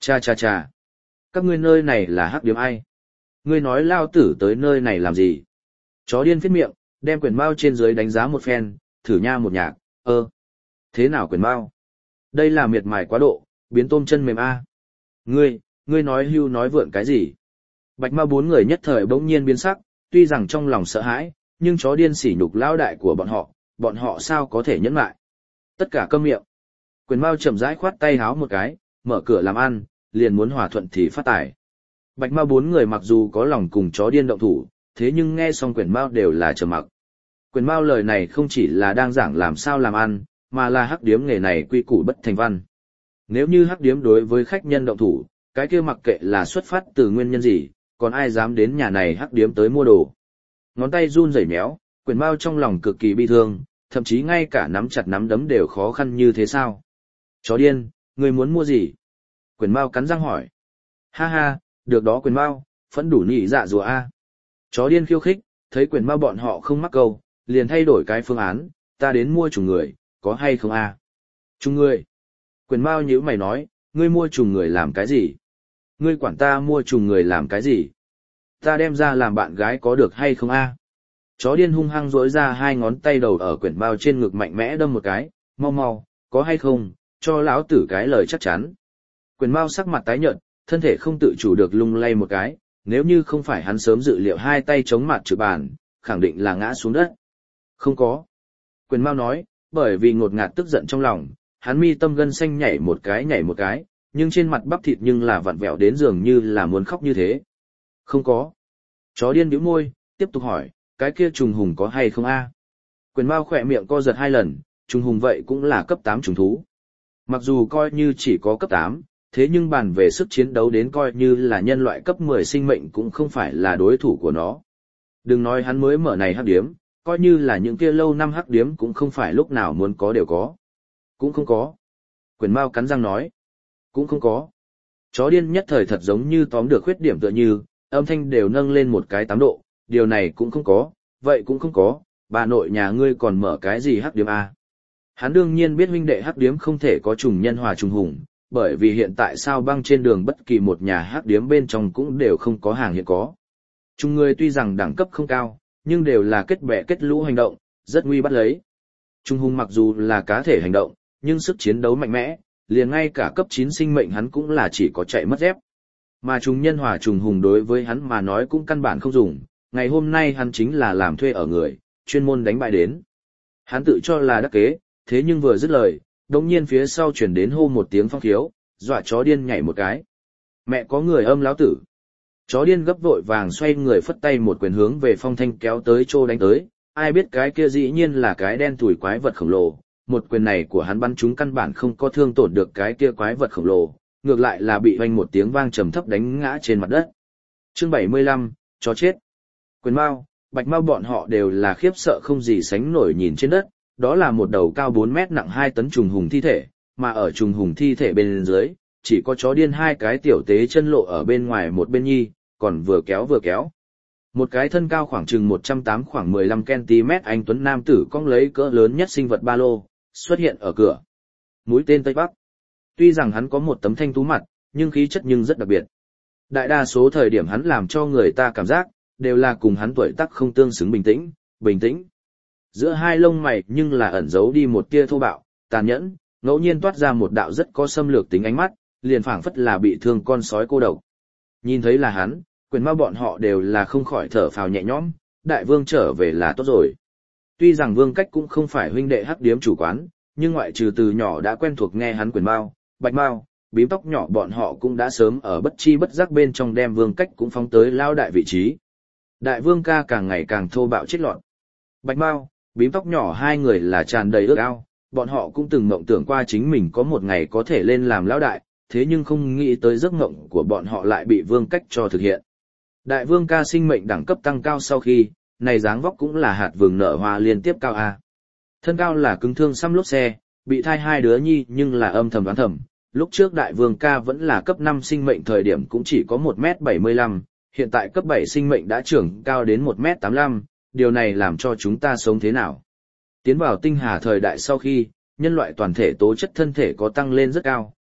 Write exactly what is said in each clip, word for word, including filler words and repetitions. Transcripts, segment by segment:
Cha cha cha. Các ngươi nơi này là hắc điếm ai? Ngươi nói lao tử tới nơi này làm gì? Chó điên phết miệng, đem quyển mao trên dưới đánh giá một phen, thử nha một nhạc, ơ. Thế nào quyển mao? Đây là miệt mài quá độ, biến tôm chân mềm a. Ngươi, ngươi nói hưu nói vượn cái gì? Bạch ma bốn người nhất thời bỗng nhiên biến sắc, tuy rằng trong lòng sợ hãi, nhưng chó điên sỉ nhục lao đại của bọn họ, bọn họ sao có thể nhẫn lại? Tất cả câm miệng. Quyền Mao chậm rãi khoát tay háo một cái, mở cửa làm ăn, liền muốn hòa thuận thì phát tài. Bạch Mao bốn người mặc dù có lòng cùng chó điên động thủ, thế nhưng nghe xong Quyền Mao đều là trầm mặc. Quyền Mao lời này không chỉ là đang giảng làm sao làm ăn, mà là hắc điếm nghề này quy củ bất thành văn. Nếu như hắc điếm đối với khách nhân động thủ, cái kia mặc kệ là xuất phát từ nguyên nhân gì, còn ai dám đến nhà này hắc điếm tới mua đồ. Ngón tay run rẩy méo, Quyền Mao trong lòng cực kỳ bi thương, thậm chí ngay cả nắm chặt nắm đấm đều khó khăn như thế sao? Chó điên, ngươi muốn mua gì? Quyền Mao cắn răng hỏi. Ha ha, được đó Quyền Mao, phẫn đủ nhị dạ rùa a. Chó điên khiêu khích, thấy Quyền Mao bọn họ không mắc câu, liền thay đổi cái phương án, ta đến mua trùng người, có hay không a? Trùng người? Quyền Mao nhíu mày nói, ngươi mua trùng người làm cái gì? Ngươi quản ta mua trùng người làm cái gì? Ta đem ra làm bạn gái có được hay không a? Chó điên hung hăng rỗi ra hai ngón tay đầu ở Quyền Mao trên ngực mạnh mẽ đâm một cái, mau mau, có hay không, cho lão tử cái lời chắc chắn. Quyền Mao sắc mặt tái nhợt, thân thể không tự chủ được lung lay một cái, nếu như không phải hắn sớm dự liệu hai tay chống mặt trừ bàn, khẳng định là ngã xuống đất. Không có. Quyền Mao nói, bởi vì ngột ngạt tức giận trong lòng, hắn mi tâm gân xanh nhảy một cái nhảy một cái, nhưng trên mặt bắp thịt nhưng là vặn vẹo đến dường như là muốn khóc như thế. Không có. Chó điên bĩu môi, tiếp tục hỏi, cái kia trùng hùng có hay không a? Quyền Mao khỏe miệng co giật hai lần, trùng hùng vậy cũng là cấp tám trùng thú. Mặc dù coi như chỉ có cấp tám, thế nhưng bàn về sức chiến đấu đến coi như là nhân loại cấp mười sinh mệnh cũng không phải là đối thủ của nó. Đừng nói hắn mới mở này hắc điếm, coi như là những kia lâu năm hắc điếm cũng không phải lúc nào muốn có đều có. Cũng không có. Quyền Mao cắn răng nói. Cũng không có. Chó điên nhất thời thật giống như tóm được khuyết điểm tựa như, âm thanh đều nâng lên một cái tám độ, điều này cũng không có, vậy cũng không có, bà nội nhà ngươi còn mở cái gì hắc điếm a? Hắn đương nhiên biết huynh đệ hắc điếm không thể có trùng nhân hòa trùng hùng, bởi vì hiện tại sao băng trên đường bất kỳ một nhà hắc điếm bên trong cũng đều không có hàng hiện có. Trùng người tuy rằng đẳng cấp không cao, nhưng đều là kết bè kết lũ hành động, rất nguy bắt lấy. Trùng hùng mặc dù là cá thể hành động, nhưng sức chiến đấu mạnh mẽ, liền ngay cả cấp chín sinh mệnh hắn cũng là chỉ có chạy mất dép. Mà trùng nhân hòa trùng hùng đối với hắn mà nói cũng căn bản không dùng, ngày hôm nay hắn chính là làm thuê ở người, chuyên môn đánh bại đến. Hắn tự cho là đắc kế, thế nhưng vừa dứt lời, đột nhiên phía sau chuyển đến hô một tiếng phong khiếu, dọa chó điên nhảy một cái. Mẹ có người âm lão tử. Chó điên gấp vội vàng xoay người phất tay một quyền hướng về Phong Thanh kéo tới trô đánh tới, ai biết cái kia dĩ nhiên là cái đen thủi quái vật khổng lồ, một quyền này của hắn bắn trúng căn bản không có thương tổn được cái kia quái vật khổng lồ, ngược lại là bị hoanh một tiếng vang trầm thấp đánh ngã trên mặt đất. Chương bảy mươi lăm, chó chết. Quyền Mao, Bạch Mao bọn họ đều là khiếp sợ không gì sánh nổi nhìn trên đất, đó là một đầu cao bốn mét nặng hai tấn trùng hùng thi thể, mà ở trùng hùng thi thể bên dưới, chỉ có chó điên hai cái tiểu tế chân lộ ở bên ngoài một bên nhi, còn vừa kéo vừa kéo. Một cái thân cao khoảng chừng một trăm tám khoảng mười lăm xăng-ti-mét anh tuấn nam tử cong lấy cỡ lớn nhất sinh vật ba lô, xuất hiện ở cửa. Mũi tên Tây Bắc. Tuy rằng hắn có một tấm thanh tú mặt, nhưng khí chất nhưng rất đặc biệt. Đại đa số thời điểm hắn làm cho người ta cảm giác, đều là cùng hắn tuổi tác không tương xứng bình tĩnh, bình tĩnh. Giữa hai lông mày nhưng là ẩn giấu đi một tia thô bạo, tàn nhẫn, ngẫu nhiên toát ra một đạo rất có xâm lược tính ánh mắt, liền phảng phất là bị thương con sói cô độc. Nhìn thấy là hắn, Quyền Mao bọn họ đều là không khỏi thở phào nhẹ nhõm, đại vương trở về là tốt rồi. Tuy rằng Vương Cách cũng không phải huynh đệ hắc điếm chủ quán, nhưng ngoại trừ từ nhỏ đã quen thuộc nghe hắn Quyền Mao, Bạch Mao, bím tóc nhỏ bọn họ cũng đã sớm ở bất chi bất giác bên trong đem Vương Cách cũng phóng tới lao đại vị trí. Đại vương ca càng ngày càng thô bạo chết lọt. Bạch Mao, bím tóc nhỏ hai người là tràn đầy ước ao, bọn họ cũng từng mộng tưởng qua chính mình có một ngày có thể lên làm lão đại, thế nhưng không nghĩ tới giấc mộng của bọn họ lại bị Vương Cách cho thực hiện. Đại vương ca sinh mệnh đẳng cấp tăng cao sau khi, này dáng vóc cũng là hạt vừng nở hoa liên tiếp cao a. Thân cao là cứng thương xăm lốp xe, bị thai hai đứa nhi nhưng là âm thầm đoán thầm, lúc trước đại vương ca vẫn là cấp năm sinh mệnh thời điểm cũng chỉ có một mét bảy mươi lăm, hiện tại cấp bảy sinh mệnh đã trưởng cao đến một mét tám mươi lăm, điều này làm cho chúng ta sống thế nào? Tiến vào tinh hà thời đại sau khi, nhân loại toàn thể tố chất thân thể có tăng lên rất cao,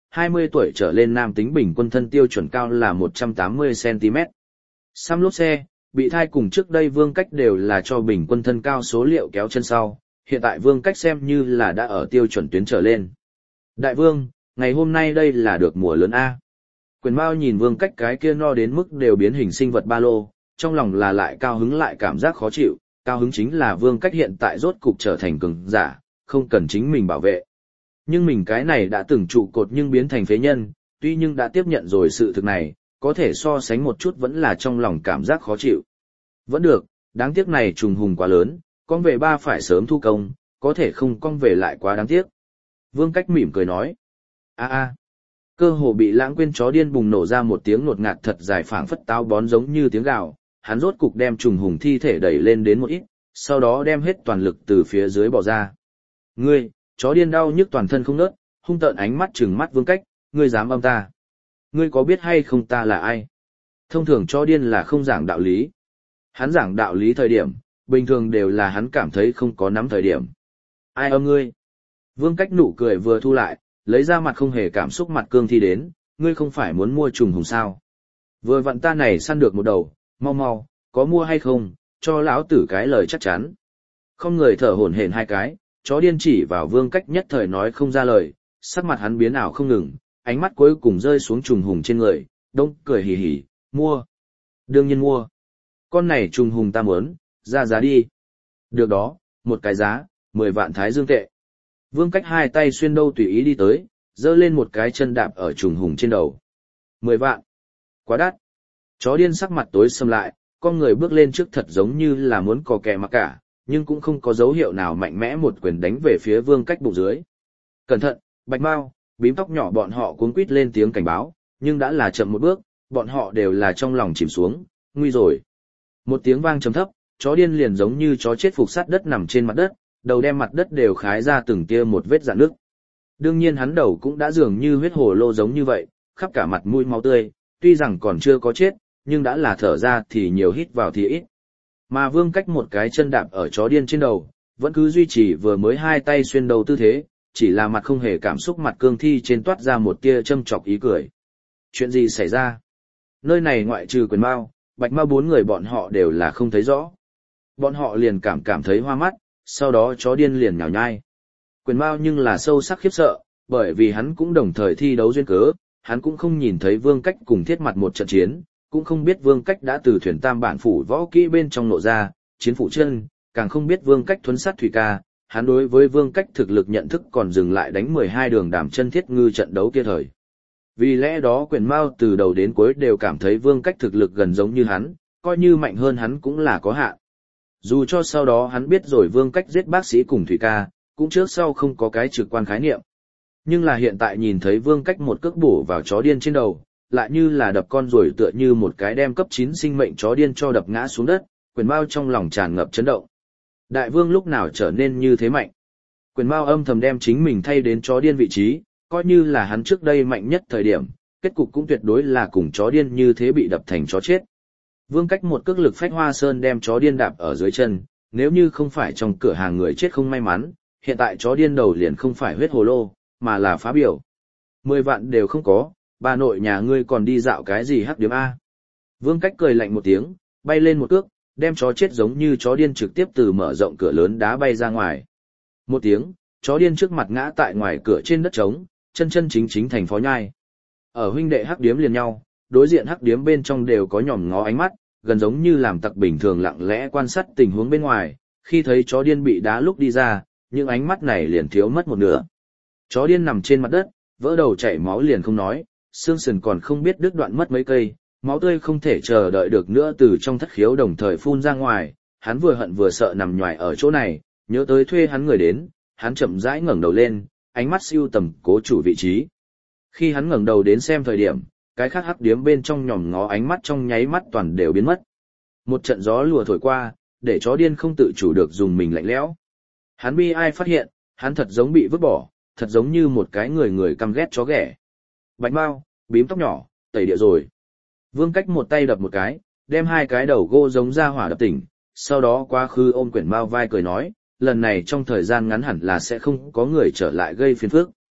hai mươi tuổi trở lên nam tính bình quân thân tiêu chuẩn cao là một trăm tám mươi xăng ti mét. Xăm lốp xe, bị thai cùng trước đây Vương Cách đều là cho bình quân thân cao số liệu kéo chân sau, hiện tại Vương Cách xem như là đã ở tiêu chuẩn tuyến trở lên. Đại vương, ngày hôm nay đây là được mùa lớn A. Quyền Mao nhìn Vương Cách cái kia no đến mức đều biến hình sinh vật ba lô, trong lòng là lại cao hứng lại cảm giác khó chịu, cao hứng chính là Vương Cách hiện tại rốt cục trở thành cường giả, không cần chính mình bảo vệ. Nhưng mình cái này đã từng trụ cột nhưng biến thành phế nhân, tuy nhưng đã tiếp nhận rồi sự thực này, có thể so sánh một chút vẫn là trong lòng cảm giác khó chịu. Vẫn được, đáng tiếc này trùng hùng quá lớn, con về ba phải sớm thu công, có thể không con về lại quá đáng tiếc. Vương Cách mỉm cười nói. a a cơ hồ bị lãng quên chó điên bùng nổ ra một tiếng ngột ngạt thật dài phảng phất táo bón giống như tiếng gào, hắn rốt cục đem trùng hùng thi thể đẩy lên đến một ít, sau đó đem hết toàn lực từ phía dưới bỏ ra. Ngươi, chó điên đau nhức toàn thân không nớt, hung tợn ánh mắt trừng mắt Vương Cách, ngươi dám âm ta? Ngươi có biết hay không ta là ai? Thông thường chó điên là không giảng đạo lý. Hắn giảng đạo lý thời điểm, bình thường đều là hắn cảm thấy không có nắm thời điểm. Ai âm ngươi? Vương Cách nụ cười vừa thu lại, lấy ra mặt không hề cảm xúc mặt cương thi đến, ngươi không phải muốn mua trùng hùng sao? Vừa vặn ta này săn được một đầu, mau mau, có mua hay không, cho lão tử cái lời chắc chắn. Không người thở hổn hển hai cái, chó điên chỉ vào Vương Cách nhất thời nói không ra lời, sắc mặt hắn biến ảo không ngừng, ánh mắt cuối cùng rơi xuống trùng hùng trên người, đông cười hì hì, mua. Đương nhiên mua. Con này trùng hùng ta muốn, ra giá đi. Được đó, một cái giá, mười vạn thái dương tệ. Vương Cách hai tay xuyên đâu tùy ý đi tới, giơ lên một cái chân đạp ở trùng hùng trên đầu. Mười vạn. Quá đắt. Chó điên sắc mặt tối sầm lại, con người bước lên trước thật giống như là muốn cò kè mặc cả, nhưng cũng không có dấu hiệu nào mạnh mẽ một quyền đánh về phía Vương Cách bụng dưới. Cẩn thận, Bạch Mao, Bím Tóc Nhỏ bọn họ cuống quýt lên tiếng cảnh báo, nhưng đã là chậm một bước, bọn họ đều là trong lòng chìm xuống, nguy rồi. Một tiếng vang trầm thấp, chó điên liền giống như chó chết phục sát đất nằm trên mặt đất, đầu đem mặt đất đều khái ra từng tia một vết rạn nước. Đương nhiên hắn đầu cũng đã dường như huyết hồ lô giống như vậy, khắp cả mặt mũi máu tươi, tuy rằng còn chưa có chết, nhưng đã là thở ra thì nhiều hít vào thì ít. Mà Vương Cách một cái chân đạp ở chó điên trên đầu, vẫn cứ duy trì vừa mới hai tay xuyên đầu tư thế, chỉ là mặt không hề cảm xúc mặt cương thi trên toát ra một tia châm chọc ý cười. Chuyện gì xảy ra? Nơi này ngoại trừ Quyền Mao, Bạch Mao bốn người bọn họ đều là không thấy rõ. Bọn họ liền cảm cảm thấy hoa mắt, sau đó chó điên liền nhào nhai. Quyền Mao nhưng là sâu sắc khiếp sợ, bởi vì hắn cũng đồng thời thi đấu duyên cớ, hắn cũng không nhìn thấy Vương Cách cùng Thiết Mặt một trận chiến, cũng không biết Vương Cách đã từ thuyền tam bản phủ võ kỹ bên trong nộ ra, chiến phủ chân, càng không biết Vương Cách thuấn sát thủy ca, hắn đối với Vương Cách thực lực nhận thức còn dừng lại đánh mười hai đường đàm chân thiết ngư trận đấu kia thời. Vì lẽ đó Quyền Mao từ đầu đến cuối đều cảm thấy Vương Cách thực lực gần giống như hắn, coi như mạnh hơn hắn cũng là có hạn. Dù cho sau đó hắn biết rồi Vương Cách giết bác sĩ cùng thủy ca, cũng trước sau không có cái trực quan khái niệm. Nhưng là hiện tại nhìn thấy Vương Cách một cước bổ vào chó điên trên đầu, lại như là đập con ruồi tựa như một cái đem cấp chín sinh mệnh chó điên cho đập ngã xuống đất, Quyền Mao trong lòng tràn ngập chấn động. Đại vương lúc nào trở nên như thế mạnh? Quyền Mao âm thầm đem chính mình thay đến chó điên vị trí, coi như là hắn trước đây mạnh nhất thời điểm, kết cục cũng tuyệt đối là cùng chó điên như thế bị đập thành chó chết. Vương Cách một cước lực phách hoa sơn đem chó điên đạp ở dưới chân, nếu như không phải trong cửa hàng người chết không may mắn, hiện tại chó điên đầu liền không phải huyết hồ lô, mà là phá biểu. Mười vạn đều không có, bà nội nhà ngươi còn đi dạo cái gì hắc điếm A. Vương Cách cười lạnh một tiếng, bay lên một cước, đem chó chết giống như chó điên trực tiếp từ mở rộng cửa lớn đá bay ra ngoài. Một tiếng, chó điên trước mặt ngã tại ngoài cửa trên đất trống, chân chân chính chính thành phó nhai. Ở huynh đệ hắc điếm liền nhau, đối diện hắc điếm bên trong đều có nhòm ngó ánh mắt, gần giống như làm tặc bình thường lặng lẽ quan sát tình huống bên ngoài, khi thấy chó điên bị đá lúc đi ra, những ánh mắt này liền thiếu mất một nửa. Chó điên nằm trên mặt đất, vỡ đầu chảy máu liền không nói, xương sườn còn không biết đứt đoạn mất mấy cây, máu tươi không thể chờ đợi được nữa từ trong thất khiếu đồng thời phun ra ngoài, hắn vừa hận vừa sợ nằm nhoài ở chỗ này, nhớ tới thuê hắn người đến, hắn chậm rãi ngẩng đầu lên, ánh mắt siêu tầm cố chủ vị trí. Khi hắn ngẩng đầu đến xem thời điểm, cái khác hắc điếm bên trong nhòm ngó ánh mắt trong nháy mắt toàn đều biến mất. Một trận gió lùa thổi qua, để chó điên không tự chủ được dùng mình lạnh lẽo. Hắn bi ai phát hiện, hắn thật giống bị vứt bỏ, thật giống như một cái người người căm ghét chó ghẻ. Bạch Mao, Bím Tóc Nhỏ, tẩy địa rồi. Vương Cách một tay đập một cái, đem hai cái đầu gô giống ra hỏa đập tỉnh, sau đó quá khứ ôm Quyển Mao vai cười nói, lần này trong thời gian ngắn hẳn là sẽ không có người trở lại gây phiền phức.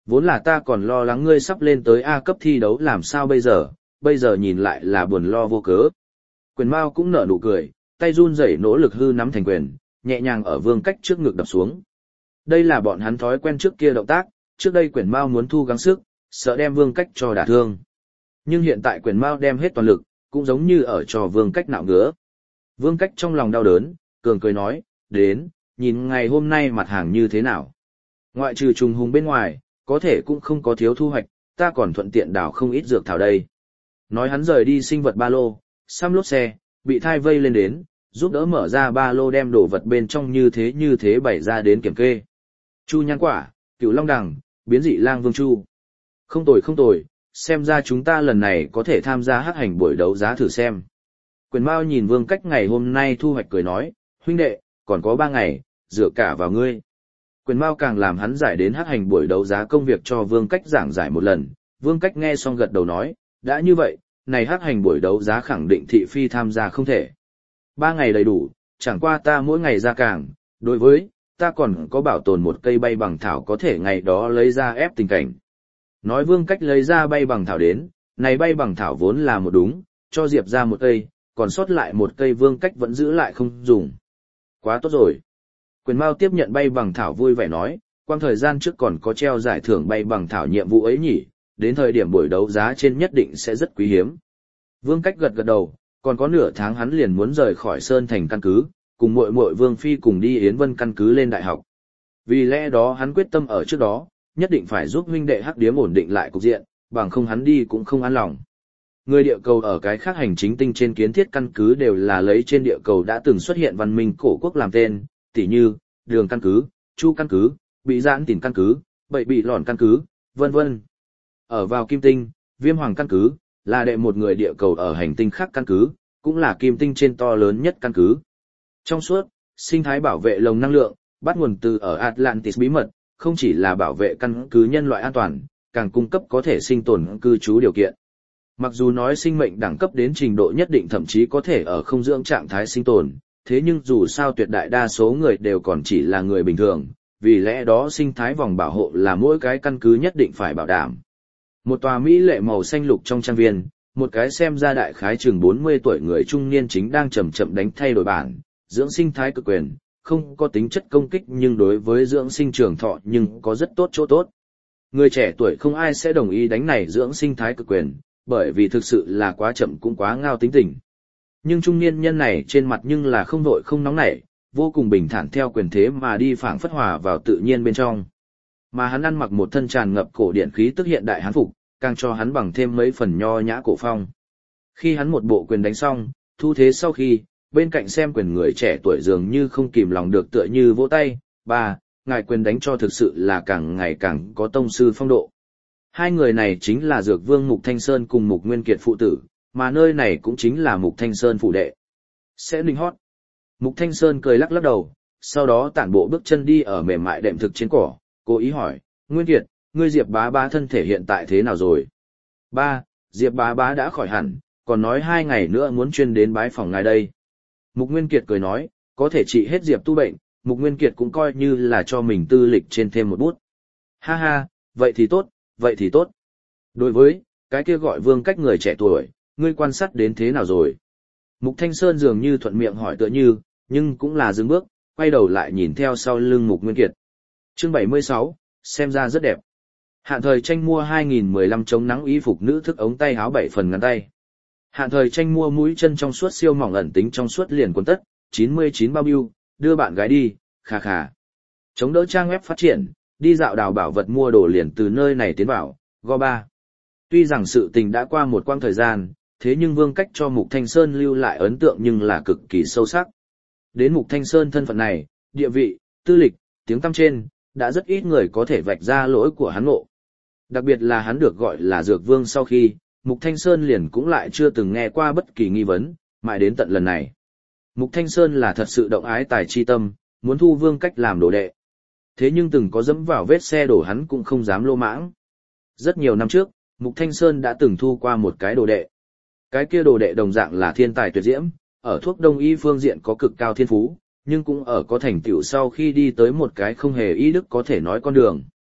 Vốn là ta còn lo lắng ngươi sắp lên tới A cấp thi đấu làm sao bây giờ, bây giờ nhìn lại là buồn lo vô cớ. Quyền Mao cũng nở nụ cười, tay run rẩy nỗ lực hư nắm thành quyền, nhẹ nhàng ở Vương Cách trước ngực đập xuống. Đây là bọn hắn thói quen trước kia động tác, trước đây Quyền Mao muốn thu gắng sức, sợ đem Vương Cách cho đả thương. Nhưng hiện tại Quyền Mao đem hết toàn lực, cũng giống như ở cho Vương Cách nạo ngứa. Vương Cách trong lòng đau đớn, cường cười nói, đến, nhìn ngày hôm nay mặt hàng như thế nào. Ngoại trừ trùng hùng bên ngoài, có thể cũng không có thiếu thu hoạch, ta còn thuận tiện đào không ít dược thảo đây. Nói hắn rời đi sinh vật ba lô, xăm lốp xe, bị thai vây lên đến, giúp đỡ mở ra ba lô đem đồ vật bên trong như thế như thế bày ra đến kiểm kê. Chu nhãn quả, cựu long đằng, biến dị lang vương chu. Không tồi không tồi, xem ra chúng ta lần này có thể tham gia hắc hành buổi đấu giá thử xem. Quyền Mao nhìn Vương Cách ngày hôm nay thu hoạch cười nói, huynh đệ, còn có ba ngày, dựa cả vào ngươi. Quyền Mao càng làm hắn giải đến hắc hành buổi đấu giá công việc cho Vương Cách giảng giải một lần, Vương Cách nghe xong gật đầu nói, đã như vậy, này hắc hành buổi đấu giá khẳng định thị phi tham gia không thể. Ba ngày đầy đủ, chẳng qua ta mỗi ngày ra càng, đối với, ta còn có bảo tồn một cây bay bằng thảo có thể ngày đó lấy ra ép tình cảnh. Nói Vương Cách lấy ra bay bằng thảo đến, này bay bằng thảo vốn là một đúng, cho Diệp ra một cây, còn sót lại một cây Vương Cách vẫn giữ lại không dùng. Quá tốt rồi. Quyền Mao tiếp nhận bay bằng thảo vui vẻ nói, quang thời gian trước còn có treo giải thưởng bay bằng thảo nhiệm vụ ấy nhỉ, đến thời điểm buổi đấu giá trên nhất định sẽ rất quý hiếm. Vương Cách gật gật đầu, còn có nửa tháng hắn liền muốn rời khỏi Sơn Thành căn cứ, cùng muội muội Vương Phi cùng đi Yến Vân căn cứ lên đại học. Vì lẽ đó hắn quyết tâm ở trước đó, nhất định phải giúp huynh đệ Hắc Điếm ổn định lại cục diện, bằng không hắn đi cũng không an lòng. Người địa cầu ở cái khác hành chính tinh trên kiến thiết căn cứ đều là lấy trên địa cầu đã từng xuất hiện văn minh cổ quốc làm tên, tỉ như, Đường căn cứ, Chu căn cứ, Bị Giãn Tỉnh căn cứ, Bậy Bị Lòn căn cứ, vân vân. Ở vào Kim Tinh, Viêm Hoàng căn cứ, là đệ một người địa cầu ở hành tinh khác căn cứ, cũng là Kim Tinh trên to lớn nhất căn cứ. Trong suốt, sinh thái bảo vệ lồng năng lượng, bắt nguồn từ ở Atlantis bí mật, không chỉ là bảo vệ căn cứ nhân loại an toàn, càng cung cấp có thể sinh tồn cư trú điều kiện. Mặc dù nói sinh mệnh đẳng cấp đến trình độ nhất định thậm chí có thể ở không dưỡng trạng thái sinh tồn, thế nhưng dù sao tuyệt đại đa số người đều còn chỉ là người bình thường, vì lẽ đó sinh thái vòng bảo hộ là mỗi cái căn cứ nhất định phải bảo đảm. Một tòa mỹ lệ màu xanh lục trong trang viên, một cái xem ra đại khái chừng bốn mươi tuổi người trung niên chính đang chậm chậm đánh thay đổi bản, dưỡng sinh thái cực quyền, không có tính chất công kích nhưng đối với dưỡng sinh trường thọ nhưng có rất tốt chỗ tốt. Người trẻ tuổi không ai sẽ đồng ý đánh này dưỡng sinh thái cực quyền, bởi vì thực sự là quá chậm cũng quá ngao tính tình. Nhưng trung niên nhân này trên mặt nhưng là không vội không nóng nảy, vô cùng bình thản theo quyền thế mà đi phảng phất hòa vào tự nhiên bên trong. Mà hắn ăn mặc một thân tràn ngập cổ điển khí tức hiện đại hán phục, càng cho hắn bằng thêm mấy phần nho nhã cổ phong. Khi hắn một bộ quyền đánh xong, thu thế sau khi, bên cạnh xem quyền người trẻ tuổi dường như không kìm lòng được tựa như vỗ tay, bà, ngài quyền đánh cho thực sự là càng ngày càng có tông sư phong độ. Hai người này chính là Dược Vương Mục Thanh Sơn cùng Mục Nguyên Kiệt phụ tử, mà nơi này cũng chính là Mục Thanh Sơn phủ đệ. Sẽ linh hót. Mục Thanh Sơn cười lắc lắc đầu, sau đó tản bộ bước chân đi ở mềm mại đệm thực trên cỏ, cố ý hỏi, Nguyên Kiệt, ngươi Diệp bá bá thân thể hiện tại thế nào rồi? Ba, Diệp bá bá đã khỏi hẳn, còn nói hai ngày nữa muốn chuyên đến bái phòng ngài đây. Mục Nguyên Kiệt cười nói, có thể trị hết Diệp tu bệnh, Mục Nguyên Kiệt cũng coi như là cho mình tư lịch trên thêm một bút. Ha ha, vậy thì tốt, vậy thì tốt. Đối với, cái kia gọi Vương Cách người trẻ tuổi, ngươi quan sát đến thế nào rồi? Mục Thanh Sơn dường như thuận miệng hỏi tựa như, nhưng cũng là dừng bước, quay đầu lại nhìn theo sau lưng Mục Nguyên Kiệt. Chương bảy mươi sáu, xem ra rất đẹp. Hạn thời tranh mua hai nghìn mười lăm chống nắng y phục nữ thức ống tay áo bảy phần ngắn tay. Hạn thời tranh mua mũi chân trong suốt siêu mỏng ẩn tính trong suốt liền quần tất, chín mươi chín bao bưu, đưa bạn gái đi, khà khà. Chống đỡ trang web phát triển, đi dạo đào bảo vật mua đồ liền từ nơi này tiến vào, go ba. Tuy rằng sự tình đã qua một quãng thời gian, thế nhưng Vương Cách cho Mục Thanh Sơn lưu lại ấn tượng nhưng là cực kỳ sâu sắc. Đến Mục Thanh Sơn thân phận này, địa vị, tư lịch, tiếng tăm trên, đã rất ít người có thể vạch ra lỗi của hắn ngộ. Đặc biệt là hắn được gọi là Dược Vương sau khi, Mục Thanh Sơn liền cũng lại chưa từng nghe qua bất kỳ nghi vấn, mãi đến tận lần này. Mục Thanh Sơn là thật sự động ái tài chi tâm, muốn thu Vương Cách làm đồ đệ. Thế nhưng từng có dẫm vào vết xe đổ hắn cũng không dám lô mãng. Rất nhiều năm trước, Mục Thanh Sơn đã từng thu qua một cái đồ đệ. Cái kia đồ đệ đồng dạng là thiên tài tuyệt diễm, ở thuốc đông y phương diện có cực cao thiên phú, nhưng cũng ở có thành tựu sau khi đi tới một cái không hề y đức có thể nói con đường.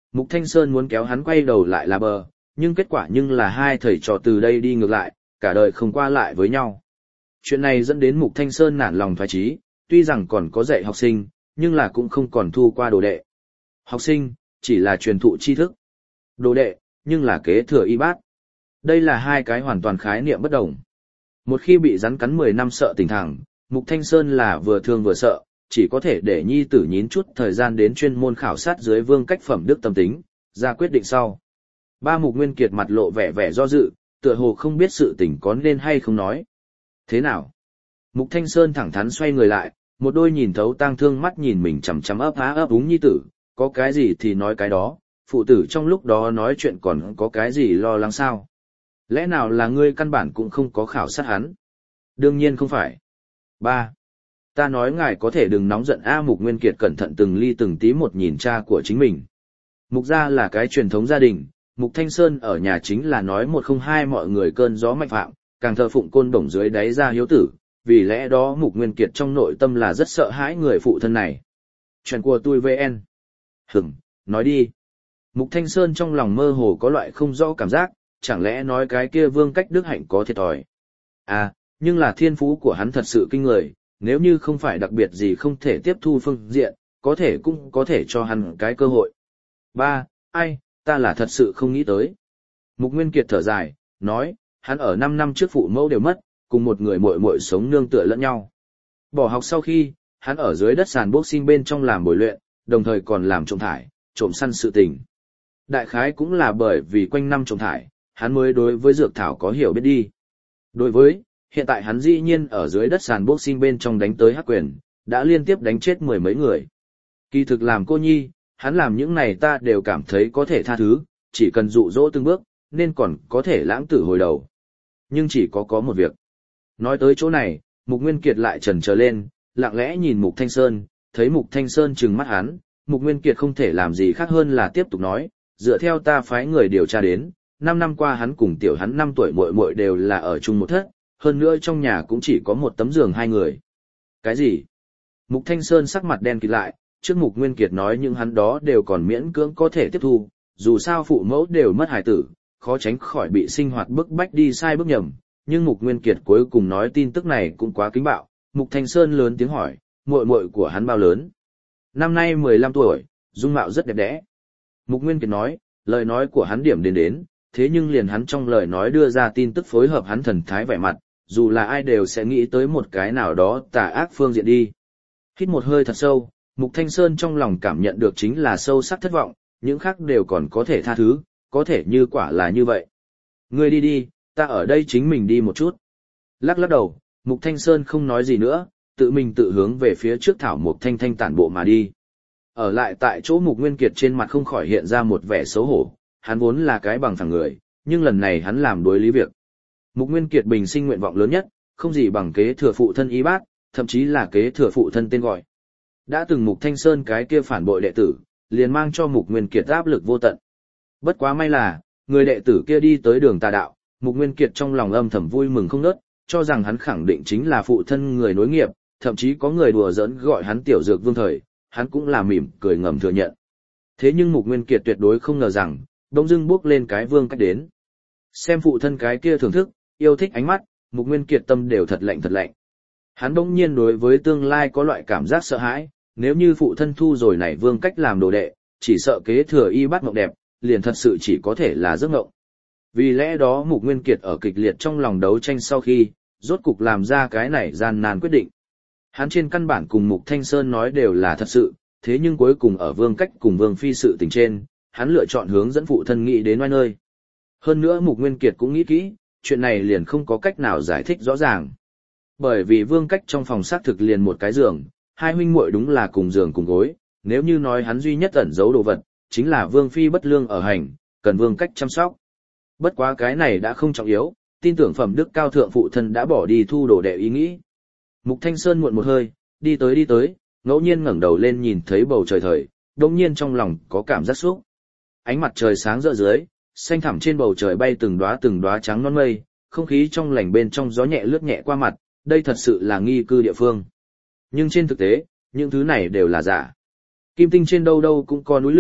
Mục Thanh Sơn muốn kéo hắn quay đầu lại là bờ, nhưng kết quả nhưng là hai thầy trò từ đây đi ngược lại, cả đời không qua lại với nhau. Chuyện này dẫn đến Mục Thanh Sơn nản lòng thoái chí, tuy rằng còn có dạy học sinh, nhưng là cũng không còn thu qua đồ đệ. Học sinh, chỉ là truyền thụ tri thức. Đồ đệ, nhưng là kế thừa y bát. Đây là hai cái hoàn toàn khái niệm bất đồng. Một khi bị rắn cắn mười năm sợ tỉnh thẳng, Mục Thanh Sơn là vừa thương vừa sợ, chỉ có thể để nhi tử nhín chút thời gian đến chuyên môn khảo sát dưới vương cách phẩm đức tâm tính, ra quyết định sau. Ba Mục Nguyên Kiệt mặt lộ vẻ vẻ do dự, tựa hồ không biết sự tình có nên hay không nói. Thế nào? Mục Thanh Sơn thẳng thắn xoay người lại, một đôi nhìn thấu tang thương mắt nhìn mình chằm chằm ấp á ấp úng nhi tử, có cái gì thì nói cái đó, phụ tử trong lúc đó nói chuyện còn có cái gì lo lắng sao? Lẽ nào là ngươi căn bản cũng không có khảo sát hắn? Đương nhiên không phải. Ba, ta nói ngài có thể đừng nóng giận a. Mục Nguyên Kiệt cẩn thận từng ly từng tí một nhìn cha của chính mình. Mục gia là cái truyền thống gia đình, Mục Thanh Sơn ở nhà chính là nói một không hai mọi người cơn gió mạnh phạm, càng thờ phụng côn bổng dưới đáy ra hiếu tử, vì lẽ đó Mục Nguyên Kiệt trong nội tâm là rất sợ hãi người phụ thân này. Chuyện của tôi vê en. Hửm, nói đi. Mục Thanh Sơn trong lòng mơ hồ có loại không rõ cảm giác, chẳng lẽ nói cái kia vương cách đức hạnh có thiệt thòi. À, nhưng là thiên phú của hắn thật sự kinh người, nếu như không phải đặc biệt gì không thể tiếp thu phương diện, có thể cũng có thể cho hắn cái cơ hội. Ba, ai, ta là thật sự không nghĩ tới. Mục Nguyên Kiệt thở dài, nói, hắn ở năm năm trước phụ mẫu đều mất, cùng một người muội muội sống nương tựa lẫn nhau. Bỏ học sau khi, hắn ở dưới đất sàn boxing bên trong làm bồi luyện, đồng thời còn làm trộm thải, trộm săn sự tình. Đại khái cũng là bởi vì quanh năm trộm thải, hắn mới đối với dược thảo có hiểu biết đi. Đối với, hiện tại hắn dĩ nhiên ở dưới đất sàn boxing bên trong đánh tới hắc quyền, đã liên tiếp đánh chết mười mấy người. Kỳ thực làm cô nhi, hắn làm những này ta đều cảm thấy có thể tha thứ, chỉ cần dụ dỗ từng bước, nên còn có thể lãng tử hồi đầu. Nhưng chỉ có có một việc. Nói tới chỗ này, Mục Nguyên Kiệt lại chần chờ lên, lặng lẽ nhìn Mục Thanh Sơn, thấy Mục Thanh Sơn trừng mắt hắn, Mục Nguyên Kiệt không thể làm gì khác hơn là tiếp tục nói, dựa theo ta phái người điều tra đến, năm năm qua hắn cùng tiểu hắn năm tuổi muội muội đều là ở chung một thất, hơn nữa trong nhà cũng chỉ có một tấm giường hai người. Cái gì? Mục Thanh Sơn sắc mặt đen kịt lại, trước Mục Nguyên Kiệt nói những hắn đó đều còn miễn cưỡng có thể tiếp thu, dù sao phụ mẫu đều mất hài tử, khó tránh khỏi bị sinh hoạt bức bách đi sai bước nhầm, nhưng Mục Nguyên Kiệt cuối cùng nói tin tức này cũng quá kính bạo. Mục Thanh Sơn lớn tiếng hỏi, muội muội của hắn bao lớn? Năm nay mười lăm tuổi, dung mạo rất đẹp đẽ. Mục Nguyên Kiệt nói, lời nói của hắn điểm đến đến, thế nhưng liền hắn trong lời nói đưa ra tin tức phối hợp hắn thần thái vẻ mặt, dù là ai đều sẽ nghĩ tới một cái nào đó tà ác phương diện đi. Hít một hơi thật sâu, Mục Thanh Sơn trong lòng cảm nhận được chính là sâu sắc thất vọng, những khác đều còn có thể tha thứ, có thể như quả là như vậy. Ngươi đi đi, ta ở đây chính mình đi một chút. Lắc lắc đầu, Mục Thanh Sơn không nói gì nữa, tự mình tự hướng về phía trước thảo Mục Thanh Thanh tản bộ mà đi. Ở lại tại chỗ Mục Nguyên Kiệt trên mặt không khỏi hiện ra một vẻ xấu hổ, hắn vốn là cái bằng phẳng người, nhưng lần này hắn làm đối lý việc. Mục Nguyên Kiệt bình sinh nguyện vọng lớn nhất, không gì bằng kế thừa phụ thân y bát, thậm chí là kế thừa phụ thân tên gọi. Đã từng Mục Thanh Sơn cái kia phản bội đệ tử, liền mang cho Mục Nguyên Kiệt áp lực vô tận. Bất quá may là, người đệ tử kia đi tới đường tà đạo, Mục Nguyên Kiệt trong lòng âm thầm vui mừng không ngớt, cho rằng hắn khẳng định chính là phụ thân người nối nghiệp, thậm chí có người đùa giỡn gọi hắn tiểu dược vương thời, hắn cũng là mỉm cười ngầm thừa nhận. Thế nhưng Mục Nguyên Kiệt tuyệt đối không ngờ rằng, đông dưng bước lên cái vương cách đến. Xem phụ thân cái kia thưởng thức, yêu thích ánh mắt, Mục Nguyên Kiệt tâm đều thật lạnh thật lạnh. Hắn bỗng nhiên đối với tương lai có loại cảm giác sợ hãi, nếu như phụ thân thu rồi này vương cách làm đồ đệ, chỉ sợ kế thừa y bát mộng đẹp, liền thật sự chỉ có thể là giấc mộng. Vì lẽ đó Mục Nguyên Kiệt ở kịch liệt trong lòng đấu tranh sau khi, rốt cục làm ra cái này gian nan quyết định. Hắn trên căn bản cùng Mục Thanh Sơn nói đều là thật sự, thế nhưng cuối cùng ở vương cách cùng vương phi sự tình trên, hắn lựa chọn hướng dẫn phụ thân nghĩ đến ngoài nơi. Hơn nữa Mục Nguyên Kiệt cũng nghĩ kỹ, chuyện này liền không có cách nào giải thích rõ ràng. Bởi vì vương cách trong phòng xác thực liền một cái giường, hai huynh muội đúng là cùng giường cùng gối, nếu như nói hắn duy nhất ẩn giấu đồ vật, chính là vương phi bất lương ở hành, cần vương cách chăm sóc. Bất quá cái này đã không trọng yếu, tin tưởng phẩm đức cao thượng phụ thân đã bỏ đi thu đồ đệ ý nghĩ. Mục Thanh Sơn muộn một hơi, đi tới đi tới, ngẫu nhiên ngẩng đầu lên nhìn thấy bầu trời thời, đột nhiên trong lòng có cảm giác xúc. Ánh mặt trời sáng rỡ dưới, xanh thẳm trên bầu trời bay từng đóa từng đóa trắng non mây, không khí trong lành bên trong gió nhẹ lướt nhẹ qua mặt, đây thật sự là nghi cư địa phương. Nhưng trên thực tế, những thứ này đều là giả. Kim tinh trên đâu đâu cũng có núi lửa,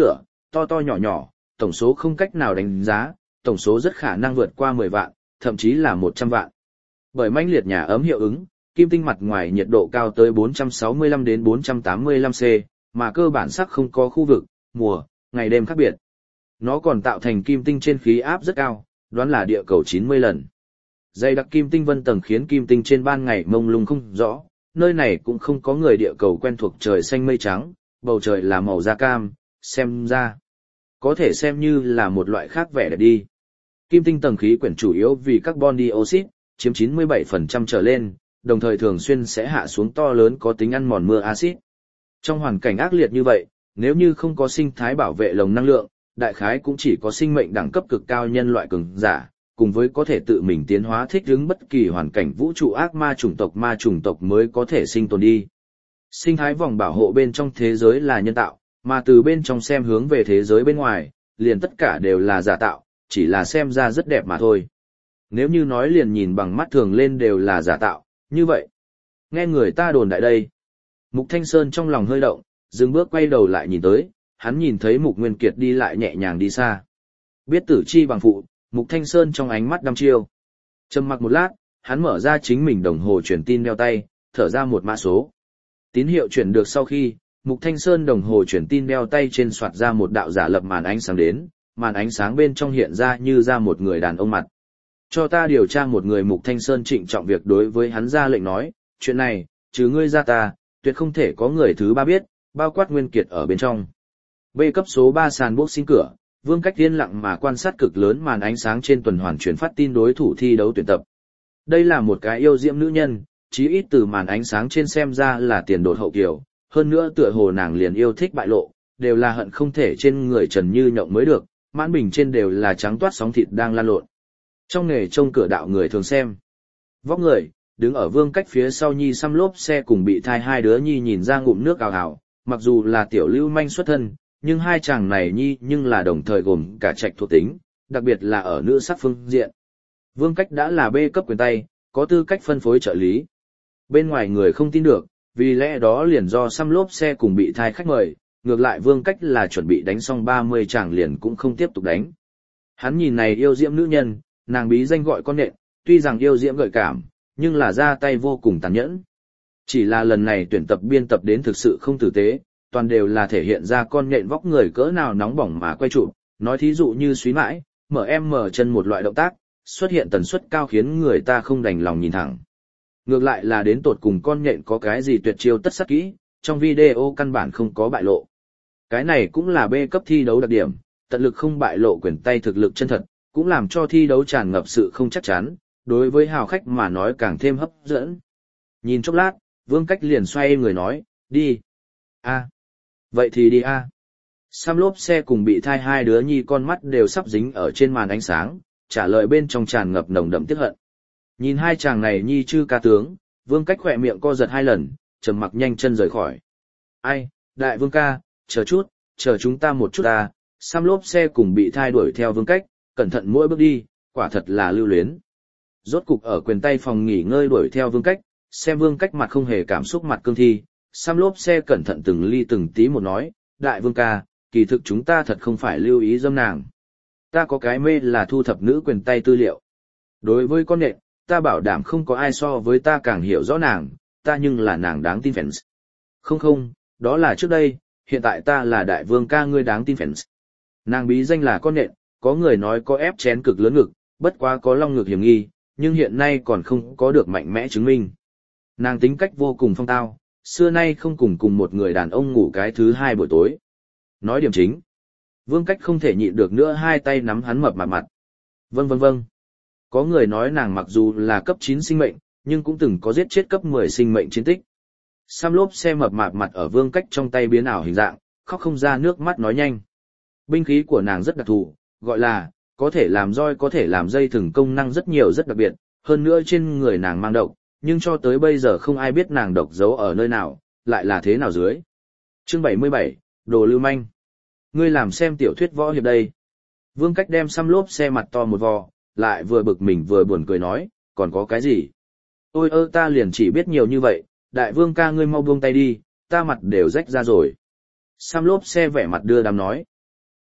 to to nhỏ nhỏ, tổng số không cách nào đánh giá, tổng số rất khả năng vượt qua mười vạn, thậm chí là một trăm vạn. Bởi mãnh liệt nhà ấm hiệu ứng, kim tinh mặt ngoài nhiệt độ cao tới bốn trăm sáu mươi lăm đến bốn trăm tám mươi lăm C, mà cơ bản sắc không có khu vực, mùa, ngày đêm khác biệt. Nó còn tạo thành kim tinh trên khí áp rất cao, đoán là địa cầu chín mươi lần. Dày đặc kim tinh vân tầng khiến kim tinh trên ban ngày mông lung không rõ, nơi này cũng không có người địa cầu quen thuộc trời xanh mây trắng, bầu trời là màu da cam, xem ra có thể xem như là một loại khác vẻ đẹp đi. Kim tinh tầng khí quyển chủ yếu vì carbon dioxide, chiếm chín mươi bảy phần trăm trở lên, đồng thời thường xuyên sẽ hạ xuống to lớn có tính ăn mòn mưa axit. Trong hoàn cảnh ác liệt như vậy, nếu như không có sinh thái bảo vệ lồng năng lượng, đại khái cũng chỉ có sinh mệnh đẳng cấp cực cao nhân loại cường giả, cùng với có thể tự mình tiến hóa thích ứng bất kỳ hoàn cảnh vũ trụ ác ma chủng tộc ma chủng tộc mới có thể sinh tồn đi. Sinh thái vòng bảo hộ bên trong thế giới là nhân tạo, mà từ bên trong xem hướng về thế giới bên ngoài, liền tất cả đều là giả tạo, chỉ là xem ra rất đẹp mà thôi. Nếu như nói liền nhìn bằng mắt thường lên đều là giả tạo, như vậy. Nghe người ta đồn đại đây. Mục Thanh Sơn trong lòng hơi động, dừng bước quay đầu lại nhìn tới, hắn nhìn thấy Mục Nguyên Kiệt đi lại nhẹ nhàng đi xa. Biết tử chi bằng phụ, Mục Thanh Sơn trong ánh mắt đăm chiêu. Trầm mặc một lát, hắn mở ra chính mình đồng hồ truyền tin đeo tay, thở ra một mã số. Tín hiệu chuyển được sau khi, Mục Thanh Sơn đồng hồ truyền tin đeo tay trên soạt ra một đạo giả lập màn ánh sáng đến, màn ánh sáng bên trong hiện ra như ra một người đàn ông mặt. Cho ta điều tra một người. Mục Thanh Sơn trịnh trọng việc đối với hắn ra lệnh nói, chuyện này, trừ ngươi ra ta, tuyệt không thể có người thứ ba biết, bao quát Nguyên Kiệt ở bên trong. B cấp số ba sàn boxing cửa, Vương Cách yên lặng mà quan sát cực lớn màn ánh sáng trên tuần hoàn truyền phát tin đối thủ thi đấu tuyển tập. Đây là một cái yêu diễm nữ nhân, chí ít từ màn ánh sáng trên xem ra là tiền đột hậu kiều, hơn nữa tựa hồ nàng liền yêu thích bại lộ, đều là hận không thể trên người trần như nhộng mới được, mãn bình trên đều là trắng toát sóng thịt đang lan lộn. Trong nghề trông cửa đạo người thường xem. Vóc người, đứng ở Vương Cách phía sau nhi xăm lốp xe cùng bị thai hai đứa nhi nhìn ra ngụm nước ào ào, mặc dù là tiểu lưu manh xuất thân, nhưng hai chàng này nhi nhưng là đồng thời gồm cả trạch thuộc tính, đặc biệt là ở nữ sắc phương diện. Vương Cách đã là B cấp quyền tay, có tư cách phân phối trợ lý. Bên ngoài người không tin được, vì lẽ đó liền do xăm lốp xe cùng bị thai khách mời, ngược lại Vương Cách là chuẩn bị đánh xong ba mươi chàng liền cũng không tiếp tục đánh. Hắn nhìn này yêu diễm nữ nhân, nàng bí danh gọi con nện, tuy rằng yêu diễm gợi cảm, nhưng là ra tay vô cùng tàn nhẫn. Chỉ là lần này tuyển tập biên tập đến thực sự không tử tế, toàn đều là thể hiện ra con nhện vóc người cỡ nào nóng bỏng mà quay trụ, nói thí dụ như suý mãi, mở em mở chân một loại động tác, xuất hiện tần suất cao khiến người ta không đành lòng nhìn thẳng. Ngược lại là đến tột cùng con nhện có cái gì tuyệt chiêu tất sắc kỹ, trong video căn bản không có bại lộ. Cái này cũng là B cấp thi đấu đặc điểm, tận lực không bại lộ quyền tay thực lực chân thật, cũng làm cho thi đấu tràn ngập sự không chắc chắn, đối với hào khách mà nói càng thêm hấp dẫn. Nhìn chốc lát, Vương Cách liền xoay người nói, đi. A. Vậy thì đi a. Xăm lốp xe cùng bị thai hai đứa nhi con mắt đều sắp dính ở trên màn ánh sáng, trả lời bên trong tràn ngập nồng đậm tiếc hận. Nhìn hai chàng này nhi chư ca tướng, Vương Cách khỏe miệng co giật hai lần, trầm mặc nhanh chân rời khỏi. Ai, đại Vương ca, chờ chút, chờ chúng ta một chút ta. Xăm lốp xe cùng bị thai đuổi theo Vương Cách, cẩn thận mỗi bước đi, quả thật là lưu luyến. Rốt cục ở quyền tay phòng nghỉ ngơi đuổi theo Vương Cách, xem Vương Cách mặt không hề cảm xúc mặt cương thi, xăm lốp xe cẩn thận từng ly từng tí một nói, đại Vương ca, kỳ thực chúng ta thật không phải lưu ý dâm nàng. Ta có cái mê là thu thập nữ quyền tay tư liệu. Đối với con nện, ta bảo đảm không có ai so với ta càng hiểu rõ nàng, ta nhưng là nàng đáng tin fans. Không không, đó là trước đây, hiện tại ta là đại Vương ca ngươi đáng tin fans. Nàng bí danh là con nện, có người nói có ép chén cực lớn ngực, bất quá có long ngực hiểm nghi, nhưng hiện nay còn không có được mạnh mẽ chứng minh. Nàng tính cách vô cùng phong tao, xưa nay không cùng cùng một người đàn ông ngủ cái thứ hai buổi tối. Nói điểm chính. Vương Cách không thể nhịn được nữa, hai tay nắm hắn mập mặt mặt. Vâng vâng vâng. Có người nói nàng mặc dù là cấp chín sinh mệnh, nhưng cũng từng có giết chết cấp mười sinh mệnh chiến tích. Sam lốp xe mập mạp mặt ở Vương Cách trong tay biến ảo hình dạng, khóc không ra nước mắt nói nhanh. Binh khí của nàng rất đặc thù, gọi là, có thể làm roi có thể làm dây thừng, công năng rất nhiều rất đặc biệt, hơn nữa trên người nàng mang độc, nhưng cho tới bây giờ không ai biết nàng độc giấu ở nơi nào, lại là thế nào dưới. Chương bảy mươi bảy, Đồ lưu manh. Ngươi làm xem tiểu thuyết võ hiệp đây. Vương Cách đem xăm lốp xe mặt to một vò, lại vừa bực mình vừa buồn cười nói, còn có cái gì? Ôi ơ ta liền chỉ biết nhiều như vậy, đại Vương ca ngươi mau buông tay đi, ta mặt đều rách ra rồi. Xăm lốp xe vẻ mặt đưa đám nói.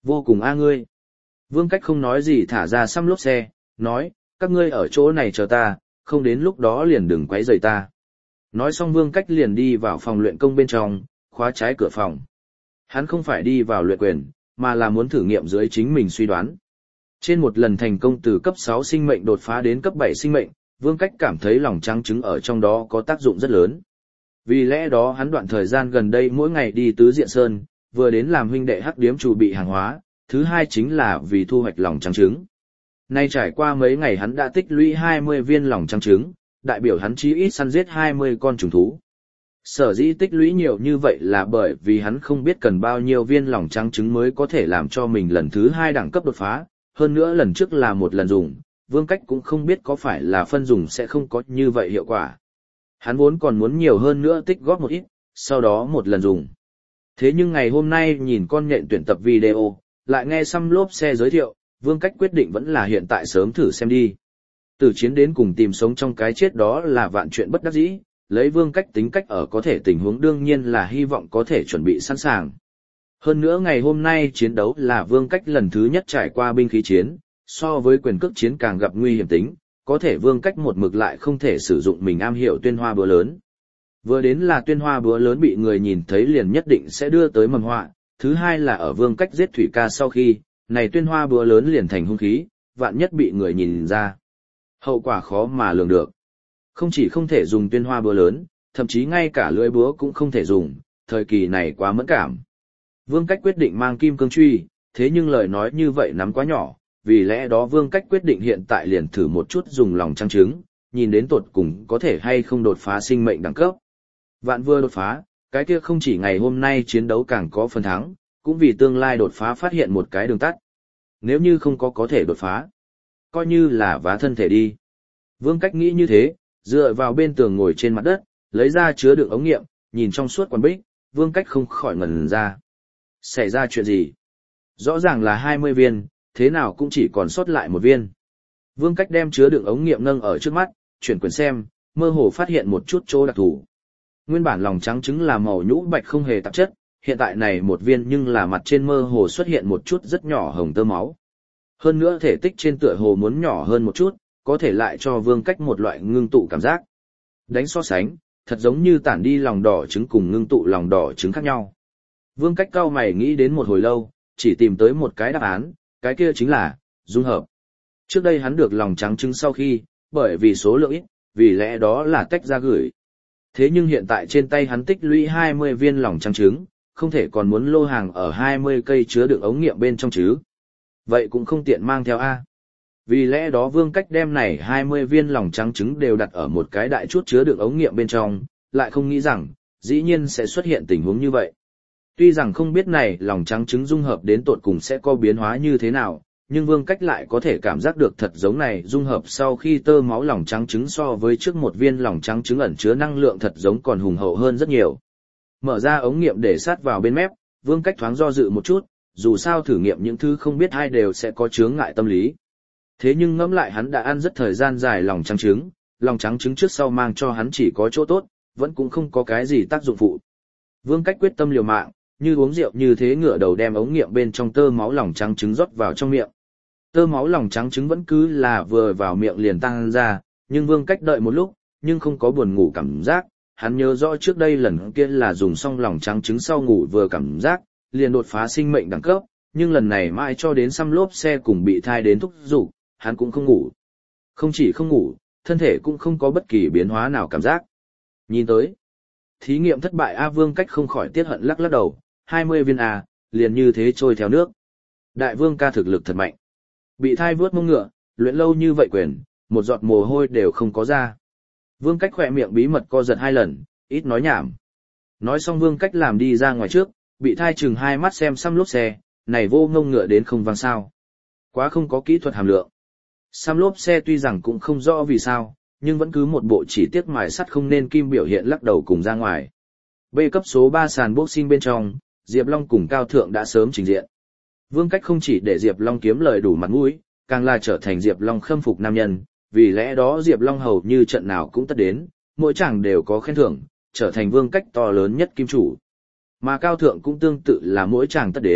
Vô cùng a ngươi. Vương Cách không nói gì thả ra xăm lốp xe, nói, các ngươi ở chỗ này chờ ta, không đến lúc đó liền đừng quấy rầy ta. Nói xong Vương Cách liền đi vào phòng luyện công bên trong, khóa trái cửa phòng. Hắn không phải đi vào luyện quyền, mà là muốn thử nghiệm dưới chính mình suy đoán. Trên một lần thành công từ cấp sáu sinh mệnh đột phá đến cấp bảy sinh mệnh, Vương Cách cảm thấy lòng trắng trứng ở trong đó có tác dụng rất lớn. Vì lẽ đó hắn đoạn thời gian gần đây mỗi ngày đi tứ diện sơn, vừa đến làm huynh đệ hắc điếm chủ bị hàng hóa, thứ hai chính là vì thu hoạch lòng trắng trứng. Nay trải qua mấy ngày hắn đã tích lũy hai mươi viên lòng trắng trứng, đại biểu hắn chí ít săn giết hai mươi con trùng thú. Sở dĩ tích lũy nhiều như vậy là bởi vì hắn không biết cần bao nhiêu viên lòng trắng trứng mới có thể làm cho mình lần thứ hai đẳng cấp đột phá, hơn nữa lần trước là một lần dùng, Vương Cách cũng không biết có phải là phân dùng sẽ không có như vậy hiệu quả. Hắn vốn còn muốn nhiều hơn nữa tích góp một ít, sau đó một lần dùng. Thế nhưng ngày hôm nay nhìn con nhện tuyển tập video, lại nghe xăm lốp xe giới thiệu, Vương Cách quyết định vẫn là hiện tại sớm thử xem đi. Từ chiến đến cùng tìm sống trong cái chết đó là vạn chuyện bất đắc dĩ, lấy Vương Cách tính cách ở có thể tình huống đương nhiên là hy vọng có thể chuẩn bị sẵn sàng. Hơn nữa ngày hôm nay chiến đấu là Vương Cách lần thứ nhất trải qua binh khí chiến, so với quyền cước chiến càng gặp nguy hiểm tính, có thể Vương Cách một mực lại không thể sử dụng mình am hiểu tuyên hoa búa lớn. Vừa đến là tuyên hoa búa lớn bị người nhìn thấy liền nhất định sẽ đưa tới mầm họa, thứ hai là ở Vương Cách giết Thủy Ca sau khi, này tuyên hoa búa lớn liền thành hung khí, vạn nhất bị người nhìn ra. Hậu quả khó mà lường được. Không chỉ không thể dùng tuyên hoa búa lớn, thậm chí ngay cả lưỡi búa cũng không thể dùng, thời kỳ này quá mẫn cảm. Vương Cách quyết định mang kim cương truy, thế nhưng lời nói như vậy nắm quá nhỏ, vì lẽ đó Vương Cách quyết định hiện tại liền thử một chút dùng lòng trắng trứng, nhìn đến tột cùng có thể hay không đột phá sinh mệnh đẳng cấp. Vạn vừa đột phá, cái kia không chỉ ngày hôm nay chiến đấu càng có phần thắng, cũng vì tương lai đột phá phát hiện một cái đường tắt. Nếu như không có có thể đột phá, coi như là vá thân thể đi. Vương Cách nghĩ như thế, dựa vào bên tường ngồi trên mặt đất, lấy ra chứa đựng ống nghiệm, nhìn trong suốt quán bích, Vương Cách không khỏi ngẩn ra. Xảy ra chuyện gì? Rõ ràng là hai mươi viên, thế nào cũng chỉ còn sót lại một viên. Vương Cách đem chứa đựng ống nghiệm nâng ở trước mắt, chuyển quyển xem, mơ hồ phát hiện một chút chỗ đặc thù. Nguyên bản lòng trắng trứng là màu nhũ bạch không hề tạp chất, hiện tại này một viên nhưng là mặt trên mơ hồ xuất hiện một chút rất nhỏ hồng tơ máu. Hơn nữa thể tích trên tựa hồ muốn nhỏ hơn một chút, có thể lại cho Vương Cách một loại ngưng tụ cảm giác. Đánh so sánh, thật giống như tản đi lòng đỏ trứng cùng ngưng tụ lòng đỏ trứng khác nhau. Vương Cách cau mày nghĩ đến một hồi lâu, chỉ tìm tới một cái đáp án, cái kia chính là dung hợp. Trước đây hắn được lòng trắng trứng sau khi, bởi vì số lượng ít, vì lẽ đó là tách ra gửi. Thế nhưng hiện tại trên tay hắn tích lũy hai mươi viên lòng trắng trứng, không thể còn muốn lô hàng ở hai mươi cây chứa đựng ống nghiệm bên trong chứ. Vậy cũng không tiện mang theo A. Vì lẽ đó Vương Cách đem này hai mươi viên lòng trắng trứng đều đặt ở một cái đại chút chứa đựng ống nghiệm bên trong, lại không nghĩ rằng, dĩ nhiên sẽ xuất hiện tình huống như vậy. Tuy rằng không biết này lòng trắng trứng dung hợp đến tột cùng sẽ có biến hóa như thế nào, nhưng Vương Cách lại có thể cảm giác được thật giống này dung hợp sau khi tơ máu lòng trắng trứng so với trước một viên lòng trắng trứng ẩn chứa năng lượng thật giống còn hùng hậu hơn rất nhiều. Mở ra ống nghiệm để sát vào bên mép, Vương Cách thoáng do dự một chút, dù sao thử nghiệm những thứ không biết ai đều sẽ có chướng ngại tâm lý. Thế nhưng ngẫm lại hắn đã ăn rất thời gian dài lòng trắng trứng, lòng trắng trứng trước sau mang cho hắn chỉ có chỗ tốt, vẫn cũng không có cái gì tác dụng phụ. Vương Cách quyết tâm liều mạng, như uống rượu như thế ngửa đầu đem ống nghiệm bên trong tơ máu lòng trắng trứng rót vào trong miệng. Tơ máu lòng trắng trứng vẫn cứ là vừa vào miệng liền tăng ra, nhưng Vương Cách đợi một lúc, nhưng không có buồn ngủ cảm giác. Hắn nhớ rõ trước đây lần kia là dùng xong lòng trắng trứng sau ngủ vừa cảm giác, liền đột phá sinh mệnh đẳng cấp, nhưng lần này mãi cho đến xăm lốp xe cùng bị thai đến thúc giục, hắn cũng không ngủ. Không chỉ không ngủ, thân thể cũng không có bất kỳ biến hóa nào cảm giác. Nhìn tới, thí nghiệm thất bại A. Vương Cách không khỏi tiếc hận lắc lắc đầu, hai mươi viên A, liền như thế trôi theo nước. Đại Vương ca thực lực thật mạnh. Bị thai vướt mông ngựa, luyện lâu như vậy quyền, một giọt mồ hôi đều không có ra. Vương Cách khỏe miệng bí mật co giật hai lần, ít nói nhảm. Nói xong Vương Cách làm đi ra ngoài trước, bị thai chừng hai mắt xem xăm lốp xe, này vô ngông ngựa đến không vang sao. Quá không có kỹ thuật hàm lượng. Xăm lốp xe tuy rằng cũng không rõ vì sao, nhưng vẫn cứ một bộ chỉ tiếc mài sắt không nên kim biểu hiện lắc đầu cùng ra ngoài. B cấp số ba sàn boxing bên trong, Diệp Long cùng Cao Thượng đã sớm trình diện. Vương Cách không chỉ để Diệp Long kiếm lời đủ mặt mũi, càng là trở thành Diệp Long khâm phục nam nhân, vì lẽ đó Diệp Long hầu như trận nào cũng tất đến, mỗi chàng đều có khen thưởng, trở thành Vương Cách to lớn nhất kim chủ. Mà Cao Thượng cũng tương tự là mỗi chàng tất đến,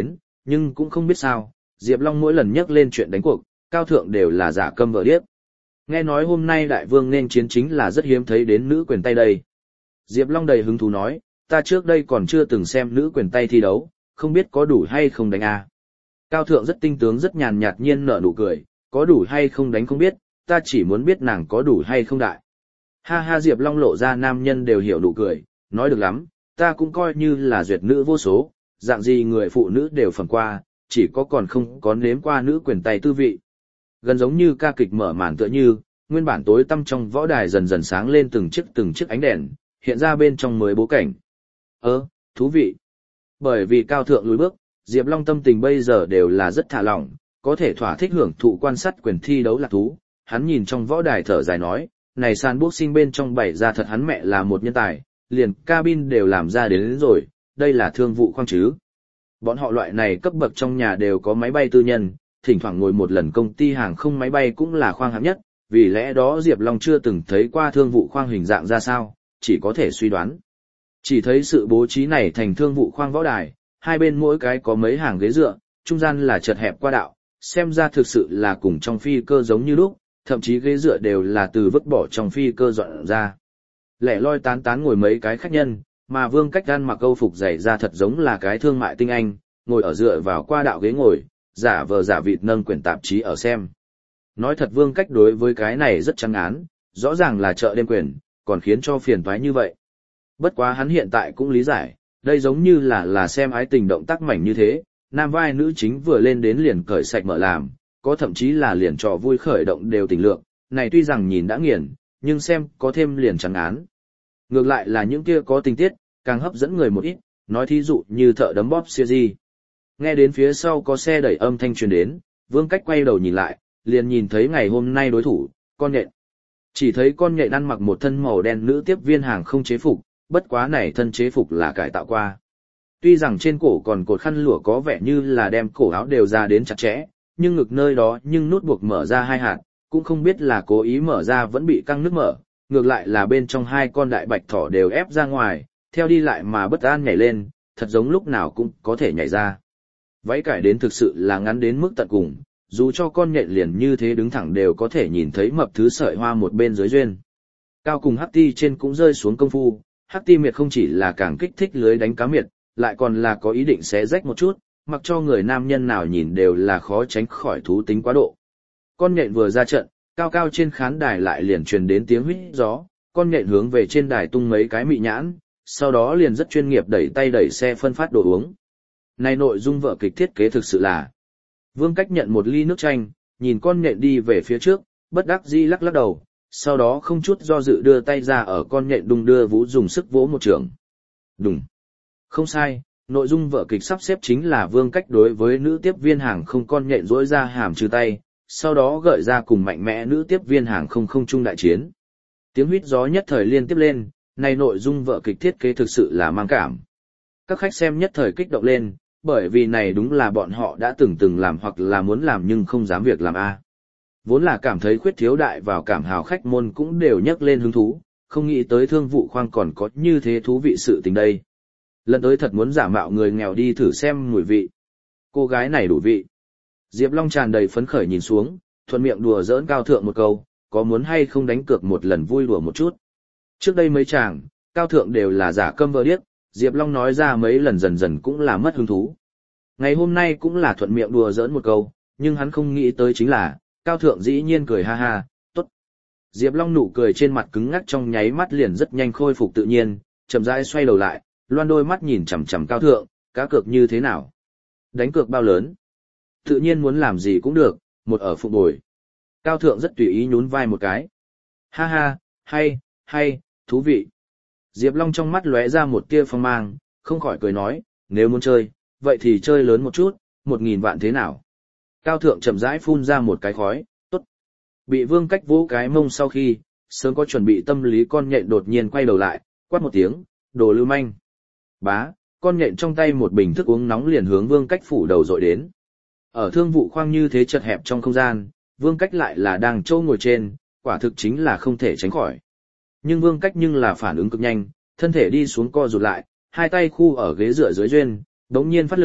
Nhưng cũng không biết sao, Diệp Long mỗi lần nhắc lên chuyện đánh cuộc, Cao Thượng đều là giả câm vờ điếc. Nghe nói hôm nay đại vương nên chiến chính là rất hiếm thấy đến nữ quyền tay đây. Diệp Long đầy hứng thú nói, ta trước đây còn chưa từng xem nữ quyền tay thi đấu, không biết có đủ hay không đánh à. Cao Thượng rất tinh tướng rất nhàn nhạt nhiên nở nụ cười, có đủ hay không đánh không biết, ta chỉ muốn biết nàng có đủ hay không đại. Ha ha, Diệp Long lộ ra nam nhân đều hiểu nụ cười, nói được lắm, ta cũng coi như là duyệt nữ vô số, dạng gì người phụ nữ đều phẩm qua, chỉ có còn không có nếm qua nữ quyền tay tư vị. Gần giống như ca kịch mở màn tựa như, nguyên bản tối tăm trong võ đài dần dần sáng lên từng chiếc từng chiếc ánh đèn, hiện ra bên trong mới bố cảnh. Ơ, thú vị. Bởi vì Cao Thượng lùi bước, Diệp Long tâm tình bây giờ đều là rất thả lỏng, có thể thỏa thích hưởng thụ quan sát quyền thi đấu lạc thú. Hắn nhìn trong võ đài thở dài nói, này sàn boxing bên trong bày ra thật hắn mẹ là một nhân tài, liền cabin đều làm ra đến, đến rồi, đây là thương vụ khoang chứ. Bọn họ loại này cấp bậc trong nhà đều có máy bay tư nhân, thỉnh thoảng ngồi một lần công ty hàng không máy bay cũng là khoang hạng nhất, vì lẽ đó Diệp Long chưa từng thấy qua thương vụ khoang hình dạng ra sao, chỉ có thể suy đoán. Chỉ thấy sự bố trí này thành thương vụ khoang võ đài, hai bên mỗi cái có mấy hàng ghế dựa, trung gian là chật hẹp qua đạo, xem ra thực sự là cùng trong phi cơ giống như lúc, thậm chí ghế dựa đều là từ vứt bỏ trong phi cơ dọn ra. Lẻ loi tán tán ngồi mấy cái khách nhân, mà Vương Cách ăn mặc câu phục dày ra thật giống là cái thương mại tinh anh, ngồi ở dựa vào qua đạo ghế ngồi, giả vờ giả vịt nâng quyển tạp chí ở xem. Nói thật Vương Cách đối với cái này rất chán ngán, rõ ràng là chợ đêm quyền, còn khiến cho phiền toái như vậy. Bất quá hắn hiện tại cũng lý giải, đây giống như là là xem ái tình động tác mảnh như thế, nam vai nữ chính vừa lên đến liền cởi sạch mở làm, có thậm chí là liền trò vui khởi động đều tình lượng, này tuy rằng nhìn đã nghiền, nhưng xem có thêm liền chẳng án. Ngược lại là những kia có tình tiết, càng hấp dẫn người một ít, nói thí dụ như thợ đấm bóp series. Nghe đến phía sau có xe đẩy âm thanh truyền đến, Vương Cách quay đầu nhìn lại, liền nhìn thấy ngày hôm nay đối thủ, con nhện. Chỉ thấy con nhện ăn mặc một thân màu đen nữ tiếp viên hàng không chế phục, bất quá này thân chế phục là cải tạo qua. Tuy rằng trên cổ còn cột khăn lụa có vẻ như là đem cổ áo đều ra đến chặt chẽ, nhưng ngực nơi đó nhưng nút buộc mở ra hai hạt, cũng không biết là cố ý mở ra vẫn bị căng nước mở, ngược lại là bên trong hai con đại bạch thỏ đều ép ra ngoài, theo đi lại mà bất an nhảy lên, thật giống lúc nào cũng có thể nhảy ra. Váy cải đến thực sự là ngắn đến mức tận cùng, dù cho con nhện liền như thế đứng thẳng đều có thể nhìn thấy mập thứ sợi hoa một bên dưới duyên. Cao cùng hắc ti trên cũng rơi xuống công phu, hắc ti miệt không chỉ là càng kích thích lưới đánh cá miệt, lại còn là có ý định xé rách một chút, mặc cho người nam nhân nào nhìn đều là khó tránh khỏi thú tính quá độ. Con nhện vừa ra trận, cao cao trên khán đài lại liền truyền đến tiếng huýt gió, con nhện hướng về trên đài tung mấy cái mị nhãn, sau đó liền rất chuyên nghiệp đẩy tay đẩy xe phân phát đồ uống. Này nội dung vở kịch thiết kế thực sự là. Vương Cách nhận một ly nước chanh, nhìn con nhện đi về phía trước, bất đắc dĩ lắc lắc đầu, sau đó không chút do dự đưa tay ra ở con nhện đung đưa vũ dùng sức vỗ một trường. Đùng. Không sai, nội dung vở kịch sắp xếp chính là Vương Cách đối với nữ tiếp viên hàng không con nhện rỗi ra hàm trừ tay, sau đó gợi ra cùng mạnh mẽ nữ tiếp viên hàng không không chung đại chiến. Tiếng huýt gió nhất thời liên tiếp lên, này nội dung vở kịch thiết kế thực sự là mang cảm. Các khách xem nhất thời kích động lên, bởi vì này đúng là bọn họ đã từng từng làm hoặc là muốn làm nhưng không dám việc làm a. Vốn là cảm thấy khuyết thiếu đại vào cảm hào khách môn cũng đều nhấc lên hứng thú, không nghĩ tới thương vụ khoang còn có như thế thú vị sự tình đây. Lần tới thật muốn giả mạo người nghèo đi thử xem mùi vị. Cô gái này đủ vị. Diệp Long tràn đầy phấn khởi nhìn xuống, thuận miệng đùa giỡn Cao Thượng một câu, có muốn hay không đánh cược một lần vui đùa một chút. Trước đây mấy chàng, Cao Thượng đều là giả câm vờ điếc, Diệp Long nói ra mấy lần dần dần cũng là mất hứng thú. Ngày hôm nay cũng là thuận miệng đùa giỡn một câu, nhưng hắn không nghĩ tới chính là, Cao Thượng dĩ nhiên cười ha ha, tốt. Diệp Long nụ cười trên mặt cứng ngắc trong nháy mắt liền rất nhanh khôi phục tự nhiên, chậm rãi xoay đầu lại, loan đôi mắt nhìn chằm chằm Cao Thượng, cá cược như thế nào? Đánh cược bao lớn? Tự nhiên muốn làm gì cũng được, một ở phục bồi. Cao Thượng rất tùy ý nhún vai một cái. Ha ha, hay, hay, thú vị. Diệp Long trong mắt lóe ra một tia phong mang, không khỏi cười nói, nếu muốn chơi, vậy thì chơi lớn một chút, một nghìn vạn thế nào? Cao Thượng chậm rãi phun ra một cái khói, tốt. Bị Vương Cách vỗ cái mông sau khi, sớm có chuẩn bị tâm lý con nhện đột nhiên quay đầu lại, quát một tiếng, đồ lưu manh. Bá, con nhện trong tay một bình thức uống nóng liền hướng Vương Cách phủ đầu dội đến. Ở thương vụ khoang như thế chật hẹp trong không gian, Vương Cách lại là đang trâu ngồi trên, quả thực chính là không thể tránh khỏi. Nhưng Vương Cách nhưng là phản ứng cực nhanh, thân thể đi xuống co rụt lại, hai tay khu ở ghế dựa dưới duyên, đống nhiên phát lực,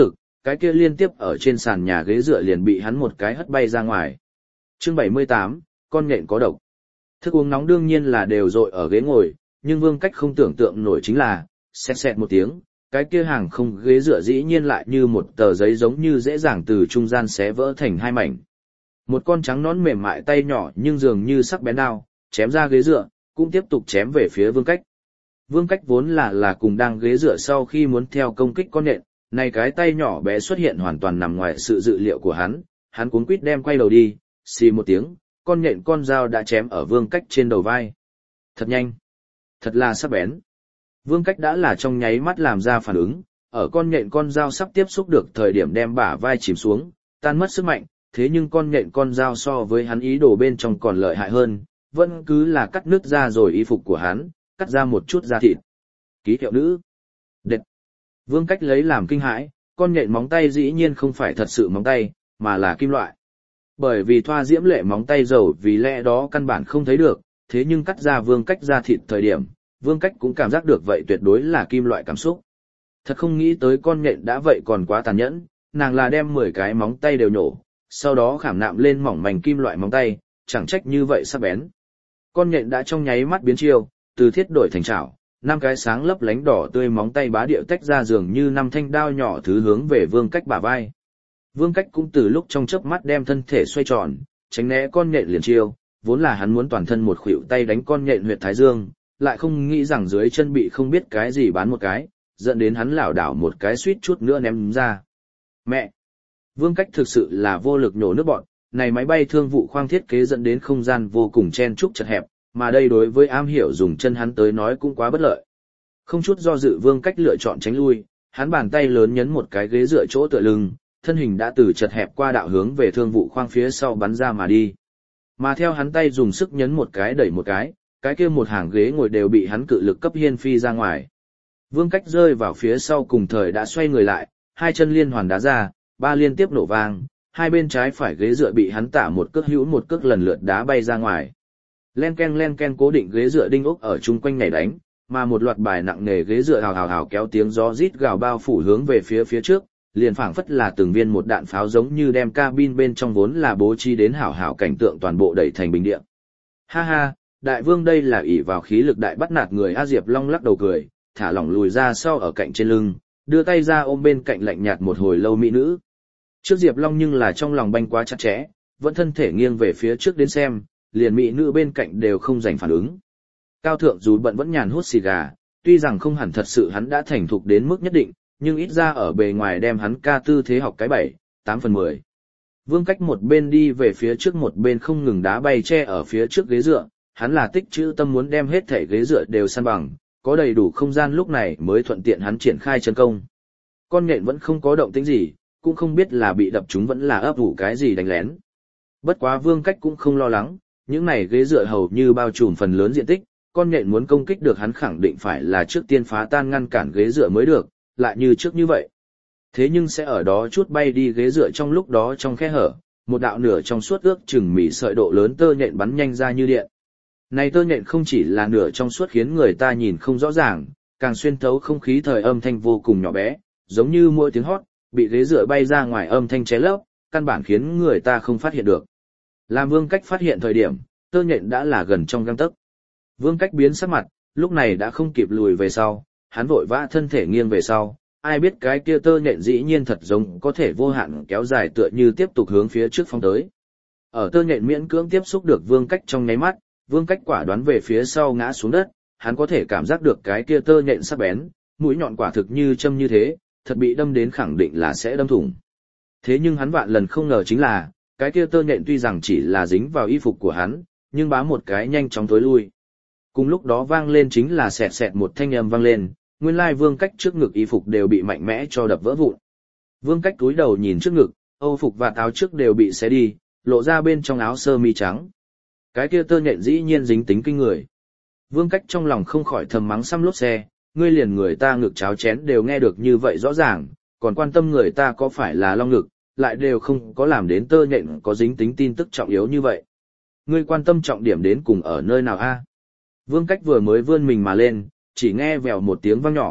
cái kia liên tiếp ở trên sàn nhà ghế dựa liền bị hắn một cái hất bay ra ngoài. Chương bảy mươi tám, con nhện có độc. Thức uống nóng đương nhiên là đều dội ở ghế ngồi, nhưng Vương Cách không tưởng tượng nổi chính là, xẹt xẹt một tiếng, cái kia hàng không ghế dựa dĩ nhiên lại như một tờ giấy giống như dễ dàng từ trung gian xé vỡ thành hai mảnh. Một con trắng nón mềm mại tay nhỏ nhưng dường như sắc bén đao, chém ra ghế dựa, cũng tiếp tục chém về phía Vương Cách. Vương Cách vốn là là cùng đang ghế dựa sau khi muốn theo công kích con nhện, này cái tay nhỏ bé xuất hiện hoàn toàn nằm ngoài sự dự liệu của hắn, hắn cuống quýt đem quay đầu đi, xì một tiếng, con nhện con dao đã chém ở Vương Cách trên đầu vai. Thật nhanh, thật là sắc bén. Vương Cách đã là trong nháy mắt làm ra phản ứng, ở con nhện con dao sắp tiếp xúc được thời điểm đem bả vai chìm xuống, tan mất sức mạnh, thế nhưng con nhện con dao so với hắn ý đồ bên trong còn lợi hại hơn, vẫn cứ là cắt nứt ra rồi y phục của hắn, cắt ra một chút da thịt. Ký hiệu nữ. Đệt. Vương Cách lấy làm kinh hãi, con nhện móng tay dĩ nhiên không phải thật sự móng tay, mà là kim loại. Bởi vì thoa diễm lệ móng tay dầu vì lẽ đó căn bản không thấy được, thế nhưng cắt ra Vương Cách da thịt thời điểm, Vương Cách cũng cảm giác được vậy tuyệt đối là kim loại cảm xúc. Thật không nghĩ tới con nhện đã vậy còn quá tàn nhẫn, nàng là đem mười cái móng tay đều nhổ, sau đó khảm nạm lên mỏng mảnh kim loại móng tay, chẳng trách như vậy sắc bén. Con nhện đã trong nháy mắt biến chiêu, từ thiết đổi thành chảo, năm cái sáng lấp lánh đỏ tươi móng tay bá điệu tách ra dường như năm thanh đao nhỏ thứ hướng về Vương Cách bả vai. Vương Cách cũng từ lúc trong chớp mắt đem thân thể xoay tròn, tránh né con nhện liền chiêu, vốn là hắn muốn toàn thân một khuỷu tay đánh con nhện huyệt thái dương, lại không nghĩ rằng dưới chân bị không biết cái gì bán một cái, dẫn đến hắn lảo đảo một cái suýt chút nữa ném ra. Mẹ! Vương Cách thực sự là vô lực nhổ nước bọn, này máy bay thương vụ khoang thiết kế dẫn đến không gian vô cùng chen chúc chật hẹp, mà đây đối với am hiểu dùng chân hắn tới nói cũng quá bất lợi. Không chút do dự Vương Cách lựa chọn tránh lui, hắn bàn tay lớn nhấn một cái ghế dựa chỗ tựa lưng, thân hình đã từ chật hẹp qua đạo hướng về thương vụ khoang phía sau bắn ra mà đi. Mà theo hắn tay dùng sức nhấn một cái đẩy một cái, cái kia một hàng ghế ngồi đều bị hắn cự lực cấp hiên phi ra ngoài. Vương Cách rơi vào phía sau cùng thời đã xoay người lại, hai chân liên hoàn đá ra, ba liên tiếp nổ vang, hai bên trái phải ghế dựa bị hắn tả một cước hữu một cước lần lượt đá bay ra ngoài. Len ken len ken cố định ghế dựa đinh ốc ở chung quanh nhảy đánh, mà một loạt bài nặng nề ghế dựa hào hào hào kéo tiếng gió rít gào bao phủ hướng về phía phía trước, liền phảng phất là từng viên một đạn pháo giống như đem cabin bên trong vốn là bố trí đến hảo hảo cảnh tượng toàn bộ đẩy thành bình địa. Ha ha, đại vương đây là ỷ vào khí lực đại bắt nạt người. A Diệp Long lắc đầu cười, thả lỏng lùi ra sau ở cạnh trên lưng, đưa tay ra ôm bên cạnh lạnh nhạt một hồi lâu mỹ nữ. Trước Diệp Long nhưng là trong lòng banh quá chặt chẽ, vẫn thân thể nghiêng về phía trước đến xem, liền mỹ nữ bên cạnh đều không dành phản ứng. Cao Thượng dù bận vẫn nhàn hút xì gà, tuy rằng không hẳn thật sự hắn đã thành thục đến mức nhất định, nhưng ít ra ở bề ngoài đem hắn ca tư thế học cái bảy, tám phần mười. Vương Cách một bên đi về phía trước một bên không ngừng đá bay che ở phía trước ghế dựa, hắn là tích trữ tâm muốn đem hết thể ghế dựa đều san bằng, có đầy đủ không gian lúc này mới thuận tiện hắn triển khai chân công. Con nhện vẫn không có động tĩnh gì, cũng không biết là bị đập chúng vẫn là ấp ủ cái gì đánh lén. Bất quá Vương Cách cũng không lo lắng, những này ghế dựa hầu như bao trùm phần lớn diện tích, con nhện muốn công kích được hắn khẳng định phải là trước tiên phá tan ngăn cản ghế dựa mới được, lại như trước như vậy. Thế nhưng sẽ ở đó chút bay đi ghế dựa trong lúc đó trong khe hở, một đạo nửa trong suốt ước chừng mỉ sợi độ lớn tơ nhện bắn nhanh ra như điện. Này tơ nhện không chỉ là nửa trong suốt khiến người ta nhìn không rõ ràng, càng xuyên thấu không khí thời âm thanh vô cùng nhỏ bé, giống như mỗi tiếng hót, bị ghế dựa bay ra ngoài âm thanh ché lấp, căn bản khiến người ta không phát hiện được. Làm Vương Cách phát hiện thời điểm, tơ nhện đã là gần trong gang tấc. Vương Cách biến sắc mặt, lúc này đã không kịp lùi về sau, hắn vội vã thân thể nghiêng về sau, ai biết cái kia tơ nhện dĩ nhiên thật giống có thể vô hạn kéo dài tựa như tiếp tục hướng phía trước phóng tới. Ở tơ nhện miễn cưỡng tiếp xúc được Vương Cách trong nháy mắt, Vương Cách quả đoán về phía sau ngã xuống đất, hắn có thể cảm giác được cái kia tơ nhện sắc bén, mũi nhọn quả thực như châm như thế, thật bị đâm đến khẳng định là sẽ đâm thủng. Thế nhưng hắn vạn lần không ngờ chính là, cái kia tơ nhện tuy rằng chỉ là dính vào y phục của hắn, nhưng bám một cái nhanh chóng tối lui. Cùng lúc đó vang lên chính là xẹt xẹt một thanh âm vang lên, nguyên lai Vương Cách trước ngực y phục đều bị mạnh mẽ cho đập vỡ vụn. Vương Cách cúi đầu nhìn trước ngực, âu phục và áo trước đều bị xé đi, lộ ra bên trong áo sơ mi trắng. Cái kia tơ nhện dĩ nhiên dính tính kinh người. Vương Cách trong lòng không khỏi thầm mắng xăm lốp xe, ngươi liền người ta ngực cháo chén đều nghe được như vậy rõ ràng, còn quan tâm người ta có phải là long ngực, lại đều không có làm đến tơ nhện có dính tính tin tức trọng yếu như vậy. Ngươi quan tâm trọng điểm đến cùng ở nơi nào a? Vương Cách vừa mới vươn mình mà lên, chỉ nghe vèo một tiếng vang nhỏ,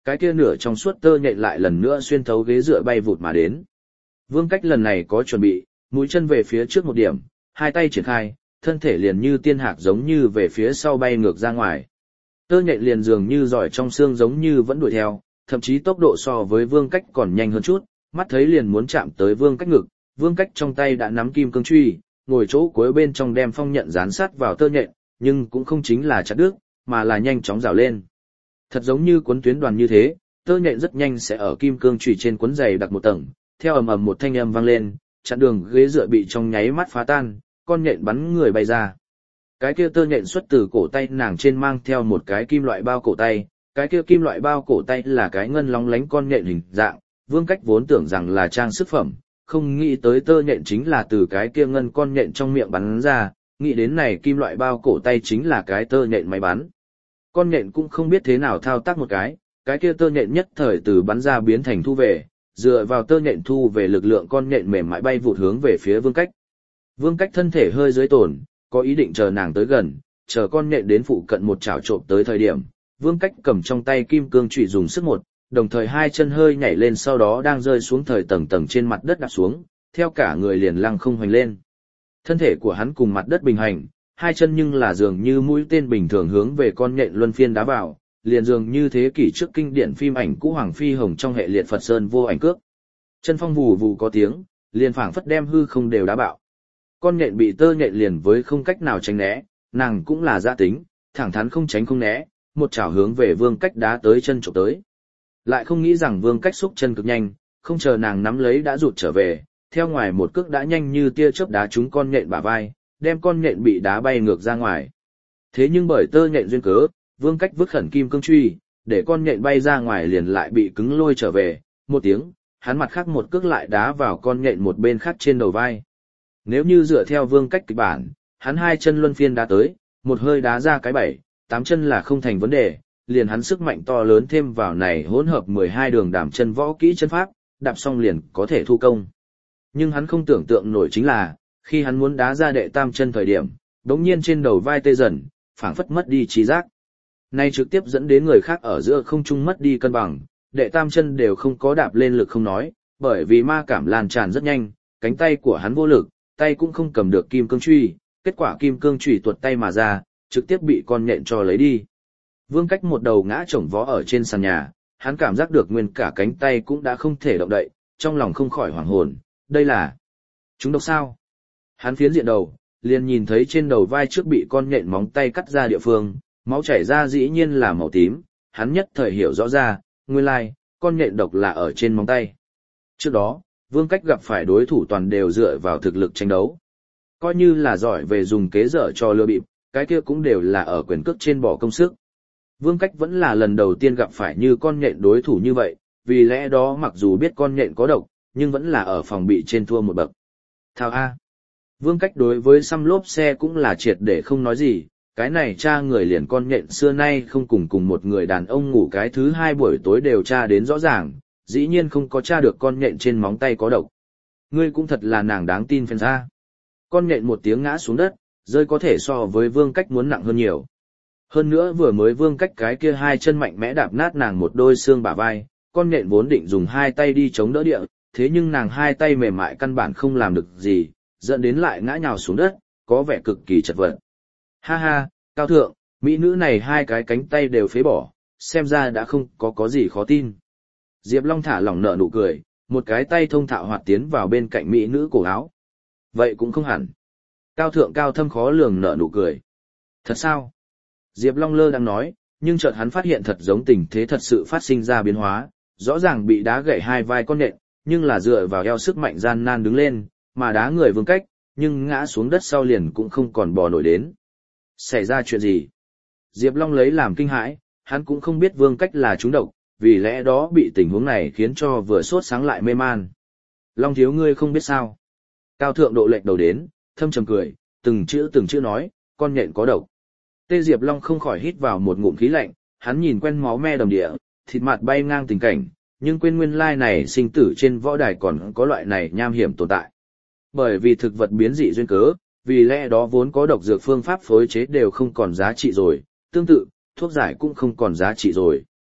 cái kia nửa trong suốt tơ nhện lại lần nữa xuyên thấu ghế dựa bay vụt mà đến. Vương Cách lần này có chuẩn bị, mũi chân về phía trước một điểm, hai tay triển khai, thân thể liền như tiên hạc giống như về phía sau bay ngược ra ngoài. Tơ nhện liền dường như giỏi trong xương giống như vẫn đuổi theo, thậm chí tốc độ so với Vương Cách còn nhanh hơn chút, mắt thấy liền muốn chạm tới Vương Cách ngực, Vương Cách trong tay đã nắm kim cương truy, ngồi chỗ cuối bên trong đem phong nhận dán sát vào tơ nhện, nhưng cũng không chính là chặt đứt, mà là nhanh chóng rào lên. Thật giống như cuốn tuyến đoàn như thế, tơ nhện rất nhanh sẽ ở kim cương truy trên cuốn dày đặt một tầng, theo ầm ầm một thanh âm vang lên, chặn đường ghế dựa bị trong nháy mắt phá tan, con nhện bắn người bay ra. Cái kia tơ nhện xuất từ cổ tay nàng trên mang theo một cái kim loại bao cổ tay, cái kia kim loại bao cổ tay là cái ngân lóng lánh con nhện hình dạng, Vương Cách vốn tưởng rằng là trang sức phẩm, không nghĩ tới tơ nhện chính là từ cái kia ngân con nhện trong miệng bắn ra, nghĩ đến này kim loại bao cổ tay chính là cái tơ nhện máy bắn. Con nhện cũng không biết thế nào thao tác một cái, cái kia tơ nhện nhất thời từ bắn ra biến thành thu về, dựa vào tơ nhện thu về lực lượng con nhện mềm mại bay vụt hướng về phía Vương Cách. Vương Cách thân thể hơi dưới tổn, có ý định chờ nàng tới gần, chờ con nhện đến phụ cận một chảo trộm tới thời điểm, Vương Cách cầm trong tay kim cương chủy dùng sức một, đồng thời hai chân hơi nhảy lên sau đó đang rơi xuống thời tầng tầng trên mặt đất đạp xuống, theo cả người liền lăng không hoành lên. Thân thể của hắn cùng mặt đất bình hành, hai chân nhưng là dường như mũi tên bình thường hướng về con nhện luân phiên đá vào, liền dường như thế kỷ trước kinh điển phim ảnh cũ Hoàng Phi Hồng trong hệ liệt Phật Sơn vô ảnh cước. Chân phong vù vù có tiếng, liền phảng phất đem hư không đều đá bạo. Con nhện bị tơ nhện liền với không cách nào tránh né, nàng cũng là gia tính, thẳng thắn không tránh không né, một chảo hướng về Vương Cách đá tới chân chụp tới. Lại không nghĩ rằng Vương Cách xúc chân cực nhanh, không chờ nàng nắm lấy đã rụt trở về, theo ngoài một cước đã nhanh như tia chớp đá trúng con nhện bả vai, đem con nhện bị đá bay ngược ra ngoài. Thế nhưng bởi tơ nhện duyên cớ, Vương Cách vứt khẩn kim cương truy, để con nhện bay ra ngoài liền lại bị cứng lôi trở về, một tiếng, hắn mặt khác một cước lại đá vào con nhện một bên khác trên đầu vai. Nếu như dựa theo Vương Cách kịch bản, hắn hai chân luân phiên đá tới, một hơi đá ra cái bảy, tám chân là không thành vấn đề, liền hắn sức mạnh to lớn thêm vào này hỗn hợp mười hai đường đảm chân võ kỹ chân pháp, đạp xong liền có thể thu công. Nhưng hắn không tưởng tượng nổi chính là, khi hắn muốn đá ra đệ tam chân thời điểm, đống nhiên trên đầu vai tê dần, phảng phất mất đi trí giác. Này trực tiếp dẫn đến người khác ở giữa không trung mất đi cân bằng, đệ tam chân đều không có đạp lên lực không nói, bởi vì ma cảm lan tràn rất nhanh, cánh tay của hắn vô lực, tay cũng không cầm được kim cương truy, kết quả kim cương truy tuột tay mà ra, trực tiếp bị con nhện cho lấy đi. Vương Cách một đầu ngã chồng vó ở trên sàn nhà, hắn cảm giác được nguyên cả cánh tay cũng đã không thể động đậy, trong lòng không khỏi hoảng hồn, đây là chúng độc sao? Hắn phiến diện đầu, liền nhìn thấy trên đầu vai trước bị con nhện móng tay cắt ra địa phương, máu chảy ra dĩ nhiên là màu tím, hắn nhất thời hiểu rõ ra, nguyên lai, con nhện độc là ở trên móng tay. Trước đó, Vương Cách gặp phải đối thủ toàn đều dựa vào thực lực tranh đấu. Coi như là giỏi về dùng kế dở cho lừa bịp, cái kia cũng đều là ở quyền cước trên bỏ công sức. Vương Cách vẫn là lần đầu tiên gặp phải như con nhện đối thủ như vậy, vì lẽ đó mặc dù biết con nhện có độc, nhưng vẫn là ở phòng bị trên thua một bậc. Thao A. Vương Cách đối với xăm lốp xe cũng là triệt để không nói gì, cái này cha người liền con nhện xưa nay không cùng cùng một người đàn ông ngủ cái thứ hai buổi tối đều tra đến rõ ràng, dĩ nhiên không có tra được con nhện trên móng tay có độc. Ngươi cũng thật là nàng đáng tin phèn ra. Con nhện một tiếng ngã xuống đất, rơi có thể so với Vương Cách muốn nặng hơn nhiều. Hơn nữa vừa mới Vương Cách cái kia hai chân mạnh mẽ đạp nát nàng một đôi xương bả vai, con nhện vốn định dùng hai tay đi chống đỡ địa, thế nhưng nàng hai tay mềm mại căn bản không làm được gì, dẫn đến lại ngã nhào xuống đất, có vẻ cực kỳ chật vật. Ha ha, Cao Thượng, mỹ nữ này hai cái cánh tay đều phế bỏ, xem ra đã không có có gì khó tin. Diệp Long thả lỏng nở nụ cười, một cái tay thông thạo hoạt tiến vào bên cạnh mỹ nữ cổ áo. Vậy cũng không hẳn. Cao Thượng cao thâm khó lường nở nụ cười. Thật sao? Diệp Long lơ đang nói, nhưng chợt hắn phát hiện thật giống tình thế thật sự phát sinh ra biến hóa, rõ ràng bị đá gãy hai vai con nhện, nhưng là dựa vào eo sức mạnh gian nan đứng lên, mà đá người Vương Cách, nhưng ngã xuống đất sau liền cũng không còn bò nổi đến. Xảy ra chuyện gì? Diệp Long lấy làm kinh hãi, hắn cũng không biết Vương Cách là trúng độc, vì lẽ đó bị tình huống này khiến cho vừa sốt sáng lại mê man. Long thiếu ngươi không biết sao? Cao Thượng độ lệch đầu đến, thâm trầm cười, từng chữ từng chữ nói, con nhện có độc. Tê Diệp Long không khỏi hít vào một ngụm khí lạnh, hắn nhìn quen máu me đầm địa, thịt mặt bay ngang tình cảnh, nhưng quên nguyên lai này sinh tử trên võ đài còn có loại này nham hiểm tồn tại. Bởi vì thực vật biến dị duyên cớ, vì lẽ đó vốn có độc dược phương pháp phối chế đều không còn giá trị rồi, tương tự, thuốc giải cũng không còn giá trị rồi.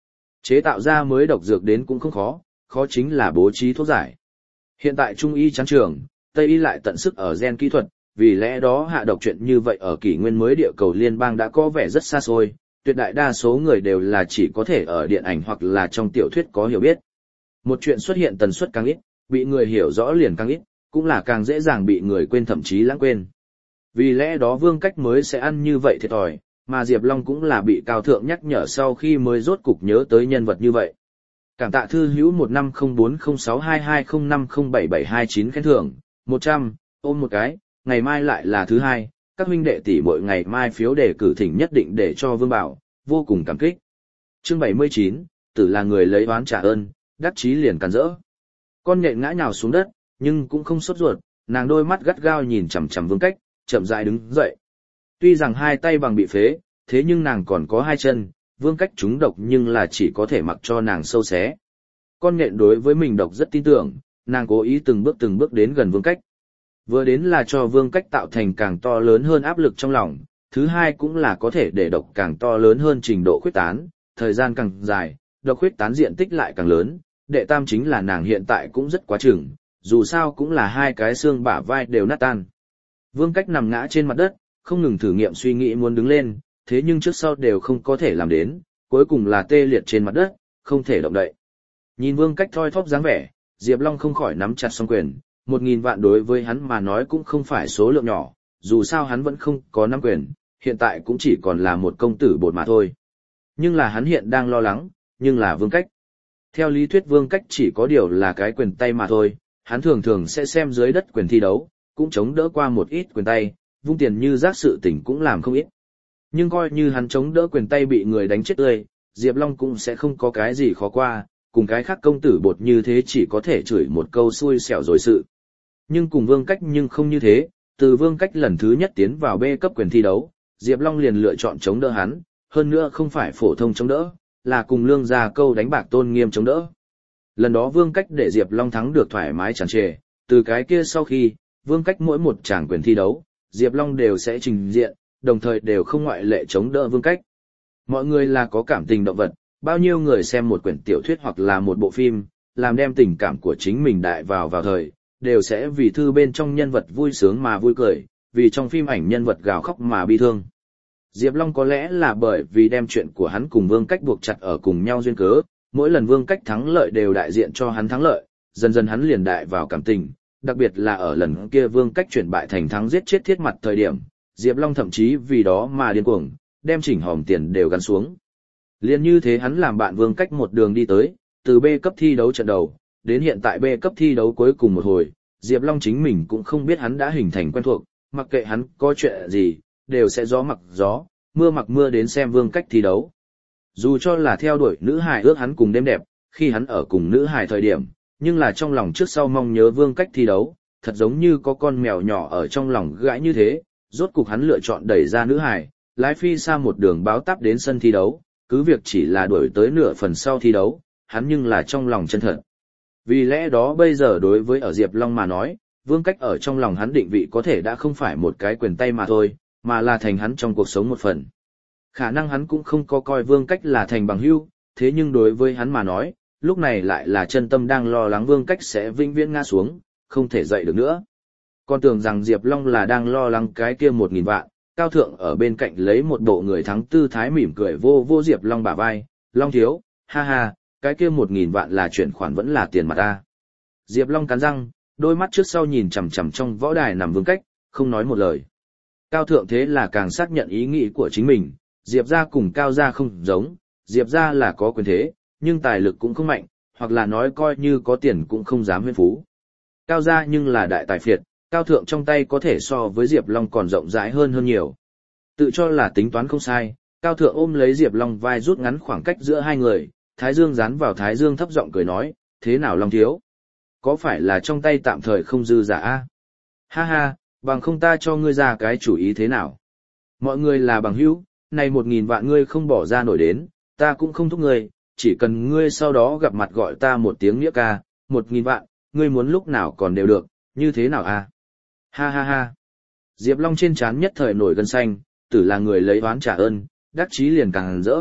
Chế tạo ra mới độc dược đến cũng không khó, khó chính là bố trí thuốc giải. Hiện tại Trung y chán trường, Tây y lại tận sức ở gen kỹ thuật, vì lẽ đó hạ độc chuyện như vậy ở kỷ nguyên mới địa cầu liên bang đã có vẻ rất xa xôi, tuyệt đại đa số người đều là chỉ có thể ở điện ảnh hoặc là trong tiểu thuyết có hiểu biết. Một chuyện xuất hiện tần suất càng ít, bị người hiểu rõ liền càng ít, cũng là càng dễ dàng bị người quên thậm chí lãng quên. Vì lẽ đó Vương Cách mới sẽ ăn như vậy thiệt thòi, mà Diệp Long cũng là bị Cao Thượng nhắc nhở sau khi mới rốt cục nhớ tới nhân vật như vậy. Cảm tạ thư hữu một năm không bốn không sáu hai hai không năm không bảy bảy hai chín khen thưởng, một trăm, ôm một cái, ngày mai lại là thứ hai, các huynh đệ tỷ mỗi ngày mai phiếu đề cử thỉnh nhất định để cho Vương Bảo, vô cùng cảm kích. Chương bảy mươi chín, tử là người lấy oán trả ơn, đắc chí liền càn rỡ. Con nhện ngã nhào xuống đất, nhưng cũng không sốt ruột, nàng đôi mắt gắt gao nhìn chằm chằm Vương Cách, chậm rãi đứng dậy. Tuy rằng hai tay bằng bị phế, thế nhưng nàng còn có hai chân, Vương Cách trúng độc nhưng là chỉ có thể mặc cho nàng sâu xé. Con nhện đối với mình độc rất tin tưởng, nàng cố ý từng bước từng bước đến gần Vương Cách. Vừa đến là cho Vương Cách tạo thành càng to lớn hơn áp lực trong lòng, thứ hai cũng là có thể để độc càng to lớn hơn trình độ khuyết tán, thời gian càng dài, độc khuyết tán diện tích lại càng lớn, đệ tam chính là nàng hiện tại cũng rất quá chừng, dù sao cũng là hai cái xương bả vai đều nát tan. Vương Cách nằm ngã trên mặt đất, không ngừng thử nghiệm suy nghĩ muốn đứng lên, thế nhưng trước sau đều không có thể làm đến, cuối cùng là tê liệt trên mặt đất, không thể động đậy. Nhìn Vương Cách thoi thóp dáng vẻ, Diệp Long không khỏi nắm chặt song quyền, một nghìn vạn đối với hắn mà nói cũng không phải số lượng nhỏ, dù sao hắn vẫn không có nắm quyền, hiện tại cũng chỉ còn là một công tử bột mà thôi. Nhưng là hắn hiện đang lo lắng, nhưng là Vương Cách. Theo lý thuyết Vương Cách chỉ có điều là cái quyền tay mà thôi, hắn thường thường sẽ xem dưới đất quyền thi đấu, cũng chống đỡ qua một ít quyền tay, vung tiền như rác sự tình cũng làm không ít. Nhưng coi như hắn chống đỡ quyền tay bị người đánh chết tươi, Diệp Long cũng sẽ không có cái gì khó qua, cùng cái khác công tử bột như thế chỉ có thể chửi một câu xui xẻo rồi sự. Nhưng cùng Vương Cách nhưng không như thế, từ Vương Cách lần thứ nhất tiến vào B cấp quyền thi đấu, Diệp Long liền lựa chọn chống đỡ hắn, hơn nữa không phải phổ thông chống đỡ, là cùng lương gia câu đánh bạc tôn nghiêm chống đỡ. Lần đó Vương Cách để Diệp Long thắng được thoải mái tràn trề, từ cái kia sau khi, Vương Cách mỗi một tràng quyền thi đấu, Diệp Long đều sẽ trình diện, đồng thời đều không ngoại lệ chống đỡ Vương Cách. Mọi người là có cảm tình động vật, bao nhiêu người xem một quyển tiểu thuyết hoặc là một bộ phim, làm đem tình cảm của chính mình đại vào vào thời, đều sẽ vì thư bên trong nhân vật vui sướng mà vui cười, vì trong phim ảnh nhân vật gào khóc mà bi thương. Diệp Long có lẽ là bởi vì đem chuyện của hắn cùng Vương Cách buộc chặt ở cùng nhau duyên cớ, mỗi lần Vương Cách thắng lợi đều đại diện cho hắn thắng lợi, dần dần hắn liền đại vào cảm tình, đặc biệt là ở lần kia Vương Cách chuyển bại thành thắng giết chết Thiết Mặt thời điểm, Diệp Long thậm chí vì đó mà điên cuồng, đem chỉnh hòm tiền đều gắn xuống. Liên như thế hắn làm bạn Vương Cách một đường đi tới, từ B cấp thi đấu trận đầu, đến hiện tại B cấp thi đấu cuối cùng một hồi, Diệp Long chính mình cũng không biết hắn đã hình thành quen thuộc, mặc kệ hắn có chuyện gì, đều sẽ gió mặc gió, mưa mặc mưa đến xem Vương Cách thi đấu. Dù cho là theo đuổi nữ hài ước hắn cùng đêm đẹp, khi hắn ở cùng nữ hài thời điểm, nhưng là trong lòng trước sau mong nhớ Vương Cách thi đấu, thật giống như có con mèo nhỏ ở trong lòng gãi như thế, rốt cục hắn lựa chọn đẩy ra nữ hài, lái phi xa một đường báo táp đến sân thi đấu, cứ việc chỉ là đuổi tới nửa phần sau thi đấu, hắn nhưng là trong lòng chân thật. Vì lẽ đó bây giờ đối với ở Diệp Long mà nói, Vương Cách ở trong lòng hắn định vị có thể đã không phải một cái quyền tay mà thôi, mà là thành hắn trong cuộc sống một phần. Khả năng hắn cũng không có coi Vương Cách là thành bằng hữu, thế nhưng đối với hắn mà nói, lúc này lại là chân tâm đang lo lắng Vương Cách sẽ vĩnh viễn ngã xuống, không thể dậy được nữa. Còn tưởng rằng Diệp Long là đang lo lắng cái kia một nghìn vạn, Cao Thượng ở bên cạnh lấy một bộ người thắng tư thái mỉm cười vô vô Diệp Long bả vai, Long thiếu, ha ha, cái kia một nghìn vạn là chuyển khoản vẫn là tiền mặt ta. Diệp Long cắn răng, đôi mắt trước sau nhìn chằm chằm trong võ đài nằm Vương Cách, không nói một lời. Cao Thượng thế là càng xác nhận ý nghĩ của chính mình, Diệp gia cùng Cao gia không giống, Diệp gia là có quyền thế, nhưng tài lực cũng không mạnh, hoặc là nói coi như có tiền cũng không dám huyên phú. Cao gia nhưng là đại tài phiệt, Cao Thượng trong tay có thể so với Diệp Long còn rộng rãi hơn hơn nhiều. Tự cho là tính toán không sai, Cao Thượng ôm lấy Diệp Long vai rút ngắn khoảng cách giữa hai người, Thái Dương dán vào Thái Dương thấp giọng cười nói, thế nào Long thiếu? Có phải là trong tay tạm thời không dư giả a? Ha ha, bằng không ta cho ngươi ra cái chủ ý thế nào? Mọi người là bằng hữu, này một nghìn vạn ngươi không bỏ ra nổi đến, ta cũng không thúc ngươi, chỉ cần ngươi sau đó gặp mặt gọi ta một tiếng nghĩa ca, một nghìn vạn, ngươi muốn lúc nào còn đều được, như thế nào a? Ha ha ha. Diệp Long trên trán nhất thời nổi gân xanh, tử là người lấy oán trả ơn, đắc chí liền càng rỡ,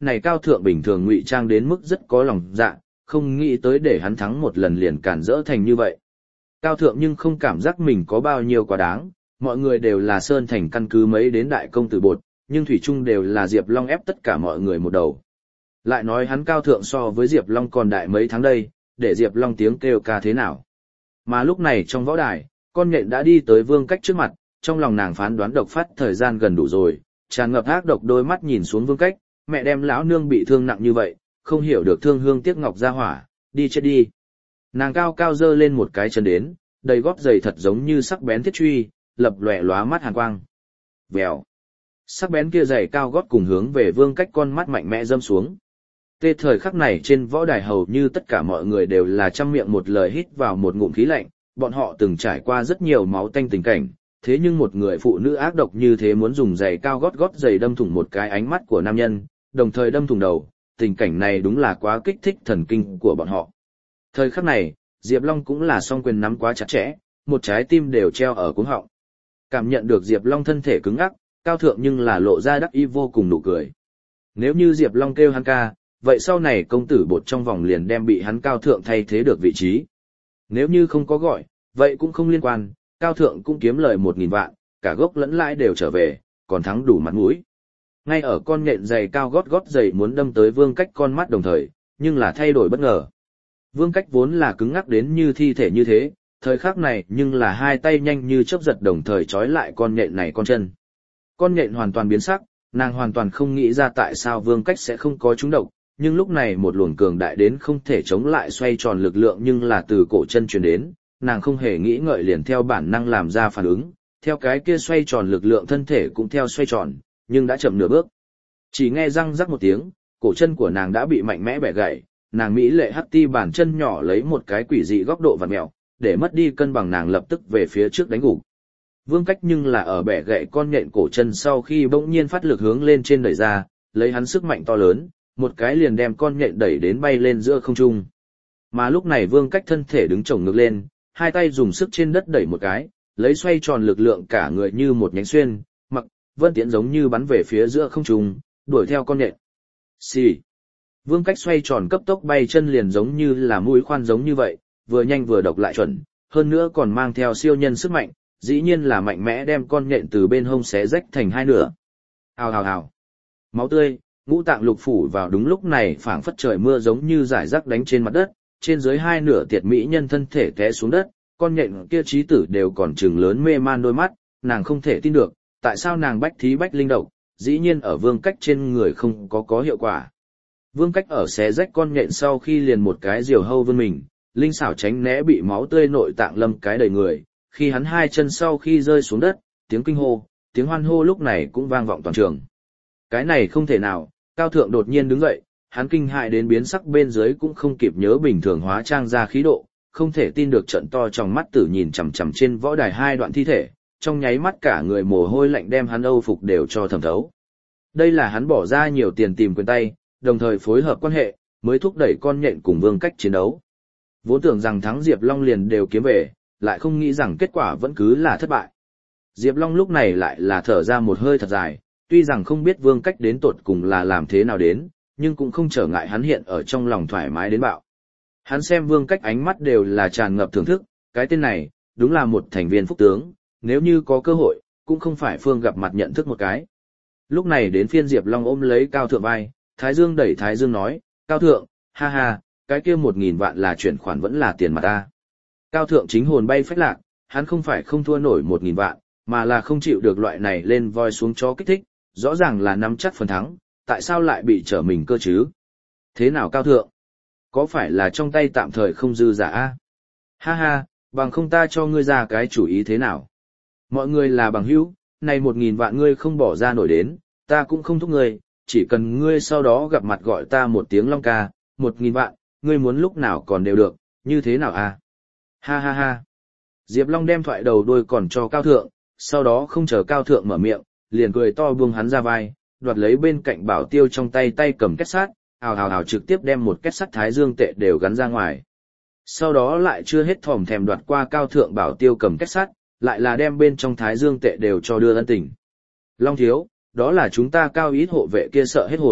này cao thượng bình thường ngụy trang đến mức rất có lòng dạ, không nghĩ tới để hắn thắng một lần liền cản rỡ thành như vậy. Cao thượng nhưng không cảm giác mình có bao nhiêu quá đáng, mọi người đều là Sơn Thành căn cứ mấy đến đại công tử bột, nhưng thủy chung đều là Diệp Long ép tất cả mọi người một đầu. Lại nói hắn cao thượng so với Diệp Long còn đại mấy tháng đây, để Diệp Long tiếng kêu ca thế nào. Mà lúc này trong võ đài, con nhện đã đi tới Vương Cách trước mặt, trong lòng nàng phán đoán độc phát thời gian gần đủ rồi, tràn ngập ác độc đôi mắt nhìn xuống Vương Cách, mẹ đem lão nương bị thương nặng như vậy, không hiểu được thương hương tiếc ngọc ra hỏa, đi chết đi. Nàng cao cao dơ lên một cái chân đến, đầy gót giày thật giống như sắc bén thiết truy, lập lòe lóa mắt hàn quang. Vèo. Sắc bén kia giày cao gót cùng hướng về Vương Cách con mắt mạnh mẽ dâm xuống. Tê thời khắc này trên võ đài hầu như tất cả mọi người đều là trăm miệng một lời hít vào một ngụm khí lạnh, bọn họ từng trải qua rất nhiều máu tanh tình cảnh, thế nhưng một người phụ nữ ác độc như thế muốn dùng giày cao gót gót giày đâm thủng một cái ánh mắt của nam nhân, đồng thời đâm thủng đầu, tình cảnh này đúng là quá kích thích thần kinh của bọn họ. Thời khắc này, Diệp Long cũng là song quyền nắm quá chặt chẽ, một trái tim đều treo ở cuống họng. Cảm nhận được Diệp Long thân thể cứng ngắc, cao thượng nhưng là lộ ra đắc ý vô cùng nụ cười. Nếu như Diệp Long kêu hắn ca, vậy sau này công tử bột trong vòng liền đem bị hắn cao thượng thay thế được vị trí. Nếu như không có gọi, vậy cũng không liên quan, cao thượng cũng kiếm lời một nghìn vạn, cả gốc lẫn lãi đều trở về, còn thắng đủ mặt mũi. Ngay ở con nhện giày cao gót gót giày muốn đâm tới Vương Cách con mắt đồng thời, nhưng là thay đổi bất ngờ. Vương Cách vốn là cứng ngắc đến như thi thể như thế, thời khắc này nhưng là hai tay nhanh như chớp giật đồng thời trói lại con nhện này con chân. Con nhện hoàn toàn biến sắc, nàng hoàn toàn không nghĩ ra tại sao Vương Cách sẽ không có trúng độc, nhưng lúc này một luồng cường đại đến không thể chống lại xoay tròn lực lượng nhưng là từ cổ chân truyền đến, nàng không hề nghĩ ngợi liền theo bản năng làm ra phản ứng, theo cái kia xoay tròn lực lượng thân thể cũng theo xoay tròn, nhưng đã chậm nửa bước. Chỉ nghe răng rắc một tiếng, cổ chân của nàng đã bị mạnh mẽ bẻ gãy, nàng mỹ lệ hắc ti bàn chân nhỏ lấy một cái quỷ dị góc độ vặn mèo, để mất đi cân bằng nàng lập tức về phía trước đánh gục. Vương Cách nhưng là ở bẻ gãy con nhện cổ chân sau khi bỗng nhiên phát lực hướng lên trên đẩy ra, lấy hắn sức mạnh to lớn, một cái liền đem con nhện đẩy đến bay lên giữa không trung. Mà lúc này Vương Cách thân thể đứng chồng ngược lên, hai tay dùng sức trên đất đẩy một cái, lấy xoay tròn lực lượng cả người như một nhánh xuyên, mặc, vân tiễn giống như bắn về phía giữa không trung, đuổi theo con nhện. Xì. Vương Cách xoay tròn cấp tốc bay chân liền giống như là mũi khoan giống như vậy, vừa nhanh vừa độc lại chuẩn, hơn nữa còn mang theo siêu nhân sức mạnh, dĩ nhiên là mạnh mẽ đem con nhện từ bên hông xé rách thành hai nửa. Hào hào hào. Máu tươi, ngũ tạng lục phủ vào đúng lúc này phảng phất trời mưa giống như rải rác đánh trên mặt đất, trên dưới hai nửa tiệt mỹ nhân thân thể té xuống đất, con nhện kia trí tử đều còn trừng lớn mê man đôi mắt, nàng không thể tin được, tại sao nàng bách thí bách linh độc, dĩ nhiên ở Vương Cách trên người không có có hiệu quả. Vương Cách ở xé rách con nhện sau khi liền một cái diều hâu vươn mình, linh xảo tránh né bị máu tươi nội tạng lâm cái đầy người, khi hắn hai chân sau khi rơi xuống đất, tiếng kinh hô, tiếng hoan hô lúc này cũng vang vọng toàn trường. Cái này không thể nào, Cao Thượng đột nhiên đứng dậy, hắn kinh hại đến biến sắc bên dưới cũng không kịp nhớ bình thường hóa trang ra khí độ, không thể tin được trận to trong mắt tử nhìn chằm chằm trên võ đài hai đoạn thi thể, trong nháy mắt cả người mồ hôi lạnh đem hắn âu phục đều cho thẩm thấu. Đây là hắn bỏ ra nhiều tiền tìm quyền tay, đồng thời phối hợp quan hệ, mới thúc đẩy con nhện cùng Vương Cách chiến đấu. Vốn tưởng rằng thắng Diệp Long liền đều kiếm về, lại không nghĩ rằng kết quả vẫn cứ là thất bại. Diệp Long lúc này lại là thở ra một hơi thật dài, tuy rằng không biết Vương Cách đến tột cùng là làm thế nào đến, nhưng cũng không trở ngại hắn hiện ở trong lòng thoải mái đến bạo. Hắn xem Vương Cách ánh mắt đều là tràn ngập thưởng thức, cái tên này, đúng là một thành viên phúc tướng, nếu như có cơ hội, cũng không phải phương gặp mặt nhận thức một cái. Lúc này đến phiên Diệp Long ôm lấy Cao Thượng vai, Thái Dương đẩy Thái Dương nói, Cao Thượng, ha ha, cái kia một nghìn vạn là chuyển khoản vẫn là tiền mặt ta. Cao Thượng chính hồn bay phách lạc, hắn không phải không thua nổi một nghìn vạn, mà là không chịu được loại này lên voi xuống chó kích thích, rõ ràng là nắm chắc phần thắng, tại sao lại bị trở mình cơ chứ? Thế nào Cao Thượng? Có phải là trong tay tạm thời không dư giả a? Ha ha, bằng không ta cho ngươi ra cái chủ ý thế nào? Mọi người là bằng hữu, này một nghìn vạn ngươi không bỏ ra nổi đến, ta cũng không thúc ngươi, chỉ cần ngươi sau đó gặp mặt gọi ta một tiếng Long ca, một nghìn vạn, ngươi muốn lúc nào còn đều được, như thế nào a? Ha ha ha. Diệp Long đem thoại đầu đuôi còn cho Cao Thượng, sau đó không chờ Cao Thượng mở miệng, liền cười to buông hắn ra vai, đoạt lấy bên cạnh bảo tiêu trong tay tay cầm kết sắt, hào hào hào trực tiếp đem một kết sắt Thái Dương tệ đều gắn ra ngoài. Sau đó lại chưa hết thòm thèm đoạt qua Cao Thượng bảo tiêu cầm kết sắt, lại là đem bên trong Thái Dương tệ đều cho đưa ân tình. Long thiếu, đó là chúng ta Cao ít hộ vệ kia sợ hết hồn,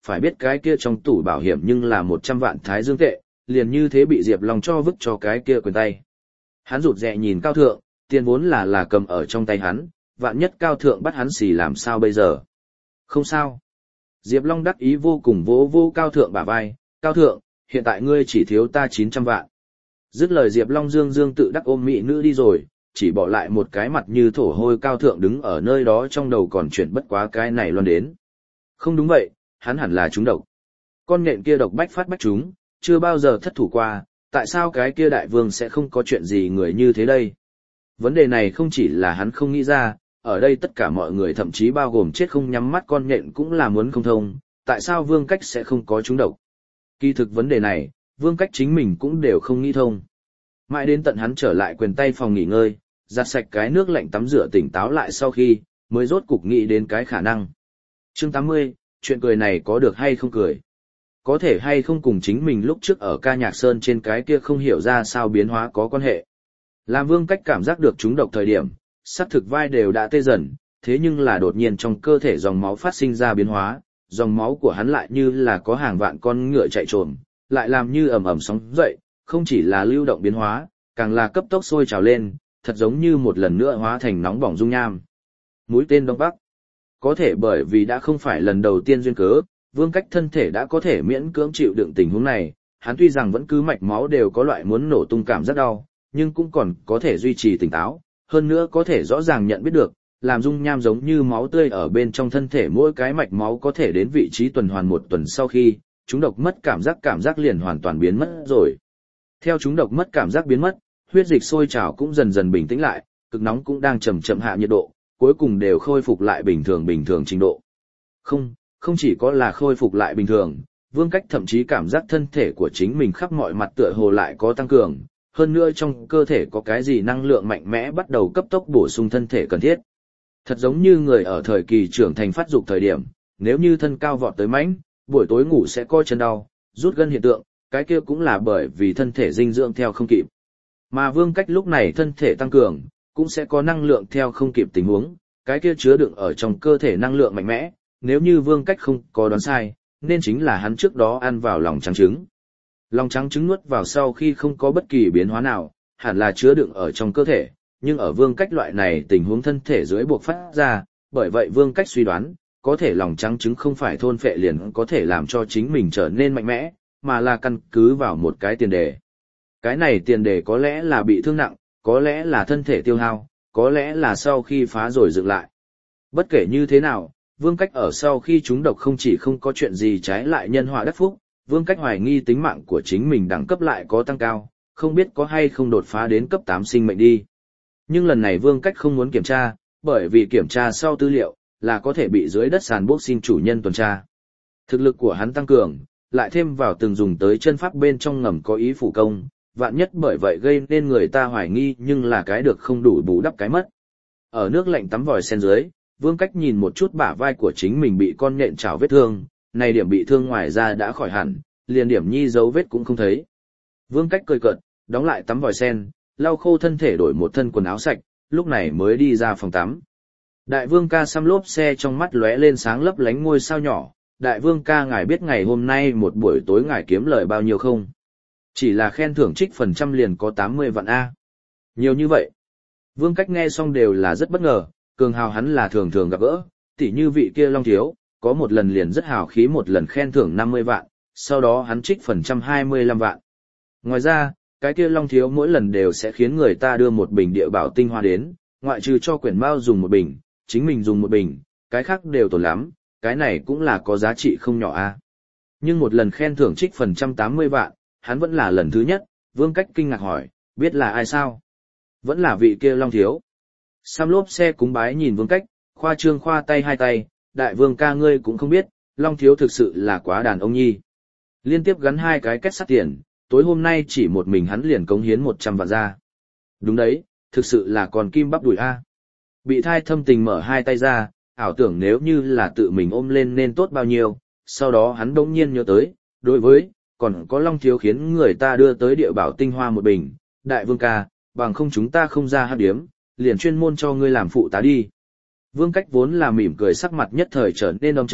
phải biết cái kia trong tủ bảo hiểm nhưng là một trăm vạn thái dương tệ, liền như thế bị Diệp Long cho vứt cho cái kia quyền tay. Hắn rụt rè nhìn Cao Thượng, tiền vốn là là cầm ở trong tay hắn, vạn nhất Cao Thượng bắt hắn xì làm sao bây giờ? Không sao. Diệp Long đắc ý vô cùng vỗ vô Cao Thượng bả vai, Cao Thượng, hiện tại ngươi chỉ thiếu ta chín trăm vạn. Dứt lời Diệp Long dương dương tự đắc ôm mỹ nữ đi rồi, chỉ bỏ lại một cái mặt như thổ hôi Cao Thượng đứng ở nơi đó trong đầu còn chuyển bất quá cái này loan đến. Không đúng vậy, hắn hẳn là trúng độc. Con nhện kia độc bách phát bách trúng, chưa bao giờ thất thủ qua, tại sao cái kia đại vương sẽ không có chuyện gì người như thế đây? Vấn đề này không chỉ là hắn không nghĩ ra, ở đây tất cả mọi người thậm chí bao gồm chết không nhắm mắt con nhện cũng là muốn không thông, tại sao vương cách sẽ không có trúng độc? Kỳ thực vấn đề này, vương cách chính mình cũng đều không nghĩ thông. Mãi đến tận hắn trở lại quyền tay phòng nghỉ ngơi, giặt sạch cái nước lạnh tắm rửa tỉnh táo lại sau khi, mới rốt cục nghĩ đến cái khả năng. Chương tám mươi, chuyện cười này có được hay không cười? Có thể hay không cùng chính mình lúc trước ở ca nhạc sơn trên cái kia không hiểu ra sao biến hóa có quan hệ. Làm vương cách cảm giác được trúng độc thời điểm, sắc thực vai đều đã tê dần, thế nhưng là đột nhiên trong cơ thể dòng máu phát sinh ra biến hóa, dòng máu của hắn lại như là có hàng vạn con ngựa chạy trồm, lại làm như ầm ầm sóng dậy, không chỉ là lưu động biến hóa, càng là cấp tốc sôi trào lên, thật giống như một lần nữa hóa thành nóng bỏng dung nham. Mũi tên Đông Bắc. Có thể bởi vì đã không phải lần đầu tiên duyên cớ, vương cách thân thể đã có thể miễn cưỡng chịu đựng tình huống này, hắn tuy rằng vẫn cứ mạch máu đều có loại muốn nổ tung cảm rất đau, nhưng cũng còn có thể duy trì tỉnh táo, hơn nữa có thể rõ ràng nhận biết được, làm dung nham giống như máu tươi ở bên trong thân thể mỗi cái mạch máu có thể đến vị trí tuần hoàn một tuần sau khi, chúng độc mất cảm giác cảm giác liền hoàn toàn biến mất rồi. Theo chúng độc mất cảm giác biến mất, huyết dịch sôi trào cũng dần dần bình tĩnh lại, cực nóng cũng đang chậm chậm hạ nhiệt độ, cuối cùng đều khôi phục lại bình thường bình thường trình độ. Không, không chỉ có là khôi phục lại bình thường, vương cách thậm chí cảm giác thân thể của chính mình khắp mọi mặt tựa hồ lại có tăng cường, hơn nữa trong cơ thể có cái gì năng lượng mạnh mẽ bắt đầu cấp tốc bổ sung thân thể cần thiết. Thật giống như người ở thời kỳ trưởng thành phát dục thời điểm, nếu như thân cao vọt tới mãnh, buổi tối ngủ sẽ co chân đau, rút gân hiện tượng, cái kia cũng là bởi vì thân thể dinh dưỡng theo không kịp. Mà vương cách lúc này thân thể tăng cường, cũng sẽ có năng lượng theo không kịp tình huống, cái kia chứa đựng ở trong cơ thể năng lượng mạnh mẽ, nếu như vương cách không có đoán sai, nên chính là hắn trước đó ăn vào lòng trắng trứng. Lòng trắng trứng nuốt vào sau khi không có bất kỳ biến hóa nào, hẳn là chứa đựng ở trong cơ thể, nhưng ở vương cách loại này tình huống thân thể dưới buộc phát ra, bởi vậy vương cách suy đoán, có thể lòng trắng trứng không phải thôn phệ liền có thể làm cho chính mình trở nên mạnh mẽ, mà là căn cứ vào một cái tiền đề. Cái này tiền đề có lẽ là bị thương nặng, có lẽ là thân thể tiêu hao, có lẽ là sau khi phá rồi dựng lại. Bất kể như thế nào, vương cách ở sau khi trúng độc không chỉ không có chuyện gì trái lại nhân họa đắc phúc, vương cách hoài nghi tính mạng của chính mình đẳng cấp lại có tăng cao, không biết có hay không đột phá đến cấp tám sinh mệnh đi. Nhưng lần này vương cách không muốn kiểm tra, bởi vì kiểm tra sau tư liệu, là có thể bị dưới đất sàn bốc xin chủ nhân tuần tra. Thực lực của hắn tăng cường, lại thêm vào từng dùng tới chân pháp bên trong ngầm có ý phủ công, vạn nhất bởi vậy gây nên người ta hoài nghi nhưng là cái được không đủ bù đắp cái mất. Ở nước lạnh tắm vòi sen dưới, vương cách nhìn một chút bả vai của chính mình bị con nhện chảo vết thương, này điểm bị thương ngoài ra đã khỏi hẳn, liền điểm nhi dấu vết cũng không thấy. Vương cách cười cợt, đóng lại tắm vòi sen, lau khô thân thể đổi một thân quần áo sạch, lúc này mới đi ra phòng tắm. Đại vương ca xăm lốp xe trong mắt lóe lên sáng lấp lánh ngôi sao nhỏ, đại vương ca ngài biết ngày hôm nay một buổi tối ngài kiếm lời bao nhiêu không? Chỉ là khen thưởng trích phần trăm liền có tám mươi vạn A. Nhiều như vậy. Vương cách nghe xong đều là rất bất ngờ, cường hào hắn là thường thường gặp gỡ, tỉ như vị kia Long Thiếu, có một lần liền rất hào khí một lần khen thưởng năm mươi vạn, sau đó hắn trích phần trăm hai mươi lăm vạn. Ngoài ra, cái kia Long Thiếu mỗi lần đều sẽ khiến người ta đưa một bình địa bảo tinh hoa đến, ngoại trừ cho quyển mao dùng một bình, chính mình dùng một bình, cái khác đều tổn lắm, cái này cũng là có giá trị không nhỏ a. Nhưng một lần khen thưởng trích phần trăm tám mươi vạn, hắn vẫn là lần thứ nhất, vương cách kinh ngạc hỏi, biết là ai sao? Vẫn là vị kia Long Thiếu. Sam lốp xe cúng bái nhìn vương cách, khoa trương khoa tay hai tay, đại vương ca ngươi cũng không biết, Long Thiếu thực sự là quá đàn ông nhi. Liên tiếp gắn hai cái kết sắt tiền, tối hôm nay chỉ một mình hắn liền cống hiến một trăm vạn ra. Đúng đấy, thực sự là còn kim bắp đùi a. Bị thai thâm tình mở hai tay ra, ảo tưởng nếu như là tự mình ôm lên nên tốt bao nhiêu, sau đó hắn bỗng nhiên nhớ tới, đối với, còn có Long Thiếu khiến người ta đưa tới địa bảo tinh hoa một bình, đại vương ca, bằng không chúng ta không ra hát điếm, liền chuyên môn cho ngươi làm phụ tá đi. Vương cách vốn là mỉm cười sắc mặt nhất thời trở nên âm trầm,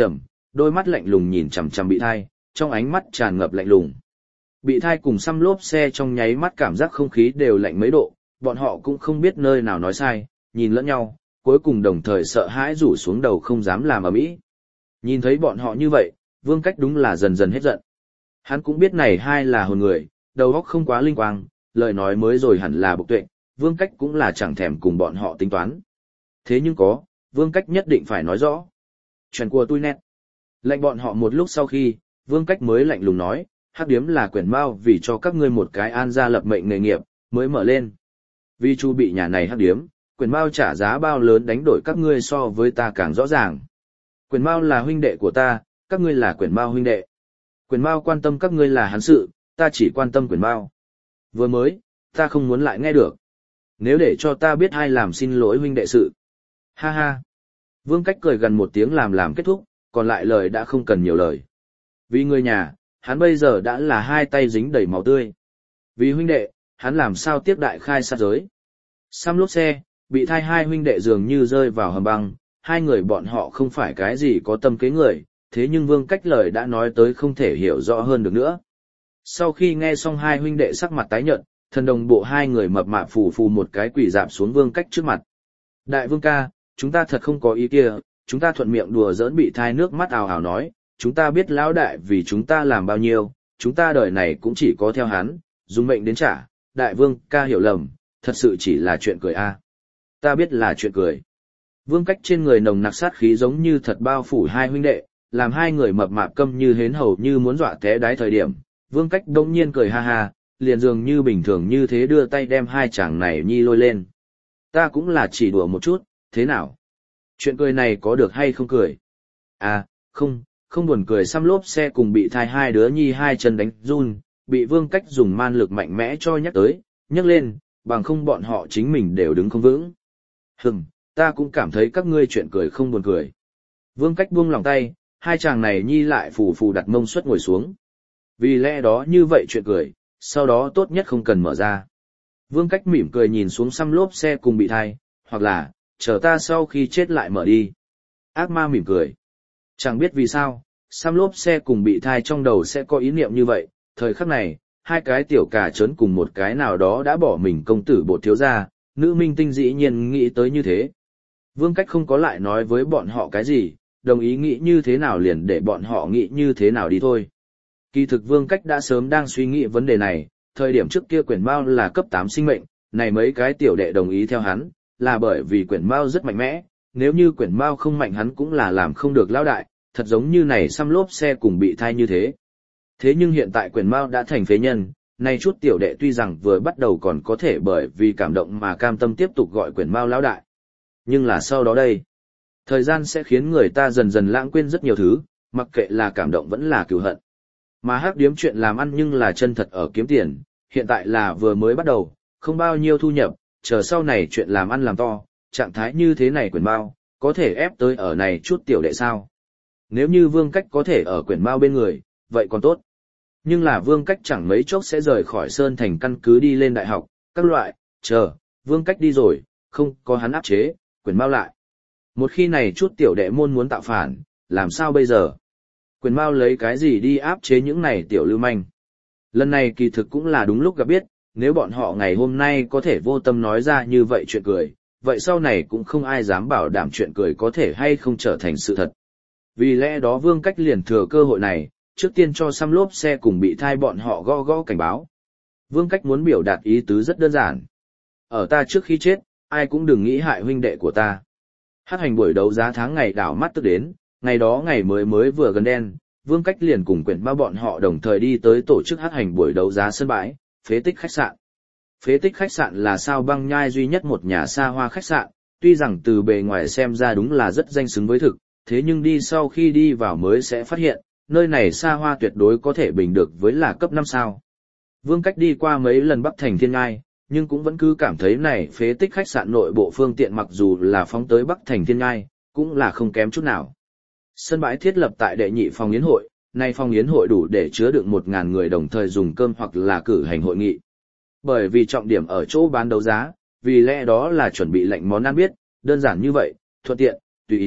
đôi mắt lạnh lùng nhìn chằm chằm Bị Thai, trong ánh mắt tràn ngập lạnh lùng. Bị Thai cùng xăm lốp xe trong nháy mắt cảm giác không khí đều lạnh mấy độ, bọn họ cũng không biết nơi nào nói sai, nhìn lẫn nhau, cuối cùng đồng thời sợ hãi rủ xuống đầu không dám làm ầm ĩ. Nhìn thấy bọn họ như vậy, Vương Cách đúng là dần dần hết giận. Hắn cũng biết này hai là hồn người, đầu óc không quá linh quang, lời nói mới rồi hẳn là bộc tuệ, Vương Cách cũng là chẳng thèm cùng bọn họ tính toán. Thế nhưng có, Vương Cách nhất định phải nói rõ. Chuyện của tôi nét. Lệnh bọn họ một lúc sau khi, Vương Cách mới lạnh lùng nói, hắc điếm là quyển mao vì cho các ngươi một cái an gia lập mệnh nghề nghiệp, mới mở lên. Vì chu bị nhà này hắc điếm, quyển mao trả giá bao lớn đánh đổi các ngươi so với ta càng rõ ràng. Quyển mao là huynh đệ của ta, các ngươi là quyển mao huynh đệ. Quyển mao quan tâm các ngươi là hắn sự, ta chỉ quan tâm quyển mao. Vừa mới, ta không muốn lại nghe được. Nếu để cho ta biết ai làm xin lỗi huynh đệ sự. Ha ha. Vương Cách cười gần một tiếng làm làm kết thúc, còn lại lời đã không cần nhiều lời. Vì người nhà, hắn bây giờ đã là hai tay dính đầy máu tươi. Vì huynh đệ, hắn làm sao tiếp đại khai sát giới. Xăm lốp xe, Bị Thai hai huynh đệ dường như rơi vào hầm băng, hai người bọn họ không phải cái gì có tâm kế người, thế nhưng Vương Cách lời đã nói tới không thể hiểu rõ hơn được nữa. Sau khi nghe xong hai huynh đệ sắc mặt tái nhợt, thần đồng bộ hai người mập mạp phù phù một cái quỳ dạp xuống Vương Cách trước mặt. Đại vương ca, chúng ta thật không có ý kia, chúng ta thuận miệng đùa giỡn. Bị Thai nước mắt ào ào nói, chúng ta biết lão đại vì chúng ta làm bao nhiêu, chúng ta đời này cũng chỉ có theo hắn, dùng mệnh đến trả. Đại vương ca hiểu lầm, thật sự chỉ là chuyện cười a. Ta biết là chuyện cười. Vương Cách trên người nồng nặc sát khí giống như thật bao phủ hai huynh đệ, làm hai người mập mạp câm như hến hầu như muốn dọa té đáy thời điểm. Vương Cách đông nhiên cười ha ha, liền dường như bình thường như thế đưa tay đem hai chàng này nhi lôi lên. Ta cũng là chỉ đùa một chút, thế nào? Chuyện cười này có được hay không cười? À, không, không buồn cười. Xăm lốp xe cùng Bị Thai hai đứa nhi hai chân đánh run, bị Vương Cách dùng man lực mạnh mẽ cho nhắc tới, nhắc lên, bằng không bọn họ chính mình đều đứng không vững. Hừm, ta cũng cảm thấy các ngươi chuyện cười không buồn cười. Vương Cách buông lòng tay, hai chàng này nhi lại phù phù đặt mông suất ngồi xuống. Vì lẽ đó như vậy chuyện cười, sau đó tốt nhất không cần mở ra. Vương Cách mỉm cười nhìn xuống xăm lốp xe cùng Bị Thai, hoặc là, chờ ta sau khi chết lại mở đi. Ác ma mỉm cười. Chẳng biết vì sao, xăm lốp xe cùng Bị Thai trong đầu sẽ có ý niệm như vậy, thời khắc này, hai cái tiểu cà trớn cùng một cái nào đó đã bỏ mình công tử bột thiếu gia, nữ minh tinh dĩ nhiên nghĩ tới như thế. Vương Cách không có lại nói với bọn họ cái gì, đồng ý nghĩ như thế nào liền để bọn họ nghĩ như thế nào đi thôi. Kỳ thực Vương Cách đã sớm đang suy nghĩ vấn đề này, thời điểm trước kia quyển mao là cấp tám sinh mệnh, này mấy cái tiểu đệ đồng ý theo hắn, là bởi vì quyển mao rất mạnh mẽ, nếu như quyển mao không mạnh hắn cũng là làm không được lão đại, thật giống như này xăm lốp xe cùng Bị Thai như thế. Thế nhưng hiện tại quyển mao đã thành phế nhân, này chút tiểu đệ tuy rằng vừa bắt đầu còn có thể bởi vì cảm động mà cam tâm tiếp tục gọi quyển mao lão đại. Nhưng là sau đó đây, thời gian sẽ khiến người ta dần dần lãng quên rất nhiều thứ, mặc kệ là cảm động vẫn là cừu hận. Mà hắc điếm chuyện làm ăn nhưng là chân thật ở kiếm tiền, hiện tại là vừa mới bắt đầu, không bao nhiêu thu nhập, chờ sau này chuyện làm ăn làm to, trạng thái như thế này quyển mao, có thể ép tới ở này chút tiểu đệ sao. Nếu như Vương Cách có thể ở quyển mao bên người, vậy còn tốt. Nhưng là Vương Cách chẳng mấy chốc sẽ rời khỏi Sơn Thành căn cứ đi lên đại học, các loại, chờ, Vương Cách đi rồi, không có hắn áp chế, quyển mao lại. Một khi này chút tiểu đệ môn muốn tạo phản, làm sao bây giờ? Quyển mao lấy cái gì đi áp chế những này tiểu lưu manh? Lần này kỳ thực cũng là đúng lúc gặp biết, nếu bọn họ ngày hôm nay có thể vô tâm nói ra như vậy chuyện cười, vậy sau này cũng không ai dám bảo đảm chuyện cười có thể hay không trở thành sự thật. Vì lẽ đó Vương Cách liền thừa cơ hội này, trước tiên cho xăm lốp xe cùng Bị Thai bọn họ gõ gõ cảnh báo. Vương Cách muốn biểu đạt ý tứ rất đơn giản. Ở ta trước khi chết, ai cũng đừng nghĩ hại huynh đệ của ta. Hát hành buổi đấu giá tháng ngày đảo mắt tức đến, ngày đó ngày mới mới vừa gần đen, Vương Cách liền cùng quyển mao bọn họ đồng thời đi tới tổ chức hát hành buổi đấu giá sân bãi, phế tích khách sạn. Phế tích khách sạn là Sao Băng Nhai duy nhất một nhà xa hoa khách sạn, tuy rằng từ bề ngoài xem ra đúng là rất danh xứng với thực, thế nhưng đi sau khi đi vào mới sẽ phát hiện, nơi này xa hoa tuyệt đối có thể bình được với là cấp năm sao. Vương Cách đi qua mấy lần Bắc Thành Thiên Ngai, nhưng cũng vẫn cứ cảm thấy này phế tích khách sạn nội bộ phương tiện mặc dù là phóng tới Bắc Thành Thiên Ngai, cũng là không kém chút nào. Sân bãi thiết lập tại đệ nhị phòng yến hội, nay phòng yến hội đủ để chứa đựng một ngàn người đồng thời dùng cơm hoặc là cử hành hội nghị. Bởi vì trọng điểm ở chỗ bán đấu giá, vì lẽ đó là chuẩn bị lệnh món ăn biết, đơn giản như vậy, thuận tiện, tùy ý,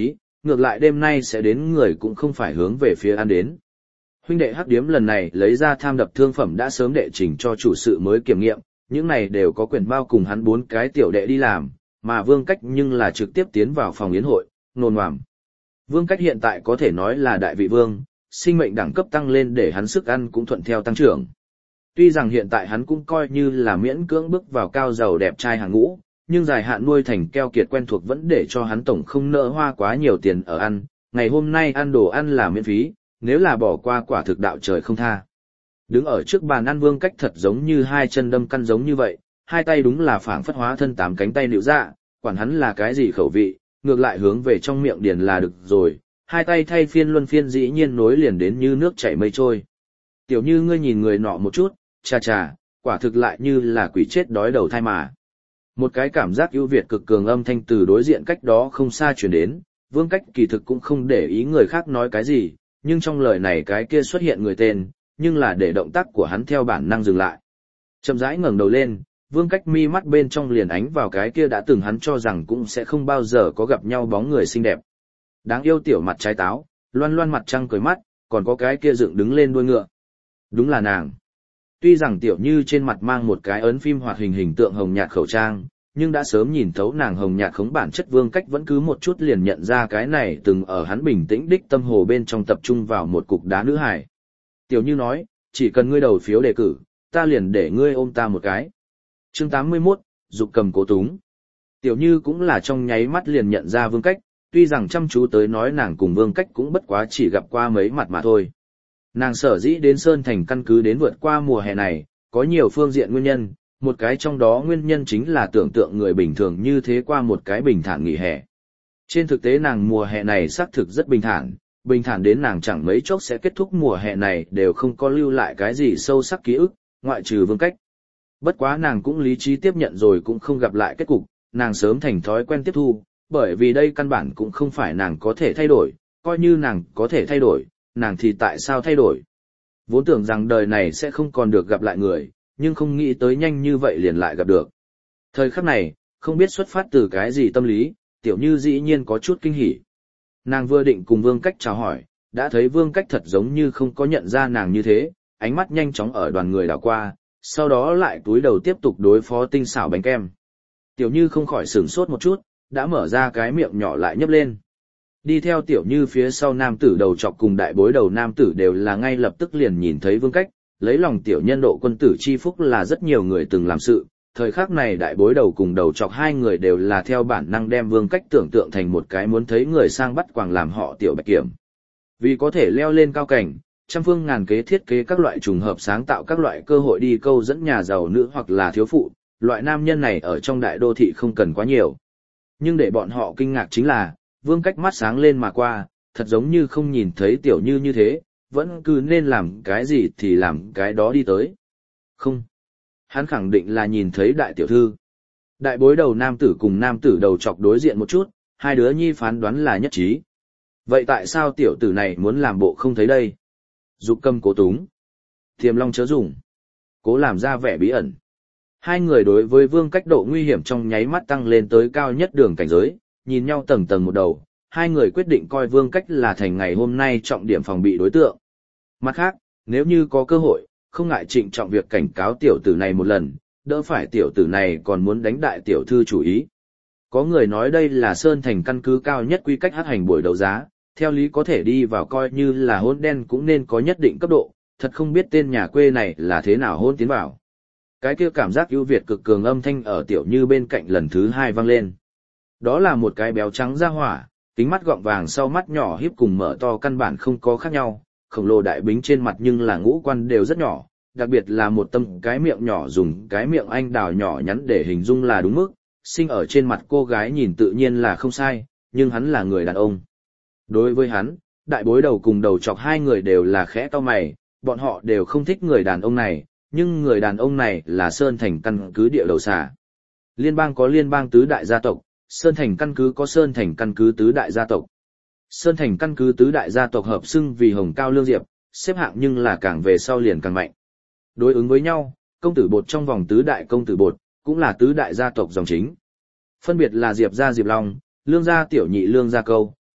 ngược lại đêm nay sẽ đến người cũng không phải hướng về phía ăn đến. Huynh đệ hắc điếm lần này lấy ra tham đập thương phẩm đã sớm đệ trình cho chủ sự mới kiểm nghiệm, những này đều có quyền bao cùng hắn bốn cái tiểu đệ đi làm, mà Vương Cách nhưng là trực tiếp tiến vào phòng yến hội, nôn ngoảm. Vương Cách hiện tại có thể nói là đại vị vương, sinh mệnh đẳng cấp tăng lên để hắn sức ăn cũng thuận theo tăng trưởng. Tuy rằng hiện tại hắn cũng coi như là miễn cưỡng bước vào cao giàu đẹp trai hàng ngũ, nhưng dài hạn nuôi thành keo kiệt quen thuộc vẫn để cho hắn tổng không nỡ hoa quá nhiều tiền ở ăn, ngày hôm nay ăn đồ ăn là miễn phí, nếu là bỏ qua quả thực đạo trời không tha. Đứng ở trước bàn ăn Vương Cách thật giống như hai chân đâm căn giống như vậy, hai tay đúng là phảng phất hóa thân tám cánh tay liệu dạ, quản hắn là cái gì khẩu vị, ngược lại hướng về trong miệng điền là được rồi, hai tay thay phiên luân phiên dĩ nhiên nối liền đến như nước chảy mây trôi. Tiểu Như ngươi nhìn người nọ một chút, chà chà, quả thực lại như là quỷ chết đói đầu thai mà. Một cái cảm giác ưu việt cực cường âm thanh từ đối diện cách đó không xa truyền đến, Vương Cách kỳ thực cũng không để ý người khác nói cái gì, nhưng trong lời này cái kia xuất hiện người tên, nhưng là để động tác của hắn theo bản năng dừng lại. Chậm rãi ngẩng đầu lên, Vương Cách mi mắt bên trong liền ánh vào cái kia đã từng hắn cho rằng cũng sẽ không bao giờ có gặp nhau bóng người xinh đẹp. Đáng yêu tiểu mặt trái táo, loan loan mặt trăng cười mắt, còn có cái kia dựng đứng lên đuôi ngựa. Đúng là nàng. Tuy rằng Tiểu Như trên mặt mang một cái ấn phim hoạt hình hình tượng hồng nhạt khẩu trang, nhưng đã sớm nhìn thấu nàng hồng nhạt khống bản chất Vương Cách vẫn cứ một chút liền nhận ra cái này từng ở hắn bình tĩnh đích tâm hồ bên trong tập trung vào một cục đá nữ hài. Tiểu Như nói, chỉ cần ngươi đầu phiếu đề cử, ta liền để ngươi ôm ta một cái. Chương tám mươi mốt, dục cầm cố túng. Tiểu Như cũng là trong nháy mắt liền nhận ra Vương Cách, tuy rằng chăm chú tới nói nàng cùng Vương Cách cũng bất quá chỉ gặp qua mấy mặt mà thôi. Nàng sở dĩ đến Sơn Thành căn cứ đến vượt qua mùa hè này, có nhiều phương diện nguyên nhân, một cái trong đó nguyên nhân chính là tưởng tượng người bình thường như thế qua một cái bình thản nghỉ hè. Trên thực tế nàng mùa hè này xác thực rất bình thản, bình thản đến nàng chẳng mấy chốc sẽ kết thúc mùa hè này đều không có lưu lại cái gì sâu sắc ký ức, ngoại trừ Vương Cách. Bất quá nàng cũng lý trí tiếp nhận rồi cũng không gặp lại kết cục, nàng sớm thành thói quen tiếp thu, bởi vì đây căn bản cũng không phải nàng có thể thay đổi, coi như nàng có thể thay đổi, nàng thì tại sao thay đổi. Vốn tưởng rằng đời này sẽ không còn được gặp lại người, nhưng không nghĩ tới nhanh như vậy liền lại gặp được. Thời khắc này, không biết xuất phát từ cái gì tâm lý, Tiểu Như dĩ nhiên có chút kinh hỉ. Nàng vừa định cùng Vương Cách chào hỏi, đã thấy Vương Cách thật giống như không có nhận ra nàng như thế, ánh mắt nhanh chóng ở đoàn người đảo qua, sau đó lại túi đầu tiếp tục đối phó tinh xảo bánh kem. Tiểu Như không khỏi sửng sốt một chút, đã mở ra cái miệng nhỏ lại nhấp lên. Đi theo Tiểu Như phía sau nam tử đầu trọc cùng đại bối đầu nam tử đều là ngay lập tức liền nhìn thấy Vương Cách, lấy lòng tiểu nhân độ quân tử chi phúc là rất nhiều người từng làm sự, thời khắc này đại bối đầu cùng đầu trọc hai người đều là theo bản năng đem Vương Cách tưởng tượng thành một cái muốn thấy người sang bắt quàng làm họ tiểu bạch kiểm. Vì có thể leo lên cao cảnh, trăm phương ngàn kế thiết kế các loại trùng hợp sáng tạo các loại cơ hội đi câu dẫn nhà giàu nữ hoặc là thiếu phụ, loại nam nhân này ở trong đại đô thị không cần quá nhiều. Nhưng để bọn họ kinh ngạc chính là, Vương Cách mắt sáng lên mà qua, thật giống như không nhìn thấy Tiểu Như như thế, vẫn cứ nên làm cái gì thì làm cái đó đi tới. Không. Hắn khẳng định là nhìn thấy đại tiểu thư. Đại bối đầu nam tử cùng nam tử đầu chọc đối diện một chút, hai đứa nhi phán đoán là nhất trí. Vậy tại sao tiểu tử này muốn làm bộ không thấy đây? Dục cầm cố túng. Tiềm long chớ dùng. Cố làm ra vẻ bí ẩn. Hai người đối với Vương Cách độ nguy hiểm trong nháy mắt tăng lên tới cao nhất đường cảnh giới, nhìn nhau tầng tầng một đầu, hai người quyết định coi Vương Cách là thành ngày hôm nay trọng điểm phòng bị đối tượng. Mặt khác, nếu như có cơ hội, không ngại trịnh trọng việc cảnh cáo tiểu tử này một lần, đỡ phải tiểu tử này còn muốn đánh đại tiểu thư chủ ý. Có người nói đây là Sơn Thành căn cứ cao nhất quy cách hát hành buổi đấu giá, theo lý có thể đi vào coi như là hôn đen cũng nên có nhất định cấp độ, thật không biết tên nhà quê này là thế nào hôn tiến vào. Cái kia cảm giác ưu việt cực cường âm thanh ở Tiểu Như bên cạnh lần thứ hai vang lên. Đó là một cái béo trắng da hỏa, kính mắt gọng vàng sau mắt nhỏ híp cùng mở to căn bản không có khác nhau, khổng lồ đại bính trên mặt nhưng là ngũ quan đều rất nhỏ, đặc biệt là một tâm cái miệng nhỏ dùng cái miệng anh đào nhỏ nhắn để hình dung là đúng mức, sinh ở trên mặt cô gái nhìn tự nhiên là không sai, nhưng hắn là người đàn ông. Đối với hắn, đại bối đầu cùng đầu chọc hai người đều là khẽ cau mày, bọn họ đều không thích người đàn ông này, nhưng người đàn ông này là Sơn Thành căn cứ địa đầu xà. Liên bang có liên bang tứ đại gia tộc, Sơn Thành căn cứ có Sơn Thành căn cứ tứ đại gia tộc. Sơn Thành căn cứ tứ đại gia tộc hợp xưng vì Hồng Cao Lương Diệp, xếp hạng nhưng là càng về sau liền càng mạnh. Đối ứng với nhau, công tử bột trong vòng tứ đại công tử bột, cũng là tứ đại gia tộc dòng chính. Phân biệt là Diệp gia Diệp Long, Lương gia Tiểu Nhị Lương gia Câu,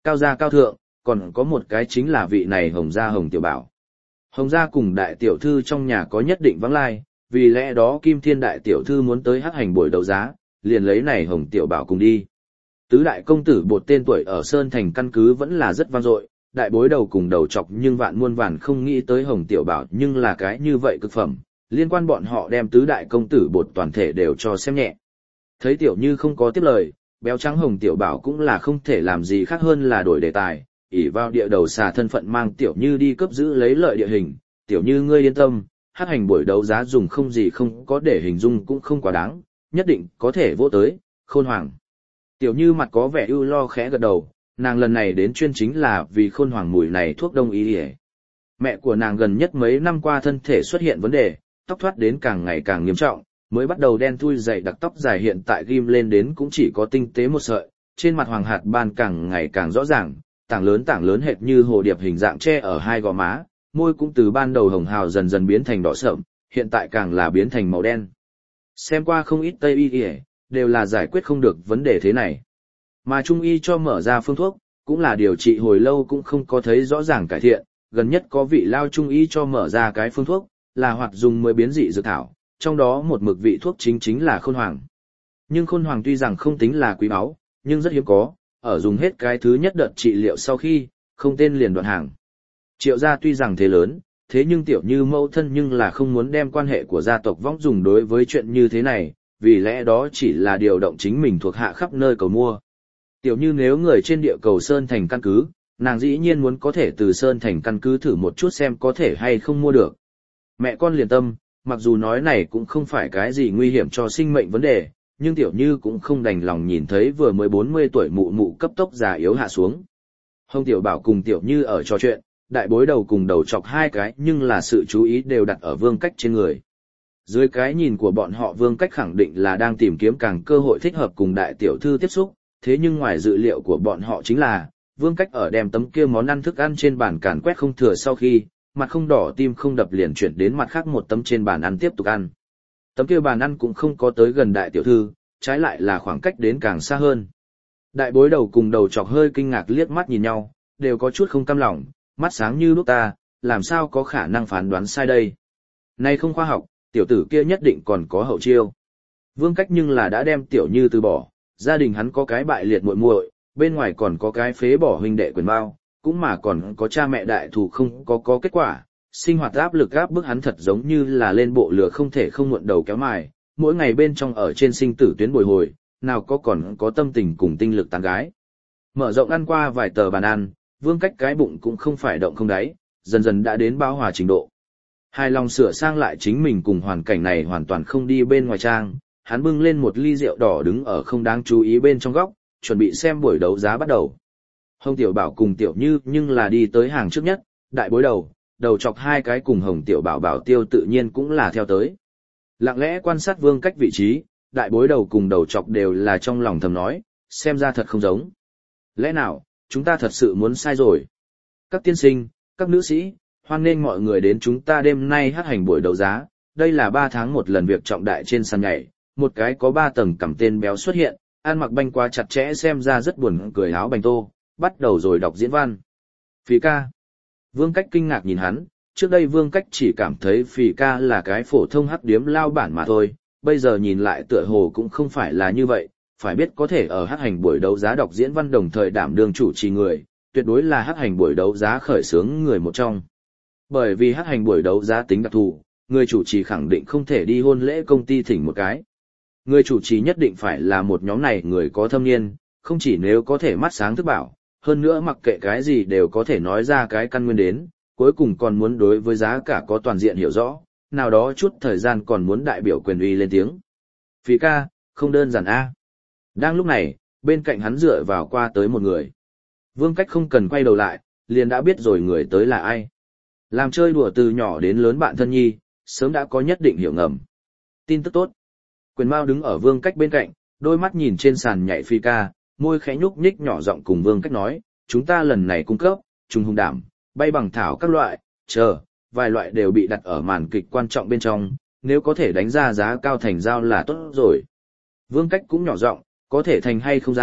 Cao gia cao thượng, còn có một cái chính là vị này Hồng gia Hồng Tiểu Bảo. Hồng gia cùng đại tiểu thư trong nhà có nhất định vắng lai, vì lẽ đó Kim Thiên đại tiểu thư muốn tới hắc hành buổi đấu giá, liền lấy này Hồng Tiểu Bảo cùng đi. Tứ đại công tử bột tên tuổi ở Sơn Thành căn cứ vẫn là rất vang dội, đại bối đầu cùng đầu chọc nhưng vạn muôn vàn không nghĩ tới Hồng Tiểu Bảo nhưng là cái như vậy cực phẩm, liên quan bọn họ đem tứ đại công tử bột toàn thể đều cho xem nhẹ. Thấy Tiểu Như không có tiếp lời, béo trắng Hồng Tiểu Bảo cũng là không thể làm gì khác hơn là đổi đề tài, ỷ vào địa đầu xà thân phận mang Tiểu Như đi cấp giữ lấy lợi địa hình. Tiểu Như ngươi yên tâm, hắc hành buổi đấu giá dùng không gì không có để hình dung cũng không quá đáng, nhất định có thể vô tới, Khôn Hoàng. Tiểu Như mặt có vẻ ưu lo khẽ gật đầu, nàng lần này đến chuyên chính là vì Khôn Hoàng mùi này thuốc đông y y. Mẹ của nàng gần nhất mấy năm qua thân thể xuất hiện vấn đề, tóc thoát đến càng ngày càng nghiêm trọng, mới bắt đầu đen thui dày đặc tóc dài hiện tại ghim lên đến cũng chỉ có tinh tế một sợi, trên mặt hoàng hạt ban càng ngày càng rõ ràng, tảng lớn tảng lớn hệt như hồ điệp hình dạng che ở hai gò má, môi cũng từ ban đầu hồng hào dần dần biến thành đỏ sậm, hiện tại càng là biến thành màu đen. Xem qua không ít Tây y y, đều là giải quyết không được vấn đề thế này. Mà Trung y cho mở ra phương thuốc, cũng là điều trị hồi lâu cũng không có thấy rõ ràng cải thiện, gần nhất có vị lao Trung y cho mở ra cái phương thuốc, là hoạt dùng mới biến dị dược thảo, trong đó một mực vị thuốc chính chính là Khôn Hoàng. Nhưng Khôn Hoàng tuy rằng không tính là quý báu, nhưng rất hiếm có, ở dùng hết cái thứ nhất đợt trị liệu sau khi, không tên liền đoạn hàng. Triệu gia tuy rằng thế lớn, thế nhưng Tiểu Như mẫu thân nhưng là không muốn đem quan hệ của gia tộc võng dùng đối với chuyện như thế này, vì lẽ đó chỉ là điều động chính mình thuộc hạ khắp nơi cầu mua. Tiểu Như nếu người trên địa cầu Sơn Thành căn cứ, nàng dĩ nhiên muốn có thể từ Sơn Thành căn cứ thử một chút xem có thể hay không mua được. Mẹ con liền tâm, mặc dù nói này cũng không phải cái gì nguy hiểm cho sinh mệnh vấn đề, nhưng Tiểu Như cũng không đành lòng nhìn thấy vừa mới bốn mươi tuổi mụ mụ cấp tốc già yếu hạ xuống. Hồng Tiểu Bảo cùng Tiểu Như ở trò chuyện, đại bối đầu cùng đầu chọc hai cái nhưng là sự chú ý đều đặt ở Vương Cách trên người. Dưới cái nhìn của bọn họ Vương Cách khẳng định là đang tìm kiếm càng cơ hội thích hợp cùng đại tiểu thư tiếp xúc, thế nhưng ngoài dự liệu của bọn họ chính là, Vương Cách ở đem tấm kia món ăn thức ăn trên bàn càn quét không thừa sau khi, mặt không đỏ tim không đập liền chuyển đến mặt khác một tấm trên bàn ăn tiếp tục ăn. Tấm kia bàn ăn cũng không có tới gần đại tiểu thư, trái lại là khoảng cách đến càng xa hơn. Đại bối đầu cùng đầu chọc hơi kinh ngạc liếc mắt nhìn nhau, đều có chút không cam lòng, mắt sáng như đuốc ta, làm sao có khả năng phán đoán sai đây. Này không khoa học, tiểu tử kia nhất định còn có hậu chiêu. Vương Cách nhưng là đã đem Tiểu Như từ bỏ, gia đình hắn có cái bại liệt muội muội, bên ngoài còn có cái phế bỏ huynh đệ quyền bao, cũng mà còn có cha mẹ đại thù không có có kết quả, sinh hoạt áp lực áp bức hắn thật giống như là lên bộ lửa không thể không muộn đầu kéo mài, mỗi ngày bên trong ở trên sinh tử tuyến bồi hồi, nào có còn có tâm tình cùng tinh lực tán gái. Mở rộng ăn qua vài tờ bàn ăn, Vương Cách cái bụng cũng không phải động không đáy, dần dần đã đến bão hòa trình độ. Hài lòng sửa sang lại chính mình cùng hoàn cảnh này hoàn toàn không đi bên ngoài trang, hắn bưng lên một ly rượu đỏ đứng ở không đáng chú ý bên trong góc, chuẩn bị xem buổi đấu giá bắt đầu. Hồng Tiểu Bảo cùng Tiểu Như nhưng là đi tới hàng trước nhất, đại bối đầu, đầu chọc hai cái cùng Hồng Tiểu Bảo Bảo Tiêu tự nhiên cũng là theo tới. Lặng lẽ quan sát Vương Cách vị trí, đại bối đầu cùng đầu chọc đều là trong lòng thầm nói, xem ra thật không giống. Lẽ nào, chúng ta thật sự muốn sai rồi? Các tiên sinh, các nữ sĩ, hoan nghênh mọi người đến chúng ta đêm nay hát hành buổi đấu giá, đây là ba tháng một lần việc trọng đại trên sàn nhảy, một cái có ba tầng cằm tên béo xuất hiện, ăn mặc banh quá chặt chẽ xem ra rất buồn cười áo bành tô, bắt đầu rồi đọc diễn văn. Phì ca. Vương Cách kinh ngạc nhìn hắn, trước đây Vương Cách chỉ cảm thấy Phì ca là cái phổ thông hắc điếm lao bản mà thôi, bây giờ nhìn lại tựa hồ cũng không phải là như vậy, phải biết có thể ở hát hành buổi đấu giá đọc diễn văn đồng thời đảm đương chủ trì người, tuyệt đối là hát hành buổi đấu giá khởi xướng người một trong. Bởi vì hát hành buổi đấu giá tính đặc thù, người chủ trì khẳng định không thể đi hôn lễ công ty thỉnh một cái. Người chủ trì nhất định phải là một nhóm này người có thâm niên, không chỉ nếu có thể mắt sáng thức bảo, hơn nữa mặc kệ cái gì đều có thể nói ra cái căn nguyên đến, cuối cùng còn muốn đối với giá cả có toàn diện hiểu rõ, nào đó chút thời gian còn muốn đại biểu quyền uy lên tiếng. Phí ca, không đơn giản a. Đang lúc này, bên cạnh hắn dựa vào qua tới một người. Vương Cách không cần quay đầu lại, liền đã biết rồi người tới là ai. Làm chơi đùa từ nhỏ đến lớn bạn thân nhi, sớm đã có nhất định hiểu ngầm. Tin tức tốt. Quyền Mao đứng ở Vương Cách bên cạnh, đôi mắt nhìn trên sàn nhảy Phi ca, môi khẽ nhúc nhích nhỏ giọng cùng Vương Cách nói, chúng ta lần này cung cấp, trùng hùng đảm, bay bằng thảo các loại, chờ, vài loại đều bị đặt ở màn kịch quan trọng bên trong, nếu có thể đánh ra giá cao thành giao là tốt rồi. Vương Cách cũng nhỏ giọng, có thể thành hay không giao,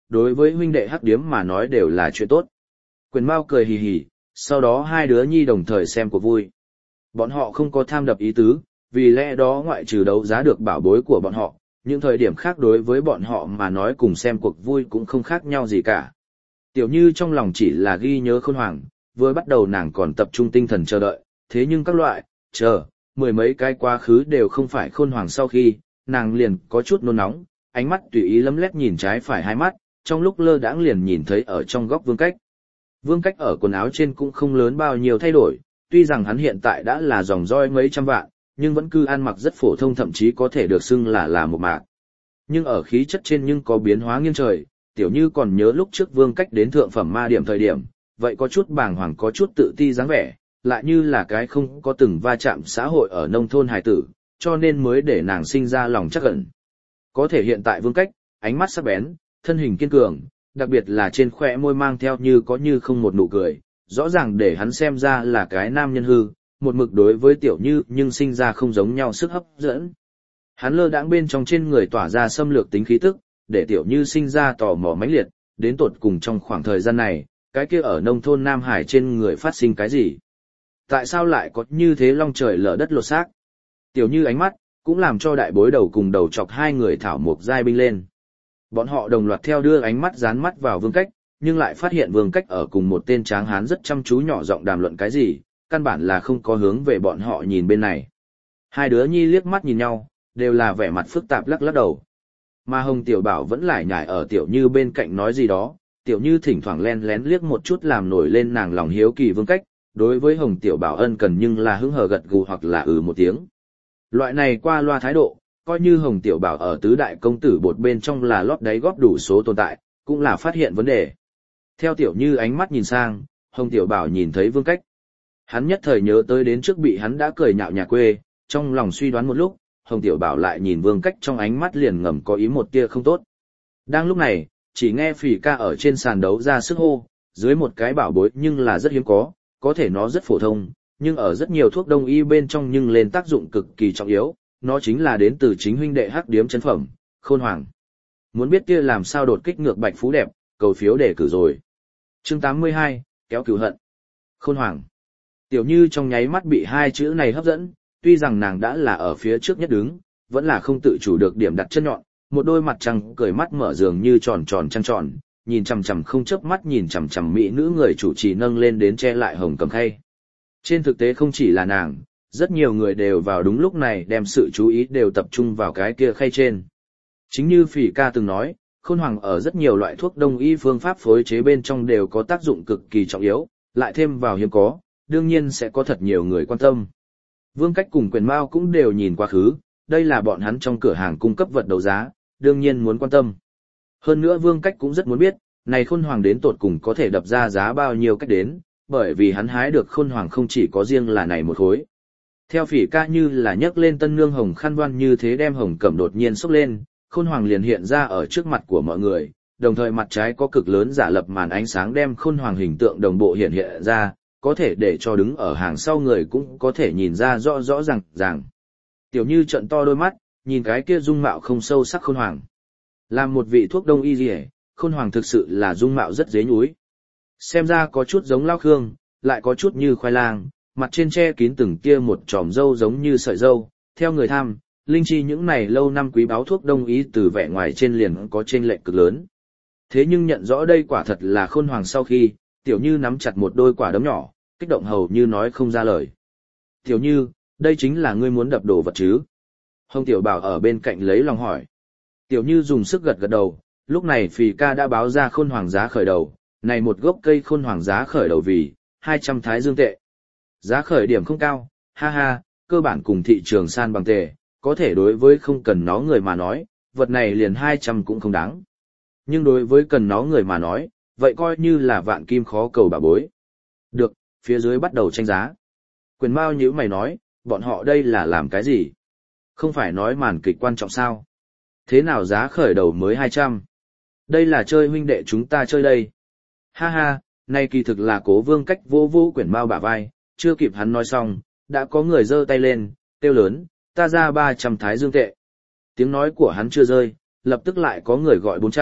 đối với huynh đệ hắc điếm mà nói đều là chuyện tốt. Quyền Mao cười hì hì, sau đó hai đứa nhi đồng thời xem cuộc vui. Bọn họ không có tham đập ý tứ, vì lẽ đó ngoại trừ đấu giá được bảo bối của bọn họ, những thời điểm khác đối với bọn họ mà nói cùng xem cuộc vui cũng không khác nhau gì cả. Tiểu Như trong lòng chỉ là ghi nhớ Khôn Hoàng, vừa bắt đầu nàng còn tập trung tinh thần chờ đợi, thế nhưng các loại, chờ, mười mấy cái quá khứ đều không phải Khôn Hoàng sau khi, nàng liền có chút nôn nóng, ánh mắt tùy ý lấm lét nhìn trái phải hai mắt, trong lúc lơ đãng liền nhìn thấy ở trong góc Vương Cách. Vương Cách ở quần áo trên cũng không lớn bao nhiêu thay đổi, tuy rằng hắn hiện tại đã là dòng roi mấy trăm vạn, nhưng vẫn cứ ăn mặc rất phổ thông, thậm chí có thể được xưng là là một mạc. Nhưng ở khí chất trên nhưng có biến hóa nghiêng trời, Tiểu Như còn nhớ lúc trước Vương Cách đến thượng phẩm ma điểm thời điểm, vậy có chút bàng hoàng có chút tự ti dáng vẻ, lại như là cái không có từng va chạm xã hội ở nông thôn hài tử, cho nên mới để nàng sinh ra lòng chắc ẩn. Có thể hiện tại Vương Cách, ánh mắt sắc bén, thân hình kiên cường, đặc biệt là trên khóe môi mang theo như có như không một nụ cười, rõ ràng để hắn xem ra là cái nam nhân hư, một mực đối với Tiểu Như nhưng sinh ra không giống nhau sức hấp dẫn. Hắn lơ đãng bên trong trên người tỏa ra xâm lược tính khí tức, để Tiểu Như sinh ra tò mò mãnh liệt, đến tột cùng trong khoảng thời gian này, cái kia ở nông thôn Nam Hải trên người phát sinh cái gì? Tại sao lại có như thế long trời lở đất lột xác? Tiểu Như ánh mắt, cũng làm cho đại bối đầu cùng đầu chọc hai người thảo mộc giai binh lên. Bọn họ đồng loạt theo đưa ánh mắt dán mắt vào Vương Cách, nhưng lại phát hiện Vương Cách ở cùng một tên tráng hán rất chăm chú nhỏ giọng đàm luận cái gì, căn bản là không có hướng về bọn họ nhìn bên này. Hai đứa nhi liếc mắt nhìn nhau, đều là vẻ mặt phức tạp lắc lắc đầu. Mà Hồng Tiểu Bảo vẫn lải nhải ở Tiểu Như bên cạnh nói gì đó, Tiểu Như thỉnh thoảng len lén liếc một chút làm nổi lên nàng lòng hiếu kỳ Vương Cách, đối với Hồng Tiểu Bảo ân cần nhưng là hứng hờ gật gù hoặc là ừ một tiếng. Loại này qua loa thái độ, coi như Hồng Tiểu Bảo ở tứ đại công tử bột bên trong là lót đáy góp đủ số tồn tại, cũng là phát hiện vấn đề. Theo Tiểu Như ánh mắt nhìn sang, Hồng Tiểu Bảo nhìn thấy Vương Cách. Hắn nhất thời nhớ tới đến trước bị hắn đã cười nhạo nhà quê, trong lòng suy đoán một lúc, Hồng Tiểu Bảo lại nhìn Vương Cách trong ánh mắt liền ngầm có ý một tia không tốt. Đang lúc này, chỉ nghe Phỉ Ca ở trên sàn đấu ra sức hô, dưới một cái bảo bối nhưng là rất hiếm có, có thể nó rất phổ thông, nhưng ở rất nhiều thuốc đông y bên trong nhưng lên tác dụng cực kỳ trọng yếu, nó chính là đến từ chính huynh đệ hắc điếm chân phẩm, Khôn Hoàng. Muốn biết kia làm sao đột kích ngược Bạch Phú đẹp, cầu phiếu đề cử rồi. Chương tám mươi hai, kéo cửu hận. Khôn Hoàng. Tiểu Như trong nháy mắt bị hai chữ này hấp dẫn, tuy rằng nàng đã là ở phía trước nhất đứng, vẫn là không tự chủ được điểm đặt chân nhọn, một đôi mặt trăng cười mắt mở dường như tròn tròn trăng tròn, nhìn chằm chằm không chớp mắt nhìn chằm chằm mỹ nữ người chủ trì nâng lên đến che lại hồng cầm khay. Trên thực tế không chỉ là nàng, rất nhiều người đều vào đúng lúc này đem sự chú ý đều tập trung vào cái kia khay trên. Chính như Phỉ Ca từng nói, Khôn Hoàng ở rất nhiều loại thuốc đông y phương pháp phối chế bên trong đều có tác dụng cực kỳ trọng yếu, lại thêm vào hiếm có, đương nhiên sẽ có thật nhiều người quan tâm. Vương Cách cùng Quyền Mao cũng đều nhìn quá khứ, đây là bọn hắn trong cửa hàng cung cấp vật đấu giá, đương nhiên muốn quan tâm. Hơn nữa Vương Cách cũng rất muốn biết, này Khôn Hoàng đến tột cùng có thể đập ra giá bao nhiêu cách đến, bởi vì hắn hái được Khôn Hoàng không chỉ có riêng là này một khối. Theo Phỉ Ca như là nhấc lên tân nương hồng khăn voan như thế đem hồng cẩm đột nhiên xốc lên, Khôn Hoàng liền hiện ra ở trước mặt của mọi người, đồng thời mặt trái có cực lớn giả lập màn ánh sáng đem Khôn Hoàng hình tượng đồng bộ hiện hiện ra, có thể để cho đứng ở hàng sau người cũng có thể nhìn ra rõ rõ ràng ràng. Tiểu Như trợn to đôi mắt, nhìn cái kia dung mạo không sâu sắc Khôn Hoàng. Làm một vị thuốc đông y liề, Khôn Hoàng thực sự là dung mạo rất dế nhúi. Xem ra có chút giống Lao Khương, lại có chút như khoai lang, mặt trên che kín từng kia một tròm râu giống như sợi râu. Theo người tham, linh chi những này lâu năm quý báu thuốc đông y từ vẻ ngoài trên liền có chênh lệch cực lớn. Thế nhưng nhận rõ đây quả thật là Khôn Hoàng sau khi, Tiểu Như nắm chặt một đôi quả đấm nhỏ, kích động hầu như nói không ra lời. Tiểu Như, đây chính là ngươi muốn đập đổ vật chứ? Hồng Tiểu Bảo ở bên cạnh lấy lòng hỏi. Tiểu Như dùng sức gật gật đầu, lúc này Phỉ Ca đã báo ra Khôn Hoàng giá khởi đầu, này một gốc cây Khôn Hoàng giá khởi đầu vì hai trăm thái dương tệ. Giá khởi điểm không cao, ha ha, cơ bản cùng thị trường san bằng tệ, có thể đối với không cần nó người mà nói, vật này liền hai trăm cũng không đáng. Nhưng đối với cần nó người mà nói, vậy coi như là vạn kim khó cầu bà bối. Được, phía dưới bắt đầu tranh giá. Quyền Mao nhíu mày nói, bọn họ đây là làm cái gì? Không phải nói màn kịch quan trọng sao? Thế nào giá khởi đầu mới hai trăm? Đây là chơi huynh đệ chúng ta chơi đây. Ha ha, nay kỳ thực là Cố Vương Cách vô vô Quyền Mao bả vai, chưa kịp hắn nói xong, đã có người giơ tay lên, kêu lớn, ta ra ba trăm thái dương tệ. Tiếng nói của hắn chưa rơi, lập tức lại có người gọi bốn trăm,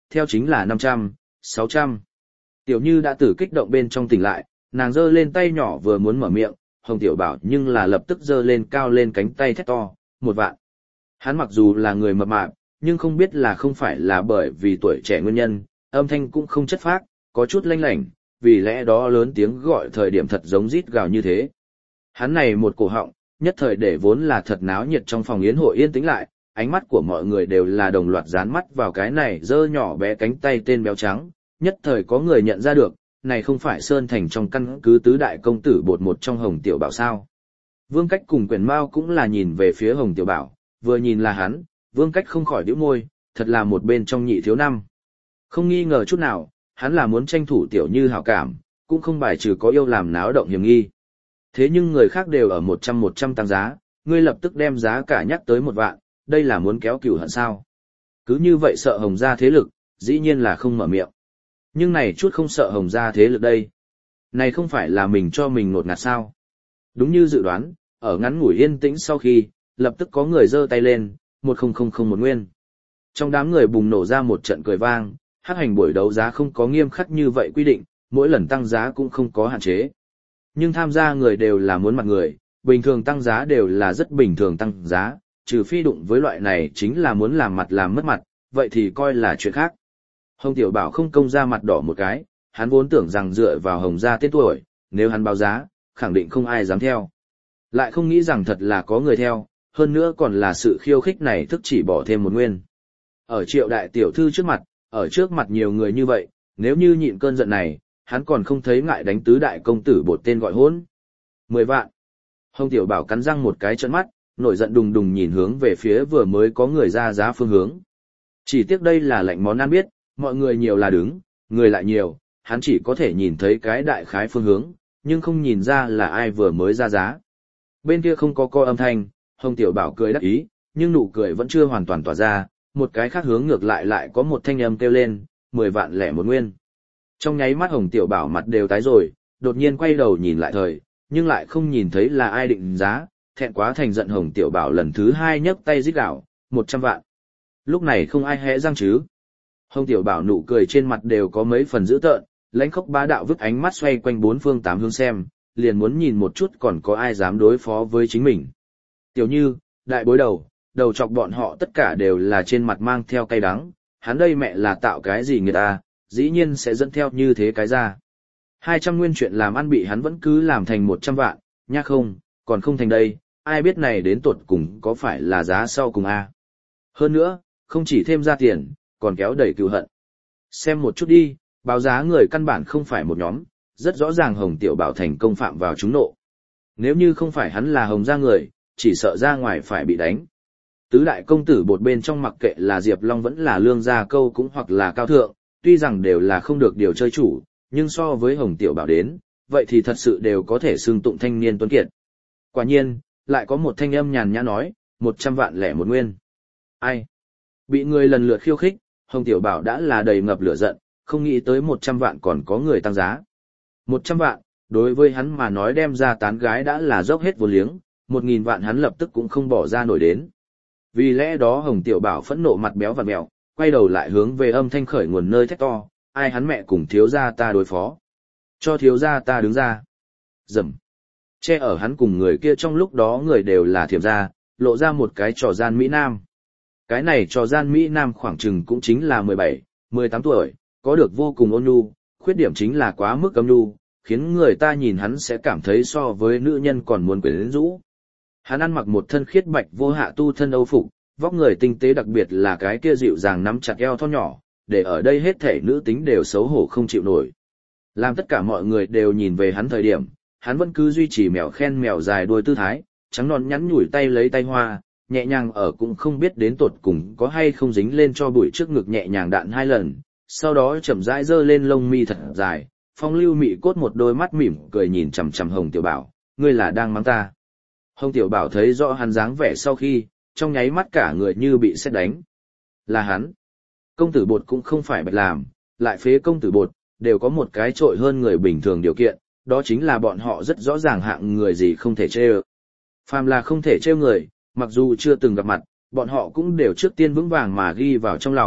theo chính là năm trăm, sáu trăm. Tiểu Như đã từ kích động bên trong tỉnh lại, nàng giơ lên tay nhỏ vừa muốn mở miệng, Hồng Tiểu Bảo nhưng là lập tức giơ lên cao lên cánh tay thét to, một vạn. Hắn mặc dù là người mập mạp, nhưng không biết là không phải là bởi vì tuổi trẻ nguyên nhân, âm thanh cũng không chất phác, có chút lanh lảnh, vì lẽ đó lớn tiếng gọi thời điểm thật giống rít gào như thế. Hắn này một cổ họng, nhất thời để vốn là thật náo nhiệt trong phòng yến hội yên tĩnh lại, ánh mắt của mọi người đều là đồng loạt dán mắt vào cái này dơ nhỏ bé cánh tay tên béo trắng, nhất thời có người nhận ra được, này không phải Sơn Thành trong căn cứ tứ đại công tử bột một trong Hồng Tiểu Bảo sao. Vương Cách cùng Quyền Mao cũng là nhìn về phía Hồng Tiểu Bảo, vừa nhìn là hắn, Vương Cách không khỏi nhíu môi, thật là một bên trong nhị thiếu năm. Không nghi ngờ chút nào, hắn là muốn tranh thủ Tiểu Như hảo cảm, cũng không bài trừ có yêu làm náo động hiểm nghi. Thế nhưng người khác đều ở một trăm một trăm tăng giá, ngươi lập tức đem giá cả nhắc tới một vạn, đây là muốn kéo cửu hận sao. Cứ như vậy sợ Hồng gia thế lực, dĩ nhiên là không mở miệng. Nhưng này chút không sợ Hồng gia thế lực đây. Này không phải là mình cho mình nột ngạt sao. Đúng như dự đoán, ở ngắn ngủi yên tĩnh sau khi, lập tức có người giơ tay lên, một không không không một nguyên. Trong đám người bùng nổ ra một trận cười vang, hắc hành buổi đấu giá không có nghiêm khắc như vậy quy định, mỗi lần tăng giá cũng không có hạn chế. Nhưng tham gia người đều là muốn mặt người, bình thường tăng giá đều là rất bình thường tăng giá, trừ phi đụng với loại này chính là muốn làm mặt làm mất mặt, vậy thì coi là chuyện khác. Hồng Tiểu Bảo không công ra mặt đỏ một cái, hắn vốn tưởng rằng dựa vào Hồng gia tên tuổi, nếu hắn báo giá, khẳng định không ai dám theo. Lại không nghĩ rằng thật là có người theo, hơn nữa còn là sự khiêu khích này thức chỉ bỏ thêm một nguyên. Ở Triệu đại tiểu thư trước mặt, ở trước mặt nhiều người như vậy, nếu như nhịn cơn giận này, hắn còn không thấy ngại đánh tứ đại công tử bột tên gọi hỗn. Mười vạn. Hồng Tiểu Bảo cắn răng một cái trợn mắt, nổi giận đùng đùng nhìn hướng về phía vừa mới có người ra giá phương hướng. Chỉ tiếc đây là lệnh món ăn biết, mọi người nhiều là đứng, người lại nhiều, hắn chỉ có thể nhìn thấy cái đại khái phương hướng, nhưng không nhìn ra là ai vừa mới ra giá. Bên kia không có co âm thanh, Hồng Tiểu Bảo cười đắc ý, nhưng nụ cười vẫn chưa hoàn toàn tỏa ra, một cái khác hướng ngược lại lại có một thanh âm kêu lên, mười vạn lẻ một nguyên. Trong nháy mắt Hồng Tiểu Bảo mặt đều tái rồi, đột nhiên quay đầu nhìn lại thời, nhưng lại không nhìn thấy là ai định giá, thẹn quá thành giận Hồng Tiểu Bảo lần thứ hai nhấc tay rít gào, một trăm vạn. Lúc này không ai hé răng chứ. Hồng Tiểu Bảo nụ cười trên mặt đều có mấy phần dữ tợn, lãnh khốc bá đạo vứt ánh mắt xoay quanh bốn phương tám hướng xem, liền muốn nhìn một chút còn có ai dám đối phó với chính mình. Tiểu Như, đại bối đầu, đầu chọc bọn họ tất cả đều là trên mặt mang theo cay đắng, hắn đây mẹ là tạo cái gì người ta, dĩ nhiên sẽ dẫn theo như thế cái ra. Hai trăm nguyên chuyện làm ăn bị hắn vẫn cứ làm thành một trăm vạn, nhá không, còn không thành đây, ai biết này đến tột cùng có phải là giá sau cùng a. Hơn nữa, không chỉ thêm ra tiền, còn kéo đẩy cựu hận. Xem một chút đi, báo giá người căn bản không phải một nhóm, rất rõ ràng Hồng Tiểu Bảo thành công phạm vào trúng nộ. Nếu như không phải hắn là Hồng gia người, chỉ sợ ra ngoài phải bị đánh. Tứ đại công tử bột bên trong mặc kệ là Diệp Long vẫn là Lương Gia Câu cũng hoặc là Cao Thượng, tuy rằng đều là không được điều chơi chủ, nhưng so với Hồng Tiểu Bảo đến, vậy thì thật sự đều có thể xưng tụng thanh niên tuấn kiệt. Quả nhiên, lại có một thanh âm nhàn nhã nói, một trăm vạn lẻ một nguyên. Ai? Bị người lần lượt khiêu khích, Hồng Tiểu Bảo đã là đầy ngập lửa giận, không nghĩ tới một trăm vạn còn có người tăng giá. một trăm vạn, đối với hắn mà nói đem ra tán gái đã là dốc hết vốn liếng, một nghìn vạn hắn lập tức cũng không bỏ ra nổi đến. Vì lẽ đó Hồng Tiểu Bảo phẫn nộ mặt béo và mèo, quay đầu lại hướng về âm thanh khởi nguồn nơi thét to, ai hắn mẹ cùng thiếu gia ta đối phó. Cho thiếu gia ta đứng ra. Dầm. Che ở hắn cùng người kia trong lúc đó người đều là thiệp gia, lộ ra một cái trò gian Mỹ Nam. Cái này trò gian Mỹ Nam khoảng chừng cũng chính là mười bảy, mười tám tuổi, có được vô cùng ôn nhu, khuyết điểm chính là quá mức âm nhu, khiến người ta nhìn hắn sẽ cảm thấy so với nữ nhân còn muốn quyến rũ. Hắn ăn mặc một thân khiết bạch vô hạ tu thân âu phục, vóc người tinh tế đặc biệt là cái kia dịu dàng nắm chặt eo thon nhỏ, để ở đây hết thể nữ tính đều xấu hổ không chịu nổi. Làm tất cả mọi người đều nhìn về hắn thời điểm, hắn vẫn cứ duy trì mèo khen mèo dài đuôi tư thái, trắng non nhắn nhủi tay lấy tay hoa, nhẹ nhàng ở cũng không biết đến tột cùng có hay không dính lên cho bụi trước ngực nhẹ nhàng đạn hai lần, sau đó chậm rãi giơ lên lông mi thật dài, phong lưu mị cốt một đôi mắt mỉm cười nhìn chằm chằm Hồng Tiểu Bảo, ngươi là đang mắng ta. Hồng Tiểu Bảo thấy rõ hắn dáng vẻ sau khi, trong nháy mắt cả người như bị sét đánh. Là hắn. Công tử bột cũng không phải bạch làm, lại phế công tử bột, đều có một cái trội hơn người bình thường điều kiện, đó chính là bọn họ rất rõ ràng hạng người gì không thể chê ơ. Phàm là không thể trêu người, mặc dù chưa từng gặp mặt, bọn họ cũng đều trước tiên vững vàng mà ghi vào trong lòng,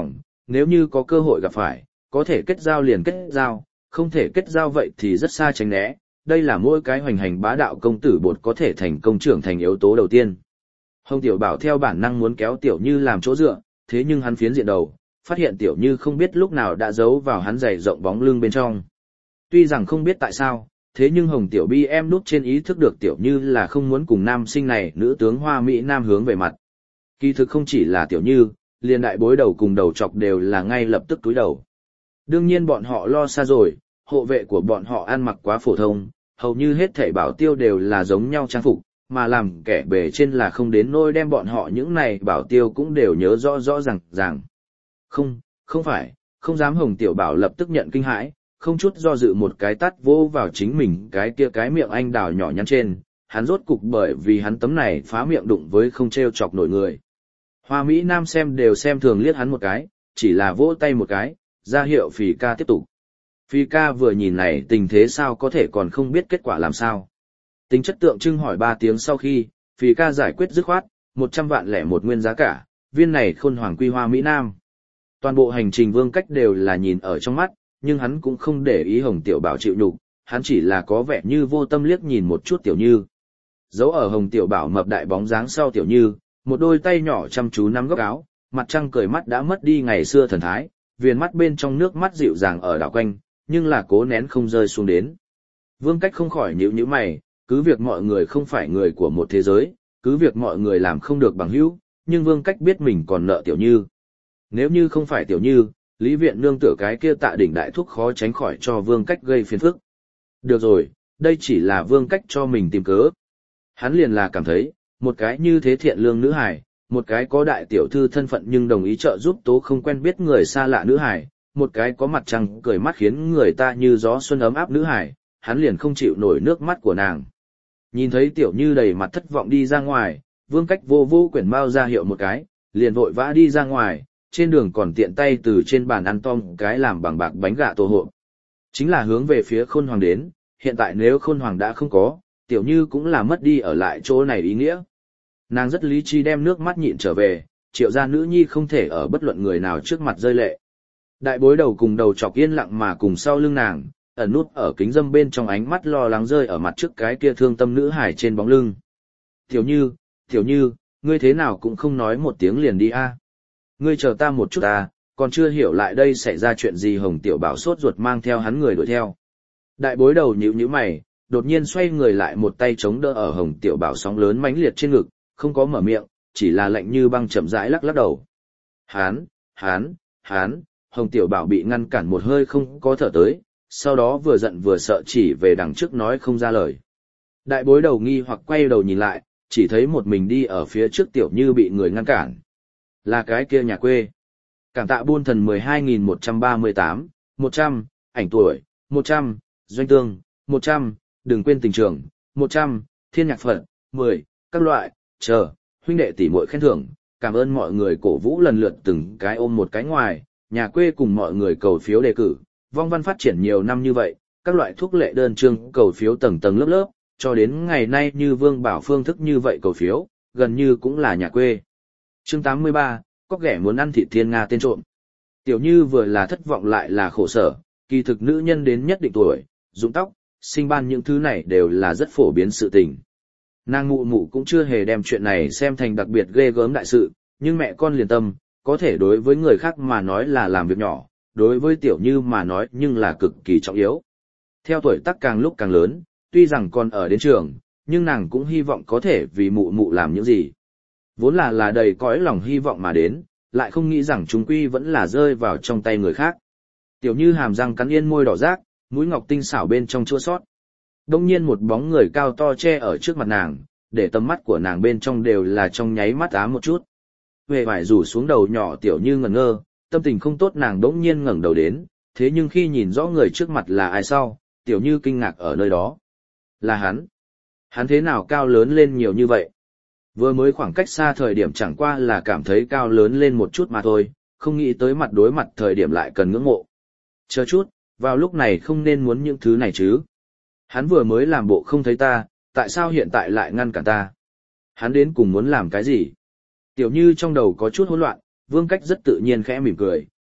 nếu như có cơ hội gặp phải, có thể kết giao liền kết giao, không thể kết giao vậy thì rất xa tránh né, đây là mỗi cái hoành hành bá đạo công tử bột có thể thành công trưởng thành yếu tố đầu tiên. Hồng Tiểu Bảo theo bản năng muốn kéo Tiểu Như làm chỗ dựa, thế nhưng hắn phiến diện đầu, phát hiện Tiểu Như không biết lúc nào đã giấu vào hắn giày rộng bóng lưng bên trong. Tuy rằng không biết tại sao, thế nhưng Hồng Tiểu Bi em núp trên ý thức được Tiểu Như là không muốn cùng nam sinh này nữ tướng hoa mỹ nam hướng về mặt. Kỳ thực không chỉ là Tiểu Như, liền đại bối đầu cùng đầu chọc đều là ngay lập tức túi đầu. Đương nhiên bọn họ lo xa rồi, hộ vệ của bọn họ ăn mặc quá phổ thông, hầu như hết thảy bảo tiêu đều là giống nhau trang phục, mà làm kẻ bề trên là không đến nỗi đem bọn họ những này bảo tiêu cũng đều nhớ rõ rõ ràng ràng. Không, không phải, không dám. Hồng Tiểu Bảo lập tức nhận kinh hãi, không chút do dự một cái tát vô vào chính mình cái kia cái miệng anh đào nhỏ nhắn trên, hắn rốt cục bởi vì hắn tấm này phá miệng đụng với không treo chọc nổi người. Hoa Mỹ Nam xem đều xem thường liếc hắn một cái, chỉ là vỗ tay một cái, ra hiệu Phì Ca tiếp tục. Phi ca vừa nhìn này tình thế sao có thể còn không biết kết quả làm sao. Tính chất tượng trưng hỏi ba tiếng sau khi, Phi ca giải quyết dứt khoát, một trăm vạn lẻ một nguyên giá cả, viên này khôn hoàng quy hoa Mỹ Nam. Toàn bộ hành trình Vương Cách đều là nhìn ở trong mắt, nhưng hắn cũng không để ý Hồng Tiểu Bảo chịu nhục, hắn chỉ là có vẻ như vô tâm liếc nhìn một chút Tiểu Như. Giấu ở Hồng Tiểu Bảo mập đại bóng dáng sau Tiểu Như, một đôi tay nhỏ chăm chú nắm góc áo, mặt trăng cười mắt đã mất đi ngày xưa thần thái, viền mắt bên trong nước mắt dịu dàng ở đảo quanh, nhưng là cố nén không rơi xuống đến. Vương Cách không khỏi nhíu nhíu mày, cứ việc mọi người không phải người của một thế giới, cứ việc mọi người làm không được bằng hữu, nhưng Vương Cách biết mình còn nợ Tiểu Như. Nếu như không phải Tiểu Như, Lý Viện nương tựa cái kia Tạ Đỉnh đại thúc khó tránh khỏi cho Vương Cách gây phiền phức. Được rồi, đây chỉ là Vương Cách cho mình tìm cớ. Hắn liền là cảm thấy, một cái như thế thiện lương nữ hài, một cái có đại tiểu thư thân phận nhưng đồng ý trợ giúp tố không quen biết người xa lạ nữ hài, một cái có mặt trăng cười mắt khiến người ta như gió xuân ấm áp nữ hài, hắn liền không chịu nổi nước mắt của nàng. Nhìn thấy Tiểu Như đầy mặt thất vọng đi ra ngoài, Vương Cách vô vô quyển mao ra hiệu một cái, liền vội vã đi ra ngoài, trên đường còn tiện tay từ trên bàn ăn tom cái làm bằng bạc bánh gạ tổ hộp. Chính là hướng về phía Khôn Hoàng đến, hiện tại nếu Khôn Hoàng đã không có, Tiểu Như cũng là mất đi ở lại chỗ này ý nghĩa. Nàng rất lý trí đem nước mắt nhịn trở về, Triệu gia nữ nhi không thể ở bất luận người nào trước mặt rơi lệ. Đại bối đầu cùng đầu chọc yên lặng mà cùng sau lưng nàng, ẩn nút ở kính dâm bên trong ánh mắt lo lắng rơi ở mặt trước cái kia thương tâm nữ hải trên bóng lưng. Tiểu Như, Tiểu Như, ngươi thế nào cũng không nói một tiếng liền đi a. Ngươi chờ ta một chút à, còn chưa hiểu lại đây xảy ra chuyện gì. Hồng Tiểu Bảo sốt ruột mang theo hắn người đuổi theo. Đại bối đầu nhíu nhíu mày, đột nhiên xoay người lại một tay chống đỡ ở Hồng Tiểu Bảo sóng lớn mãnh liệt trên ngực, không có mở miệng, chỉ là lạnh như băng chậm rãi lắc lắc đầu. Hán, hán, hán, Hồng Tiểu Bảo bị ngăn cản một hơi không có thở tới, sau đó vừa giận vừa sợ chỉ về đằng trước nói không ra lời. Đại bối đầu nghi hoặc quay đầu nhìn lại, chỉ thấy một mình đi ở phía trước Tiểu Như bị người ngăn cản. Là cái kia nhà quê. Cảm tạ buôn thần mười hai nghìn một trăm ba mươi tám, một trăm, ảnh tuổi, một trăm, doanh tương, một trăm, đừng quên tình trường, một trăm, thiên nhạc phật, mười, các loại, chờ, huynh đệ tỷ muội khen thưởng, cảm ơn mọi người cổ vũ lần lượt từng cái ôm một cái ngoài, nhà quê cùng mọi người cầu phiếu đề cử, vong văn phát triển nhiều năm như vậy, các loại thuốc lệ đơn chương cầu phiếu tầng tầng lớp lớp, cho đến ngày nay như Vương Bảo phương thức như vậy cầu phiếu, gần như cũng là nhà quê. Chương tám mươi ba, có ghẻ muốn ăn thịt thiên nga tên trộm. Tiểu Như vừa là thất vọng lại là khổ sở, kỳ thực nữ nhân đến nhất định tuổi, rụng tóc, sinh ban những thứ này đều là rất phổ biến sự tình. Nàng mụ mụ cũng chưa hề đem chuyện này xem thành đặc biệt ghê gớm đại sự, nhưng mẹ con liền tâm, có thể đối với người khác mà nói là làm việc nhỏ, đối với Tiểu Như mà nói nhưng là cực kỳ trọng yếu. Theo tuổi tác càng lúc càng lớn, tuy rằng còn ở đến trường, nhưng nàng cũng hy vọng có thể vì mụ mụ làm những gì. Vốn là là đầy cõi lòng hy vọng mà đến, lại không nghĩ rằng chúng quy vẫn là rơi vào trong tay người khác. Tiểu Như hàm răng cắn yên môi đỏ rác, mũi ngọc tinh xảo bên trong chua sót. Đông nhiên một bóng người cao to che ở trước mặt nàng, để tầm mắt của nàng bên trong đều là trong nháy mắt ám một chút. Về vải rủ xuống đầu nhỏ Tiểu Như ngẩn ngơ, tâm tình không tốt nàng đỗng nhiên ngẩng đầu đến, thế nhưng khi nhìn rõ người trước mặt là ai sau, Tiểu Như kinh ngạc ở nơi đó. Là hắn. Hắn thế nào cao lớn lên nhiều như vậy? Vừa mới khoảng cách xa thời điểm chẳng qua là cảm thấy cao lớn lên một chút mà thôi, không nghĩ tới mặt đối mặt thời điểm lại cần ngưỡng mộ. Chờ chút, vào lúc này không nên muốn những thứ này chứ. Hắn vừa mới làm bộ không thấy ta, tại sao hiện tại lại ngăn cản ta? Hắn đến cùng muốn làm cái gì? Tiểu Như trong đầu có chút hỗn loạn, Vương Cách rất tự nhiên khẽ mỉm cười,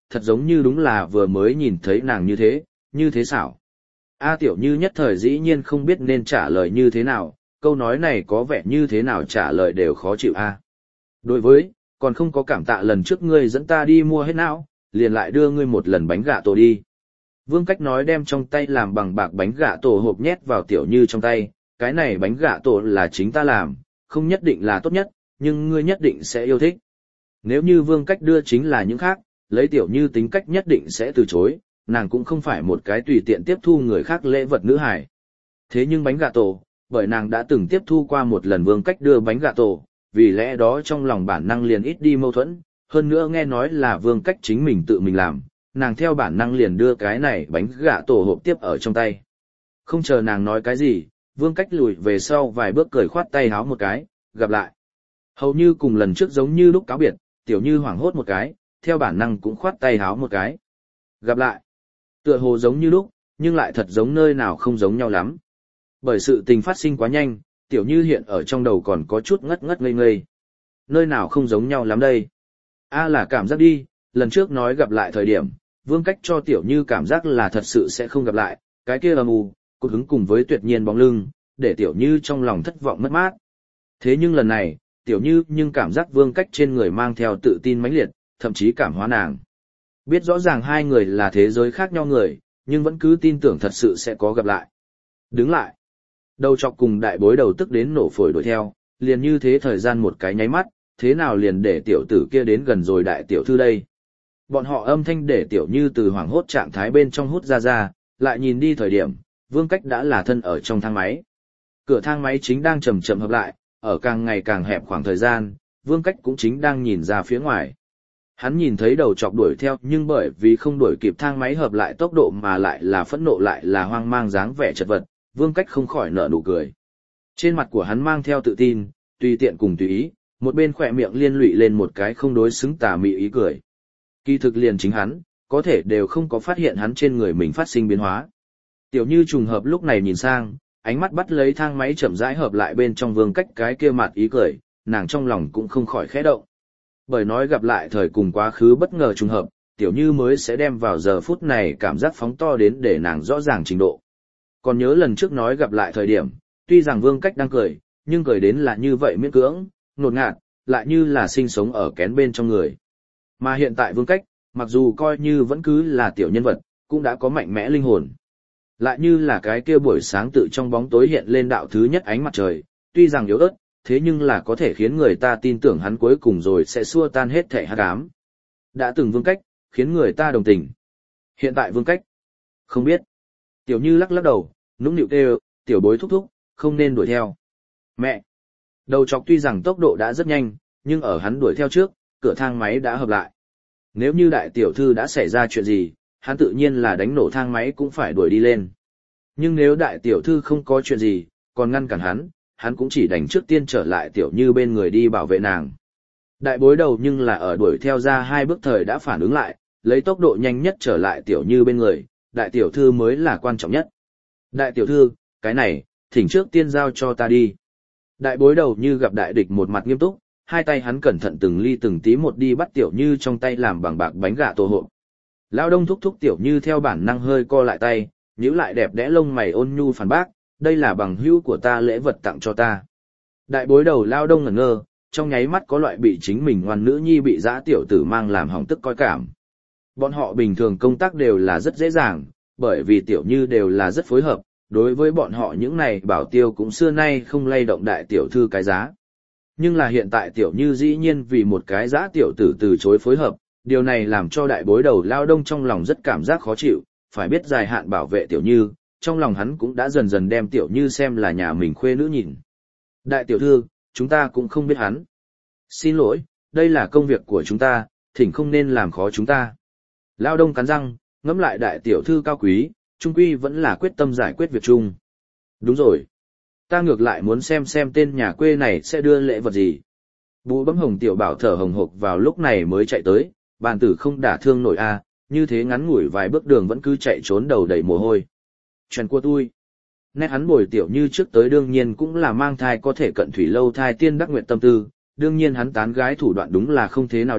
thật giống như đúng là vừa mới nhìn thấy nàng như thế, như thế xảo. A Tiểu Như nhất thời dĩ nhiên không biết nên trả lời như thế nào, câu nói này có vẻ như thế nào trả lời đều khó chịu a. Đối với, còn không có cảm tạ lần trước ngươi dẫn ta đi mua hết não, liền lại đưa ngươi một lần bánh gạ tổ đi. Vương Cách nói đem trong tay làm bằng bạc bánh gạ tổ hộp nhét vào Tiểu Như trong tay, cái này bánh gạ tổ là chính ta làm, không nhất định là tốt nhất, nhưng ngươi nhất định sẽ yêu thích. Nếu như Vương Cách đưa chính là những khác, lấy Tiểu Như tính cách nhất định sẽ từ chối, nàng cũng không phải một cái tùy tiện tiếp thu người khác lễ vật nữ hài. Thế nhưng bánh gạ tổ, bởi nàng đã từng tiếp thu qua một lần Vương Cách đưa bánh gạ tổ, vì lẽ đó trong lòng bản năng liền ít đi mâu thuẫn, hơn nữa nghe nói là Vương Cách chính mình tự mình làm, nàng theo bản năng liền đưa cái này bánh gạ tổ hộp tiếp ở trong tay. Không chờ nàng nói cái gì, Vương Cách lùi về sau vài bước cười khoát tay háo một cái, gặp lại. Hầu như cùng lần trước giống như lúc cáo biệt, Tiểu Như hoảng hốt một cái, theo bản năng cũng khoát tay háo một cái. Gặp lại. Tựa hồ giống như lúc, nhưng lại thật giống nơi nào không giống nhau lắm. Bởi sự tình phát sinh quá nhanh, Tiểu Như hiện ở trong đầu còn có chút ngất ngất ngây ngây. Nơi nào không giống nhau lắm đây? A là cảm giác đi, lần trước nói gặp lại thời điểm, Vương Cách cho Tiểu Như cảm giác là thật sự sẽ không gặp lại, cái kia âm u, cột hứng cùng với tuyệt nhiên bóng lưng, để Tiểu Như trong lòng thất vọng mất mát. Thế nhưng lần này, Tiểu Như nhưng cảm giác Vương Cách trên người mang theo tự tin mãnh liệt, thậm chí cảm hóa nàng. Biết rõ ràng hai người là thế giới khác nhau người, nhưng vẫn cứ tin tưởng thật sự sẽ có gặp lại. Đứng lại. Đầu chọc cùng đại bối đầu tức đến nổ phổi đuổi theo, liền như thế thời gian một cái nháy mắt, thế nào liền để tiểu tử kia đến gần rồi đại tiểu thư đây. Bọn họ âm thanh để Tiểu Như từ hoảng hốt trạng thái bên trong hút ra ra, lại nhìn đi thời điểm, Vương Cách đã là thân ở trong thang máy. Cửa thang máy chính đang chậm chậm hợp lại, ở càng ngày càng hẹp khoảng thời gian, Vương Cách cũng chính đang nhìn ra phía ngoài. Hắn nhìn thấy đầu chọc đuổi theo nhưng bởi vì không đuổi kịp thang máy hợp lại tốc độ mà lại là phẫn nộ lại là hoang mang dáng vẻ chật vật, Vương Cách không khỏi nở nụ cười. Trên mặt của hắn mang theo tự tin, tùy tiện cùng tùy ý, một bên khỏe miệng liên lụy lên một cái không đối xứng tà mị ý cười. Kỳ thực liền chính hắn, có thể đều không có phát hiện hắn trên người mình phát sinh biến hóa. Tiểu Như trùng hợp lúc này nhìn sang, ánh mắt bắt lấy thang máy chậm rãi hợp lại bên trong Vương Cách cái kia mặt ý cười, nàng trong lòng cũng không khỏi khẽ động. Bởi nói gặp lại thời cùng quá khứ bất ngờ trùng hợp, Tiểu Như mới sẽ đem vào giờ phút này cảm giác phóng to đến để nàng rõ ràng trình độ. Còn nhớ lần trước nói gặp lại thời điểm, tuy rằng Vương Cách đang cười, nhưng cười đến là như vậy miễn cưỡng, ngột ngạt, lại như là sinh sống ở kén bên trong người. Mà hiện tại Vương Cách, mặc dù coi như vẫn cứ là tiểu nhân vật, cũng đã có mạnh mẽ linh hồn. Lại như là cái kia buổi sáng tự trong bóng tối hiện lên đạo thứ nhất ánh mặt trời, tuy rằng yếu ớt, thế nhưng là có thể khiến người ta tin tưởng hắn cuối cùng rồi sẽ xua tan hết thảy hắc ám. Đã từng Vương Cách, khiến người ta đồng tình. Hiện tại Vương Cách, không biết. Tiểu Như lắc lắc đầu, nũng nịu kêu, tiểu bối thúc thúc, không nên đuổi theo. Mẹ! Đầu chọc tuy rằng tốc độ đã rất nhanh, nhưng ở hắn đuổi theo trước, cửa thang máy đã hợp lại. Nếu như đại tiểu thư đã xảy ra chuyện gì, hắn tự nhiên là đánh nổ thang máy cũng phải đuổi đi lên. Nhưng nếu đại tiểu thư không có chuyện gì, còn ngăn cản hắn, hắn cũng chỉ đánh trước tiên trở lại Tiểu Như bên người đi bảo vệ nàng. Đại bối đầu nhưng là ở đuổi theo ra hai bước thời đã phản ứng lại, lấy tốc độ nhanh nhất trở lại Tiểu Như bên người, đại tiểu thư mới là quan trọng nhất. Đại tiểu thư, cái này, thỉnh trước tiên giao cho ta đi. Đại bối đầu như gặp đại địch một mặt nghiêm túc, hai tay hắn cẩn thận từng ly từng tí một đi bắt Tiểu Như trong tay làm bằng bạc bánh gạ tổ hộp. Lao Đông thúc thúc Tiểu Như theo bản năng hơi co lại tay, nhíu lại đẹp đẽ lông mày ôn nhu phản bác, đây là bằng hữu của ta lễ vật tặng cho ta. Đại bối đầu Lao Đông ngẩn ngơ, trong nháy mắt có loại bị chính mình ngoan nữ nhi bị dã tiểu tử mang làm hỏng tức coi cảm. Bọn họ bình thường công tác đều là rất dễ dàng, bởi vì Tiểu Như đều là rất phối hợp, đối với bọn họ những này bảo tiêu cũng xưa nay không lay động đại tiểu thư cái giá. Nhưng là hiện tại Tiểu Như dĩ nhiên vì một cái dã tiểu tử từ chối phối hợp, điều này làm cho đại bối đầu Lao Đông trong lòng rất cảm giác khó chịu, phải biết dài hạn bảo vệ Tiểu Như, trong lòng hắn cũng đã dần dần đem Tiểu Như xem là nhà mình khuê nữ nhìn. Đại tiểu thư, chúng ta cũng không biết hắn. Xin lỗi, đây là công việc của chúng ta, thỉnh không nên làm khó chúng ta. Lao Đông cắn răng, ngẫm lại đại tiểu thư cao quý, trung quy vẫn là quyết tâm giải quyết việc chung. Đúng rồi. Ta ngược lại muốn xem xem tên nhà quê này sẽ đưa lễ vật gì. Bú bấm hồng tiểu bảo thở hồng hộc vào lúc này mới chạy tới, bàn tử không đả thương nổi a, như thế ngắn ngủi vài bước đường vẫn cứ chạy trốn đầu đầy mồ hôi. Chuyện của tôi. Nét hắn bồi Tiểu Như trước tới đương nhiên cũng là mang thai có thể cận thủy lâu thai tiên đắc nguyện tâm tư, đương nhiên hắn tán gái thủ đoạn đúng là không thế nào địa,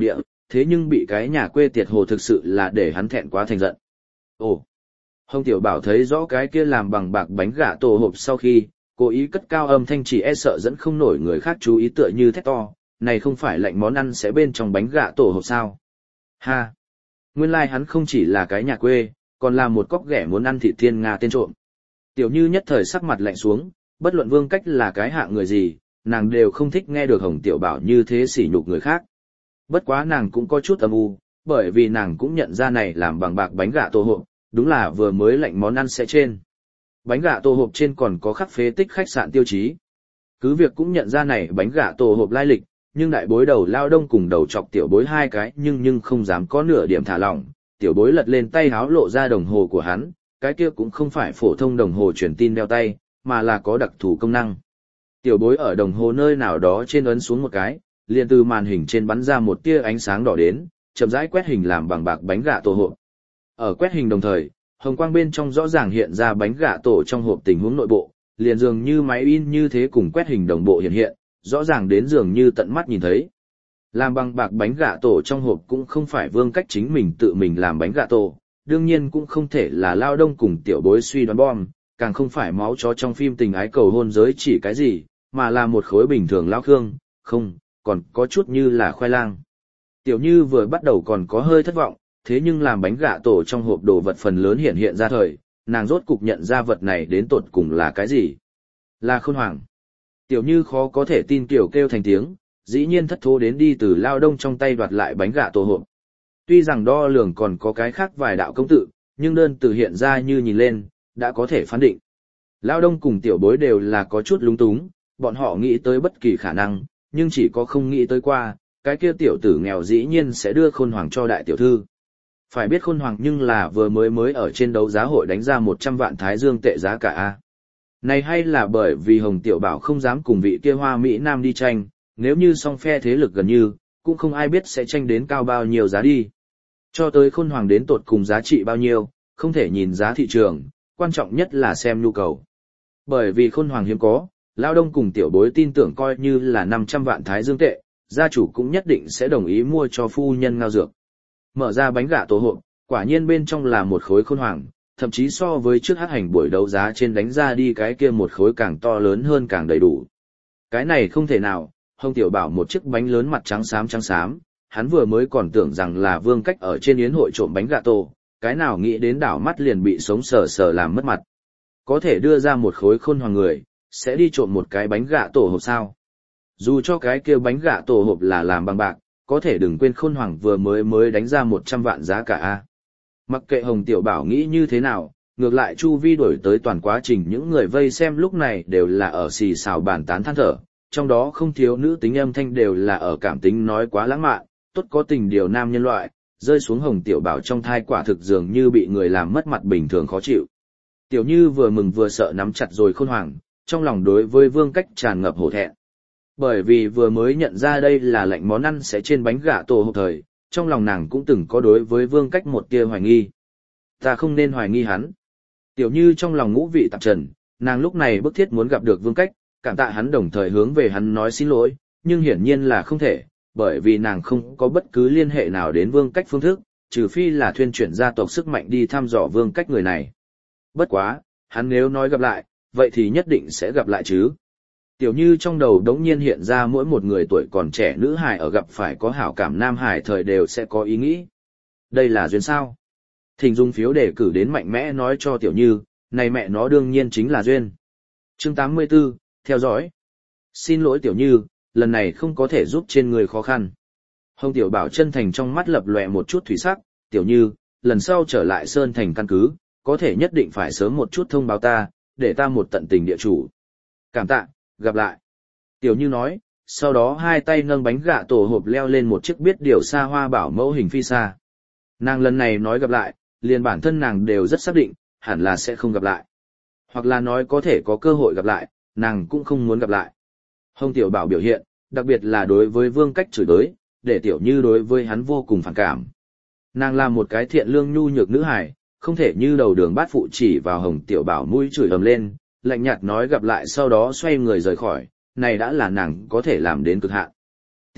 thế nhưng bị cái nhà quê tiệt hồ thực sự là để hắn thẹn quá thành giận. Ồ! Hồng Tiểu Bảo thấy rõ cái kia làm bằng bạc bánh gà tổ hộp sau khi, cố ý cất cao âm thanh chỉ e sợ dẫn không nổi người khác chú ý tựa như thét to, này không phải lệnh món ăn sẽ bên trong bánh gà tổ hộp sao? Ha! Nguyên lai like hắn không chỉ là cái nhà quê, còn là một cóc ghẻ muốn ăn thịt thiên nga tên trộm. Tiểu Như nhất thời sắc mặt lạnh xuống, bất luận Vương Cách là cái hạng người gì, nàng đều không thích nghe được Hồng Tiểu Bảo như thế sỉ nhục người khác. Bất quá nàng cũng có chút âm u, bởi vì nàng cũng nhận ra này làm bằng bạc bánh gà tổ hộp, đúng là vừa mới lạnh món ăn sẽ trên. Bánh gà tổ hộp trên còn có khắc phế tích khách sạn tiêu chí. Cứ việc cũng nhận ra này bánh gà tổ hộp lai lịch, nhưng đại bối đầu lao đông cùng đầu chọc tiểu bối hai cái nhưng nhưng không dám có nửa điểm thả lỏng. Tiểu bối lật lên tay háo lộ ra đồng hồ của hắn, cái kia cũng không phải phổ thông đồng hồ truyền tin đeo tay, mà là có đặc thù công năng. Tiểu bối ở đồng hồ nơi nào đó trên ấn xuống một cái, liền từ màn hình trên bắn ra một tia ánh sáng đỏ đến, chậm rãi quét hình làm bằng bạc bánh gà tổ hộp. Ở quét hình đồng thời, hồng quang bên trong rõ ràng hiện ra bánh gà tổ trong hộp tình huống nội bộ, liền dường như máy in như thế cùng quét hình đồng bộ hiện hiện, rõ ràng đến dường như tận mắt nhìn thấy. Làm bằng bạc bánh gà tổ trong hộp cũng không phải Vương Cách chính mình tự mình làm bánh gà tổ, đương nhiên cũng không thể là lao đông cùng tiểu bối suy đoán bom, càng không phải máu chó trong phim tình ái cầu hôn giới chỉ cái gì, mà là một khối bình thường lao khương, không, còn có chút như là khoai lang. Tiểu Như vừa bắt đầu còn có hơi thất vọng, thế nhưng làm bánh gà tổ trong hộp đồ vật phần lớn hiện hiện ra thời, nàng rốt cục nhận ra vật này đến tột cùng là cái gì. Là khôn hoàng. Tiểu Như khó có thể tin kiểu kêu thành tiếng, dĩ nhiên thất thố đến đi từ lao đông trong tay đoạt lại bánh gà tổ hộp. Tuy rằng đo lường còn có cái khác vài đạo công tự, nhưng đơn từ hiện ra như nhìn lên, đã có thể phán định. Lao đông cùng tiểu bối đều là có chút lúng túng, bọn họ nghĩ tới bất kỳ khả năng, nhưng chỉ có không nghĩ tới qua, cái kia tiểu tử nghèo dĩ nhiên sẽ đưa khôn hoàng cho đại tiểu thư. Phải biết khôn hoàng nhưng là vừa mới mới ở trên đấu giá hội đánh ra một trăm vạn thái dương tệ giá cả a. Này hay là bởi vì Hồng Tiểu Bảo không dám cùng vị kia hoa Mỹ Nam đi tranh, nếu như song phe thế lực gần như, cũng không ai biết sẽ tranh đến cao bao nhiêu giá đi. Cho tới khôn hoàng đến tột cùng giá trị bao nhiêu, không thể nhìn giá thị trường, quan trọng nhất là xem nhu cầu. Bởi vì khôn hoàng hiếm có, lao đông cùng tiểu bối tin tưởng coi như là năm trăm vạn thái dương tệ, gia chủ cũng nhất định sẽ đồng ý mua cho phu nhân ngao dược. Mở ra bánh gà tổ hộp, quả nhiên bên trong là một khối khôn hoàng, thậm chí so với trước hát hành buổi đấu giá trên đánh ra đi cái kia một khối càng to lớn hơn càng đầy đủ. Cái này không thể nào, Hồng Tiểu Bảo một chiếc bánh lớn mặt trắng xám trắng xám, hắn vừa mới còn tưởng rằng là Vương Cách ở trên yến hội trộm bánh gà tổ, cái nào nghĩ đến đảo mắt liền bị sống sờ sờ làm mất mặt. Có thể đưa ra một khối khôn hoàng người, sẽ đi trộm một cái bánh gà tổ hộp sao? Dù cho cái kia bánh gà tổ hộp là làm bằng bạc, có thể đừng quên khôn hoàng vừa mới mới đánh ra một trăm vạn giá cả a. Mặc kệ Hồng Tiểu Bảo nghĩ như thế nào, ngược lại chu vi đổi tới toàn quá trình những người vây xem lúc này đều là ở xì xào bàn tán than thở, trong đó không thiếu nữ tính âm thanh đều là ở cảm tính nói quá lãng mạn, tốt có tình điều nam nhân loại, rơi xuống Hồng Tiểu Bảo trong thai quả thực dường như bị người làm mất mặt bình thường khó chịu. Tiểu Như vừa mừng vừa sợ nắm chặt rồi khôn hoàng, trong lòng đối với Vương Cách tràn ngập hổ thẹn. Bởi vì vừa mới nhận ra đây là lệnh món ăn sẽ trên bánh gà tổ hộp thời, trong lòng nàng cũng từng có đối với Vương Cách một tia hoài nghi. Ta không nên hoài nghi hắn. Tiểu Như trong lòng ngũ vị tạp trần, nàng lúc này bức thiết muốn gặp được Vương Cách, cảm tạ hắn đồng thời hướng về hắn nói xin lỗi, nhưng hiển nhiên là không thể, bởi vì nàng không có bất cứ liên hệ nào đến Vương Cách phương thức, trừ phi là thuyên chuyển gia tộc sức mạnh đi thăm dò Vương Cách người này. Bất quá, hắn nếu nói gặp lại, vậy thì nhất định sẽ gặp lại chứ. Tiểu Như trong đầu đống nhiên hiện ra mỗi một người tuổi còn trẻ nữ hài ở gặp phải có hảo cảm nam hài thời đều sẽ có ý nghĩ. Đây là duyên sao? Thỉnh dùng phiếu đề cử đến mạnh mẽ nói cho Tiểu Như, này mẹ nó đương nhiên chính là duyên. Chương tám mươi tư, theo dõi. Xin lỗi Tiểu Như, lần này không có thể giúp trên người khó khăn. Hồng Tiểu Bảo chân thành trong mắt lập lòe một chút thủy sắc, Tiểu Như, lần sau trở lại Sơn Thành căn cứ, có thể nhất định phải sớm một chút thông báo ta, để ta một tận tình địa chủ. Cảm tạ, gặp lại. Tiểu Như nói, sau đó hai tay nâng bánh gà tổ hộp leo lên một chiếc biết điều xa hoa bảo mẫu hình phi xa. Nàng lần này nói gặp lại, liền bản thân nàng đều rất xác định, hẳn là sẽ không gặp lại. Hoặc là nói có thể có cơ hội gặp lại, nàng cũng không muốn gặp lại. Hồng Tiểu Bảo biểu hiện, đặc biệt là đối với Vương Cách chửi bới, để Tiểu Như đối với hắn vô cùng phản cảm. Nàng là một cái thiện lương nhu nhược nữ hài, không thể như đầu đường bát phụ chỉ vào Hồng Tiểu Bảo mũi chửi ầm lên, lạnh nhạt nói gặp lại sau đó xoay người rời khỏi, này đã là nàng có thể làm đến cực hạn.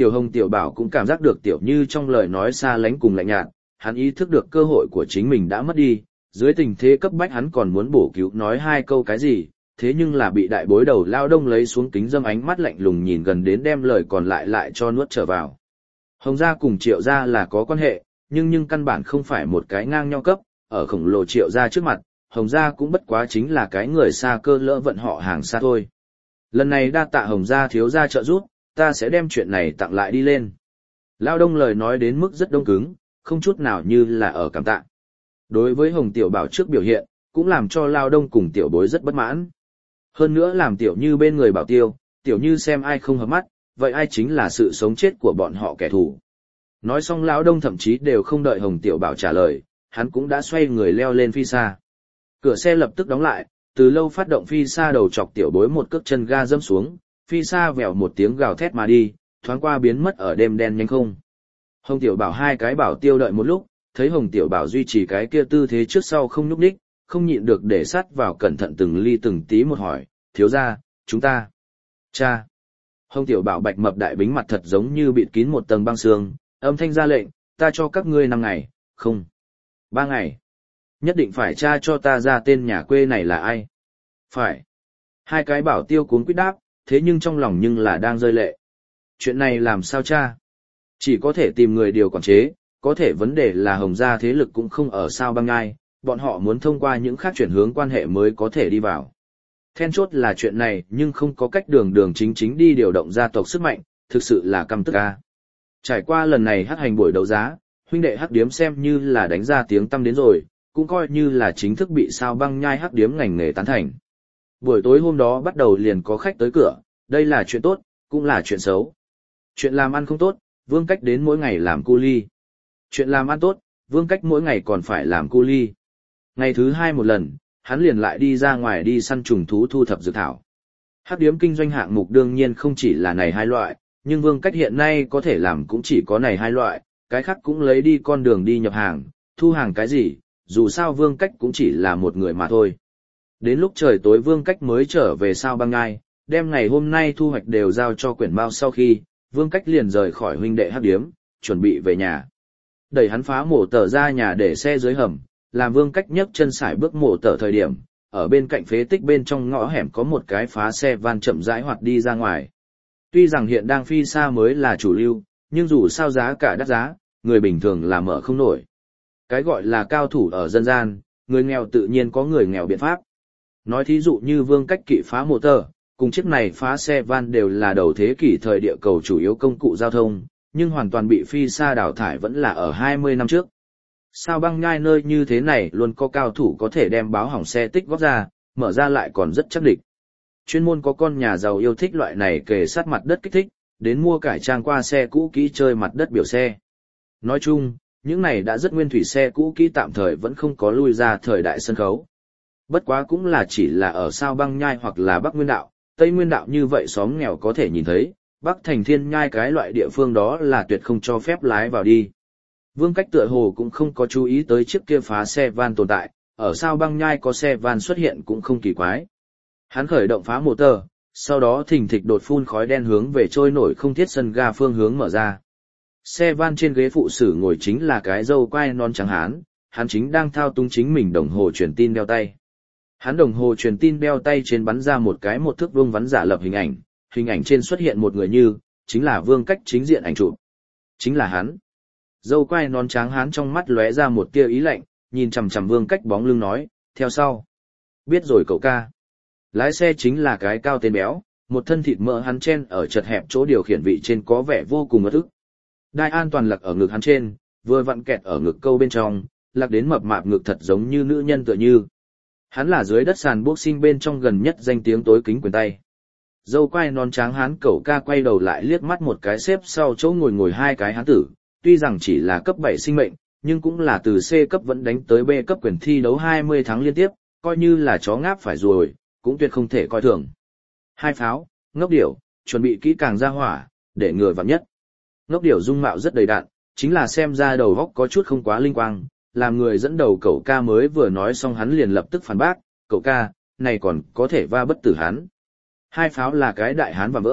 Tiểu Hồng Tiểu Bảo cũng cảm giác được Tiểu Như trong lời nói xa lánh cùng lạnh nhạt, hắn ý thức được cơ hội của chính mình đã mất đi, dưới tình thế cấp bách hắn còn muốn bổ cứu nói hai câu cái gì, thế nhưng là bị đại bối đầu Lao Đông lấy xuống kính dâm ánh mắt lạnh lùng nhìn gần đến đem lời còn lại lại cho nuốt trở vào. Hồng gia cùng Triệu gia là có quan hệ, nhưng nhưng căn bản không phải một cái ngang nhau cấp, ở khổng lồ Triệu gia trước mặt, Hồng gia cũng bất quá chính là cái người xa cơ lỡ vận họ hàng xa thôi. Lần này đa tạ Hồng gia thiếu gia trợ giúp, ta sẽ đem chuyện này tặng lại đi lên. Lao Đông lời nói đến mức rất đông cứng, không chút nào như là ở cảm tạ. Đối với Hồng Tiểu Bảo trước biểu hiện, cũng làm cho Lao Đông cùng Tiểu Bối rất bất mãn. Hơn nữa làm Tiểu Như bên người bảo tiêu, Tiểu Như xem ai không hợp mắt, vậy ai chính là sự sống chết của bọn họ kẻ thù. Nói xong Lão Đông thậm chí đều không đợi Hồng Tiểu Bảo trả lời, hắn cũng đã xoay người leo lên phi xa. Cửa xe lập tức đóng lại, từ lâu phát động phi xa đầu chọc Tiểu Bối một cước chân ga dẫm xuống, phi xa vèo một tiếng gào thét mà đi, thoáng qua biến mất ở đêm đen nhanh không. Hồng Tiểu Bảo hai cái bảo tiêu đợi một lúc, thấy Hồng Tiểu Bảo duy trì cái kia tư thế trước sau không nhúc nhích, không nhịn được để sát vào cẩn thận từng ly từng tí một hỏi, thiếu gia, chúng ta. Cha. Hồng Tiểu Bảo bạch mập đại bính mặt thật giống như bịt kín một tầng băng sương, âm thanh ra lệnh, ta cho các ngươi năm ngày, không. Ba ngày. Nhất định phải tra cho ta ra tên nhà quê này là ai. Phải. Hai cái bảo tiêu cuốn quýt đáp, thế nhưng trong lòng nhưng là đang rơi lệ. Chuyện này làm sao cha? Chỉ có thể tìm người điều quản chế, có thể vấn đề là Hồng gia thế lực cũng không ở sao băng ngai, bọn họ muốn thông qua những khác chuyển hướng quan hệ mới có thể đi vào. Then chốt là chuyện này nhưng không có cách đường đường chính chính đi điều động gia tộc sức mạnh, thực sự là căm tức ca. Trải qua lần này hắc hành buổi đấu giá, huynh đệ hắc điếm xem như là đánh ra tiếng tăm đến rồi, cũng coi như là chính thức bị sao băng nhai hắc điếm ngành nghề tán thành. Buổi tối hôm đó bắt đầu liền có khách tới cửa, đây là chuyện tốt, cũng là chuyện xấu. Chuyện làm ăn không tốt, Vương Cách đến mỗi ngày làm cu ly. Chuyện làm ăn tốt, Vương Cách mỗi ngày còn phải làm cu ly. Ngày thứ hai một lần, hắn liền lại đi ra ngoài đi săn trùng thú thu thập dược thảo. Hắc điếm kinh doanh hạng mục đương nhiên không chỉ là này hai loại, nhưng Vương Cách hiện nay có thể làm cũng chỉ có này hai loại, cái khác cũng lấy đi con đường đi nhập hàng, thu hàng cái gì, dù sao Vương Cách cũng chỉ là một người mà thôi. Đến lúc trời tối Vương Cách mới trở về sao băng ngai, đem ngày hôm nay thu hoạch đều giao cho quyển bao sau khi, Vương Cách liền rời khỏi huynh đệ hắc điếm, chuẩn bị về nhà. Đẩy hắn phá mổ tờ ra nhà để xe dưới hầm, làm Vương Cách nhấc chân sải bước mổ tờ thời điểm, ở bên cạnh phế tích bên trong ngõ hẻm có một cái phá xe van chậm rãi hoạt đi ra ngoài. Tuy rằng hiện đang phi xa mới là chủ lưu, nhưng dù sao giá cả đắt giá, người bình thường là mở không nổi. Cái gọi là cao thủ ở dân gian, người nghèo tự nhiên có người nghèo biện pháp. Nói thí dụ như Vương Cách kỵ phá mổ tờ, cùng chiếc này phá xe van đều là đầu thế kỷ thời địa cầu chủ yếu công cụ giao thông, nhưng hoàn toàn bị phi xa đào thải vẫn là ở hai mươi năm trước. Sao băng nhai nơi như thế này luôn có cao thủ có thể đem báo hỏng xe tích góp ra, mở ra lại còn rất chắc địch. Chuyên môn có con nhà giàu yêu thích loại này kề sát mặt đất kích thích, đến mua cải trang qua xe cũ kỹ chơi mặt đất biểu xe. Nói chung, những này đã rất nguyên thủy xe cũ kỹ tạm thời vẫn không có lui ra thời đại sân khấu. Bất quá cũng là chỉ là ở sao băng nhai hoặc là Bắc Nguyên Đạo, Tây Nguyên Đạo như vậy xóm nghèo có thể nhìn thấy, Bắc Thành Thiên Nhai cái loại địa phương đó là tuyệt không cho phép lái vào đi. Vương Cách tựa hồ cũng không có chú ý tới chiếc kia phá xe van tồn tại, ở sao băng nhai có xe van xuất hiện cũng không kỳ quái. Hắn khởi động phá motor, sau đó thình thịch đột phun khói đen hướng về trôi nổi không thiết sân ga phương hướng mở ra. Xe van trên ghế phụ sử ngồi chính là cái râu quai non trắng hán, hắn chính đang thao túng chính mình đồng hồ truyền tin đeo tay. Hắn đồng hồ truyền tin đeo tay trên bắn ra một cái một thước vuông vắn giả lập hình ảnh, hình ảnh trên xuất hiện một người như, chính là Vương Cách chính diện ảnh chụp. Chính là hắn. Dâu quai nón tráng hán trong mắt lóe ra một tia ý lạnh, nhìn chằm chằm Vương Cách bóng lưng nói, theo sau. Biết rồi cậu ca. Lái xe chính là cái cao tên béo, một thân thịt mỡ hắn chen ở chật hẹp chỗ điều khiển vị trên có vẻ vô cùng ớt ức. Đai an toàn lạc ở ngực hắn trên, vừa vặn kẹt ở ngực câu bên trong, lạc đến mập mạp ngực thật giống như nữ nhân tựa như. Hắn là dưới đất sàn boxing bên trong gần nhất danh tiếng tối kính quyền tay. Dâu quai non tráng hán cậu ca quay đầu lại liếc mắt một cái xếp sau chỗ ngồi ngồi hai cái hán tử, tuy rằng chỉ là cấp bảy sinh mệnh, nhưng cũng là từ C cấp vẫn đánh tới B cấp quyền thi đấu hai mươi tháng liên tiếp, coi như là chó ngáp phải rồi, cũng tuyệt không thể coi thường. Hai pháo, ngốc điểu, chuẩn bị kỹ càng ra hỏa, để ngừa vặn nhất. Ngốc điểu dung mạo rất đầy đặn, chính là xem ra đầu góc có chút không quá linh quang, làm người dẫn đầu cậu ca mới vừa nói xong hắn liền lập tức phản bác, cậu ca, này còn có thể va bất tử hắn. Hai pháo là cái đại hán và vỡ,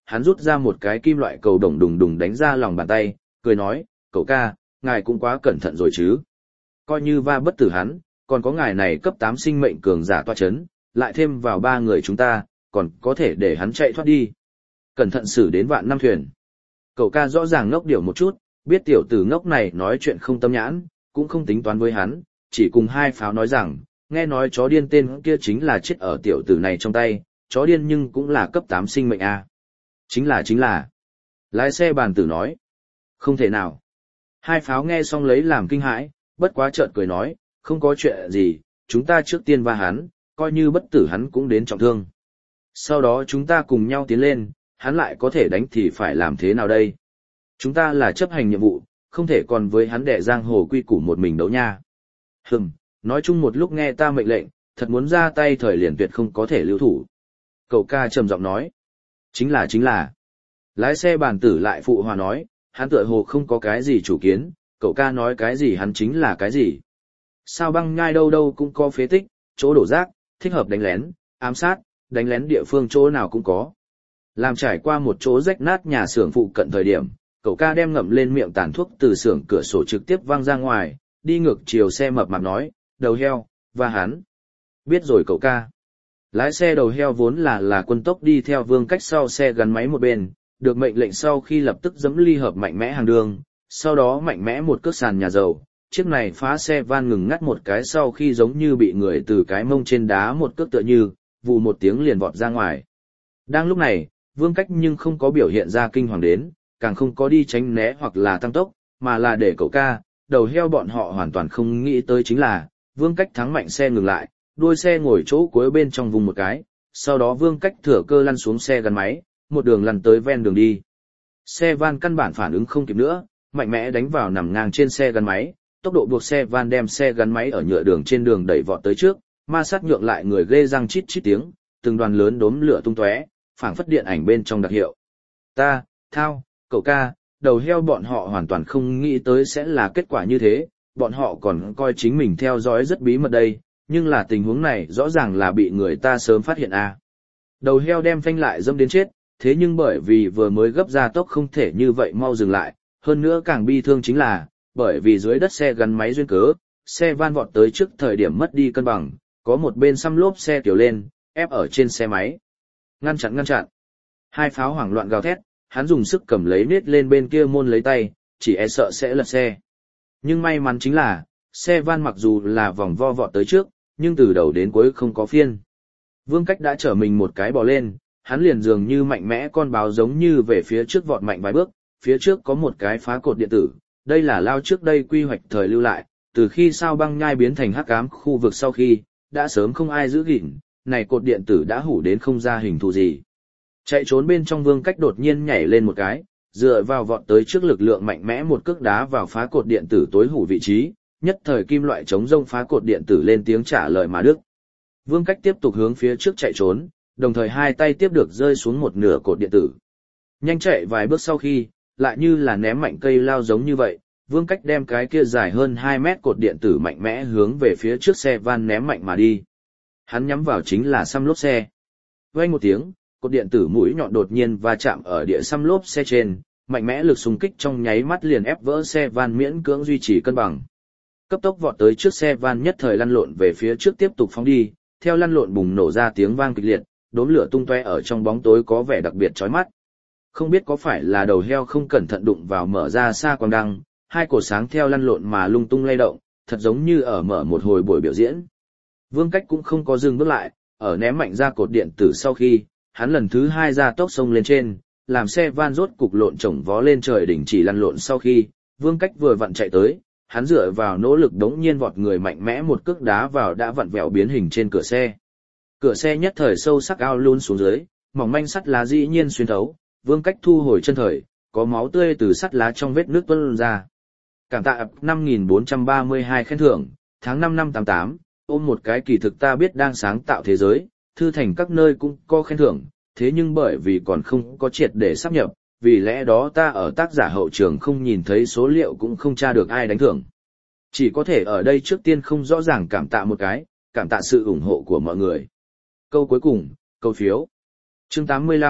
hắn rút ra một cái kim loại cầu đồng đùng đùng đánh ra lòng bàn tay, cười nói, cậu ca, ngài cũng quá cẩn thận rồi chứ. Coi như va bất tử hắn, còn có ngài này cấp tám sinh mệnh cường giả toa chấn, lại thêm vào ba người chúng ta, còn có thể để hắn chạy thoát đi. Cẩn thận xử đến vạn năm thuyền. Cậu ca rõ ràng ngốc điệu một chút, biết tiểu tử ngốc này nói chuyện không tâm nhãn, cũng không tính toán với hắn, chỉ cùng hai pháo nói rằng, nghe nói chó điên tên kia chính là chết ở tiểu tử này trong tay, chó điên nhưng cũng là cấp tám sinh mệnh a. Chính là chính là. Lái xe bàn tử nói. Không thể nào. Hai pháo nghe xong lấy làm kinh hãi, bất quá chợt cười nói, không có chuyện gì, chúng ta trước tiên va hắn, coi như bất tử hắn cũng đến trọng thương. Sau đó chúng ta cùng nhau tiến lên, hắn lại có thể đánh thì phải làm thế nào đây? Chúng ta là chấp hành nhiệm vụ, không thể còn với hắn đẻ giang hồ quy củ một mình đấu nha. Hừm, nói chung một lúc nghe ta mệnh lệnh, thật muốn ra tay thời liền tuyệt không có thể lưu thủ. Cậu ca trầm giọng nói. Chính là chính là. Lái xe bàn tử lại phụ hòa nói, hắn tựa hồ không có cái gì chủ kiến, cậu ca nói cái gì hắn chính là cái gì. Sao băng nhai đâu đâu cũng có phế tích, chỗ đổ rác, thích hợp đánh lén, ám sát, đánh lén địa phương chỗ nào cũng có. Làm trải qua một chỗ rách nát nhà xưởng phụ cận thời điểm, cậu ca đem ngậm lên miệng tàn thuốc từ xưởng cửa sổ trực tiếp văng ra ngoài, đi ngược chiều xe mập mạp nói, đầu heo, và hắn. Biết rồi cậu ca. Lái xe đầu heo vốn là là quân tốc đi theo Vương Cách sau xe gắn máy một bên, được mệnh lệnh sau khi lập tức giẫm ly hợp mạnh mẽ hàng đường, sau đó mạnh mẽ một cước sàn nhà dầu, chiếc này phá xe van ngừng ngắt một cái sau khi giống như bị người từ cái mông trên đá một cước tựa như, vù một tiếng liền vọt ra ngoài. Đang lúc này, Vương Cách nhưng không có biểu hiện ra kinh hoàng đến, càng không có đi tránh né hoặc là tăng tốc, mà là để cậu ca, đầu heo bọn họ hoàn toàn không nghĩ tới chính là, Vương Cách thắng mạnh xe ngừng lại, đuôi xe ngồi chỗ cuối bên trong vùng một cái, sau đó Vương Cách thừa cơ lăn xuống xe gắn máy, một đường lăn tới ven đường đi. Xe van căn bản phản ứng không kịp nữa, mạnh mẽ đánh vào nằm ngang trên xe gắn máy, tốc độ buộc xe van đem xe gắn máy ở nhựa đường trên đường đẩy vọt tới trước, ma sát nhượng lại người ghê răng chít chít tiếng, từng đoàn lớn đốm lửa tung tóe, phảng phất điện ảnh bên trong đặc hiệu. Ta, thao, cậu ca, đầu heo bọn họ hoàn toàn không nghĩ tới sẽ là kết quả như thế, bọn họ còn coi chính mình theo dõi rất bí mật đây, nhưng là tình huống này rõ ràng là bị người ta sớm phát hiện à. Đầu heo đem phanh lại dâm đến chết, thế nhưng bởi vì vừa mới gấp ra tốc không thể như vậy mau dừng lại, hơn nữa càng bi thương chính là, bởi vì dưới đất xe gắn máy duyên cớ, xe van vọt tới trước thời điểm mất đi cân bằng, có một bên xăm lốp xe tiểu lên, ép ở trên xe máy. Ngăn chặn ngăn chặn. Hai pháo hoảng loạn gào thét, hắn dùng sức cầm lấy nết lên bên kia môn lấy tay, chỉ e sợ sẽ lật xe. Nhưng may mắn chính là, xe van mặc dù là vòng vo vọt tới trước, nhưng từ đầu đến cuối không có phiên. Vương Cách đã trở mình một cái bò lên, hắn liền dường như mạnh mẽ con báo giống như về phía trước vọt mạnh vài bước, phía trước có một cái phá cột điện tử, đây là lao trước đây quy hoạch thời lưu lại, từ khi sao băng nhai biến thành hắc ám khu vực sau khi, đã sớm không ai giữ gìn, này cột điện tử đã hủ đến không ra hình thù gì. Chạy trốn bên trong Vương Cách đột nhiên nhảy lên một cái, dựa vào vọt tới trước lực lượng mạnh mẽ một cước đá vào phá cột điện tử tối hủ vị trí, nhất thời kim loại chống rông phá cột điện tử lên tiếng trả lời mà đức. Vương Cách tiếp tục hướng phía trước chạy trốn, đồng thời hai tay tiếp được rơi xuống một nửa cột điện tử. Nhanh chạy vài bước sau khi, lại như là ném mạnh cây lao giống như vậy, Vương Cách đem cái kia dài hơn hai mét cột điện tử mạnh mẽ hướng về phía trước xe van ném mạnh mà đi. Hắn nhắm vào chính là xăm lốp xe. Vang một tiếng, cột điện tử mũi nhọn đột nhiên va chạm ở địa xăm lốp xe trên, mạnh mẽ lực xung kích trong nháy mắt liền ép vỡ xe van miễn cưỡng duy trì cân bằng. Cấp tốc vọt tới trước xe van nhất thời lăn lộn về phía trước tiếp tục phóng đi, theo lăn lộn bùng nổ ra tiếng vang kịch liệt, đốm lửa tung tóe ở trong bóng tối có vẻ đặc biệt chói mắt. Không biết có phải là đầu heo không cẩn thận đụng vào mở ra xa quang đăng, hai cột sáng theo lăn lộn mà lung tung lay động, thật giống như ở mở một hồi buổi biểu diễn. Vương Cách cũng không có dừng bước lại, ở ném mạnh ra cột điện tử sau khi, hắn lần thứ hai ra tốc sông lên trên, làm xe van rốt cục lộn chổng vó lên trời đỉnh chỉ lăn lộn sau khi, Vương Cách vừa vặn chạy tới, hắn dựa vào nỗ lực đống nhiên vọt người mạnh mẽ một cước đá vào đã vặn vẹo biến hình trên cửa xe. Cửa xe nhất thời sâu sắc ao luôn xuống dưới, mỏng manh sắt lá dĩ nhiên xuyên thấu, Vương Cách thu hồi chân thời, có máu tươi từ sắt lá trong vết nước tuôn ra. Cảm tạ năm nghìn bốn trăm ba mươi hai khen thưởng, tháng năm năm tám tám, ôm một cái kỳ thực ta biết đang sáng tạo thế giới, thư thành các nơi cũng có khen thưởng, thế nhưng bởi vì còn không có triệt để sắp nhập, vì lẽ đó ta ở tác giả hậu trường không nhìn thấy số liệu cũng không tra được ai đánh thưởng. Chỉ có thể ở đây trước tiên không rõ ràng cảm tạ một cái, cảm tạ sự ủng hộ của mọi người. Câu cuối cùng, câu phiếu. Chương tám mươi lăm,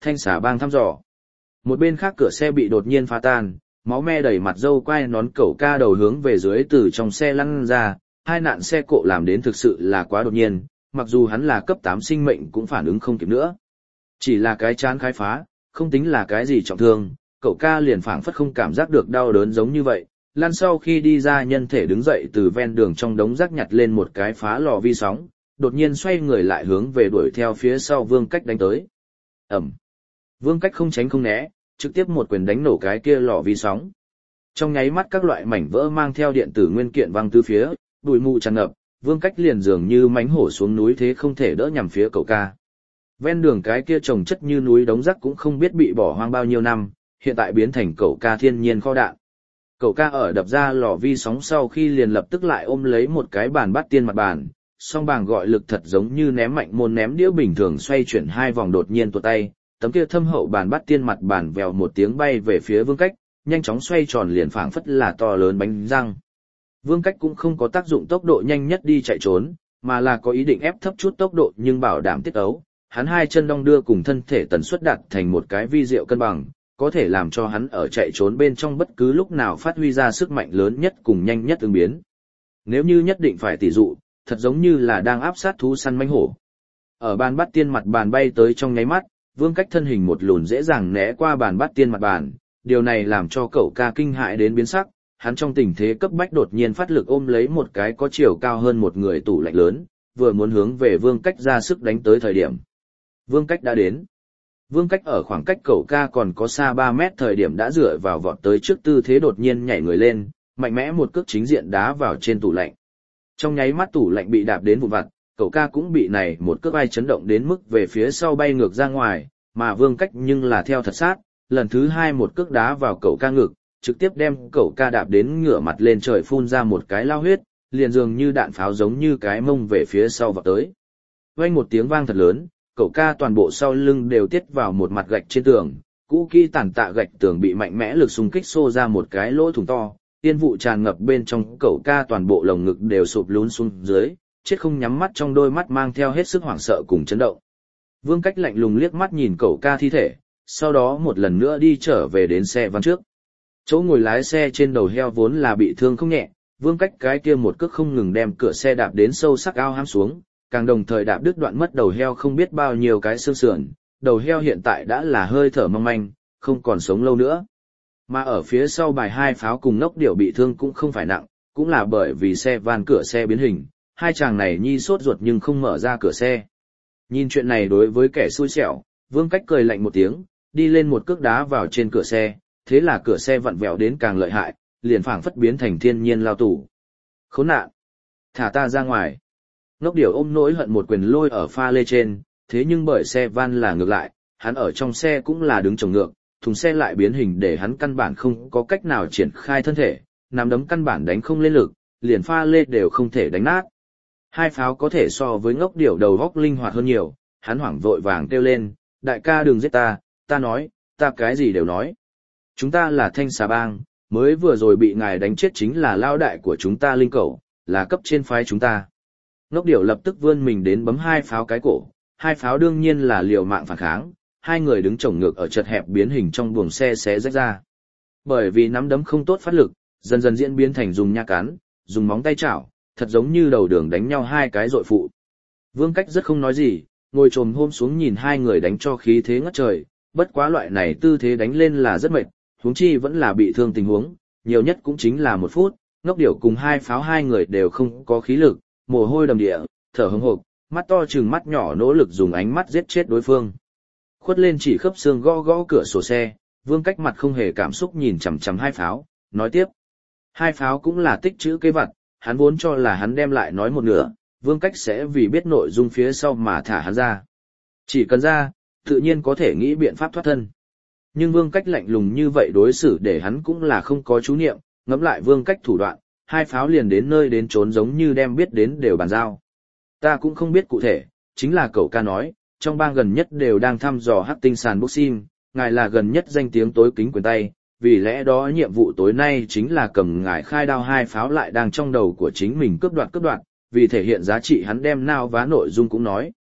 thanh xà bang thăm dò. Một bên khác cửa xe bị đột nhiên phá tan, máu me đầy mặt dâu quai nón cẩu ca đầu hướng về dưới từ trong xe lăn ra, hai nạn xe cộ làm đến thực sự là quá đột nhiên, mặc dù hắn là cấp tám sinh mệnh cũng phản ứng không kịp nữa. Chỉ là cái chán khai phá, không tính là cái gì trọng thương, cậu ca liền phảng phất không cảm giác được đau đớn giống như vậy. Lan sau khi đi ra nhân thể đứng dậy từ ven đường trong đống rác nhặt lên một cái phá lò vi sóng, đột nhiên xoay người lại hướng về đuổi theo phía sau Vương Cách đánh tới. Ẩm. Vương Cách không tránh không né, trực tiếp một quyền đánh nổ cái kia lò vi sóng. Trong nháy mắt các loại mảnh vỡ mang theo điện tử nguyên kiện văng tứ phía, bụi mù tràn ngập, Vương Cách liền dường như mánh hổ xuống núi thế không thể đỡ nhằm phía cậu ca. Ven đường cái kia trồng chất như núi đống rác cũng không biết bị bỏ hoang bao nhiêu năm, hiện tại biến thành cậu ca thiên nhiên kho đạn. Cậu ca ở đập ra lò vi sóng sau khi liền lập tức lại ôm lấy một cái bàn bát tiên mặt bàn, song bàng gọi lực thật giống như ném mạnh môn ném đĩa bình thường xoay chuyển hai vòng đột nhiên tuột tay, tấm kia thâm hậu bàn bát tiên mặt bàn vèo một tiếng bay về phía Vương Cách, nhanh chóng xoay tròn liền phảng phất là to lớn bánh răng. Vương Cách cũng không có tác dụng tốc độ nhanh nhất đi chạy trốn, mà là có ý định ép thấp chút tốc độ nhưng bảo đảm tiết ấu. Hắn hai chân đong đưa cùng thân thể tần suất đạt thành một cái vi diệu cân bằng, có thể làm cho hắn ở chạy trốn bên trong bất cứ lúc nào phát huy ra sức mạnh lớn nhất cùng nhanh nhất ứng biến. Nếu như nhất định phải tỉ dụ, thật giống như là đang áp sát thú săn mãnh hổ. Ở bàn bắt tiên mặt bàn bay tới trong nháy mắt, Vương Cách thân hình một lùn dễ dàng né qua bàn bắt tiên mặt bàn, điều này làm cho cậu ca kinh hãi đến biến sắc, hắn trong tình thế cấp bách đột nhiên phát lực ôm lấy một cái có chiều cao hơn một người tủ lạnh lớn, vừa muốn hướng về Vương Cách ra sức đánh tới thời điểm. Vương Cách đã đến. Vương Cách ở khoảng cách cậu ca còn có xa ba mét thời điểm đã dựa vào vọt tới trước tư thế đột nhiên nhảy người lên, mạnh mẽ một cước chính diện đá vào trên tủ lạnh. Trong nháy mắt tủ lạnh bị đạp đến vụn vặt, cậu ca cũng bị này một cước ai chấn động đến mức về phía sau bay ngược ra ngoài, mà Vương Cách nhưng là theo thật sát, lần thứ hai một cước đá vào cậu ca ngực, trực tiếp đem cậu ca đạp đến ngửa mặt lên trời phun ra một cái lao huyết, liền dường như đạn pháo giống như cái mông về phía sau vọt tới. Vang một tiếng vang thật lớn, cậu ca toàn bộ sau lưng đều tiết vào một mặt gạch trên tường, cũ kỹ tàn tạ gạch tường bị mạnh mẽ lực xung kích xô ra một cái lỗ thủng to, tiên vụ tràn ngập bên trong cậu ca toàn bộ lồng ngực đều sụp lún xuống dưới, chết không nhắm mắt trong đôi mắt mang theo hết sức hoảng sợ cùng chấn động. Vương Cách lạnh lùng liếc mắt nhìn cậu ca thi thể, sau đó một lần nữa đi trở về đến xe van trước. Chỗ ngồi lái xe trên đầu heo vốn là bị thương không nhẹ, Vương Cách cái kia một cước không ngừng đem cửa xe đạp đến sâu sắc ao hãm xuống, càng đồng thời đạp đứt đoạn mất đầu heo không biết bao nhiêu cái xương sườn, đầu heo hiện tại đã là hơi thở mong manh, không còn sống lâu nữa. Mà ở phía sau bài hai pháo cùng Ngốc Điểu bị thương cũng không phải nặng, cũng là bởi vì xe van cửa xe biến hình, hai chàng này nhi sốt ruột nhưng không mở ra cửa xe. Nhìn chuyện này đối với kẻ xui xẻo, Vương Cách cười lạnh một tiếng, đi lên một cước đá vào trên cửa xe, thế là cửa xe vặn vẹo đến càng lợi hại, liền phảng phất biến thành thiên nhiên lao tù. Khốn nạn! Thả ta ra ngoài! Ngốc Điểu ôm nỗi hận một quyền lôi ở pha lê trên, thế nhưng bởi xe van là ngược lại, hắn ở trong xe cũng là đứng chồng ngược, thùng xe lại biến hình để hắn căn bản không có cách nào triển khai thân thể, nắm đấm căn bản đánh không lên lực, liền pha lê đều không thể đánh nát. Hai pháo có thể so với Ngốc Điểu đầu góc linh hoạt hơn nhiều, hắn hoảng vội vàng kêu lên, đại ca đừng giết ta, ta nói, ta cái gì đều nói. Chúng ta là Thanh Xà Bang, mới vừa rồi bị ngài đánh chết chính là lao đại của chúng ta Linh Cẩu, là cấp trên phái chúng ta. Ngốc Điểu lập tức vươn mình đến bấm hai pháo cái cổ, hai pháo đương nhiên là liều mạng phản kháng, hai người đứng chồng ngược ở chật hẹp biến hình trong buồng xe xé rách ra. Bởi vì nắm đấm không tốt phát lực, dần dần diễn biến thành dùng nha cán, dùng móng tay chảo, thật giống như đầu đường đánh nhau hai cái dội phụ. Vương Cách rất không nói gì, ngồi trồm hôm xuống nhìn hai người đánh cho khí thế ngất trời, bất quá loại này tư thế đánh lên là rất mệt, huống chi vẫn là bị thương tình huống, nhiều nhất cũng chính là một phút, Ngốc Điểu cùng hai pháo hai người đều không có khí lực, mồ hôi đầm địa, thở hổn hộc, mắt to trừng mắt nhỏ nỗ lực dùng ánh mắt giết chết đối phương. Khuất lên chỉ khớp xương gõ gõ cửa sổ xe, Vương Cách mặt không hề cảm xúc nhìn chằm chằm hai pháo, nói tiếp. Hai pháo cũng là tích chữ kế vật, hắn vốn cho là hắn đem lại nói một nửa, Vương Cách sẽ vì biết nội dung phía sau mà thả hắn ra. Chỉ cần ra, tự nhiên có thể nghĩ biện pháp thoát thân. Nhưng Vương Cách lạnh lùng như vậy đối xử để hắn cũng là không có chú niệm, ngẫm lại Vương Cách thủ đoạn, hai pháo liền đến nơi đến trốn giống như đem biết đến đều bàn giao. Ta cũng không biết cụ thể, chính là cậu ca nói, trong bang gần nhất đều đang thăm dò hắc tinh sàn boxing, ngài là gần nhất danh tiếng tối kính quyền tay, vì lẽ đó nhiệm vụ tối nay chính là cầm ngài khai đao hai pháo lại đang trong đầu của chính mình cướp đoạt cướp đoạt, vì thể hiện giá trị hắn đem nao vá nội dung cũng nói.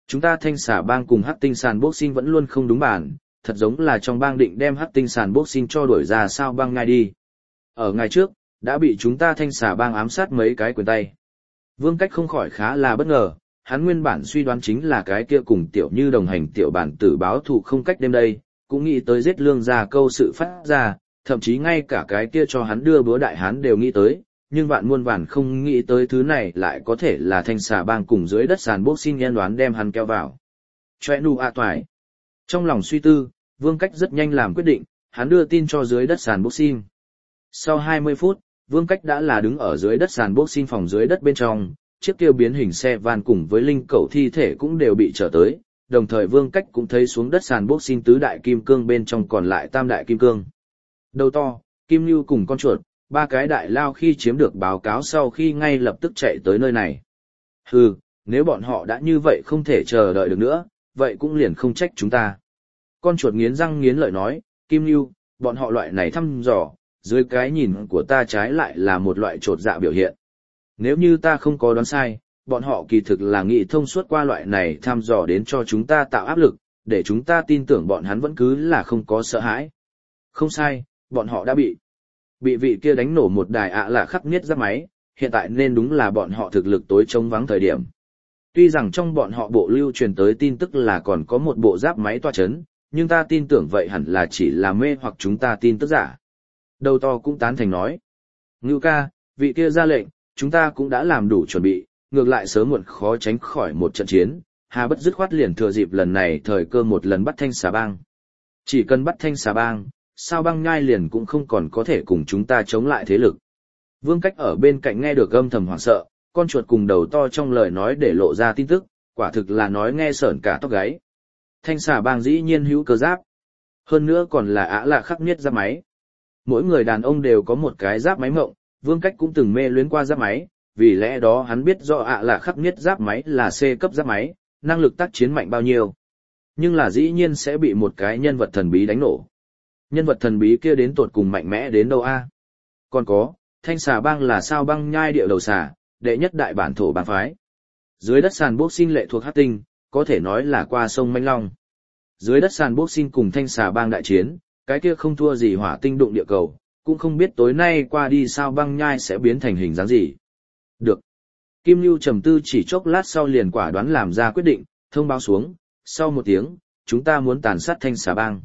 Chúng ta thanh xà bang cùng hắc tinh sàn boxing vẫn luôn không đúng bàn, thật giống là trong bang định đem hắc tinh sàn boxing cho đuổi ra sao bang ngay đi. Ở ngày trước, đã bị chúng ta thanh xà bang ám sát mấy cái quyền tay. Vương Cách không khỏi khá là bất ngờ, hắn nguyên bản suy đoán chính là cái kia cùng tiểu như đồng hành tiểu bản tử báo thù không cách đêm đây, cũng nghĩ tới giết lương ra câu sự phát ra, thậm chí ngay cả cái kia cho hắn đưa búa đại hán đều nghĩ tới, nhưng vạn muôn vàn không nghĩ tới thứ này lại có thể là thanh xà bang cùng dưới đất sàn boxing nhân đoán đem hắn kéo vào. Choe nu a toại. Trong lòng suy tư, Vương Cách rất nhanh làm quyết định, hắn đưa tin cho dưới đất sàn boxing. Sau hai mươi phút, Vương Cách đã là đứng ở dưới đất sàn boxing phòng dưới đất bên trong, chiếc kia biến hình xe van cùng với linh cẩu thi thể cũng đều bị trở tới, đồng thời Vương Cách cũng thấy xuống đất sàn boxing tứ đại kim cương bên trong còn lại tam đại kim cương. Đầu to, Kim Nưu cùng con chuột, ba cái đại lao khi chiếm được báo cáo sau khi ngay lập tức chạy tới nơi này. Hừ, nếu bọn họ đã như vậy không thể chờ đợi được nữa, vậy cũng liền không trách chúng ta. Con chuột nghiến răng nghiến lợi nói, Kim Nưu, bọn họ loại này thăm dò, dưới cái nhìn của ta trái lại là một loại trột dạ biểu hiện. Nếu như ta không có đoán sai, bọn họ kỳ thực là nghĩ thông suốt qua loại này thăm dò đến cho chúng ta tạo áp lực, để chúng ta tin tưởng bọn hắn vẫn cứ là không có sợ hãi. Không sai, bọn họ đã bị. Bị vị kia đánh nổ một đài ạ là khắc nghiết giáp máy, hiện tại nên đúng là bọn họ thực lực tối trống vắng thời điểm. Tuy rằng trong bọn họ bộ lưu truyền tới tin tức là còn có một bộ giáp máy toa chấn, nhưng ta tin tưởng vậy hẳn là chỉ là mê hoặc chúng ta tin tức giả. Đầu to cũng tán thành nói. Ngưu ca, vị kia ra lệnh, chúng ta cũng đã làm đủ chuẩn bị, ngược lại sớm muộn khó tránh khỏi một trận chiến, hà bất dứt khoát liền thừa dịp lần này thời cơ một lần bắt thanh xà bang. Chỉ cần bắt thanh xà bang, sao băng nhai liền cũng không còn có thể cùng chúng ta chống lại thế lực. Vương Cách ở bên cạnh nghe được âm thầm hoảng sợ, con chuột cùng đầu to trong lời nói để lộ ra tin tức, quả thực là nói nghe sởn cả tóc gáy. Thanh xà bang dĩ nhiên hữu cơ giáp. Hơn nữa còn là ả là khắc nghiết giáp máy. Mỗi người đàn ông đều có một cái giáp máy mộng, Vương Cách cũng từng mê luyến qua giáp máy, vì lẽ đó hắn biết rõ ả là khắc nghiết giáp máy là C cấp giáp máy, năng lực tác chiến mạnh bao nhiêu. Nhưng là dĩ nhiên sẽ bị một cái nhân vật thần bí đánh nổ. Nhân vật thần bí kia đến tột cùng mạnh mẽ đến đâu a? Còn có, thanh xà bang là sao băng nhai địa đầu xà, đệ nhất đại bản thổ bang phái. Dưới đất sàn boxing lệ thuộc hắc tinh, có thể nói là qua sông Manh Long. Dưới đất sàn boxing cùng thanh xà bang đại chiến, cái kia không thua gì hỏa tinh đụng địa cầu, cũng không biết tối nay qua đi sao băng nhai sẽ biến thành hình dáng gì. Được. Kim Nưu trầm tư chỉ chốc lát sau liền quả đoán làm ra quyết định, thông báo xuống, sau một tiếng, chúng ta muốn tàn sát thanh xà bang.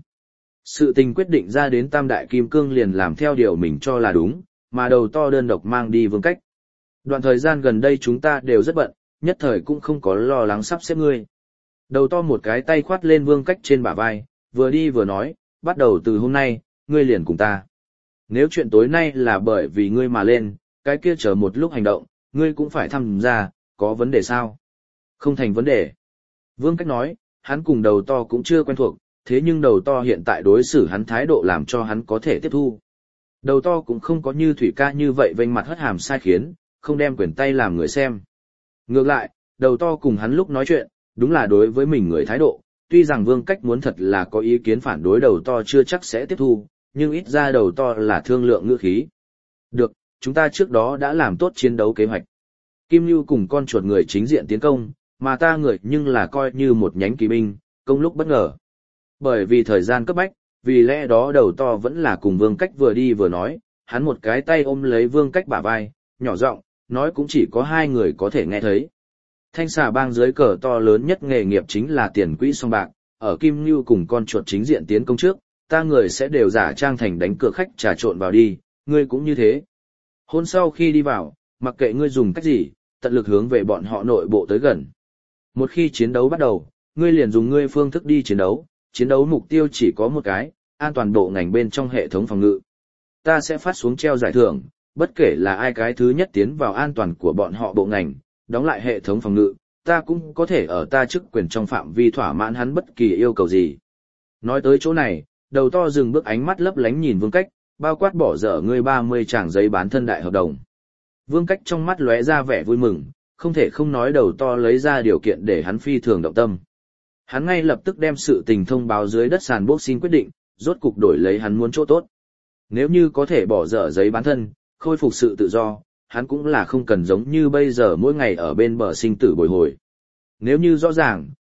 Sự tình quyết định ra đến tam đại kim cương liền làm theo điều mình cho là đúng, mà đầu to đơn độc mang đi Vương Cách. Đoạn thời gian gần đây chúng ta đều rất bận, nhất thời cũng không có lo lắng sắp xếp ngươi. Đầu to một cái tay khoát lên Vương Cách trên bả vai, vừa đi vừa nói, bắt đầu từ hôm nay, ngươi liền cùng ta. Nếu chuyện tối nay là bởi vì ngươi mà lên, cái kia chờ một lúc hành động, ngươi cũng phải tham gia, có vấn đề sao? Không thành vấn đề. Vương Cách nói, hắn cùng đầu to cũng chưa quen thuộc, thế nhưng đầu to hiện tại đối xử hắn thái độ làm cho hắn có thể tiếp thu. Đầu to cũng không có như Thủy ca như vậy vênh mặt hất hàm sai khiến, không đem quyền tay làm người xem. Ngược lại, đầu to cùng hắn lúc nói chuyện, đúng là đối với mình người thái độ, tuy rằng Vương Cách muốn thật là có ý kiến phản đối đầu to chưa chắc sẽ tiếp thu, nhưng ít ra đầu to là thương lượng ngữ khí. Được, chúng ta trước đó đã làm tốt chiến đấu kế hoạch. Kim Nưu cùng con chuột người chính diện tiến công, mà ta người nhưng là coi như một nhánh kỳ binh, công lúc bất ngờ. Bởi vì thời gian cấp bách, vì lẽ đó đầu to vẫn là cùng Vương Cách vừa đi vừa nói, hắn một cái tay ôm lấy Vương Cách bả vai, nhỏ giọng nói cũng chỉ có hai người có thể nghe thấy. Thanh xà bang dưới cờ to lớn nhất nghề nghiệp chính là tiền quỹ song bạc, ở Kim Nưu cùng con chuột chính diện tiến công trước, ta người sẽ đều giả trang thành đánh cược khách trà trộn vào đi, ngươi cũng như thế. Hôn sau khi đi vào, mặc kệ ngươi dùng cách gì, tận lực hướng về bọn họ nội bộ tới gần. Một khi chiến đấu bắt đầu, ngươi liền dùng ngươi phương thức đi chiến đấu, chiến đấu mục tiêu chỉ có một cái, an toàn bộ ngành bên trong hệ thống phòng ngự. Ta sẽ phát xuống treo giải thưởng, bất kể là ai cái thứ nhất tiến vào an toàn của bọn họ bộ ngành, đóng lại hệ thống phòng ngự, ta cũng có thể ở ta chức quyền trong phạm vi thỏa mãn hắn bất kỳ yêu cầu gì. Nói tới chỗ này, đầu to dừng bước ánh mắt lấp lánh nhìn Vương Cách, bao quát bỏ dở ngươi ba mươi tràng giấy bán thân đại hợp đồng. Vương Cách trong mắt lóe ra vẻ vui mừng, không thể không nói đầu to lấy ra điều kiện để hắn phi thường động tâm. Hắn ngay lập tức đem sự tình thông báo dưới đất sàn boxing quyết định, rốt cục đổi lấy hắn muốn chỗ tốt. Nếu như có thể bỏ dở giấy bán thân, khôi phục sự tự do, hắn cũng là không cần giống như bây giờ mỗi ngày ở bên bờ sinh tử bồi hồi. Nếu như rõ ràng,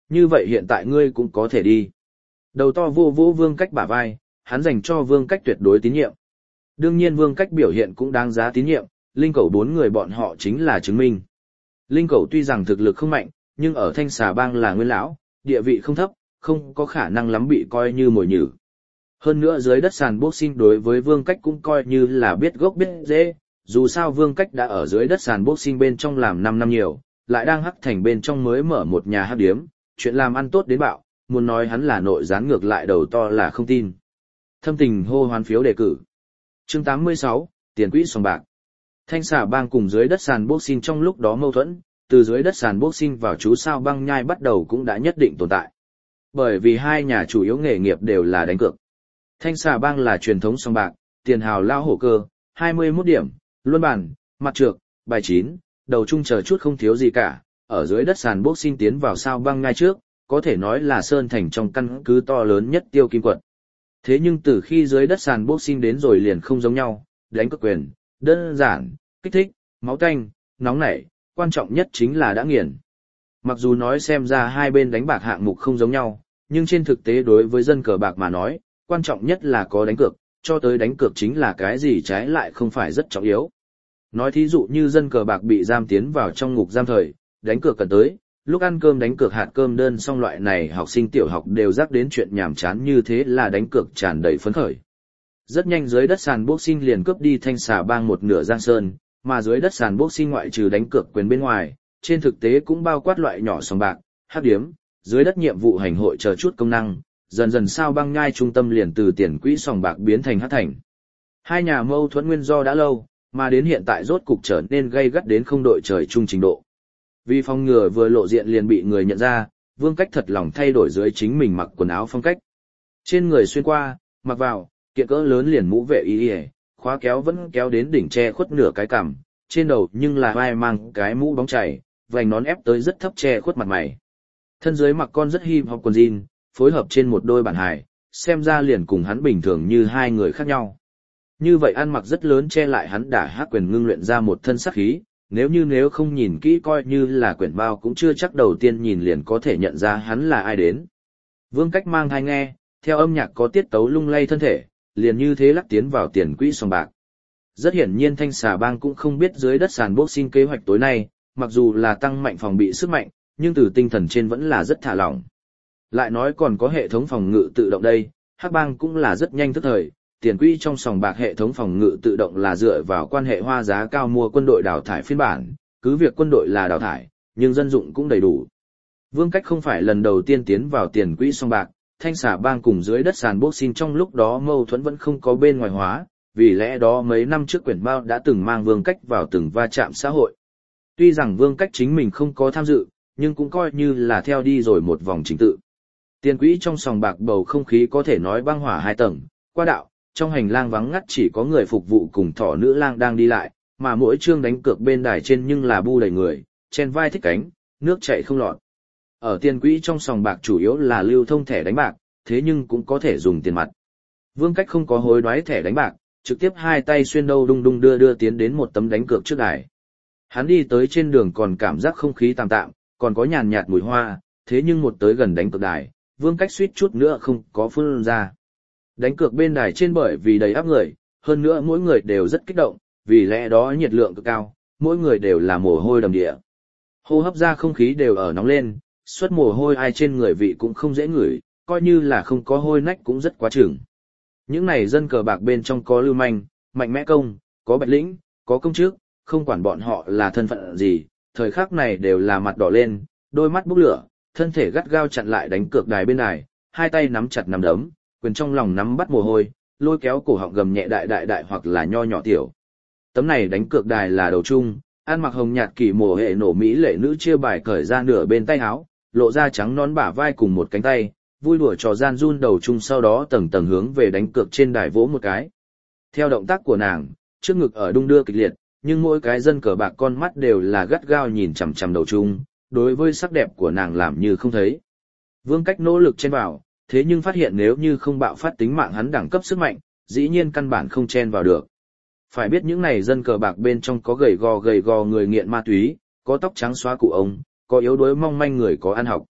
Như vậy hiện tại ngươi cũng có thể đi. Đầu to vô vô Vương Cách bả vai, hắn dành cho Vương Cách tuyệt đối tín nhiệm. Đương nhiên Vương Cách biểu hiện cũng đáng giá tín nhiệm, linh cẩu bốn người bọn họ chính là chứng minh. Linh cẩu tuy rằng thực lực không mạnh, nhưng ở Thanh Xà Bang là nguyên lão, địa vị không thấp, không có khả năng lắm bị coi như mồi nhử. Hơn nữa dưới đất sàn boxing đối với Vương Cách cũng coi như là biết gốc biết rễ, dù sao Vương Cách đã ở dưới đất sàn boxing bên trong làm năm năm nhiều, lại đang hắc thành bên trong mới mở một nhà hắc điếm, chuyện làm ăn tốt đến bạo, muốn nói hắn là nội gián ngược lại đầu to là không tin. Thâm tình hô hoán phiếu đề cử. Chương tám mươi sáu, tiền quỹ sòng bạc. Thanh Xà Bang cùng dưới đất sàn boxing trong lúc đó mâu thuẫn, từ dưới đất sàn boxing vào chú sao băng nhai bắt đầu cũng đã nhất định tồn tại. Bởi vì hai nhà chủ yếu nghề nghiệp đều là đánh cược. Thanh Xà Bang là truyền thống sòng bạc, tiền hào lao hổ cơ, hai mươi mốt điểm, luân bàn, mặt trược, bài chín, đầu chung chờ chút không thiếu gì cả. Ở dưới đất sàn boxing tiến vào sao băng ngay trước, có thể nói là Sơn Thành trong căn cứ to lớn nhất tiêu kim quật. Thế nhưng từ khi dưới đất sàn boxing đến rồi liền không giống nhau, đánh cược quyền, đơn giản, kích thích, máu tanh, nóng nảy, quan trọng nhất chính là đã nghiền. Mặc dù nói xem ra hai bên đánh bạc hạng mục không giống nhau, nhưng trên thực tế đối với dân cờ bạc mà nói, quan trọng nhất là có đánh cược, cho tới đánh cược chính là cái gì trái lại không phải rất trọng yếu. Nói thí dụ như dân cờ bạc bị giam tiến vào trong ngục giam thời, đánh cược cần tới, lúc ăn cơm đánh cược hạt cơm đơn xong loại này học sinh tiểu học đều rắc đến chuyện nhàm chán như thế là đánh cược tràn đầy phấn khởi. Rất nhanh dưới đất sàn boxing liền cướp đi Thanh Xà Bang một nửa giang sơn, mà dưới đất sàn boxing ngoại trừ đánh cược quyền bên ngoài, trên thực tế cũng bao quát loại nhỏ sòng bạc, hắc điếm, dưới đất nhiệm vụ hành hội chờ chút công năng, dần dần sao băng nhai trung tâm liền từ tiền quỹ sòng bạc biến thành hắc thành. Hai nhà mâu thuẫn nguyên do đã lâu, mà đến hiện tại rốt cục trở nên gay gắt đến không đội trời chung trình độ. Vì phòng ngừa vừa lộ diện liền bị người nhận ra, Vương Cách thật lòng thay đổi dưới chính mình mặc quần áo phong cách. Trên người xuyên qua, mặc vào, kiện cỡ lớn liền mũ vệ y y, khóa kéo vẫn kéo đến đỉnh che khuất nửa cái cằm, trên đầu nhưng là vai mang cái mũ bóng chảy, vành nón ép tới rất thấp che khuất mặt mày. Thân dưới mặc con rất hip hop quần jean, phối hợp trên một đôi bản hài, xem ra liền cùng hắn bình thường như hai người khác nhau. Như vậy ăn mặc rất lớn che lại hắn đả hắc quyền ngưng luyện ra một thân sắc khí, nếu như nếu không nhìn kỹ coi như là quyển bao cũng chưa chắc đầu tiên nhìn liền có thể nhận ra hắn là ai đến. Vương Cách mang thai nghe, theo âm nhạc có tiết tấu lung lay thân thể, liền như thế lắc tiến vào tiền quỹ sòng bạc. Rất hiển nhiên Thanh Xà Bang cũng không biết dưới đất sàn boxing kế hoạch tối nay, mặc dù là tăng mạnh phòng bị sức mạnh, nhưng từ tinh thần trên vẫn là rất thả lỏng. Lại nói còn có hệ thống phòng ngự tự động đây, Hắc Bang cũng là rất nhanh tức thời, tiền quỹ trong sòng bạc hệ thống phòng ngự tự động là dựa vào quan hệ hoa giá cao mua quân đội đào thải phiên bản, cứ việc quân đội là đào thải, nhưng dân dụng cũng đầy đủ. Vương Cách không phải lần đầu tiên tiến vào tiền quỹ sòng bạc, Thanh Xà Bang cùng dưới đất sàn boxing trong lúc đó mâu thuẫn vẫn không có bên ngoài hóa, vì lẽ đó mấy năm trước quyển bao đã từng mang Vương Cách vào từng va chạm xã hội. Tuy rằng Vương Cách chính mình không có tham dự, nhưng cũng coi như là theo đi rồi một vòng chính tự. Tiền quỹ trong sòng bạc bầu không khí có thể nói băng hỏa hai tầng, qua đạo, trong hành lang vắng ngắt chỉ có người phục vụ cùng thỏ nữ lang đang đi lại, mà mỗi chương đánh cược bên đài trên nhưng là bu đầy người, chen vai thích cánh, nước chảy không lọt. Ở tiền quỹ trong sòng bạc chủ yếu là lưu thông thẻ đánh bạc, thế nhưng cũng có thể dùng tiền mặt. Vương Cách không có hối đoái thẻ đánh bạc, trực tiếp hai tay xuyên đâu đung đung đưa đưa tiến đến một tấm đánh cược trước đài. Hắn đi tới trên đường còn cảm giác không khí tạm tạm, còn có nhàn nhạt mùi hoa, thế nhưng một tới gần đánh cược đài, Vương Cách suýt chút nữa không có phun ra. Đánh cược bên đài trên bởi vì đầy áp người, hơn nữa mỗi người đều rất kích động, vì lẽ đó nhiệt lượng cực cao, mỗi người đều là mồ hôi đầm địa. Hô hấp ra không khí đều ở nóng lên, suất mồ hôi ai trên người vị cũng không dễ ngửi, coi như là không có hôi nách cũng rất quá chừng. Những này dân cờ bạc bên trong có lưu manh, mạnh mẽ công, có bạch lĩnh, có công chức, không quản bọn họ là thân phận gì, thời khắc này đều là mặt đỏ lên, đôi mắt bốc lửa, thân thể gắt gao chặn lại đánh cược đài bên đài, hai tay nắm chặt nắm đấm, quyền trong lòng nắm bắt mồ hôi, lôi kéo cổ họng gầm nhẹ đại đại đại hoặc là nho nhỏ tiểu. Tấm này đánh cược đài là đầu chung, ăn mặc hồng nhạt kỳ mồ hệ nổ mỹ lệ nữ chia bài cởi ra nửa bên tay áo, lộ ra trắng nón bả vai cùng một cánh tay, vui đùa trò gian run đầu chung sau đó tầng tầng hướng về đánh cược trên đài vỗ một cái. Theo động tác của nàng, trước ngực ở đung đưa kịch liệt, nhưng mỗi cái dân cờ bạc con mắt đều là gắt gao nhìn chằm chằm đầu chung, đối với sắc đẹp của nàng làm như không thấy. Vương Cách nỗ lực chen vào, thế nhưng phát hiện nếu như không bạo phát tính mạng hắn đẳng cấp sức mạnh, dĩ nhiên căn bản không chen vào được. Phải biết những này dân cờ bạc bên trong có gầy gò gầy gò người nghiện ma túy, có tóc trắng xóa cụ ông, có yếu đuối mong manh người có ăn học.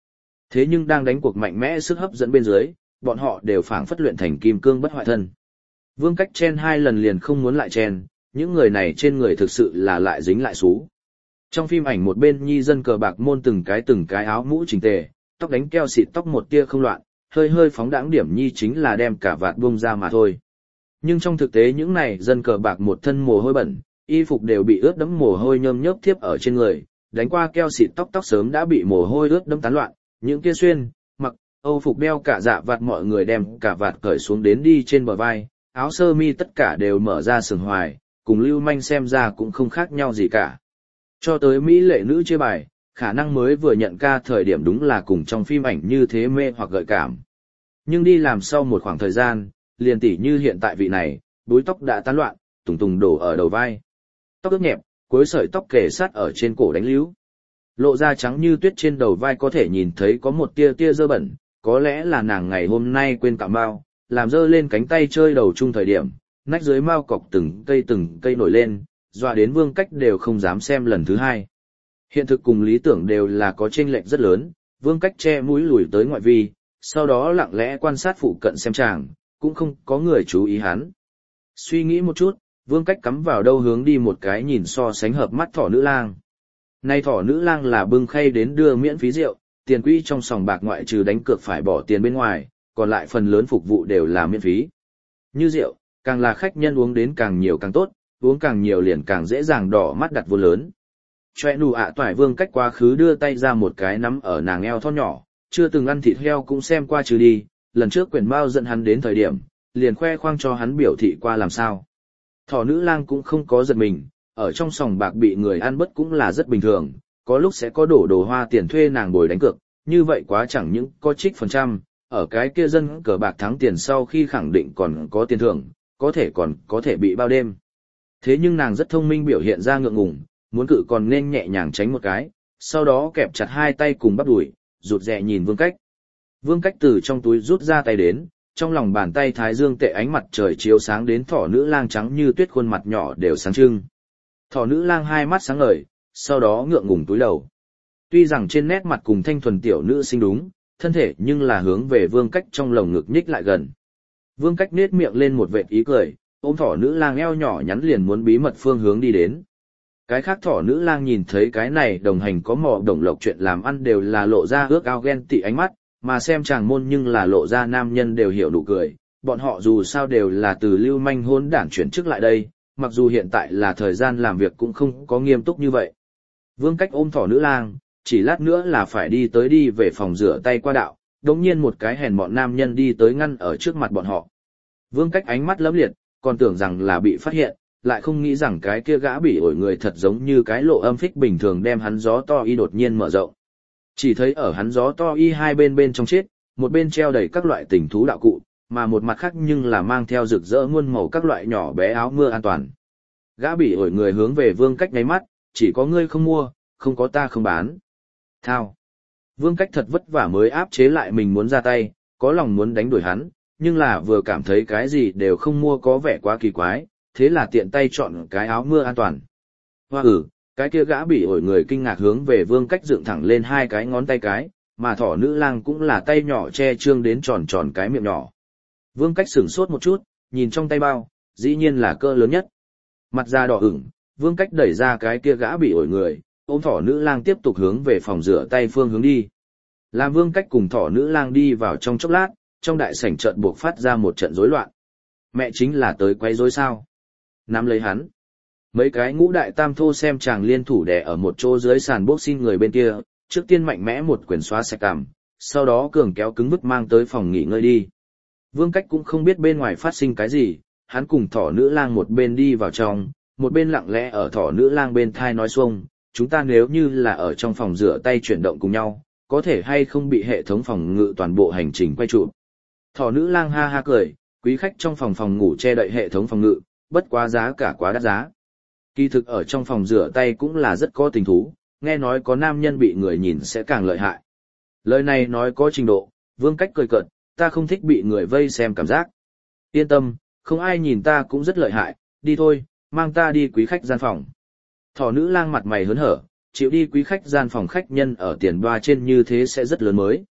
Thế nhưng đang đánh cuộc mạnh mẽ sức hấp dẫn bên dưới, bọn họ đều phảng phất luyện thành kim cương bất hoại thân. Vương Cách chen hai lần liền không muốn lại chen, những người này trên người thực sự là lại dính lại xú. Trong phim ảnh một bên nhi dân cờ bạc môn từng cái từng cái áo mũ chỉnh tề, tóc đánh keo xịt tóc một tia không loạn, hơi hơi phóng đãng điểm nhi chính là đem cả vạt buông ra mà thôi. Nhưng trong thực tế những này dân cờ bạc một thân mồ hôi bẩn, y phục đều bị ướt đẫm mồ hôi nhơm nhớp thiếp ở trên người, đánh qua keo xịt tóc tóc sớm đã bị mồ hôi ướt đẫm tán loạn, những kia xuyên, mặc, âu phục đeo cả dạ vạt mọi người đem cả vạt cởi xuống đến đi trên bờ vai, áo sơ mi tất cả đều mở ra sừng hoài, cùng lưu manh xem ra cũng không khác nhau gì cả. Cho tới Mỹ lệ nữ chơi bài, khả năng mới vừa nhận ca thời điểm đúng là cùng trong phim ảnh như thế mê hoặc gợi cảm. Nhưng đi làm sau một khoảng thời gian, liền tỉ như hiện tại vị này, búi tóc đã tán loạn, tùng tùng đổ ở đầu vai. Tóc ướt nhẹp, cuối sợi tóc kề sát ở trên cổ đánh líu. Lộ ra trắng như tuyết trên đầu vai có thể nhìn thấy có một tia tia dơ bẩn, có lẽ là nàng ngày hôm nay quên cạo mao, làm dơ lên cánh tay chơi đầu chung thời điểm, nách dưới mao cọc từng cây từng cây nổi lên, dọa đến Vương Cách đều không dám xem lần thứ hai. Hiện thực cùng lý tưởng đều là có chênh lệch rất lớn, Vương Cách che mũi lùi tới ngoại vi, sau đó lặng lẽ quan sát phụ cận xem chàng, cũng không có người chú ý hắn. Suy nghĩ một chút, Vương Cách cắm vào đâu hướng đi một cái nhìn so sánh hợp mắt thỏ nữ lang. Nay thỏ nữ lang là bưng khay đến đưa miễn phí rượu, tiền quỹ trong sòng bạc ngoại trừ đánh cược phải bỏ tiền bên ngoài, còn lại phần lớn phục vụ đều là miễn phí. Như rượu, càng là khách nhân uống đến càng nhiều càng tốt, uống càng nhiều liền càng dễ dàng đỏ mắt đặt vô lớn. Choe nụ ạ toại Vương Cách quá khứ đưa tay ra một cái nắm ở nàng eo thon nhỏ, chưa từng ăn thịt heo cũng xem qua trừ đi, lần trước Quyền Mao dẫn hắn đến thời điểm, liền khoe khoang cho hắn biểu thị qua làm sao. Thỏ nữ lang cũng không có giật mình, ở trong sòng bạc bị người ăn bất cũng là rất bình thường, có lúc sẽ có đổ đồ hoa tiền thuê nàng bồi đánh cược, như vậy quá chẳng những có trích phần trăm, ở cái kia dân cờ bạc thắng tiền sau khi khẳng định còn có tiền thưởng, có thể còn có thể bị bao đêm. Thế nhưng nàng rất thông minh biểu hiện ra ngượng ngùng, muốn cự còn nên nhẹ nhàng tránh một cái, sau đó kẹp chặt hai tay cùng bắp đùi, rụt rè nhìn Vương Cách. Vương Cách từ trong túi rút ra tay đến, trong lòng bàn tay thái dương tệ ánh mặt trời chiếu sáng đến thỏ nữ lang trắng như tuyết khuôn mặt nhỏ đều sáng trưng. Thỏ nữ lang hai mắt sáng ngời, sau đó ngượng ngùng túi đầu. Tuy rằng trên nét mặt cùng thanh thuần tiểu nữ sinh đúng, thân thể nhưng là hướng về Vương Cách trong lồng ngực nhích lại gần. Vương Cách nết miệng lên một vệt ý cười, ôm thỏ nữ lang eo nhỏ nhắn liền muốn bí mật phương hướng đi đến. Cái khác thỏ nữ lang nhìn thấy cái này đồng hành có mò đồng lộc chuyện làm ăn đều là lộ ra ước ao ghen tị ánh mắt, mà xem chàng môn nhưng là lộ ra nam nhân đều hiểu nụ cười, bọn họ dù sao đều là từ lưu manh hôn đảng chuyển chức lại đây, mặc dù hiện tại là thời gian làm việc cũng không có nghiêm túc như vậy. Vương Cách ôm thỏ nữ lang, chỉ lát nữa là phải đi tới đi về phòng rửa tay qua đạo, đống nhiên một cái hèn mọn nam nhân đi tới ngăn ở trước mặt bọn họ. Vương Cách ánh mắt lấm liệt, còn tưởng rằng là bị phát hiện, lại không nghĩ rằng cái kia gã bị ổi người thật giống như cái lộ âm phích bình thường đem hắn gió to y đột nhiên mở rộng. Chỉ thấy ở hắn gió to y hai bên bên trong chết, một bên treo đầy các loại tình thú đạo cụ, mà một mặt khác nhưng là mang theo rực rỡ muôn màu các loại nhỏ bé áo mưa an toàn. Gã bị ổi người hướng về Vương Cách nháy mắt, chỉ có ngươi không mua, không có ta không bán. Thao. Vương Cách thật vất vả mới áp chế lại mình muốn ra tay, có lòng muốn đánh đuổi hắn, nhưng là vừa cảm thấy cái gì đều không mua có vẻ quá kỳ quái, thế là tiện tay chọn cái áo mưa an toàn. Hoa ử, cái kia gã bị ổi người kinh ngạc hướng về Vương Cách dựng thẳng lên hai cái ngón tay cái, mà thỏ nữ lang cũng là tay nhỏ che trương đến tròn tròn cái miệng nhỏ. Vương Cách sửng sốt một chút, nhìn trong tay bao, dĩ nhiên là cỡ lớn nhất. Mặt da đỏ ửng, Vương Cách đẩy ra cái kia gã bị ổi người, ôm thỏ nữ lang tiếp tục hướng về phòng rửa tay phương hướng đi. Làm Vương Cách cùng thỏ nữ lang đi vào trong chốc lát, trong đại sảnh chợt buộc phát ra một trận rối loạn. Mẹ chính là tới quấy rối sao? Nắm lấy hắn. Mấy cái ngũ đại tam thô xem chàng liên thủ đè ở một chỗ dưới sàn boxing người bên kia, trước tiên mạnh mẽ một quyền xóa sạch cằm, sau đó cường kéo cứng bức mang tới phòng nghỉ ngơi đi. Vương Cách cũng không biết bên ngoài phát sinh cái gì, hắn cùng thỏ nữ lang một bên đi vào trong, một bên lặng lẽ ở thỏ nữ lang bên thai nói xuông, chúng ta nếu như là ở trong phòng rửa tay chuyển động cùng nhau, có thể hay không bị hệ thống phòng ngự toàn bộ hành trình quay trụ. Thỏ nữ lang ha ha cười, quý khách trong phòng phòng ngủ che đậy hệ thống phòng ngự, bất quá giá cả quá đắt giá. Kỳ thực ở trong phòng rửa tay cũng là rất có tình thú, nghe nói có nam nhân bị người nhìn sẽ càng lợi hại. Lời này nói có trình độ, Vương Cách cười cợt, ta không thích bị người vây xem cảm giác. Yên tâm, không ai nhìn ta cũng rất lợi hại, đi thôi, mang ta đi quý khách gian phòng. Thỏ nữ lang mặt mày hớn hở, chịu đi quý khách gian phòng khách nhân ở tiền đoa trên như thế sẽ rất lớn mới.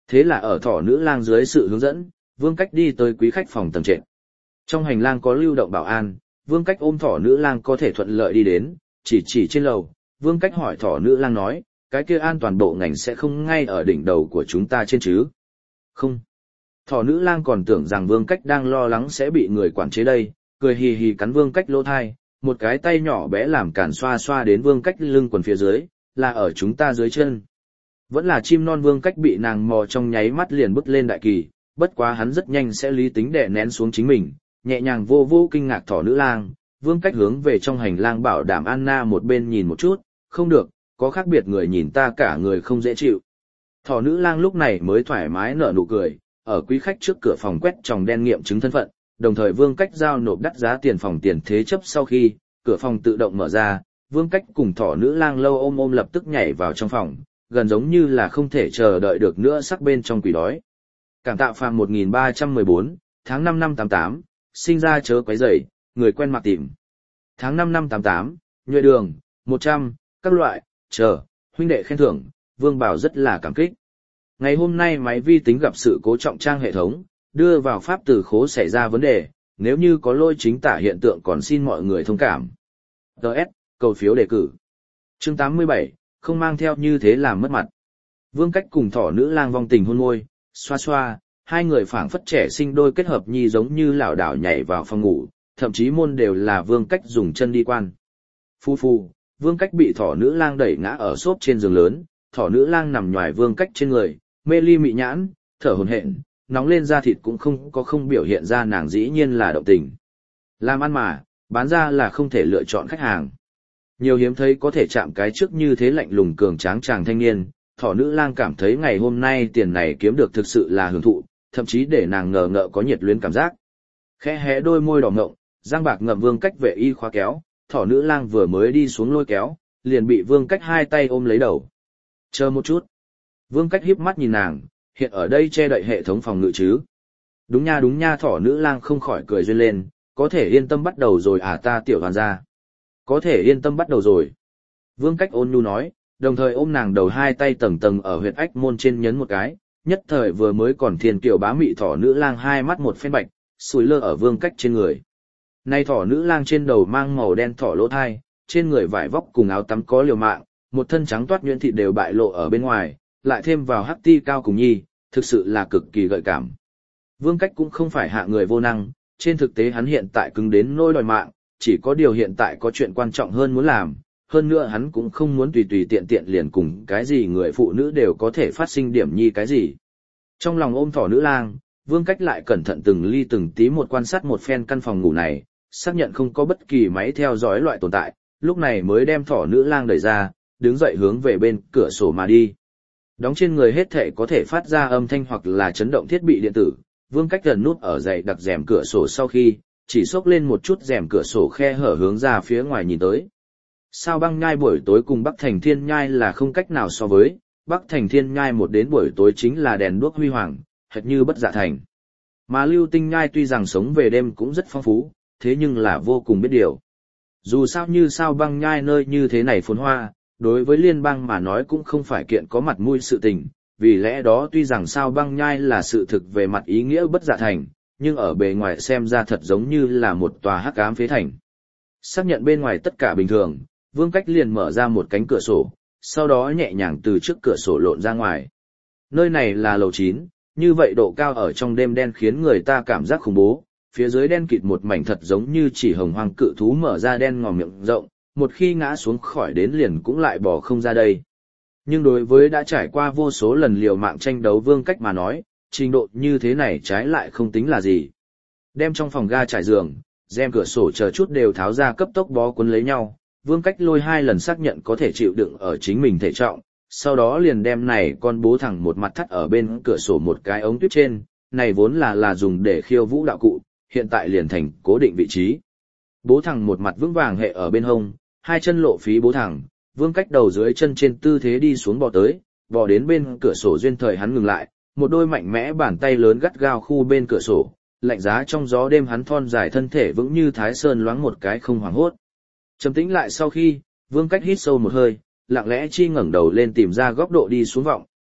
Thế là ở thỏ nữ lang dưới sự hướng dẫn, Vương Cách đi tới quý khách phòng tầng trệt. Trong hành lang có lưu động bảo an, Vương Cách ôm thỏ nữ lang có thể thuận lợi đi đến, chỉ chỉ trên lầu, Vương Cách hỏi thỏ nữ lang nói, cái kia an toàn bộ ngành sẽ không ngay ở đỉnh đầu của chúng ta trên chứ? Không. Thỏ nữ lang còn tưởng rằng Vương Cách đang lo lắng sẽ bị người quản chế đây, cười hì hì cắn Vương Cách lỗ thai, một cái tay nhỏ bé làm cản xoa xoa đến Vương Cách lưng quần phía dưới, là ở chúng ta dưới chân. Vẫn là chim non Vương Cách bị nàng mò trong nháy mắt liền bước lên đại kỳ, bất quá hắn rất nhanh sẽ lý tính đè nén xuống chính mình, nhẹ nhàng vô vô kinh ngạc thỏ nữ lang, Vương Cách hướng về trong hành lang bảo đảm Anna một bên nhìn một chút, không được, có khác biệt người nhìn ta cả người không dễ chịu. Thỏ nữ lang lúc này mới thoải mái nở nụ cười, ở quý khách trước cửa phòng quét tròng đen nghiệm chứng thân phận, đồng thời Vương Cách giao nộp đắt giá tiền phòng tiền thế chấp sau khi, cửa phòng tự động mở ra, Vương Cách cùng thỏ nữ lang lâu ôm ôm lập tức nhảy vào trong phòng, gần giống như là không thể chờ đợi được nữa sắc bên trong quỷ đói. Cảm tạ phàm một nghìn ba trăm mười bốn, tháng năm năm tám tám, sinh ra chớ quấy rầy, người quen mặc tìm. Tháng năm năm tám tám, nhuệ đường, một trăm, các loại, chờ, huynh đệ khen thưởng, Vương Bảo rất là cảm kích. Ngày hôm nay máy vi tính gặp sự cố trọng trang hệ thống, đưa vào pháp từ khố xảy ra vấn đề, nếu như có lỗi chính tả hiện tượng còn xin mọi người thông cảm. đê ét, cầu phiếu đề cử. Chương tám mươi bảy, không mang theo như thế làm mất mặt. Vương Cách cùng thỏ nữ lang vong tình hôn môi, xoa xoa, hai người phảng phất trẻ sinh đôi kết hợp nhi giống như lảo đảo nhảy vào phòng ngủ, thậm chí môn đều là Vương Cách dùng chân đi quan. Phu phu, Vương Cách bị thỏ nữ lang đẩy ngã ở xốp trên giường lớn, thỏ nữ lang nằm nhoài Vương Cách trên người, mê ly mị nhãn, thở hổn hển, nóng lên da thịt cũng không có không biểu hiện ra nàng dĩ nhiên là động tình. Làm ăn mà, bán ra là không thể lựa chọn khách hàng. Nhiều hiếm thấy có thể chạm cái trước như thế lạnh lùng cường tráng chàng thanh niên, thỏ nữ lang cảm thấy ngày hôm nay tiền này kiếm được thực sự là hưởng thụ, thậm chí để nàng ngờ ngợ có nhiệt luyến cảm giác. Khẽ hé đôi môi đỏ ngộng, giang bạc ngậm Vương Cách vệ y khóa kéo, thỏ nữ lang vừa mới đi xuống lôi kéo, liền bị Vương Cách hai tay ôm lấy đầu. Chờ một chút. Vương Cách híp mắt nhìn nàng, hiện ở đây che đậy hệ thống phòng ngự chứ. Đúng nha đúng nha, thỏ nữ lang không khỏi cười duyên lên, có thể yên tâm bắt đầu rồi à ta tiểu hoàn gia. Có thể yên tâm bắt đầu rồi. Vương Cách ôn nhu nói, đồng thời ôm nàng đầu hai tay tầng tầng ở huyệt ách môn trên nhấn một cái, nhất thời vừa mới còn thiên kiều bá mị thỏ nữ lang hai mắt một phen bạch, sùi lơ ở Vương Cách trên người. Nay thỏ nữ lang trên đầu mang màu đen thỏ lỗ thai, trên người vải vóc cùng áo tắm có liều mạng, một thân trắng toát nhuyễn thịt đều bại lộ ở bên ngoài, lại thêm vào hắc ti cao cùng nhi, thực sự là cực kỳ gợi cảm. Vương Cách cũng không phải hạ người vô năng, trên thực tế hắn hiện tại cứng đến nỗi đòi mạng, chỉ có điều hiện tại có chuyện quan trọng hơn muốn làm, hơn nữa hắn cũng không muốn tùy tùy tiện tiện liền cùng cái gì người phụ nữ đều có thể phát sinh điểm nhi cái gì. Trong lòng ôm thỏ nữ lang, Vương Cách lại cẩn thận từng ly từng tí một quan sát một phen căn phòng ngủ này, xác nhận không có bất kỳ máy theo dõi loại tồn tại, lúc này mới đem thỏ nữ lang đẩy ra, đứng dậy hướng về bên cửa sổ mà đi. Đóng trên người hết thảy có thể phát ra âm thanh hoặc là chấn động thiết bị điện tử, Vương Cách gần nút ở dậy đặt rèm cửa sổ sau khi, chỉ xốc lên một chút rèm cửa sổ khe hở hướng ra phía ngoài nhìn tới. Sao Băng Nhai buổi tối cùng Bắc Thành Thiên Nhai là không cách nào so với, Bắc Thành Thiên Nhai một đến buổi tối chính là đèn đuốc huy hoàng, hệt như bất dạ thành. Mà Lưu Tinh Nhai tuy rằng sống về đêm cũng rất phong phú, thế nhưng là vô cùng biết điều. Dù sao như Sao Băng Nhai nơi như thế này phồn hoa, đối với liên bang mà nói cũng không phải kiện có mặt mũi sự tình, vì lẽ đó tuy rằng Sao Băng Nhai là sự thực về mặt ý nghĩa bất dạ thành, nhưng ở bề ngoài xem ra thật giống như là một tòa hắc ám phế thành. Xác nhận bên ngoài tất cả bình thường, Vương Cách liền mở ra một cánh cửa sổ, sau đó nhẹ nhàng từ trước cửa sổ lộn ra ngoài. Nơi này là lầu chín, như vậy độ cao ở trong đêm đen khiến người ta cảm giác khủng bố, phía dưới đen kịt một mảnh thật giống như chỉ hồng hoang cự thú mở ra đen ngòm miệng rộng, một khi ngã xuống khỏi đến liền cũng lại bỏ không ra đây. Nhưng đối với đã trải qua vô số lần liều mạng tranh đấu Vương Cách mà nói, trình độ như thế này trái lại không tính là gì. Đem trong phòng ga trải giường, rèm cửa sổ chờ chút đều tháo ra cấp tốc bó cuốn lấy nhau, Vương Cách lôi hai lần xác nhận có thể chịu đựng ở chính mình thể trọng, sau đó liền đem này con bố thẳng một mặt thắt ở bên cửa sổ một cái ống tuyết trên, này vốn là là dùng để khiêu vũ đạo cụ, hiện tại liền thành cố định vị trí. Bố thẳng một mặt vững vàng hệ ở bên hông, hai chân lộ phí bố thẳng, Vương Cách đầu dưới chân trên tư thế đi xuống bò tới, bò đến bên cửa sổ duyên thời hắn ngừng lại, một đôi mạnh mẽ bàn tay lớn gắt gao khu bên cửa sổ, lạnh giá trong gió đêm hắn thon dài thân thể vững như thái sơn loáng một cái không hoảng hốt. Trầm tĩnh lại sau khi, Vương Cách hít sâu một hơi, lặng lẽ chi ngẩng đầu lên tìm ra góc độ đi xuống vọng,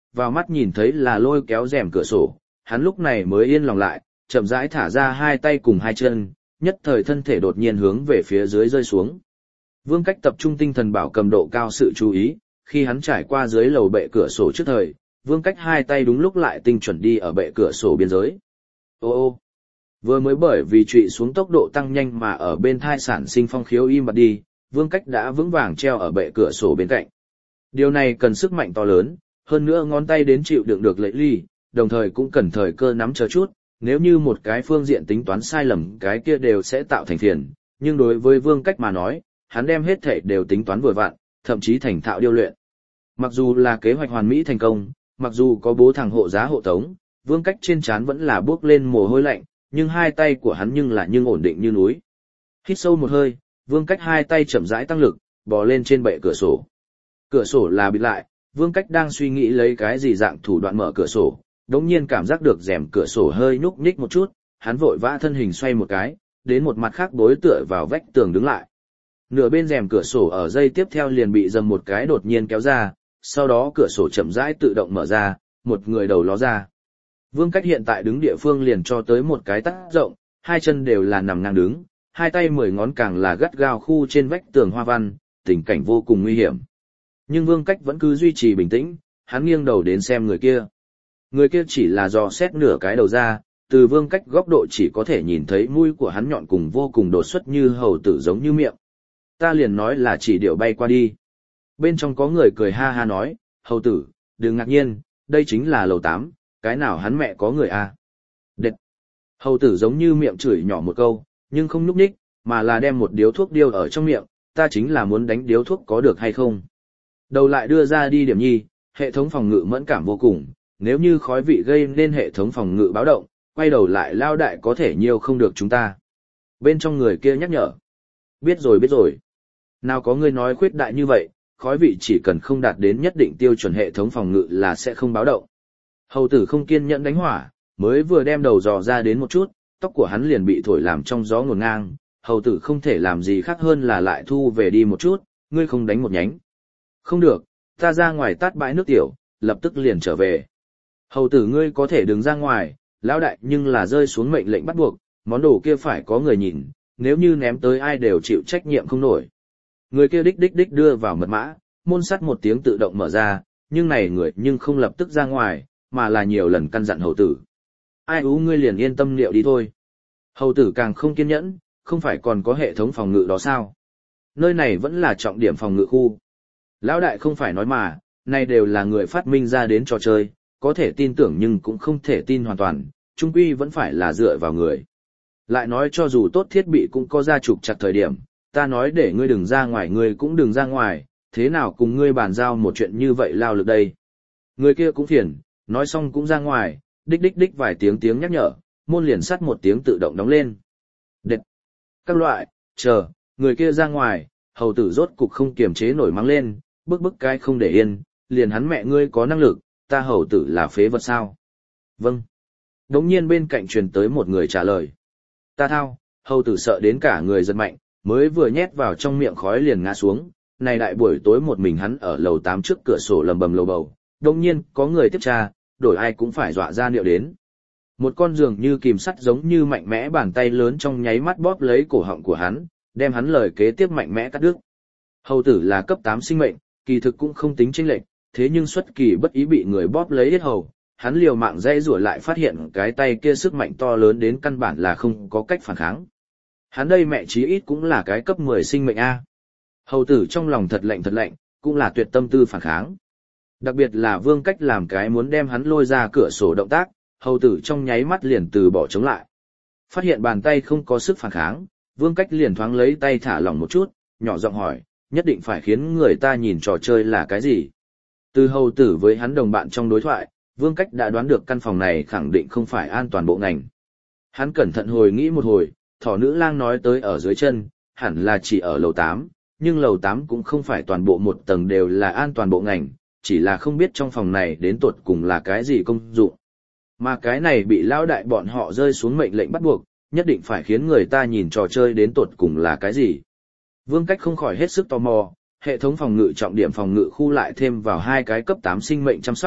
vào mắt nhìn thấy là lôi kéo rèm cửa sổ, hắn lúc này mới yên lòng lại, chậm rãi thả ra hai tay cùng hai chân, nhất thời thân thể đột nhiên hướng về phía dưới rơi xuống. Vương Cách tập trung tinh thần bảo cầm độ cao sự chú ý, khi hắn trải qua dưới lầu bệ cửa sổ trước thời, Vương Cách hai tay đúng lúc lại tinh chuẩn đi ở bệ cửa sổ biên giới. Ô ô, vừa mới bởi vì trụy xuống tốc độ tăng nhanh mà ở bên thai sản sinh phong khiếu im bặt đi, Vương Cách đã vững vàng treo ở bệ cửa sổ bên cạnh. Điều này cần sức mạnh to lớn, hơn nữa ngón tay đến chịu đựng được lệ ly, đồng thời cũng cần thời cơ nắm chờ chút, nếu như một cái phương diện tính toán sai lầm cái kia đều sẽ tạo thành phiền, nhưng đối với Vương Cách mà nói, hắn đem hết thảy đều tính toán vừa vặn, thậm chí thành thạo điêu luyện. Mặc dù là kế hoạch hoàn mỹ thành công, mặc dù có bố thằng hộ giá hộ tống, Vương Cách trên trán vẫn là bước lên mồ hôi lạnh, nhưng hai tay của hắn nhưng là nhưng ổn định như núi. Hít sâu một hơi, Vương Cách hai tay chậm rãi tăng lực, bò lên trên bệ cửa sổ. Cửa sổ là bịt lại, Vương Cách đang suy nghĩ lấy cái gì dạng thủ đoạn mở cửa sổ, đống nhiên cảm giác được rèm cửa sổ hơi nhúc nhích một chút, hắn vội vã thân hình xoay một cái, đến một mặt khác đối tựa vào vách tường đứng lại. Nửa bên rèm cửa sổ ở giây tiếp theo liền bị dầm một cái đột nhiên kéo ra, sau đó cửa sổ chậm rãi tự động mở ra, một người đầu ló ra. Vương Cách hiện tại đứng địa phương liền cho tới một cái tắt rộng, hai chân đều là nằm ngang đứng, hai tay mười ngón càng là gắt gao khu trên vách tường hoa văn, tình cảnh vô cùng nguy hiểm. Nhưng Vương Cách vẫn cứ duy trì bình tĩnh, hắn nghiêng đầu đến xem người kia. Người kia chỉ là dò xét nửa cái đầu ra, từ Vương Cách góc độ chỉ có thể nhìn thấy mũi của hắn nhọn cùng vô cùng đột xuất như hầu tử giống như miệng. Ta liền nói là chỉ điệu bay qua đi. Bên trong có người cười ha ha nói, hầu tử, đừng ngạc nhiên, đây chính là lầu tám, cái nào hắn mẹ có người à. Đệt. Hầu tử giống như miệng chửi nhỏ một câu, nhưng không nhúc nhích, mà là đem một điếu thuốc điêu ở trong miệng, ta chính là muốn đánh điếu thuốc có được hay không. Đầu lại đưa ra đi điểm nhi, hệ thống phòng ngự mẫn cảm vô cùng, nếu như khói vị gây nên hệ thống phòng ngự báo động, quay đầu lại lao đại có thể nhiều không được chúng ta. Bên trong người kia nhắc nhở. Biết rồi biết rồi. Nào có người nói khuyết đại như vậy, khói vị chỉ cần không đạt đến nhất định tiêu chuẩn hệ thống phòng ngự là sẽ không báo động. Hầu tử không kiên nhẫn đánh hỏa, mới vừa đem đầu dò ra đến một chút, tóc của hắn liền bị thổi làm trong gió ngổn ngang, hầu tử không thể làm gì khác hơn là lại thu về đi một chút, ngươi không đánh một nhánh. Không được, ta ra ngoài tát bãi nước tiểu, lập tức liền trở về. Hầu tử ngươi có thể đứng ra ngoài, lão đại nhưng là rơi xuống mệnh lệnh bắt buộc, món đồ kia phải có người nhìn, nếu như ném tới ai đều chịu trách nhiệm không nổi. Người kia đích đích đích đưa vào mật mã, môn sắt một tiếng tự động mở ra, nhưng này người nhưng không lập tức ra ngoài, mà là nhiều lần căn dặn hầu tử. Ai ú ngươi liền yên tâm liệu đi thôi. Hầu tử càng không kiên nhẫn, không phải còn có hệ thống phòng ngự đó sao? Nơi này vẫn là trọng điểm phòng ngự khu. Lão đại không phải nói mà, này đều là người phát minh ra đến trò chơi, có thể tin tưởng nhưng cũng không thể tin hoàn toàn, chung quy vẫn phải là dựa vào người. Lại nói cho dù tốt thiết bị cũng có ra trục chặt thời điểm, ta nói để ngươi đừng ra ngoài ngươi cũng đừng ra ngoài, thế nào cùng ngươi bàn giao một chuyện như vậy lao lực đây. Người kia cũng phiền, nói xong cũng ra ngoài, đích đích đích vài tiếng tiếng nhắc nhở, môn liền sắt một tiếng tự động đóng lên. Đệt! Các loại, chờ, người kia ra ngoài, hầu tử rốt cục không kiềm chế nổi mắng lên, bức bức cái không để yên, liền hắn mẹ ngươi có năng lực, ta hầu tử là phế vật sao? Vâng. Đống nhiên bên cạnh truyền tới một người trả lời. Ta thao, hầu tử sợ đến cả người giật mạnh, mới vừa nhét vào trong miệng khói liền ngã xuống, này đại buổi tối một mình hắn ở lầu tám trước cửa sổ lầm bầm lầu bầu, đống nhiên có người tiếp tra, đổi ai cũng phải dọa ra liệu đến. Một con giường như kìm sắt giống như mạnh mẽ bàn tay lớn trong nháy mắt bóp lấy cổ họng của hắn, đem hắn lời kế tiếp mạnh mẽ cắt đứt. Hầu tử là cấp tám sinh mệnh, kỳ thực cũng không tính chênh lệch, thế nhưng xuất kỳ bất ý bị người bóp lấy yết hầu, hắn liều mạng dây rủa lại phát hiện cái tay kia sức mạnh to lớn đến căn bản là không có cách phản kháng. Hắn đây mẹ chí ít cũng là cái cấp mười sinh mệnh A. Hầu tử trong lòng thật lạnh thật lạnh, cũng là tuyệt tâm tư phản kháng. Đặc biệt là Vương Cách làm cái muốn đem hắn lôi ra cửa sổ động tác, hầu tử trong nháy mắt liền từ bỏ chống lại. Phát hiện bàn tay không có sức phản kháng, Vương Cách liền thoáng lấy tay thả lỏng một chút, nhỏ giọng hỏi, nhất định phải khiến người ta nhìn trò chơi là cái gì. Từ hầu tử với hắn đồng bạn trong đối thoại, Vương Cách đã đoán được căn phòng này khẳng định không phải an toàn bộ ngành. Hắn cẩn thận hồi nghĩ một hồi, thỏ nữ lang nói tới ở dưới chân, hẳn là chỉ ở lầu tám, nhưng lầu tám cũng không phải toàn bộ một tầng đều là an toàn bộ ngành, chỉ là không biết trong phòng này đến tột cùng là cái gì công dụng. Mà cái này bị lão đại bọn họ rơi xuống mệnh lệnh bắt buộc, nhất định phải khiến người ta nhìn trò chơi đến tột cùng là cái gì. Vương Cách không khỏi hết sức tò mò, hệ thống phòng ngự trọng điểm phòng ngự khu lại thêm vào hai cái cấp tám sinh mệnh chăm sóc,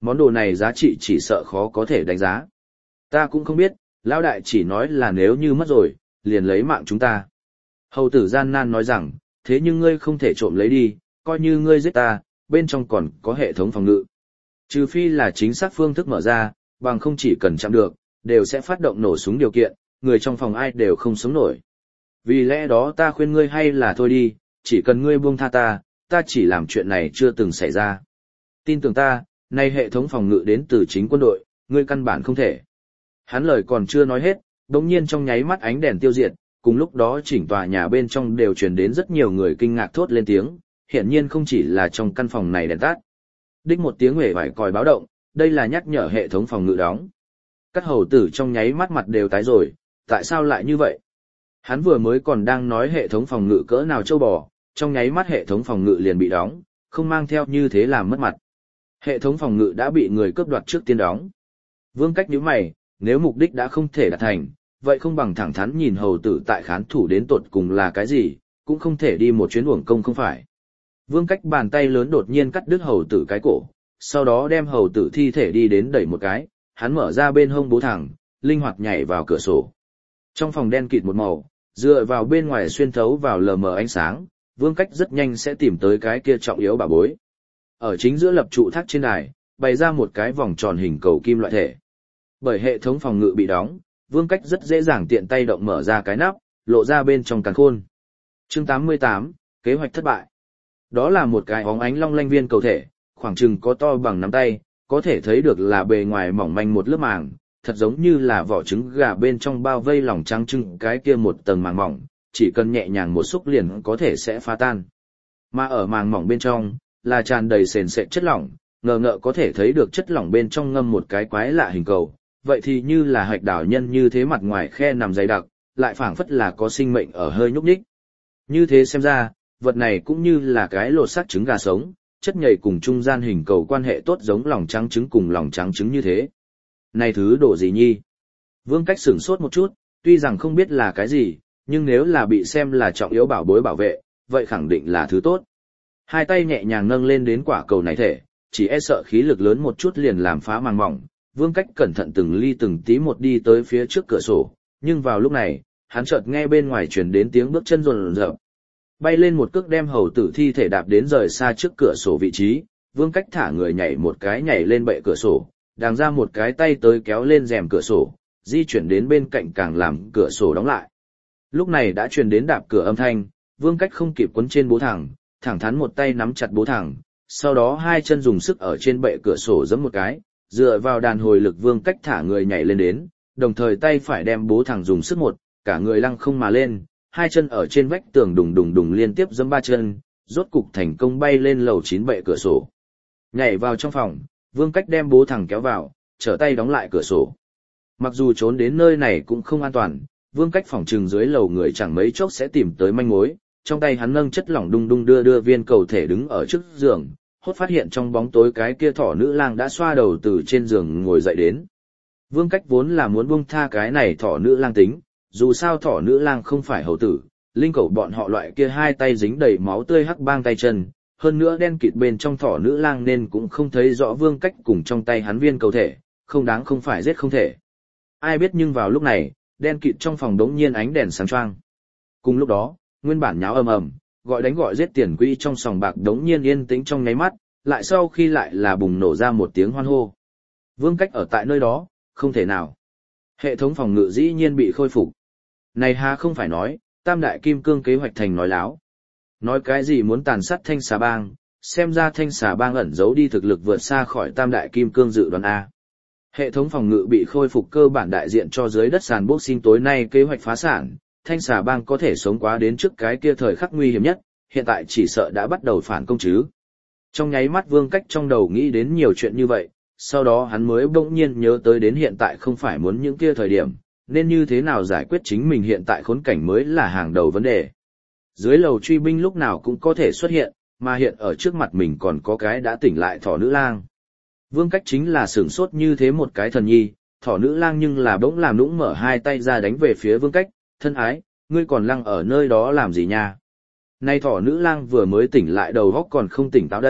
Món đồ này giá trị chỉ sợ khó có thể đánh giá. Ta cũng không biết, lão đại chỉ nói là nếu như mất rồi, liền lấy mạng chúng ta. Hầu tử gian nan nói rằng, thế nhưng ngươi không thể trộm lấy đi, coi như ngươi giết ta, bên trong còn có hệ thống phòng ngự. Trừ phi là chính xác phương thức mở ra, bằng không chỉ cần chạm được, đều sẽ phát động nổ súng điều kiện, người trong phòng ai đều không sống nổi. Vì lẽ đó ta khuyên ngươi hay là thôi đi, chỉ cần ngươi buông tha ta, ta chỉ làm chuyện này chưa từng xảy ra. Tin tưởng ta, nay hệ thống phòng ngự đến từ chính quân đội, ngươi căn bản không thể. Hắn lời còn chưa nói hết, đột nhiên trong nháy mắt ánh đèn tiêu diệt, cùng lúc đó chỉnh tòa nhà bên trong đều truyền đến rất nhiều người kinh ngạc thốt lên tiếng, hiển nhiên không chỉ là trong căn phòng này đèn tắt. Đích một tiếng huệ vải còi báo động, đây là nhắc nhở hệ thống phòng ngự đóng. Các hầu tử trong nháy mắt mặt đều tái rồi, tại sao lại như vậy? Hắn vừa mới còn đang nói hệ thống phòng ngự cỡ nào châu bò, trong nháy mắt hệ thống phòng ngự liền bị đóng, không mang theo như thế làm mất mặt. Hệ thống phòng ngự đã bị người cướp đoạt trước tiên đóng. Vương Cách nhíu mày, nếu mục đích đã không thể đạt thành, vậy không bằng thẳng thắn nhìn hầu tử tại khán thủ đến tột cùng là cái gì, cũng không thể đi một chuyến uổng công không phải. Vương Cách bàn tay lớn đột nhiên cắt đứt hầu tử cái cổ, sau đó đem hầu tử thi thể đi đến đẩy một cái, hắn mở ra bên hông bố thẳng, linh hoạt nhảy vào cửa sổ. Trong phòng đen kịt một màu, dựa vào bên ngoài xuyên thấu vào lờ mờ ánh sáng, Vương Cách rất nhanh sẽ tìm tới cái kia trọng yếu bảo bối. Ở chính giữa lập trụ thác trên đài, bày ra một cái vòng tròn hình cầu kim loại thể. Bởi hệ thống phòng ngự bị đóng, Vương Cách rất dễ dàng tiện tay động mở ra cái nắp, lộ ra bên trong càn khôn. Chương tám mươi tám, kế hoạch thất bại. Đó là một cái óng ánh long lanh viên cầu thể, khoảng chừng có to bằng nắm tay, có thể thấy được là bề ngoài mỏng manh một lớp màng, thật giống như là vỏ trứng gà bên trong bao vây lòng trắng trưng cái kia một tầng màng mỏng, chỉ cần nhẹ nhàng một xúc liền có thể sẽ phá tan. Mà ở màng mỏng bên trong, là tràn đầy sền sệt chất lỏng, ngờ ngợ có thể thấy được chất lỏng bên trong ngâm một cái quái lạ hình cầu, vậy thì như là hạch đảo nhân như thế mặt ngoài khe nằm dày đặc, lại phảng phất là có sinh mệnh ở hơi nhúc nhích. Như thế xem ra, vật này cũng như là cái lột xác trứng gà sống, chất nhầy cùng trung gian hình cầu quan hệ tốt giống lòng trắng trứng cùng lòng trắng trứng như thế. Này thứ đồ gì nhi? Vương Cách sửng sốt một chút, tuy rằng không biết là cái gì, nhưng nếu là bị xem là trọng yếu bảo bối bảo vệ, vậy khẳng định là thứ tốt. Hai tay nhẹ nhàng nâng lên đến quả cầu này thể, chỉ e sợ khí lực lớn một chút liền làm phá màng mỏng. Vương Cách cẩn thận từng ly từng tí một đi tới phía trước cửa sổ, nhưng vào lúc này, hắn chợt nghe bên ngoài truyền đến tiếng bước chân rồn rợp. Bay lên một cước đem hầu tử thi thể đạp đến rời xa trước cửa sổ vị trí, Vương Cách thả người nhảy một cái nhảy lên bệ cửa sổ, đàng ra một cái tay tới kéo lên rèm cửa sổ, di chuyển đến bên cạnh càng làm cửa sổ đóng lại. Lúc này đã truyền đến đạp cửa âm thanh, Vương Cách không kịp quấn trên bố thẳng, thẳng thắn một tay nắm chặt bố thẳng, sau đó hai chân dùng sức ở trên bệ cửa sổ giẫm một cái, dựa vào đàn hồi lực Vương Cách thả người nhảy lên đến, đồng thời tay phải đem bố thẳng dùng sức một, cả người lăng không mà lên, hai chân ở trên vách tường đùng đùng đùng liên tiếp giẫm ba chân, rốt cục thành công bay lên lầu chín bệ cửa sổ. Nhảy vào trong phòng, Vương Cách đem bố thẳng kéo vào, trở tay đóng lại cửa sổ. Mặc dù trốn đến nơi này cũng không an toàn, Vương Cách phỏng chừng dưới lầu người chẳng mấy chốc sẽ tìm tới manh mối, trong tay hắn nâng chất lỏng đung đung đưa đưa viên cầu thể đứng ở trước giường, hốt phát hiện trong bóng tối cái kia thỏ nữ lang đã xoa đầu từ trên giường ngồi dậy đến. Vương Cách vốn là muốn buông tha cái này thỏ nữ lang tính, dù sao thỏ nữ lang không phải hầu tử, linh cầu bọn họ loại kia hai tay dính đầy máu tươi hắc bang tay chân, hơn nữa đen kịt bên trong thỏ nữ lang nên cũng không thấy rõ Vương Cách cùng trong tay hắn viên cầu thể, không đáng không phải giết không thể. Ai biết nhưng vào lúc này, đen kịt trong phòng đống nhiên ánh đèn sáng choang. Cùng lúc đó, nguyên bản nháo ầm ầm, gọi đánh gọi giết tiền quỹ trong sòng bạc đống nhiên yên tĩnh trong nháy mắt, lại sau khi lại là bùng nổ ra một tiếng hoan hô. Vương Cách ở tại nơi đó, không thể nào. Hệ thống phòng ngự dĩ nhiên bị khôi phục. Này ha không phải nói, Tam Đại Kim Cương kế hoạch thành nói láo. Nói cái gì muốn tàn sát Thanh Xà Bang, xem ra Thanh Xà Bang ẩn giấu đi thực lực vượt xa khỏi Tam Đại Kim Cương dự đoán A. Hệ thống phòng ngự bị khôi phục cơ bản đại diện cho dưới đất sàn boxing tối nay kế hoạch phá sản, Thanh Xà Bang có thể sống quá đến trước cái kia thời khắc nguy hiểm nhất, hiện tại chỉ sợ đã bắt đầu phản công chứ. Trong nháy mắt Vương Cách trong đầu nghĩ đến nhiều chuyện như vậy, sau đó hắn mới bỗng nhiên nhớ tới đến hiện tại không phải muốn những kia thời điểm, nên như thế nào giải quyết chính mình hiện tại khốn cảnh mới là hàng đầu vấn đề. Dưới lầu truy binh lúc nào cũng có thể xuất hiện, mà hiện ở trước mặt mình còn có cái đã tỉnh lại thỏ nữ lang. Vương Cách chính là sửng sốt như thế một cái thần nhi, thỏ nữ lang nhưng là bỗng làm nũng mở hai tay ra đánh về phía Vương Cách, thân ái, ngươi còn lăng ở nơi đó làm gì nha? Nay thỏ nữ lang vừa mới tỉnh lại đầu óc còn không tỉnh táo đây,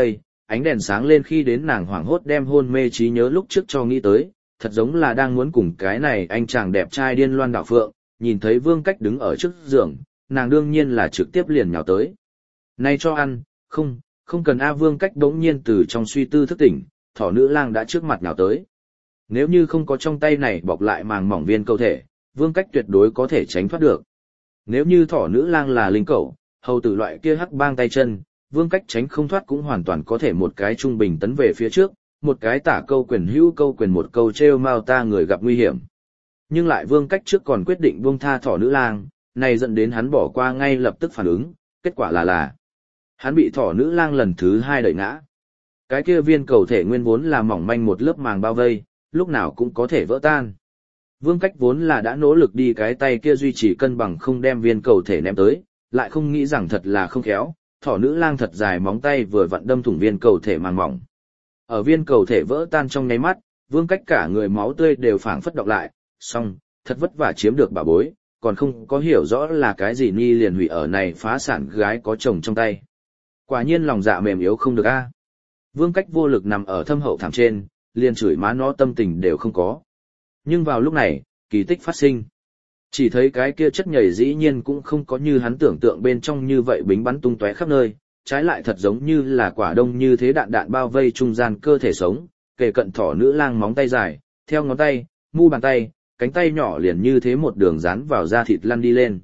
ánh đèn sáng lên khi đến nàng hoảng hốt đem hôn mê trí nhớ lúc trước cho nghĩ tới, thật giống là đang muốn cùng cái này anh chàng đẹp trai điên loan đảo phượng, nhìn thấy Vương Cách đứng ở trước giường, nàng đương nhiên là trực tiếp liền nhào tới. Này cho ăn, không, không cần A. Vương Cách đống nhiên từ trong suy tư thức tỉnh, thỏ nữ lang đã trước mặt nhào tới. Nếu như không có trong tay này bọc lại màng mỏng viên câu thể, Vương Cách tuyệt đối có thể tránh thoát được. Nếu như thỏ nữ lang là linh cẩu, hầu tử loại kia hắc bang tay chân, Vương Cách tránh không thoát cũng hoàn toàn có thể một cái trung bình tấn về phía trước, một cái tả câu quyền hữu câu quyền một câu trêu mau ta người gặp nguy hiểm. Nhưng lại Vương Cách trước còn quyết định buông tha thỏ nữ lang, này dẫn đến hắn bỏ qua ngay lập tức phản ứng, kết quả là là hắn bị thỏ nữ lang lần thứ hai đẩy ngã. Cái kia viên cầu thể nguyên vốn là mỏng manh một lớp màng bao vây, lúc nào cũng có thể vỡ tan. Vương Cách vốn là đã nỗ lực đi cái tay kia duy trì cân bằng không đem viên cầu thể ném tới, lại không nghĩ rằng thật là không khéo, thỏ nữ lang thật dài móng tay vừa vặn đâm thủng viên cầu thể màng mỏng. Ở viên cầu thể vỡ tan trong nháy mắt, Vương Cách cả người máu tươi đều phảng phất đọng lại, xong, thật vất vả chiếm được bà bối, còn không có hiểu rõ là cái gì ni liền hủy ở này phá sản gái có chồng trong tay. Quả nhiên lòng dạ mềm yếu không được a. Vương Cách vô lực nằm ở thâm hậu thảm trên, liền chửi má nó tâm tình đều không có. Nhưng vào lúc này, kỳ tích phát sinh. Chỉ thấy cái kia chất nhầy dĩ nhiên cũng không có như hắn tưởng tượng bên trong như vậy bính bắn tung tóe khắp nơi, trái lại thật giống như là quả đông như thế đạn đạn bao vây trung gian cơ thể sống, kề cận thỏ nữ lang móng tay dài, theo ngón tay, mu bàn tay, cánh tay nhỏ liền như thế một đường dán vào da thịt lăn đi lên.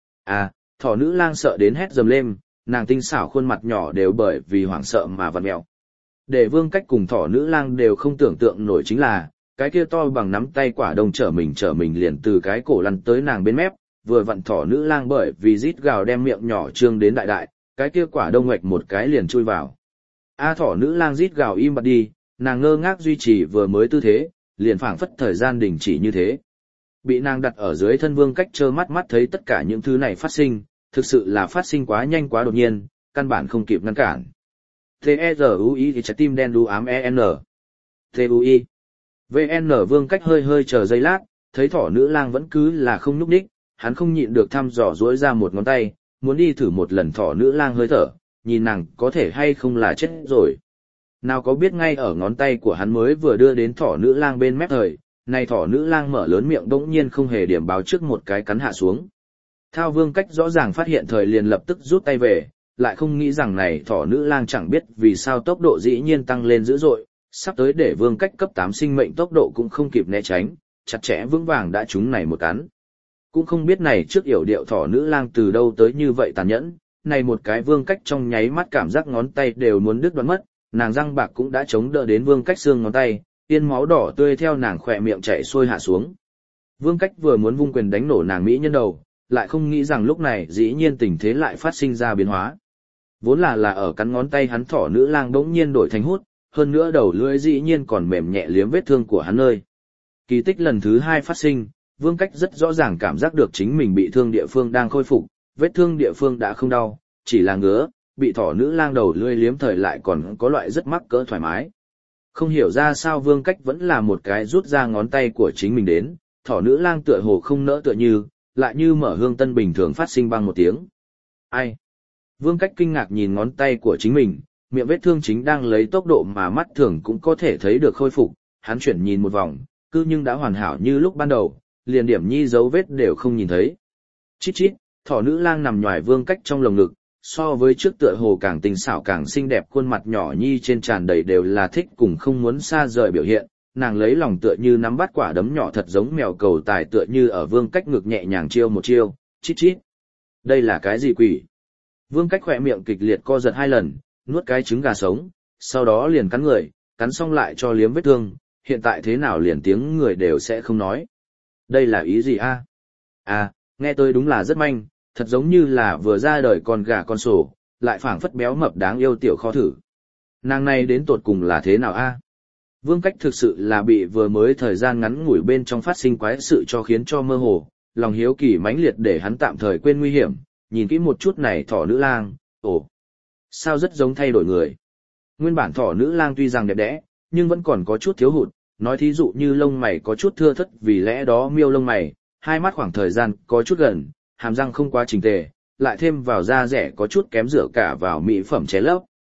À, thỏ nữ lang sợ đến hét dầm lên, nàng tinh xảo khuôn mặt nhỏ đều bởi vì hoảng sợ mà vặn mèo. Để Vương Cách cùng thỏ nữ lang đều không tưởng tượng nổi chính là, cái kia to bằng nắm tay quả đông trở mình trở mình liền từ cái cổ lăn tới nàng bên mép, vừa vặn thỏ nữ lang bởi vì rít gào đem miệng nhỏ trương đến đại đại, cái kia quả đông ngoạch một cái liền chui vào. A thỏ nữ lang rít gào im bặt đi, nàng ngơ ngác duy trì vừa mới tư thế, liền phảng phất thời gian đình chỉ như thế. Bị nàng đặt ở dưới thân Vương Cách trơ mắt mắt thấy tất cả những thứ này phát sinh, thực sự là phát sinh quá nhanh quá đột nhiên, căn bản không kịp ngăn cản. T-E-Z-U-I thì trái tim đen đu ám E-N. T-U-I. vê en Vương Cách hơi hơi chờ giây lát, thấy thỏ nữ lang vẫn cứ là không nhúc nhích, hắn không nhịn được thăm dò duỗi ra một ngón tay, muốn đi thử một lần thỏ nữ lang hơi thở, nhìn nàng có thể hay không là chết rồi. Nào có biết ngay ở ngón tay của hắn mới vừa đưa đến thỏ nữ lang bên mép thời, này thỏ nữ lang mở lớn miệng đống nhiên không hề điểm báo trước một cái cắn hạ xuống. Thao Vương Cách rõ ràng phát hiện thời liền lập tức rút tay về, lại không nghĩ rằng này thỏ nữ lang chẳng biết vì sao tốc độ dĩ nhiên tăng lên dữ dội, sắp tới để Vương Cách cấp tám sinh mệnh tốc độ cũng không kịp né tránh, chặt chẽ vững vàng đã trúng này một cắn. Cũng không biết này trước yểu điệu thỏ nữ lang từ đâu tới như vậy tàn nhẫn, này một cái Vương Cách trong nháy mắt cảm giác ngón tay đều muốn đứt đoạn mất, nàng răng bạc cũng đã chống đỡ đến Vương Cách xương ngón tay, tiên máu đỏ tươi theo nàng khỏe miệng chảy xuôi hạ xuống. Vương Cách vừa muốn vung quyền đánh nổ nàng mỹ nhân đầu, lại không nghĩ rằng lúc này dĩ nhiên tình thế lại phát sinh ra biến hóa. Vốn là là ở cắn ngón tay hắn thỏ nữ lang bỗng nhiên đổi thành hút, hơn nữa đầu lưỡi dĩ nhiên còn mềm nhẹ liếm vết thương của hắn nơi. Kỳ tích lần thứ hai phát sinh, Vương Cách rất rõ ràng cảm giác được chính mình bị thương địa phương đang khôi phục, vết thương địa phương đã không đau, chỉ là ngứa, bị thỏ nữ lang đầu lưỡi liếm thời lại còn có loại rất mắc cỡ thoải mái. Không hiểu ra sao Vương Cách vẫn là một cái rút ra ngón tay của chính mình đến, thỏ nữ lang tựa hồ không nỡ tựa như, lại như mở hương tân bình thường phát sinh băng một tiếng. Ai? Vương Cách kinh ngạc nhìn ngón tay của chính mình, miệng vết thương chính đang lấy tốc độ mà mắt thường cũng có thể thấy được khôi phục, hắn chuyển nhìn một vòng, cứ nhưng đã hoàn hảo như lúc ban đầu, liền điểm nhi dấu vết đều không nhìn thấy. Chít chít, thỏ nữ lang nằm nhòi Vương Cách trong lồng ngực, so với trước tựa hồ càng tinh xảo càng xinh đẹp, khuôn mặt nhỏ nhi trên tràn đầy đều là thích cùng không muốn xa rời biểu hiện, nàng lấy lòng tựa như nắm bắt quả đấm nhỏ thật giống mèo cầu tài tựa như ở Vương Cách ngực nhẹ nhàng chiêu một chiêu, chít chít. Đây là cái gì quỷ? Vương Cách khỏe miệng kịch liệt co giật hai lần, nuốt cái trứng gà sống, sau đó liền cắn người, cắn xong lại cho liếm vết thương, hiện tại thế nào liền tiếng người đều sẽ không nói. Đây là ý gì a? À, nghe tôi đúng là rất manh, thật giống như là vừa ra đời con gà con sổ, lại phảng phất béo mập đáng yêu tiểu khó thử. Nàng này đến tột cùng là thế nào a? Vương Cách thực sự là bị vừa mới thời gian ngắn ngủi bên trong phát sinh quái sự cho khiến cho mơ hồ, lòng hiếu kỳ mãnh liệt để hắn tạm thời quên nguy hiểm, nhìn kỹ một chút này thỏ nữ lang, ồ, sao rất giống thay đổi người. Nguyên bản thỏ nữ lang tuy rằng đẹp đẽ, nhưng vẫn còn có chút thiếu hụt, nói thí dụ như lông mày có chút thưa thất vì lẽ đó miêu lông mày, hai mắt khoảng thời gian có chút gần, hàm răng không quá chỉnh tề, lại thêm vào da rẻ có chút kém rửa cả vào mỹ phẩm ché lấp.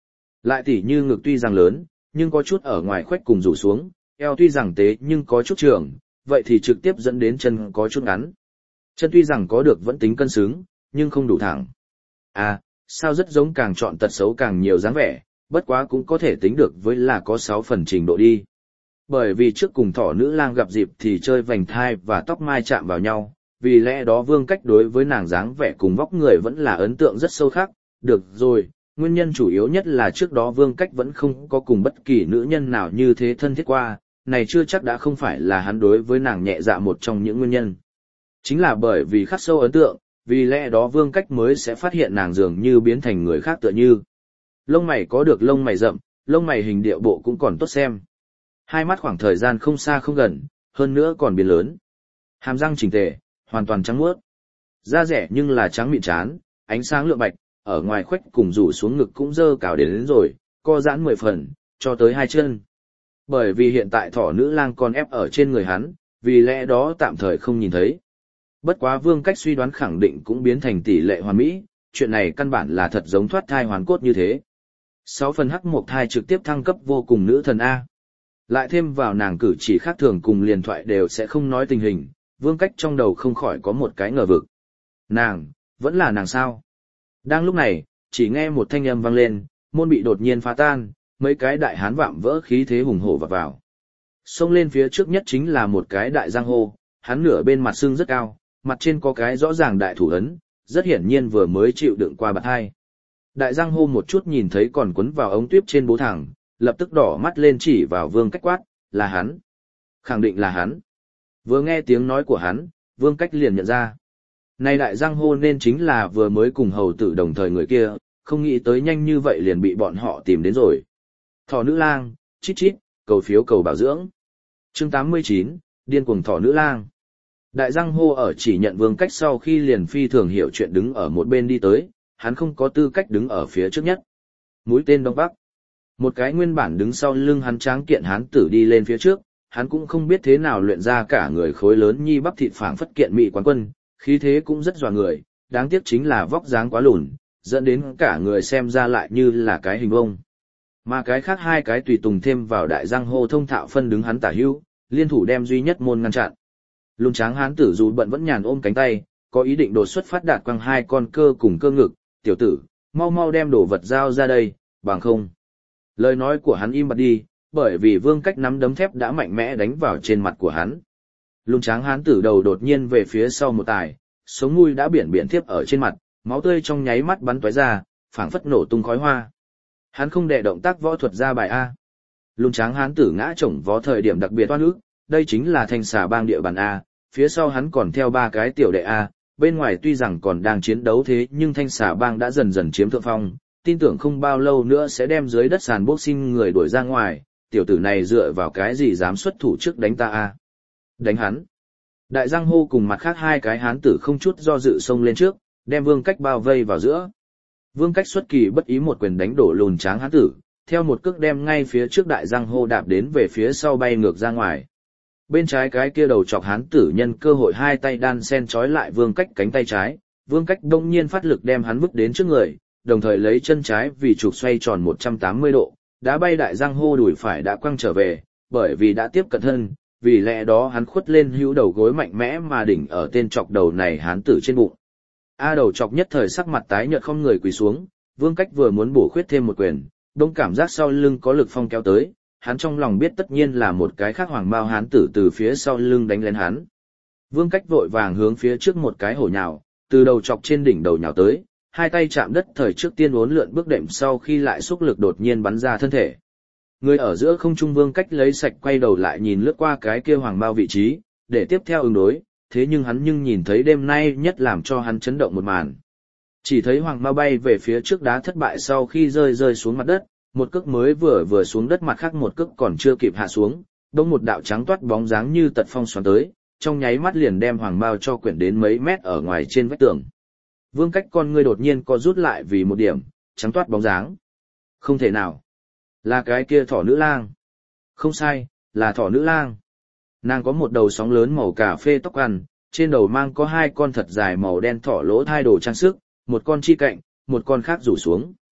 Lại tỉ như ngực tuy rằng lớn, nhưng có chút ở ngoài khoách cùng rủ xuống, eo tuy rằng tế nhưng có chút trường, vậy thì trực tiếp dẫn đến chân có chút ngắn. Chân tuy rằng có được vẫn tính cân xứng, nhưng không đủ thẳng. À, sao rất giống càng chọn tật xấu càng nhiều dáng vẻ, bất quá cũng có thể tính được với là có sáu phần trình độ đi. Bởi vì trước cùng thỏ nữ lang gặp dịp thì chơi vành thai và tóc mai chạm vào nhau, vì lẽ đó Vương Cách đối với nàng dáng vẻ cùng vóc người vẫn là ấn tượng rất sâu khác. Được rồi, nguyên nhân chủ yếu nhất là trước đó Vương Cách vẫn không có cùng bất kỳ nữ nhân nào như thế thân thiết qua, này chưa chắc đã không phải là hắn đối với nàng nhẹ dạ một trong những nguyên nhân. Chính là bởi vì khắc sâu ấn tượng, vì lẽ đó Vương Cách mới sẽ phát hiện nàng dường như biến thành người khác tựa như. Lông mày có được lông mày rậm, lông mày hình điệu bộ cũng còn tốt xem. Hai mắt khoảng thời gian không xa không gần, hơn nữa còn biến lớn. Hàm răng chỉnh tề, hoàn toàn trắng muốt. Da rẻ nhưng là trắng mịn trán, ánh sáng lượng bạch, ở ngoài khoách cùng rủ xuống ngực cũng dơ cào đến, đến rồi, co giãn mười phần, cho tới hai chân. Bởi vì hiện tại thỏ nữ lang còn ép ở trên người hắn, vì lẽ đó tạm thời không nhìn thấy. Bất quá Vương Cách suy đoán khẳng định cũng biến thành tỷ lệ hoàn mỹ, chuyện này căn bản là thật giống thoát thai hoàn cốt như thế. Sáu phần hắc mộc thai trực tiếp thăng cấp vô cùng nữ thần A. Lại thêm vào nàng cử chỉ khác thường cùng liền thoại đều sẽ không nói tình hình, Vương Cách trong đầu không khỏi có một cái ngờ vực. Nàng, vẫn là nàng sao? Đang lúc này, chỉ nghe một thanh âm vang lên, môn bị đột nhiên phá tan, mấy cái đại hán vạm vỡ khí thế hùng hổ vọt vào. Xông lên phía trước nhất chính là một cái đại giang hô, hắn nửa bên mặt sưng rất cao, mặt trên có cái rõ ràng đại thủ ấn, rất hiển nhiên vừa mới chịu đựng qua bạt hai. Đại giang hô một chút nhìn thấy còn quấn vào ống tuyếp trên bố thẳng, lập tức đỏ mắt lên chỉ vào Vương Cách quát, là hắn. Khẳng định là hắn. Vừa nghe tiếng nói của hắn, Vương Cách liền nhận ra. Này đại giang hô nên chính là vừa mới cùng hầu tử đồng thời người kia, không nghĩ tới nhanh như vậy liền bị bọn họ tìm đến rồi. Thỏ nữ lang, chít chít, cầu phiếu cầu bảo dưỡng. Chương tám mươi chín, điên cuồng thỏ nữ lang. Đại giang hô ở chỉ nhận Vương Cách sau khi liền phi thường hiểu chuyện đứng ở một bên đi tới, hắn không có tư cách đứng ở phía trước nhất. Mũi tên Đông Bắc. Một cái nguyên bản đứng sau lưng hắn tráng kiện hán tử đi lên phía trước, hắn cũng không biết thế nào luyện ra cả người khối lớn nhi bắp thịt phảng phất kiện mỹ quán quân, khí thế cũng rất dọa người, đáng tiếc chính là vóc dáng quá lùn, dẫn đến cả người xem ra lại như là cái hình vông. Mà cái khác hai cái tùy tùng thêm vào đại giang hô thông thạo phân đứng hắn tả hữu, liên thủ đem duy nhất môn ngăn chặn. Lùn tráng hán tử dù bận vẫn nhàn ôm cánh tay, có ý định đột xuất phát đạt quăng hai con cơ cùng cơ ngực, tiểu tử, mau mau đem đồ vật giao ra đây, bằng không. Lời nói của hắn im bặt đi, bởi vì Vương Cách nắm đấm thép đã mạnh mẽ đánh vào trên mặt của hắn. Lùn tráng hán tử đầu đột nhiên về phía sau một tài, sống mũi đã biển biển thiếp ở trên mặt, máu tươi trong nháy mắt bắn tóe ra, phảng phất nổ tung khói hoa. Hắn không đệ động tác võ thuật ra bài A. Lùn tráng hán tử ngã chồng vó thời điểm đặc biệt oan ức, đây chính là thanh xà bang địa bàn A, phía sau hắn còn theo ba cái tiểu đệ A, bên ngoài tuy rằng còn đang chiến đấu thế nhưng thanh xà bang đã dần dần chiếm thượng phong, tin tưởng không bao lâu nữa sẽ đem dưới đất sàn boxing người đuổi ra ngoài, tiểu tử này dựa vào cái gì dám xuất thủ trước đánh ta A. Đánh hắn. Đại giang hô cùng mặt khác hai cái hán tử không chút do dự xông lên trước, đem Vương Cách bao vây vào giữa. Vương Cách xuất kỳ bất ý một quyền đánh đổ lùn tráng hán tử, theo một cước đem ngay phía trước đại giang hô đạp đến về phía sau bay ngược ra ngoài. Bên trái cái kia đầu chọc hán tử nhân cơ hội hai tay đan sen trói lại Vương Cách cánh tay trái, Vương Cách đông nhiên phát lực đem hắn vứt đến trước người, đồng thời lấy chân trái vì trục xoay tròn một trăm tám mươi độ, đá bay đại giang hô đùi phải đã quăng trở về, bởi vì đã tiếp cận thân, vì lẽ đó hắn khuất lên hữu đầu gối mạnh mẽ mà đỉnh ở tên chọc đầu này hán tử trên bụng. A đầu chọc nhất thời sắc mặt tái nhợt không người quỳ xuống, Vương Cách vừa muốn bổ khuyết thêm một quyền, đông cảm giác sau lưng có lực phong kéo tới, hắn trong lòng biết tất nhiên là một cái khác hoàng bao hán tử từ phía sau lưng đánh lên hắn. Vương Cách vội vàng hướng phía trước một cái hổ nhào, từ đầu chọc trên đỉnh đầu nhào tới, hai tay chạm đất thời trước tiên uốn lượn bước đệm sau khi lại xúc lực đột nhiên bắn ra thân thể. Người ở giữa không trung Vương Cách lấy sạch quay đầu lại nhìn lướt qua cái kia hoàng bao vị trí, để tiếp theo ứng đối, thế nhưng hắn nhưng nhìn thấy đêm nay nhất làm cho hắn chấn động một màn. Chỉ thấy hoàng bao bay về phía trước đá thất bại sau khi rơi rơi xuống mặt đất, một cước mới vừa vừa xuống đất mặt khác một cước còn chưa kịp hạ xuống, đông một đạo trắng toát bóng dáng như tật phong xoắn tới, trong nháy mắt liền đem hoàng bao cho quyển đến mấy mét ở ngoài trên vách tường. Vương Cách con ngươi đột nhiên co rút lại vì một điểm, trắng toát bóng dáng. Không thể nào. Là cái kia thỏ nữ lang. Không sai, là thỏ nữ lang. Nàng có một đầu sóng lớn màu cà phê tóc ăn, trên đầu mang có hai con thật dài màu đen thỏ lỗ thai đồ trang sức, một con chi cạnh, một con khác rủ xuống.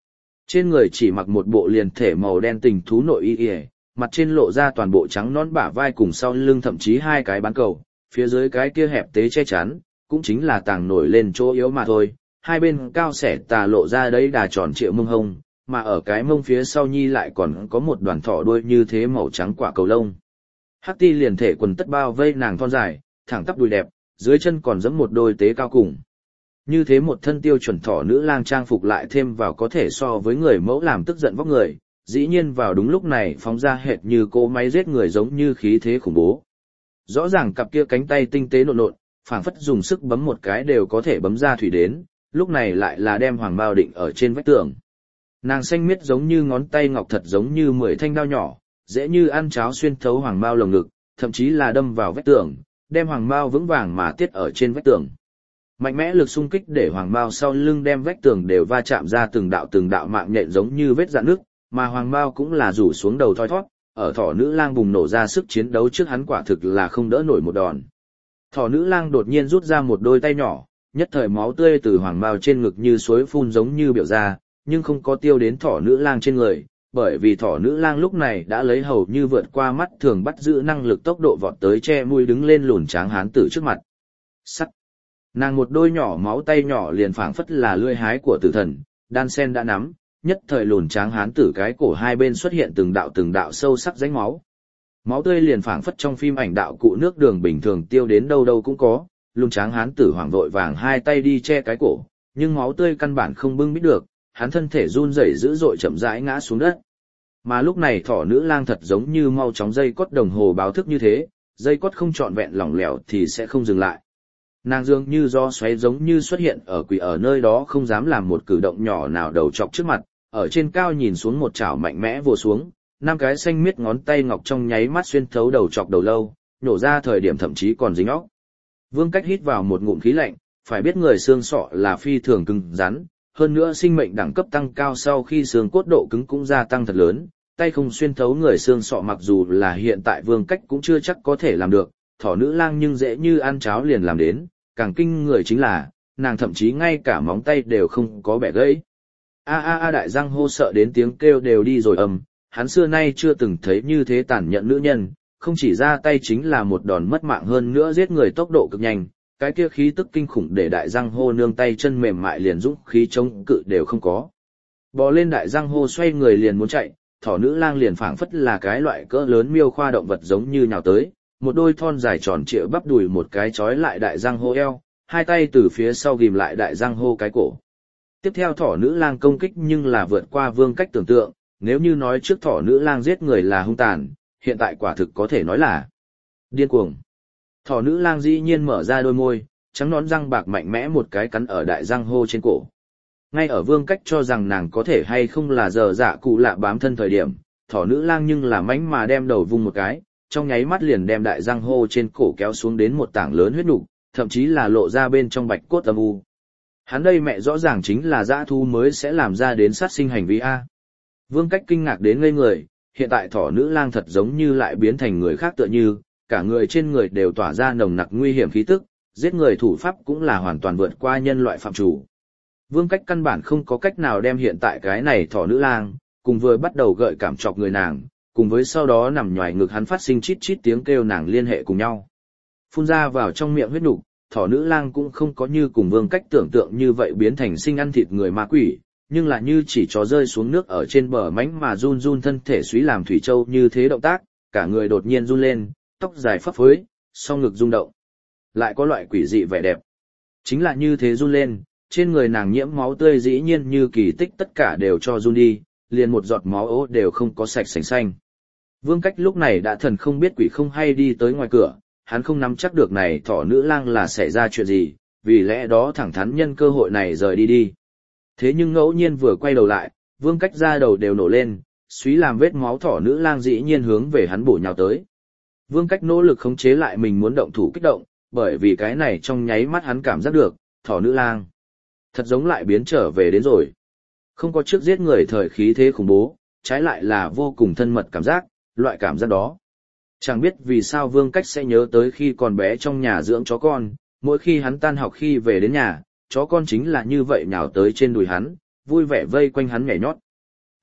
Trên người chỉ mặc một bộ liền thể màu đen tình thú nội y y, mặt trên lộ ra toàn bộ trắng nón bả vai cùng sau lưng thậm chí hai cái bán cầu, phía dưới cái kia hẹp tế che chắn, cũng chính là tàng nổi lên chỗ yếu mà thôi, hai bên cao xẻ tà lộ ra đấy đà tròn trịa mông hông, mà ở cái mông phía sau nhi lại còn có một đoàn thỏ đuôi như thế màu trắng quả cầu lông. Hắc ti liền thể quần tất bao vây nàng thon dài, thẳng tắp đùi đẹp, dưới chân còn giẫm một đôi tế cao cùng. Như thế một thân tiêu chuẩn thỏ nữ lang trang phục lại thêm vào có thể so với người mẫu làm tức giận vóc người, dĩ nhiên vào đúng lúc này phóng ra hệt như cỗ máy giết người giống như khí thế khủng bố. Rõ ràng cặp kia cánh tay tinh tế nộn nộn, phảng phất dùng sức bấm một cái đều có thể bấm ra thủy đến, lúc này lại là đem hoàng bao định ở trên vách tường. Nàng xanh miết giống như ngón tay ngọc thật giống như mười thanh đao nhỏ, dễ như ăn cháo xuyên thấu hoàng bao lồng ngực, thậm chí là đâm vào vách tường, đem hoàng bao vững vàng mà tiết ở trên vách tường. Mạnh mẽ lực xung kích để hoàng bao sau lưng đem vách tường đều va chạm ra từng đạo từng đạo mạng nhện giống như vết rạn nước, mà hoàng bao cũng là rủ xuống đầu thoi thoát, ở thỏ nữ lang bùng nổ ra sức chiến đấu trước hắn quả thực là không đỡ nổi một đòn. Thỏ nữ lang đột nhiên rút ra một đôi tay nhỏ, nhất thời máu tươi từ hoàng bao trên ngực như suối phun giống như biểu ra, nhưng không có tiêu đến thỏ nữ lang trên người, bởi vì thỏ nữ lang lúc này đã lấy hầu như vượt qua mắt thường bắt giữ năng lực tốc độ vọt tới che mũi đứng lên lùn tráng hán tử trước mặt. Sắt. Nàng một đôi nhỏ máu tay nhỏ liền phảng phất là lưỡi hái của tử thần, đan sen đã nắm, nhất thời lùn tráng hán tử cái cổ hai bên xuất hiện từng đạo từng đạo sâu sắc rãnh máu. Máu tươi liền phảng phất trong phim ảnh đạo cụ nước đường bình thường tiêu đến đâu đâu cũng có, lùn tráng hán tử hoảng vội vàng hai tay đi che cái cổ, nhưng máu tươi căn bản không bưng bít được, hắn thân thể run rẩy dữ dội chậm rãi ngã xuống đất. Mà lúc này thỏ nữ lang thật giống như mau chóng dây cót đồng hồ báo thức như thế, dây cót không trọn vẹn lỏng lẻo thì sẽ không dừng lại. Nàng dường như do xoáy giống như xuất hiện ở quỷ ở nơi đó không dám làm một cử động nhỏ nào đầu chọc trước mặt, ở trên cao nhìn xuống một chảo mạnh mẽ vồ xuống, năm cái xanh miết ngón tay ngọc trong nháy mắt xuyên thấu đầu chọc đầu lâu, nhổ ra thời điểm thậm chí còn dính óc. Vương Cách hít vào một ngụm khí lạnh, phải biết người xương sọ là phi thường cứng rắn, hơn nữa sinh mệnh đẳng cấp tăng cao sau khi xương cốt độ cứng cũng gia tăng thật lớn, tay không xuyên thấu người xương sọ mặc dù là hiện tại Vương Cách cũng chưa chắc có thể làm được, thỏ nữ lang nhưng dễ như ăn cháo liền làm đến, càng kinh người chính là, nàng thậm chí ngay cả móng tay đều không có bẻ gãy. A a a đại răng hô sợ đến tiếng kêu đều đi rồi ầm, hắn xưa nay chưa từng thấy như thế tàn nhẫn nữ nhân, không chỉ ra tay chính là một đòn mất mạng hơn nữa giết người tốc độ cực nhanh, cái kia khí tức kinh khủng để đại răng hô nương tay chân mềm mại liền dũng khí chống cự đều không có. Bò lên đại răng hô xoay người liền muốn chạy, thỏ nữ lang liền phảng phất là cái loại cỡ lớn miêu khoa động vật giống như nhào tới, một đôi thon dài tròn trịa bắp đùi một cái trói lại đại răng hô eo, hai tay từ phía sau ghìm lại đại răng hô cái cổ. Tiếp theo thỏ nữ lang công kích nhưng là vượt qua Vương Cách tưởng tượng, nếu như nói trước thỏ nữ lang giết người là hung tàn, hiện tại quả thực có thể nói là điên cuồng. Thỏ nữ lang dĩ nhiên mở ra đôi môi, trắng nón răng bạc mạnh mẽ một cái cắn ở đại răng hô trên cổ. Ngay ở Vương Cách cho rằng nàng có thể hay không là giờ dạ cụ lạ bám thân thời điểm, thỏ nữ lang nhưng là mánh mà đem đầu vung một cái, trong nháy mắt liền đem đại răng hô trên cổ kéo xuống đến một tảng lớn huyết nục, thậm chí là lộ ra bên trong bạch cốt âm u. Hắn đây mẹ rõ ràng chính là dã thú mới sẽ làm ra đến sát sinh hành vi A. Vương Cách kinh ngạc đến ngây người, hiện tại thỏ nữ lang thật giống như lại biến thành người khác tựa như, cả người trên người đều tỏa ra nồng nặc nguy hiểm khí tức, giết người thủ pháp cũng là hoàn toàn vượt qua nhân loại phạm chủ. Vương Cách căn bản không có cách nào đem hiện tại cái này thỏ nữ lang, cùng với bắt đầu gợi cảm chọc người nàng, cùng với sau đó nằm nhòi ngực hắn phát sinh chít chít tiếng kêu nàng liên hệ cùng nhau. Phun ra vào trong miệng huyết nục, thỏ nữ lang cũng không có như cùng Vương Cách tưởng tượng như vậy biến thành sinh ăn thịt người ma quỷ, nhưng là như chỉ chó rơi xuống nước ở trên bờ mánh mà run run thân thể suý làm thủy châu như thế động tác, cả người đột nhiên run lên, tóc dài phấp phới, song ngực rung động. Lại có loại quỷ dị vẻ đẹp. Chính là như thế run lên, trên người nàng nhiễm máu tươi dĩ nhiên như kỳ tích tất cả đều cho run đi, liền một giọt máu ố đều không có sạch sành xanh. Vương Cách lúc này đã thần không biết quỷ không hay đi tới ngoài cửa, hắn không nắm chắc được này thỏ nữ lang là xảy ra chuyện gì, vì lẽ đó thẳng thắn nhân cơ hội này rời đi đi. Thế nhưng ngẫu nhiên vừa quay đầu lại, Vương Cách ra đầu đều nổ lên, suý làm vết máu thỏ nữ lang dĩ nhiên hướng về hắn bổ nhào tới. Vương Cách nỗ lực khống chế lại mình muốn động thủ kích động, bởi vì cái này trong nháy mắt hắn cảm giác được, thỏ nữ lang thật giống lại biến trở về đến rồi. Không có trước giết người thời khí thế khủng bố, trái lại là vô cùng thân mật cảm giác, loại cảm giác đó. Chẳng biết vì sao Vương Cách sẽ nhớ tới khi còn bé trong nhà dưỡng chó con, mỗi khi hắn tan học khi về đến nhà, chó con chính là như vậy nhào tới trên đùi hắn, vui vẻ vây quanh hắn nhảy nhót,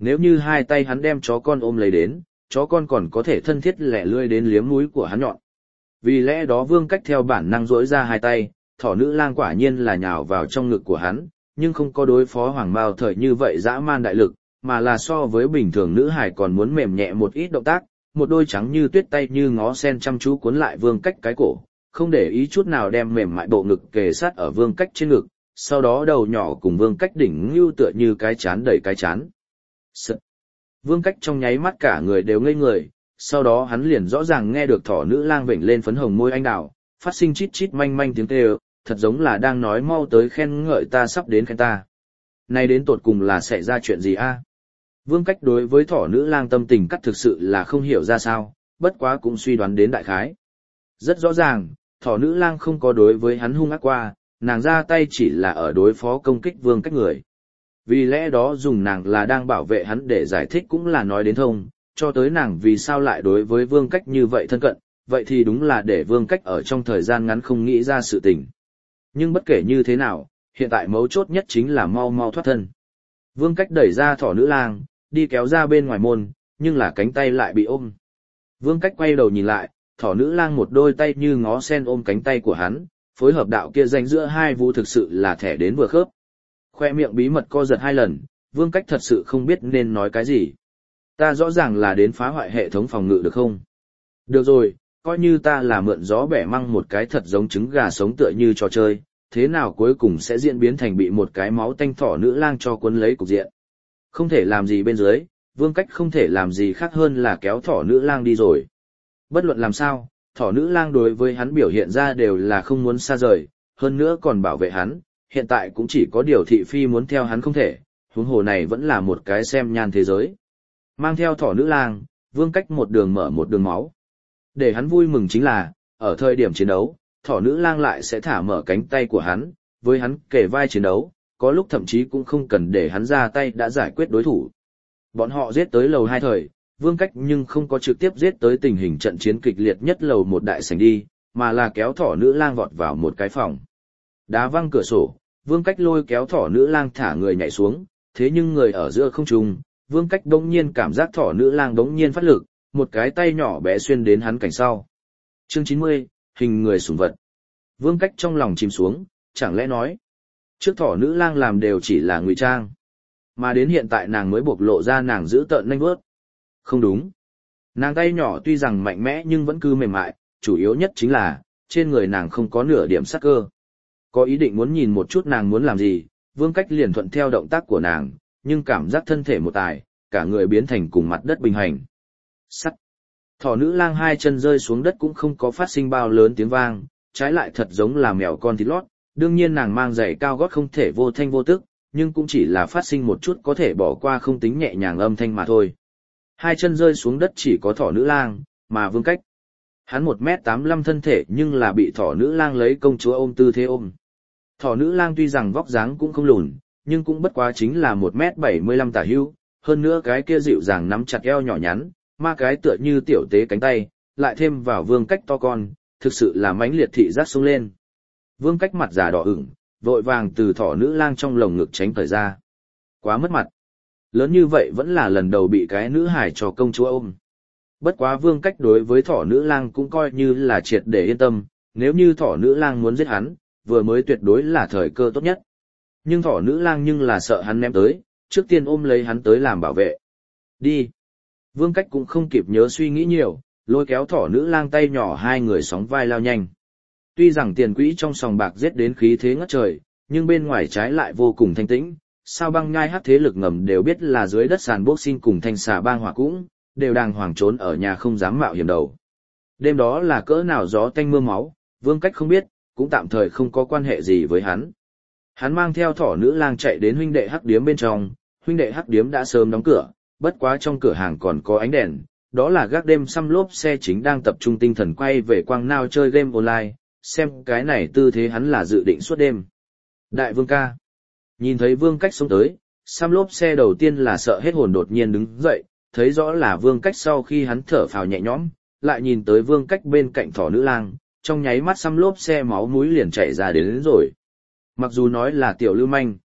Nếu như hai tay hắn đem chó con ôm lấy đến, chó con còn có thể thân thiết lẻ lươi đến liếm mũi của hắn nhọn. Vì lẽ đó Vương Cách theo bản năng duỗi ra hai tay, thỏ nữ lang quả nhiên là nhào vào trong ngực của hắn, nhưng không có đối phó Hoàng Mao Thời như vậy dã man đại lực, mà là so với bình thường nữ hải còn muốn mềm nhẹ một ít động tác, một đôi trắng như tuyết tay như ngó sen chăm chú cuốn lại Vương Cách cái cổ, không để ý chút nào đem mềm mại bộ ngực kề sát ở Vương Cách trên ngực, sau đó đầu nhỏ cùng Vương Cách đỉnh ngưu tựa như cái chán đẩy cái chán. Sợ. Vương Cách trong nháy mắt cả người đều ngây người, sau đó hắn liền rõ ràng nghe được thỏ nữ lang vểnh lên phấn hồng môi anh đào, phát sinh chít chít manh manh tiếng kêu, thật giống là đang nói mau tới khen ngợi ta sắp đến khen ta. Này đến tột cùng là xảy ra chuyện gì a? Vương Cách đối với thỏ nữ lang tâm tình cắt thực sự là không hiểu ra sao, bất quá cũng suy đoán đến đại khái. Rất rõ ràng, thỏ nữ lang không có đối với hắn hung ác qua, nàng ra tay chỉ là ở đối phó công kích Vương Cách người. Vì lẽ đó dùng nàng là đang bảo vệ hắn để giải thích cũng là nói đến thông, cho tới nàng vì sao lại đối với Vương Cách như vậy thân cận, vậy thì đúng là để Vương Cách ở trong thời gian ngắn không nghĩ ra sự tình. Nhưng bất kể như thế nào, hiện tại mấu chốt nhất chính là mau mau thoát thân. Vương Cách đẩy ra thỏ nữ lang, đi kéo ra bên ngoài môn, nhưng là cánh tay lại bị ôm. Vương Cách quay đầu nhìn lại, thỏ nữ lang một đôi tay như ngó sen ôm cánh tay của hắn, phối hợp đạo kia danh giữa hai vũ thực sự là thẻ đến vừa khớp. Khoe miệng bí mật co giật hai lần, Vương Cách thật sự không biết nên nói cái gì. Ta rõ ràng là đến phá hoại hệ thống phòng ngự được không? Được rồi, coi như ta là mượn gió bẻ măng một cái thật giống trứng gà sống tựa như trò chơi, thế nào cuối cùng sẽ diễn biến thành bị một cái máu tanh thỏ nữ lang cho cuốn lấy cục diện. Không thể làm gì bên dưới, Vương Cách không thể làm gì khác hơn là kéo thỏ nữ lang đi rồi. Bất luận làm sao, thỏ nữ lang đối với hắn biểu hiện ra đều là không muốn xa rời, hơn nữa còn bảo vệ hắn, hiện tại cũng chỉ có điều thị phi muốn theo hắn không thể, huống hồ này vẫn là một cái xem nhan thế giới. Mang theo thỏ nữ lang, Vương Cách một đường mở một đường máu. Để hắn vui mừng chính là, ở thời điểm chiến đấu, thỏ nữ lang lại sẽ thả mở cánh tay của hắn, với hắn kề vai chiến đấu, có lúc thậm chí cũng không cần để hắn ra tay đã giải quyết đối thủ. Bọn họ giết tới lầu hai thời, Vương Cách nhưng không có trực tiếp giết tới tình hình trận chiến kịch liệt nhất lầu một đại sảnh đi, mà là kéo thỏ nữ lang vọt vào một cái phòng. Đá văng cửa sổ, Vương Cách lôi kéo thỏ nữ lang thả người nhảy xuống, thế nhưng người ở giữa không trung, Vương Cách đống nhiên cảm giác thỏ nữ lang đống nhiên phát lực, một cái tay nhỏ bé xuyên đến hắn cảnh sau. Chương chín mươi, hình người sủng vật. Vương Cách trong lòng chìm xuống, chẳng lẽ nói, trước thỏ nữ lang làm đều chỉ là ngụy trang, mà đến hiện tại nàng mới bộc lộ ra nàng giữ tợn nanh bước. Không đúng. Nàng tay nhỏ tuy rằng mạnh mẽ nhưng vẫn cứ mềm mại, chủ yếu nhất chính là, trên người nàng không có nửa điểm sắc cơ. Có ý định muốn nhìn một chút nàng muốn làm gì, Vương Cách liền thuận theo động tác của nàng, nhưng cảm giác thân thể một tài, cả người biến thành cùng mặt đất bình hành. Sắt. Thỏ nữ lang hai chân rơi xuống đất cũng không có phát sinh bao lớn tiếng vang, trái lại thật giống là mèo con thịt lót, đương nhiên nàng mang giày cao gót không thể vô thanh vô tức, nhưng cũng chỉ là phát sinh một chút có thể bỏ qua không tính nhẹ nhàng âm thanh mà thôi. Hai chân rơi xuống đất chỉ có thỏ nữ lang, mà Vương Cách. Hắn một mét tám mươi lăm thân thể nhưng là bị thỏ nữ lang lấy công chúa ôm tư thế ôm. Thỏ nữ lang tuy rằng vóc dáng cũng không lùn, nhưng cũng bất quá chính là một mét bảy mươi lăm tả hữu, hơn nữa cái kia dịu dàng nắm chặt eo nhỏ nhắn, ma cái tựa như tiểu tế cánh tay, lại thêm vào Vương Cách to con, thực sự là mãnh liệt thị giác sung lên. Vương Cách mặt già đỏ ửng, vội vàng từ thỏ nữ lang trong lồng ngực tránh thời ra. Quá mất mặt. Lớn như vậy vẫn là lần đầu bị cái nữ hải cho công chúa ôm. Bất quá Vương Cách đối với thỏ nữ lang cũng coi như là triệt để yên tâm, nếu như thỏ nữ lang muốn giết hắn, vừa mới tuyệt đối là thời cơ tốt nhất. Nhưng thỏ nữ lang nhưng là sợ hắn ném tới, trước tiên ôm lấy hắn tới làm bảo vệ. Đi. Vương Cách cũng không kịp nhớ suy nghĩ nhiều, lôi kéo thỏ nữ lang tay nhỏ hai người sóng vai lao nhanh. Tuy rằng tiền quỹ trong sòng bạc giết đến khí thế ngất trời, nhưng bên ngoài trái lại vô cùng thanh tĩnh. Sao băng nhai hát thế lực ngầm đều biết là dưới đất sàn boxing cùng thanh xà bang hỏa cũng, đều đang hoảng trốn ở nhà không dám mạo hiểm đầu. Đêm đó là cỡ nào gió tanh mưa máu, Vương Cách không biết, cũng tạm thời không có quan hệ gì với hắn. Hắn mang theo thỏ nữ lang chạy đến huynh đệ hắc điếm bên trong, huynh đệ hắc điếm đã sớm đóng cửa, bất quá trong cửa hàng còn có ánh đèn, đó là gác đêm xăm lốp xe chính đang tập trung tinh thần quay về quang nao chơi game online, xem cái này tư thế hắn là dự định suốt đêm. Đại Vương ca. Nhìn thấy Vương Cách xông tới, xăm lốp xe đầu tiên là sợ hết hồn đột nhiên đứng dậy, thấy rõ là Vương Cách sau khi hắn thở phào nhẹ nhõm, lại nhìn tới Vương Cách bên cạnh thỏ nữ lang, trong nháy mắt xăm lốp xe máu mũi liền chảy ra đến, đến rồi. Mặc dù nói là tiểu lưu manh,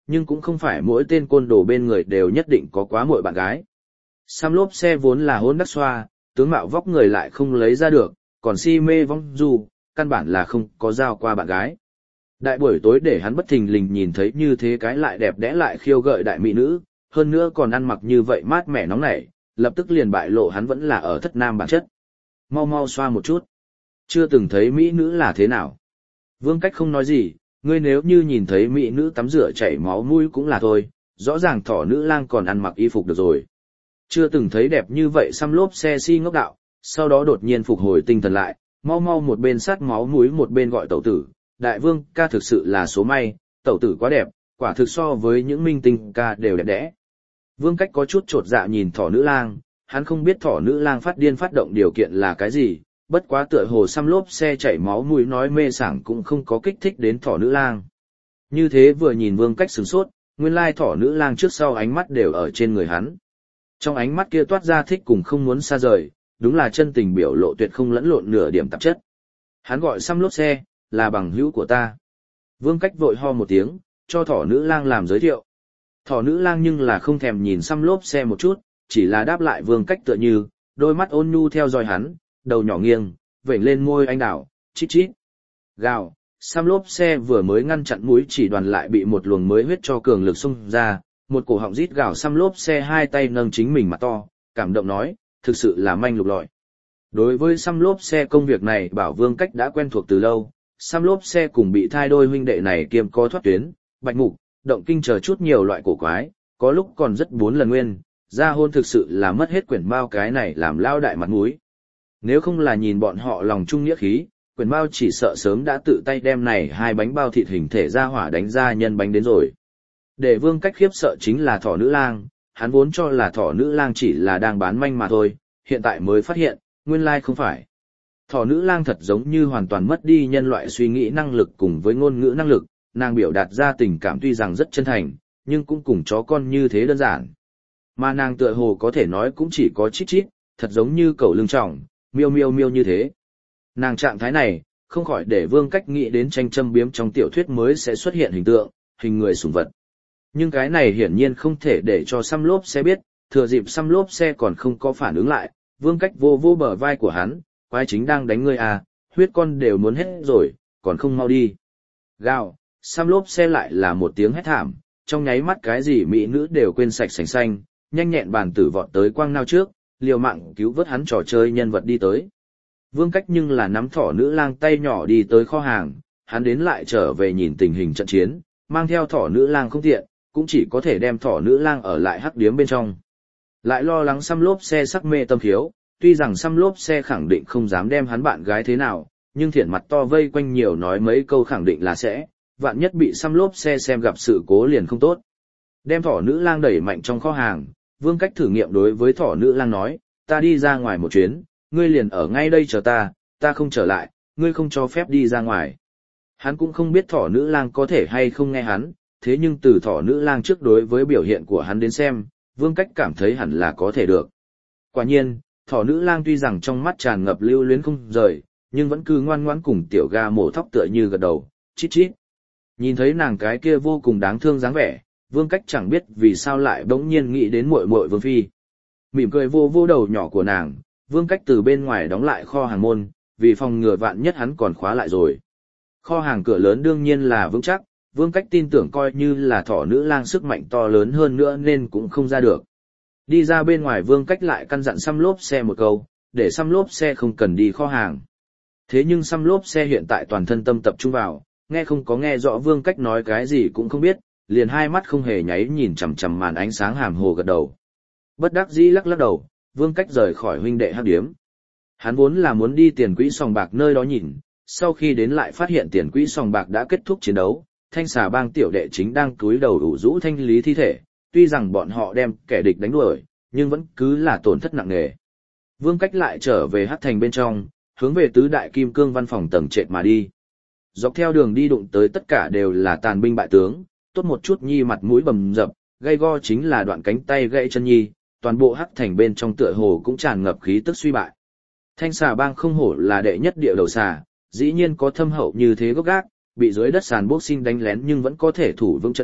nhưng cũng không phải mỗi tên côn đồ bên người đều nhất định có quá muội bạn gái. Sam lốp xe vốn là hôn đắc xoa, tướng mạo vóc người lại không lấy ra được, còn si mê vong du, căn bản là không có giao qua bạn gái. Đại buổi tối để hắn bất thình lình nhìn thấy như thế cái lại đẹp đẽ lại khiêu gợi đại mỹ nữ, hơn nữa còn ăn mặc như vậy mát mẻ nóng nảy, lập tức liền bại lộ hắn vẫn là ở thất nam bản chất. Mau mau xoa một chút. Chưa từng thấy mỹ nữ là thế nào. Vương Cách không nói gì, ngươi nếu như nhìn thấy mỹ nữ tắm rửa chảy máu mũi cũng là thôi, rõ ràng thỏ nữ lang còn ăn mặc y phục được rồi. Chưa từng thấy đẹp như vậy xăm lốp xe si ngốc đạo, sau đó đột nhiên phục hồi tinh thần lại, mau mau một bên sát máu mũi một bên gọi tẩu tử, đại vương ca thực sự là số may, tẩu tử quá đẹp, quả thực so với những minh tinh ca đều đẹp đẽ. Vương Cách có chút chột dạ nhìn thỏ nữ lang, hắn không biết thỏ nữ lang phát điên phát động điều kiện là cái gì, bất quá tựa hồ xăm lốp xe chảy máu mũi nói mê sảng cũng không có kích thích đến thỏ nữ lang. Như thế vừa nhìn Vương Cách sửng sốt, nguyên lai thỏ nữ lang trước sau ánh mắt đều ở trên người hắn. Trong ánh mắt kia toát ra thích cùng không muốn xa rời, đúng là chân tình biểu lộ tuyệt không lẫn lộn nửa điểm tạp chất. Hắn gọi xăm lốp xe, là bằng hữu của ta. Vương Cách vội ho một tiếng, cho thỏ nữ lang làm giới thiệu. Thỏ nữ lang nhưng là không thèm nhìn xăm lốp xe một chút, chỉ là đáp lại Vương Cách tựa như, đôi mắt ôn nhu theo dõi hắn, đầu nhỏ nghiêng, vểnh lên môi anh đào, chít chít. Gào, xăm lốp xe vừa mới ngăn chặn mũi chỉ đoàn lại bị một luồng mới huyết cho cường lực xông ra, một cổ họng rít gào xăm lốp xe hai tay nâng chính mình mặt to, cảm động nói, thực sự là manh lục lọi. Đối với xăm lốp xe công việc này bảo Vương Cách đã quen thuộc từ lâu, xăm lốp xe cùng bị thai đôi huynh đệ này kiêm có thoát tuyến, bạch mục, động kinh chờ chút nhiều loại cổ quái, có lúc còn rất bốn lần nguyên, ra hôn thực sự là mất hết quyển bao cái này làm lao đại mặt mũi. Nếu không là nhìn bọn họ lòng trung nghĩa khí, quyển bao chỉ sợ sớm đã tự tay đem này hai bánh bao thịt hình thể ra hỏa đánh ra nhân bánh đến rồi. Để Vương Cách khiếp sợ chính là thỏ nữ lang, hắn vốn cho là thỏ nữ lang chỉ là đang bán manh mà thôi, hiện tại mới phát hiện, nguyên lai không phải. Thỏ nữ lang thật giống như hoàn toàn mất đi nhân loại suy nghĩ năng lực cùng với ngôn ngữ năng lực, nàng biểu đạt ra tình cảm tuy rằng rất chân thành, nhưng cũng cùng chó con như thế đơn giản. Mà nàng tựa hồ có thể nói cũng chỉ có chít chít, thật giống như cẩu lưng trọng, miêu miêu miêu như thế. Nàng trạng thái này, không khỏi để Vương Cách nghĩ đến tranh châm biếm trong tiểu thuyết mới sẽ xuất hiện hình tượng, hình người sủng vật. Nhưng cái này hiển nhiên không thể để cho xăm lốp xe biết, thừa dịp xăm lốp xe còn không có phản ứng lại, Vương Cách vô vô bờ vai của hắn, quái chính đang đánh ngươi à, huyết con đều muốn hết rồi, còn không mau đi. Gào, xăm lốp xe lại là một tiếng hét thảm, trong nháy mắt cái gì mỹ nữ đều quên sạch sành xanh, nhanh nhẹn bàn tử vọt tới quang nao trước, liều mạng cứu vớt hắn trò chơi nhân vật đi tới. Vương Cách nhưng là nắm thỏ nữ lang tay nhỏ đi tới kho hàng, hắn đến lại trở về nhìn tình hình trận chiến, mang theo thỏ nữ lang không tiện, cũng chỉ có thể đem thỏ nữ lang ở lại hắc điếm bên trong. Lại lo lắng xăm lốp xe sắc mê tâm khiếu, tuy rằng xăm lốp xe khẳng định không dám đem hắn bạn gái thế nào, nhưng thiện mặt to vây quanh nhiều nói mấy câu khẳng định là sẽ, vạn nhất bị xăm lốp xe xem gặp sự cố liền không tốt. Đem thỏ nữ lang đẩy mạnh trong kho hàng, Vương Cách thử nghiệm đối với thỏ nữ lang nói, ta đi ra ngoài một chuyến, ngươi liền ở ngay đây chờ ta, ta không trở lại, ngươi không cho phép đi ra ngoài. Hắn cũng không biết thỏ nữ lang có thể hay không nghe hắn, thế nhưng từ thỏ nữ lang trước đối với biểu hiện của hắn đến xem, Vương Cách cảm thấy hẳn là có thể được. Quả nhiên, thỏ nữ lang tuy rằng trong mắt tràn ngập lưu luyến không rời, nhưng vẫn cứ ngoan ngoãn cùng tiểu ga mổ thóc tựa như gật đầu, chít chít. Nhìn thấy nàng cái kia vô cùng đáng thương dáng vẻ, Vương Cách chẳng biết vì sao lại bỗng nhiên nghĩ đến muội muội Vương Phi. Mỉm cười vô vô đầu nhỏ của nàng, Vương Cách từ bên ngoài đóng lại kho hàng môn, vì phòng ngừa vạn nhất hắn còn khóa lại rồi. Kho hàng cửa lớn đương nhiên là vững chắc, Vương Cách tin tưởng coi như là thỏ nữ lang sức mạnh to lớn hơn nữa nên cũng không ra được. Đi ra bên ngoài Vương Cách lại căn dặn xăm lốp xe một câu, để xăm lốp xe không cần đi kho hàng. Thế nhưng xăm lốp xe hiện tại toàn thân tâm tập trung vào, nghe không có nghe rõ Vương Cách nói cái gì cũng không biết, liền hai mắt không hề nháy nhìn chằm chằm màn ánh sáng hàm hồ gật đầu. Bất đắc dĩ lắc lắc đầu, Vương Cách rời khỏi huynh đệ hắc điếm. Hắn vốn là muốn đi tiền quỹ sòng bạc nơi đó nhìn, sau khi đến lại phát hiện tiền quỹ sòng bạc đã kết thúc chiến đấu, Thanh Xà Bang tiểu đệ chính đang cúi đầu ủ rũ thanh lý thi thể, tuy rằng bọn họ đem kẻ địch đánh đuổi, nhưng vẫn cứ là tổn thất nặng nề. Vương Cách lại trở về hắc thành bên trong, hướng về tứ đại kim cương văn phòng tầng trệt mà đi. Dọc theo đường đi đụng tới tất cả đều là tàn binh bại tướng, tốt một chút nhi mặt mũi bầm dập, gây go chính là đoạn cánh tay gãy chân nhi, toàn bộ hắc thành bên trong tựa hồ cũng tràn ngập khí tức suy bại. Thanh Xà Bang không hổ là đệ nhất địa đầu xà, dĩ nhiên có thâm hậu như thế gốc gác, bị dưới đất sàn boxing đánh lén nhưng vẫn có thể thủ vững trận địa,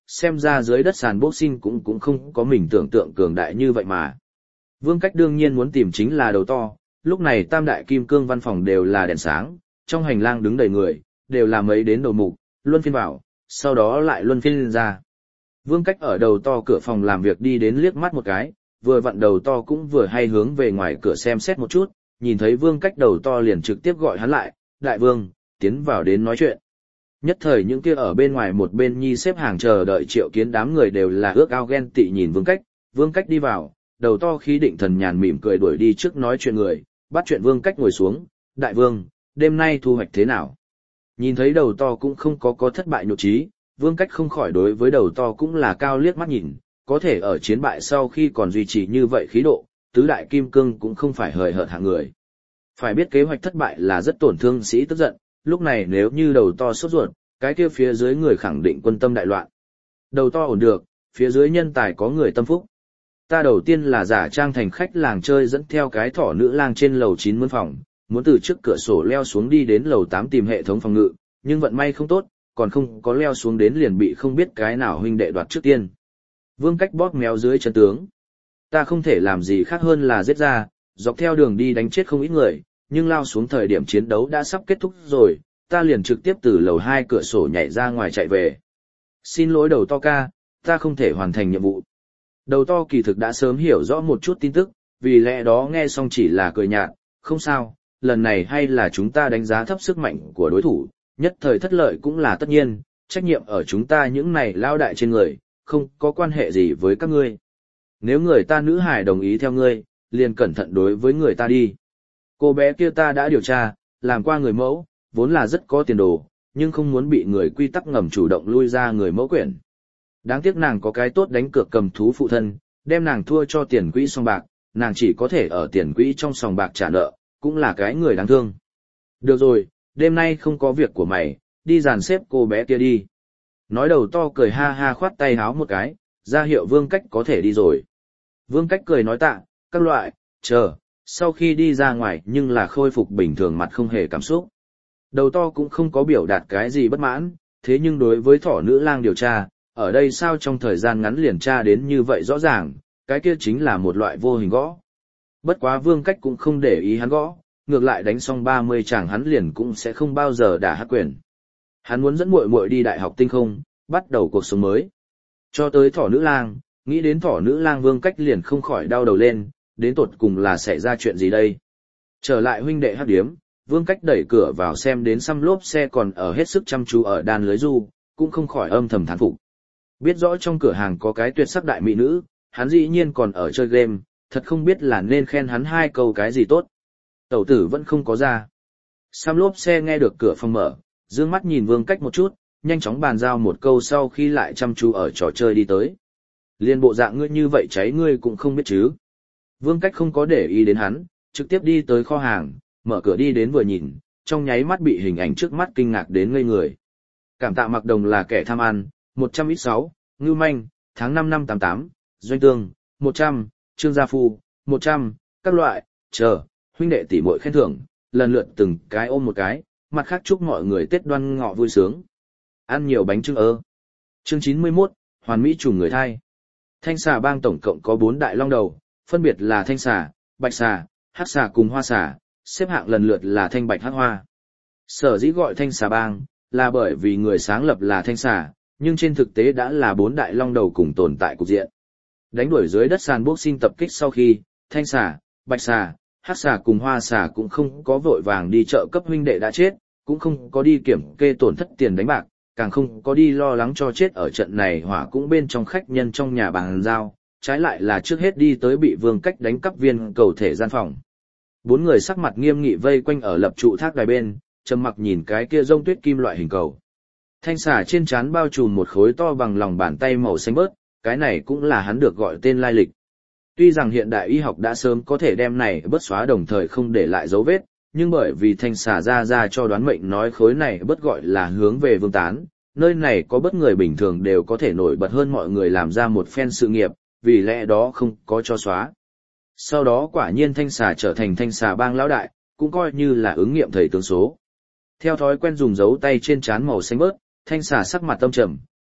xem ra dưới đất sàn boxing cũng cũng không có mình tưởng tượng cường đại như vậy mà. Vương Cách đương nhiên muốn tìm chính là đầu to, lúc này tam đại kim cương văn phòng đều là đèn sáng, trong hành lang đứng đầy người, đều là mấy đến đầu mục, luân phiên vào, sau đó lại luân phiên ra. Vương Cách ở đầu to cửa phòng làm việc đi đến liếc mắt một cái, vừa vặn đầu to cũng vừa hay hướng về ngoài cửa xem xét một chút, nhìn thấy Vương Cách đầu to liền trực tiếp gọi hắn lại, đại vương, tiến vào đến nói chuyện. Nhất thời những kia ở bên ngoài một bên nhi xếp hàng chờ đợi Triệu Kiến đám người đều là ước ao ghen tị nhìn Vương Cách, Vương Cách đi vào, đầu to khí định thần nhàn mỉm cười đuổi đi trước nói chuyện người, bắt chuyện Vương Cách ngồi xuống, đại vương, đêm nay thu hoạch thế nào? Nhìn thấy đầu to cũng không có có thất bại nhục trí, Vương Cách không khỏi đối với đầu to cũng là cao liếc mắt nhìn, có thể ở chiến bại sau khi còn duy trì như vậy khí độ, tứ đại kim cương cũng không phải hời hợt hạng người. Phải biết kế hoạch thất bại là rất tổn thương sĩ tức giận, lúc này nếu như đầu to sốt ruột, cái kia phía dưới người khẳng định quân tâm đại loạn. Đầu to ổn được, phía dưới nhân tài có người tâm phúc. Ta đầu tiên là giả trang thành khách làng chơi dẫn theo cái thỏ nữ lang trên lầu chín mướn phòng, muốn từ trước cửa sổ leo xuống đi đến lầu tám tìm hệ thống phòng ngự, nhưng vận may không tốt, còn không có leo xuống đến liền bị không biết cái nào huynh đệ đoạt trước tiên. Vương Cách bóp méo dưới chân tướng. Ta không thể làm gì khác hơn là giết ra, dọc theo đường đi đánh chết không ít người, nhưng lao xuống thời điểm chiến đấu đã sắp kết thúc rồi, ta liền trực tiếp từ lầu hai cửa sổ nhảy ra ngoài chạy về. Xin lỗi đầu to ca, ta không thể hoàn thành nhiệm vụ. Đầu to kỳ thực đã sớm hiểu rõ một chút tin tức, vì lẽ đó nghe xong chỉ là cười nhạt, không sao, lần này hay là chúng ta đánh giá thấp sức mạnh của đối thủ, nhất thời thất lợi cũng là tất nhiên, trách nhiệm ở chúng ta những này lao đại trên người, không có quan hệ gì với các ngươi. Nếu người ta nữ hải đồng ý theo ngươi, liền cẩn thận đối với người ta đi. Cô bé kia ta đã điều tra, làm qua người mẫu, vốn là rất có tiền đồ, nhưng không muốn bị người quy tắc ngầm chủ động lui ra người mẫu quyển. Đáng tiếc nàng có cái tốt đánh cược cầm thú phụ thân, đem nàng thua cho tiền quỹ sòng bạc, nàng chỉ có thể ở tiền quỹ trong sòng bạc trả nợ, cũng là cái người đáng thương. Được rồi, đêm nay không có việc của mày, đi dàn xếp cô bé kia đi. Nói đầu to cười ha ha khoát tay háo một cái, ra hiệu Vương Cách có thể đi rồi. Vương Cách cười nói tạ, các loại, chờ, sau khi đi ra ngoài nhưng là khôi phục bình thường mặt không hề cảm xúc. Đầu to cũng không có biểu đạt cái gì bất mãn, thế nhưng đối với thỏ nữ lang điều tra, ở đây sao trong thời gian ngắn liền tra đến như vậy rõ ràng, cái kia chính là một loại vô hình gõ. Bất quá Vương Cách cũng không để ý hắn gõ, ngược lại đánh xong ba mươi chàng hắn liền cũng sẽ không bao giờ đả hắc quyền. Hắn muốn dẫn muội muội đi đại học tinh không, bắt đầu cuộc sống mới. Cho tới thỏ nữ lang, nghĩ đến thỏ nữ lang Vương Cách liền không khỏi đau đầu lên, đến tột cùng là xảy ra chuyện gì đây. Trở lại huynh đệ hắc điếm, Vương Cách đẩy cửa vào xem đến xăm lốp xe còn ở hết sức chăm chú ở đan lưới du, cũng không khỏi âm thầm thán phục. Biết rõ trong cửa hàng có cái tuyệt sắc đại mỹ nữ, hắn dĩ nhiên còn ở chơi game, thật không biết là nên khen hắn hai câu cái gì tốt. Tẩu tử vẫn không có ra. Xăm lốp xe nghe được cửa phòng mở, dương mắt nhìn Vương Cách một chút, nhanh chóng bàn giao một câu sau khi lại chăm chú ở trò chơi đi tới. Liên bộ dạng ngươi như vậy cháy ngươi cũng không biết chứ. Vương Cách không có để ý đến hắn, trực tiếp đi tới kho hàng, mở cửa đi đến vừa nhìn, trong nháy mắt bị hình ảnh trước mắt kinh ngạc đến ngây người. Cảm tạ Mặc Đồng là kẻ tham ăn, một trăm ít sáu, Ngưu Manh, tháng năm năm tám tám, Doanh Tương, một trăm, Trương Gia Phu, một trăm, các loại, chờ, huynh đệ tỷ muội khen thưởng, lần lượt từng cái ôm một cái, mặt khác chúc mọi người Tết Đoan Ngọ vui sướng. Ăn nhiều bánh trưng ơ. Chương chín mươi mốt, Hoàn Mỹ trùng người thai. Thanh xà bang tổng cộng có bốn đại long đầu, phân biệt là thanh xà, bạch xà, hắc xà cùng hoa xà, xếp hạng lần lượt là thanh bạch hắc hoa. Sở dĩ gọi thanh xà bang, là bởi vì người sáng lập là thanh xà, nhưng trên thực tế đã là bốn đại long đầu cùng tồn tại cục diện. Đánh đuổi dưới đất sàn boxing tập kích sau khi, thanh xà, bạch xà, hắc xà cùng hoa xà cũng không có vội vàng đi chợ cấp huynh đệ đã chết, cũng không có đi kiểm kê tổn thất tiền đánh bạc, càng không có đi lo lắng cho chết ở trận này hỏa cũng bên trong khách nhân trong nhà bàn giao, trái lại là trước hết đi tới bị Vương Cách đánh cắp viên cầu thể gian phòng. Bốn người sắc mặt nghiêm nghị vây quanh ở lập trụ thác đài bên, trầm mặc nhìn cái kia rông tuyết kim loại hình cầu. Thanh xà trên trán bao trùm một khối to bằng lòng bàn tay màu xanh bớt, cái này cũng là hắn được gọi tên lai lịch. Tuy rằng hiện đại y học đã sớm có thể đem này bớt xóa đồng thời không để lại dấu vết, nhưng bởi vì thanh xà ra ra cho đoán mệnh nói khối này bớt gọi là hướng về vương tán, nơi này có bớt người bình thường đều có thể nổi bật hơn mọi người làm ra một phen sự nghiệp, vì lẽ đó không có cho xóa. Sau đó quả nhiên thanh xà trở thành thanh xà bang lão đại, cũng coi như là ứng nghiệm thầy tướng số. Theo thói quen dùng dấu tay trên trán màu xanh bớt, thanh xà sắc mặt tâm trầm,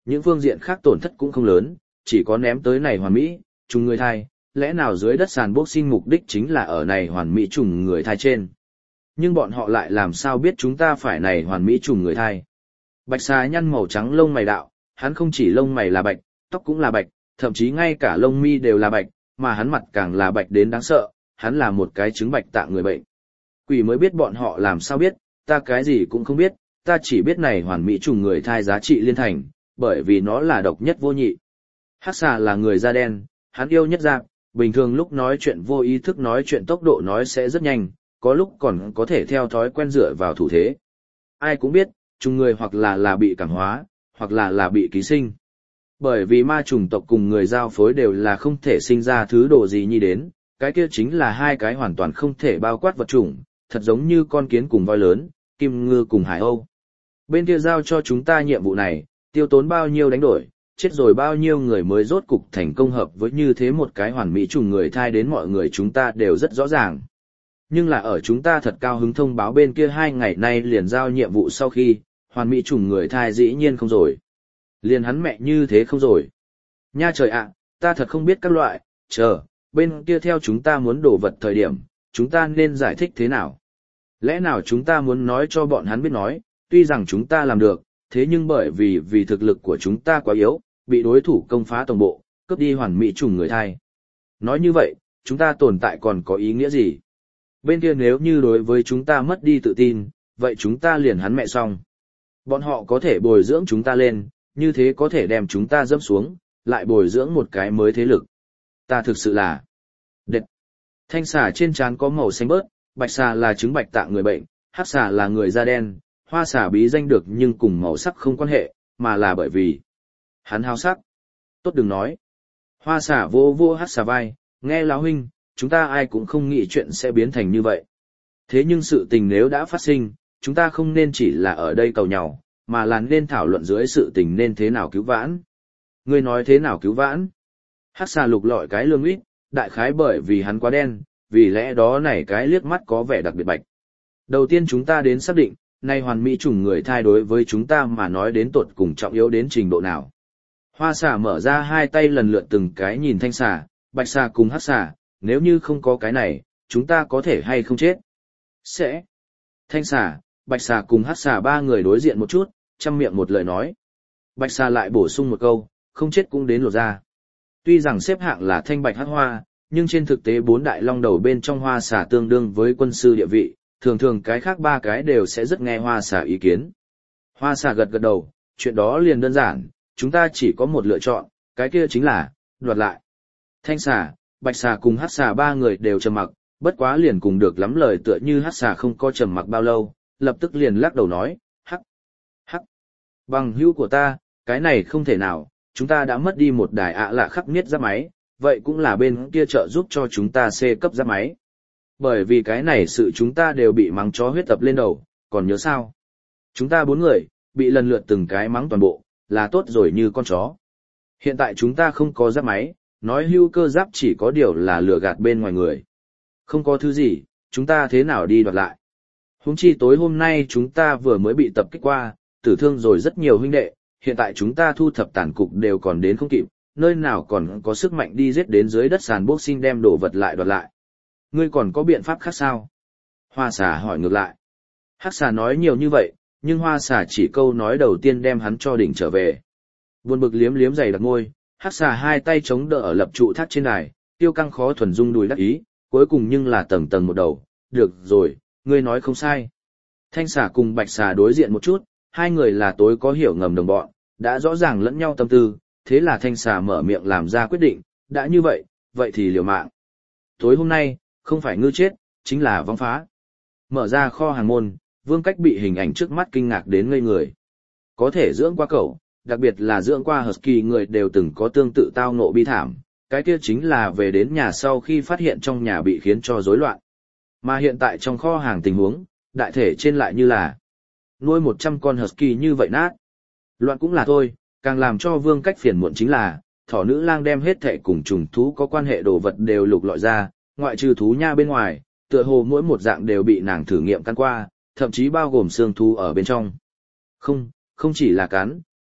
những phương diện khác tổn thất cũng không lớn, chỉ có ném tới này hoàn mỹ, trùng người thai, lẽ nào dưới đất sàn boxing mục đích chính là ở này hoàn mỹ trùng người thai trên. Nhưng bọn họ lại làm sao biết chúng ta phải này hoàn mỹ trùng người thai. Bạch xà nhăn màu trắng lông mày đạo, hắn không chỉ lông mày là bạch, tóc cũng là bạch, thậm chí ngay cả lông mi đều là bạch, mà hắn mặt càng là bạch đến đáng sợ, hắn là một cái chứng bạch tạng người bệnh. Quỷ mới biết bọn họ làm sao biết, ta cái gì cũng không biết, ta chỉ biết này hoàn mỹ trùng người thai giá trị liên thành, bởi vì nó là độc nhất vô nhị. Hắc xà là người da đen, hắn yêu nhất dạng, bình thường lúc nói chuyện vô ý thức nói chuyện tốc độ nói sẽ rất nhanh, có lúc còn có thể theo thói quen dựa vào thủ thế. Ai cũng biết, trùng người hoặc là là bị cảm hóa, hoặc là là bị ký sinh. Bởi vì ma trùng tộc cùng người giao phối đều là không thể sinh ra thứ đồ gì như đến, cái kia chính là hai cái hoàn toàn không thể bao quát vật chủng, thật giống như con kiến cùng voi lớn, kim ngư cùng hải âu. Bên kia giao cho chúng ta nhiệm vụ này, tiêu tốn bao nhiêu đánh đổi, chết rồi bao nhiêu người mới rốt cục thành công hợp với như thế một cái hoàn mỹ trùng người thai đến mọi người chúng ta đều rất rõ ràng. Nhưng là ở chúng ta thật cao hứng thông báo bên kia hai ngày nay liền giao nhiệm vụ sau khi, hoàn mỹ trùng người thai dĩ nhiên không rồi. Liền hắn mẹ như thế không rồi. Nha trời ạ, ta thật không biết các loại, chờ, bên kia theo chúng ta muốn đổ vật thời điểm, chúng ta nên giải thích thế nào? Lẽ nào chúng ta muốn nói cho bọn hắn biết nói, tuy rằng chúng ta làm được, thế nhưng bởi vì vì thực lực của chúng ta quá yếu, bị đối thủ công phá tổng bộ, cướp đi hoàn mỹ trùng người thai. Nói như vậy, chúng ta tồn tại còn có ý nghĩa gì? Bên kia nếu như đối với chúng ta mất đi tự tin, vậy chúng ta liền hắn mẹ xong. Bọn họ có thể bồi dưỡng chúng ta lên, như thế có thể đem chúng ta dẫm xuống, lại bồi dưỡng một cái mới thế lực. Ta thực sự là... Đệt! Thanh xà trên trán có màu xanh bớt, bạch xà là chứng bạch tạng người bệnh, hắc xà là người da đen, hoa xà bí danh được nhưng cùng màu sắc không quan hệ, mà là bởi vì hắn háo sắc. Tốt đừng nói. Hoa xà vô vô hắc xà vai, nghe lão huynh, chúng ta ai cũng không nghĩ chuyện sẽ biến thành như vậy. Thế nhưng sự tình nếu đã phát sinh, chúng ta không nên chỉ là ở đây cầu nhau, mà là nên thảo luận dưới sự tình nên thế nào cứu vãn. Ngươi nói thế nào cứu vãn? Hắc xà lục lọi cái lương ít, đại khái bởi vì hắn quá đen, vì lẽ đó này cái liếc mắt có vẻ đặc biệt bạch. Đầu tiên chúng ta đến xác định, nay hoàn mỹ trùng người thai đối với chúng ta mà nói đến tột cùng trọng yếu đến trình độ nào. Hoa xà mở ra hai tay lần lượt từng cái nhìn thanh xà, bạch xà cùng hắc xà, nếu như không có cái này, chúng ta có thể hay không chết? Sẽ. Thanh xà, bạch xà cùng hắc xà ba người đối diện một chút, chăm miệng một lời nói. Bạch xà lại bổ sung một câu, không chết cũng đến lột ra. Tuy rằng xếp hạng là thanh bạch hắc hoa, nhưng trên thực tế bốn đại long đầu bên trong hoa xà tương đương với quân sư địa vị, thường thường cái khác ba cái đều sẽ rất nghe hoa xà ý kiến. Hoa xà gật gật đầu, chuyện đó liền đơn giản, chúng ta chỉ có một lựa chọn, cái kia chính là đoạt lại. Thanh xà, bạch xà cùng hắc xà ba người đều trầm mặc, bất quá liền cùng được lắm lời tựa như hắc xà không có trầm mặc bao lâu, lập tức liền lắc đầu nói, hắc, hắc, bằng hữu của ta, cái này không thể nào, chúng ta đã mất đi một đài ạ lạ khắc miết giáp máy, vậy cũng là bên kia trợ giúp cho chúng ta C cấp giáp máy. Bởi vì cái này sự chúng ta đều bị mắng chó huyết tập lên đầu, còn nhớ sao? Chúng ta bốn người, bị lần lượt từng cái mắng toàn bộ, là tốt rồi như con chó. Hiện tại chúng ta không có giáp máy, nói hưu cơ giáp chỉ có điều là lừa gạt bên ngoài người. Không có thứ gì, chúng ta thế nào đi đoạt lại? Huống chi tối hôm nay chúng ta vừa mới bị tập kích qua, tử thương rồi rất nhiều huynh đệ, hiện tại chúng ta thu thập tàn cục đều còn đến không kịp, nơi nào còn có sức mạnh đi giết đến dưới đất sàn boxing đem đồ vật lại đoạt lại. Ngươi còn có biện pháp khác sao? Hoa xà hỏi ngược lại. Hắc xà nói nhiều như vậy, nhưng hoa xà chỉ câu nói đầu tiên đem hắn cho đỉnh trở về. Buồn bực liếm liếm giày đặc môi, hắc xà hai tay chống đỡ ở lập trụ thác trên đài, tiêu căng khó thuần dung đùi đắc ý, cuối cùng nhưng là tầng tầng một đầu, được rồi, ngươi nói không sai. Thanh xà cùng bạch xà đối diện một chút, hai người là tối có hiểu ngầm đồng bọn, đã rõ ràng lẫn nhau tâm tư, thế là thanh xà mở miệng làm ra quyết định, đã như vậy, vậy thì liều mạng. Tối hôm nay, không phải ngư chết, chính là vong phá. Mở ra kho hàng môn, Vương Cách bị hình ảnh trước mắt kinh ngạc đến ngây người. Có thể dưỡng qua cẩu, đặc biệt là dưỡng qua husky người đều từng có tương tự tao ngộ bi thảm, cái kia chính là về đến nhà sau khi phát hiện trong nhà bị khiến cho rối loạn. Mà hiện tại trong kho hàng tình huống, đại thể trên lại như là nuôi một trăm con husky như vậy nát. Loạn cũng là thôi, càng làm cho Vương Cách phiền muộn chính là, thỏ nữ lang đem hết thệ cùng trùng thú có quan hệ đồ vật đều lục lọi ra, ngoại trừ thú nha bên ngoài, tựa hồ mỗi một dạng đều bị nàng thử nghiệm căn qua, thậm chí bao gồm xương thú ở bên trong. Không, không chỉ là cắn,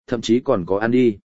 thậm chí còn có ăn đi.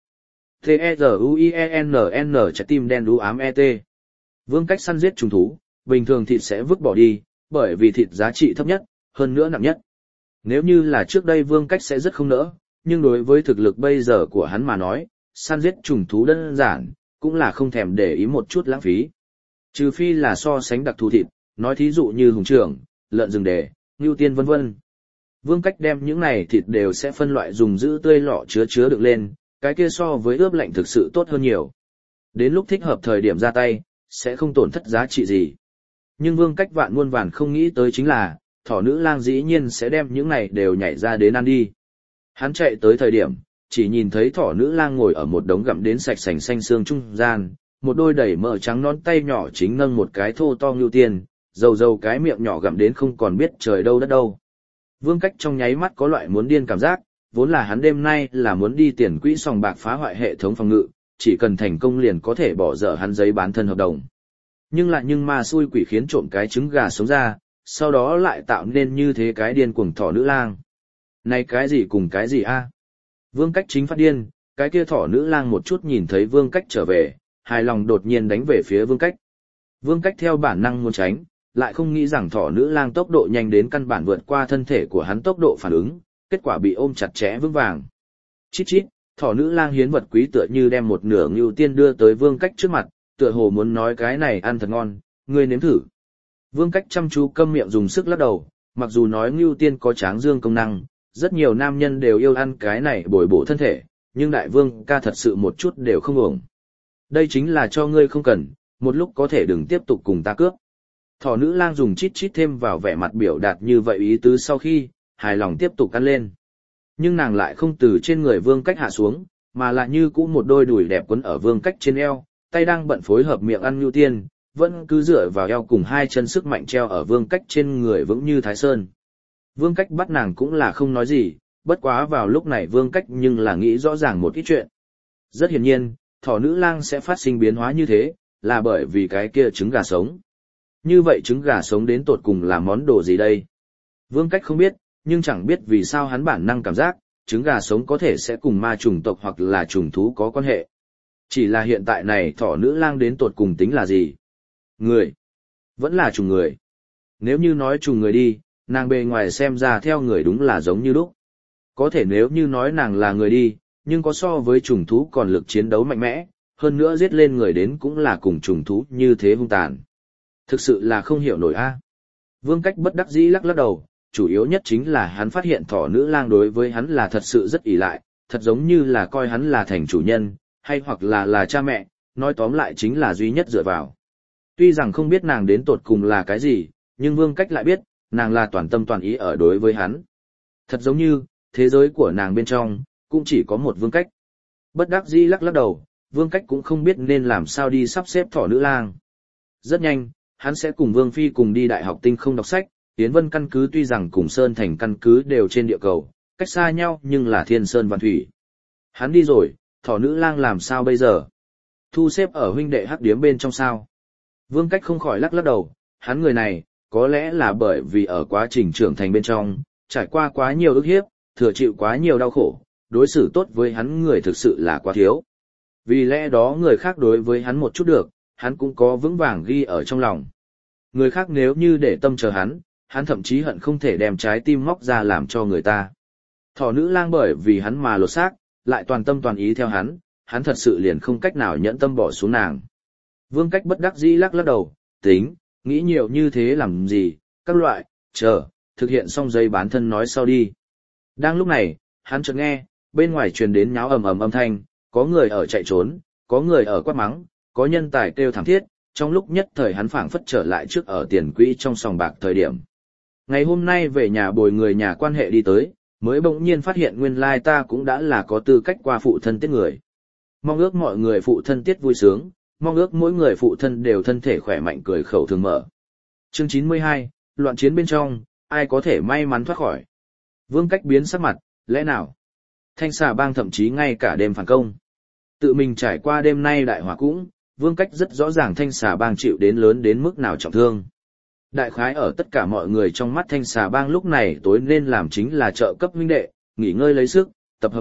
T-E-Z-U-I-E-N-N trái tim đen đú ám E-T. Vương Cách săn giết trùng thú, bình thường thịt sẽ vứt bỏ đi, bởi vì thịt giá trị thấp nhất, hơn nữa nặng nhất. Nếu như là trước đây Vương Cách sẽ rất không nỡ, nhưng đối với thực lực bây giờ của hắn mà nói, săn giết trùng thú đơn giản, cũng là không thèm để ý một chút lãng phí. Trừ phi là so sánh đặc thù thịt, nói thí dụ như hùng trưởng, lợn rừng đề, ngưu tiên vân vân. Vương Cách đem những này thịt đều sẽ phân loại dùng giữ tươi lọ chứa chứa đựng lên, cái kia so với ướp lạnh thực sự tốt hơn nhiều. Đến lúc thích hợp thời điểm ra tay, sẽ không tổn thất giá trị gì. Nhưng Vương Cách vạn muôn vàn không nghĩ tới chính là, thỏ nữ lang dĩ nhiên sẽ đem những này đều nhảy ra đến ăn đi. Hắn chạy tới thời điểm, chỉ nhìn thấy thỏ nữ lang ngồi ở một đống gặm đến sạch sành xanh xương trung gian, một đôi đầy mỡ trắng non tay nhỏ chính nâng một cái thô to ngưu tiên, dầu dầu cái miệng nhỏ gặm đến không còn biết trời đâu đất đâu. Vương Cách trong nháy mắt có loại muốn điên cảm giác, vốn là hắn đêm nay là muốn đi tiền quỹ sòng bạc phá hoại hệ thống phòng ngự, chỉ cần thành công liền có thể bỏ dở hắn giấy bán thân hợp đồng. Nhưng lại nhưng mà xui quỷ khiến trộm cái trứng gà sống ra, sau đó lại tạo nên như thế cái điên cuồng thỏ nữ lang. Này cái gì cùng cái gì a? Vương Cách chính phát điên, cái kia thỏ nữ lang một chút nhìn thấy Vương Cách trở về, hài lòng đột nhiên đánh về phía Vương Cách. Vương Cách theo bản năng muốn tránh, lại không nghĩ rằng thỏ nữ lang tốc độ nhanh đến căn bản vượt qua thân thể của hắn tốc độ phản ứng, kết quả bị ôm chặt chẽ vững vàng. Chít chít, thỏ nữ lang hiến vật quý tựa như đem một nửa ngưu tiên đưa tới Vương Cách trước mặt, tựa hồ muốn nói cái này ăn thật ngon, ngươi nếm thử. Vương Cách chăm chú câm miệng dùng sức lắc đầu, mặc dù nói ngưu tiên có tráng dương công năng, rất nhiều nam nhân đều yêu ăn cái này bồi bổ thân thể, nhưng đại vương ca thật sự một chút đều không ổng. Đây chính là cho ngươi không cần, một lúc có thể đừng tiếp tục cùng ta cướp. Thỏ nữ lang dùng chít chít thêm vào vẻ mặt biểu đạt như vậy ý tứ sau khi, hài lòng tiếp tục ăn lên. Nhưng nàng lại không từ trên người Vương Cách hạ xuống, mà lại như cũ một đôi đùi đẹp quấn ở Vương Cách trên eo, tay đang bận phối hợp miệng ăn ngưu tiên, vẫn cứ dựa vào eo cùng hai chân sức mạnh treo ở Vương Cách trên người vững như Thái Sơn. Vương Cách bắt nàng cũng là không nói gì, bất quá vào lúc này Vương Cách nhưng là nghĩ rõ ràng một ít chuyện. Rất hiển nhiên, thỏ nữ lang sẽ phát sinh biến hóa như thế, là bởi vì cái kia trứng gà sống. Như vậy trứng gà sống đến tột cùng là món đồ gì đây? Vương Cách không biết, nhưng chẳng biết vì sao hắn bản năng cảm giác, trứng gà sống có thể sẽ cùng ma trùng tộc hoặc là trùng thú có quan hệ. Chỉ là hiện tại này thỏ nữ lang đến tột cùng tính là gì? Người. Vẫn là trùng người. Nếu như nói trùng người đi, nàng bề ngoài xem ra theo người đúng là giống như lúc. Có thể nếu như nói nàng là người đi, nhưng có so với trùng thú còn lực chiến đấu mạnh mẽ, hơn nữa giết lên người đến cũng là cùng trùng thú như thế hung tàn. Thực sự là không hiểu nổi a. Vương Cách bất đắc dĩ lắc lắc đầu, chủ yếu nhất chính là hắn phát hiện thỏ nữ lang đối với hắn là thật sự rất ỷ lại, thật giống như là coi hắn là thành chủ nhân, hay hoặc là là cha mẹ, nói tóm lại chính là duy nhất dựa vào. Tuy rằng không biết nàng đến tột cùng là cái gì, nhưng Vương Cách lại biết, nàng là toàn tâm toàn ý ở đối với hắn. Thật giống như, thế giới của nàng bên trong, cũng chỉ có một Vương Cách. Bất đắc dĩ lắc lắc đầu, Vương Cách cũng không biết nên làm sao đi sắp xếp thỏ nữ lang. Rất nhanh, hắn sẽ cùng Vương Phi cùng đi Đại học Tinh không đọc sách, Yến Vân căn cứ tuy rằng cùng Sơn Thành căn cứ đều trên địa cầu, cách xa nhau nhưng là thiên sơn vạn thủy. Hắn đi rồi, thỏ nữ lang làm sao bây giờ? Thu xếp ở huynh đệ hắc điếm bên trong sao? Vương Cách không khỏi lắc lắc đầu, hắn người này, có lẽ là bởi vì ở quá trình trưởng thành bên trong, trải qua quá nhiều ức hiếp, thừa chịu quá nhiều đau khổ, đối xử tốt với hắn người thực sự là quá thiếu. Vì lẽ đó người khác đối với hắn một chút được, hắn cũng có vững vàng ghi ở trong lòng. Người khác nếu như để tâm chờ hắn, hắn thậm chí hận không thể đem trái tim móc ra làm cho người ta. Thỏ nữ lang bởi vì hắn mà lột xác, lại toàn tâm toàn ý theo hắn, hắn thật sự liền không cách nào nhẫn tâm bỏ xuống nàng. Vương Cách bất đắc dĩ lắc lắc đầu, tính, nghĩ nhiều như thế làm gì, các loại, chờ, thực hiện xong giấy bán thân nói sau đi. Đang lúc này, hắn chợt nghe, bên ngoài truyền đến nháo ầm ầm âm thanh, có người ở chạy trốn, có người ở quát mắng, có nhân tài kêu thảm thiết, trong lúc nhất thời hắn phảng phất trở lại trước ở tiền quỹ trong sòng bạc thời điểm. Ngày hôm nay về nhà bồi người nhà quan hệ đi tới, mới bỗng nhiên phát hiện nguyên lai ta cũng đã là có tư cách qua phụ thân tiết người. Mong ước mọi người phụ thân tiết vui sướng, mong ước mỗi người phụ thân đều thân thể khỏe mạnh cười khẩu thường mở. Chương chín mươi hai, loạn chiến bên trong, ai có thể may mắn thoát khỏi. Vương Cách biến sắc mặt, lẽ nào? Thanh xà bang thậm chí ngay cả đêm phản công. Tự mình trải qua đêm nay đại hỏa cũng, Vương Cách rất rõ ràng thanh xà bang chịu đến lớn đến mức nào trọng thương. Đại khái ở tất cả mọi người trong mắt thanh xà bang lúc này tối nên làm chính là trợ cấp huynh đệ, nghỉ ngơi lấy sức, tập hợp lại,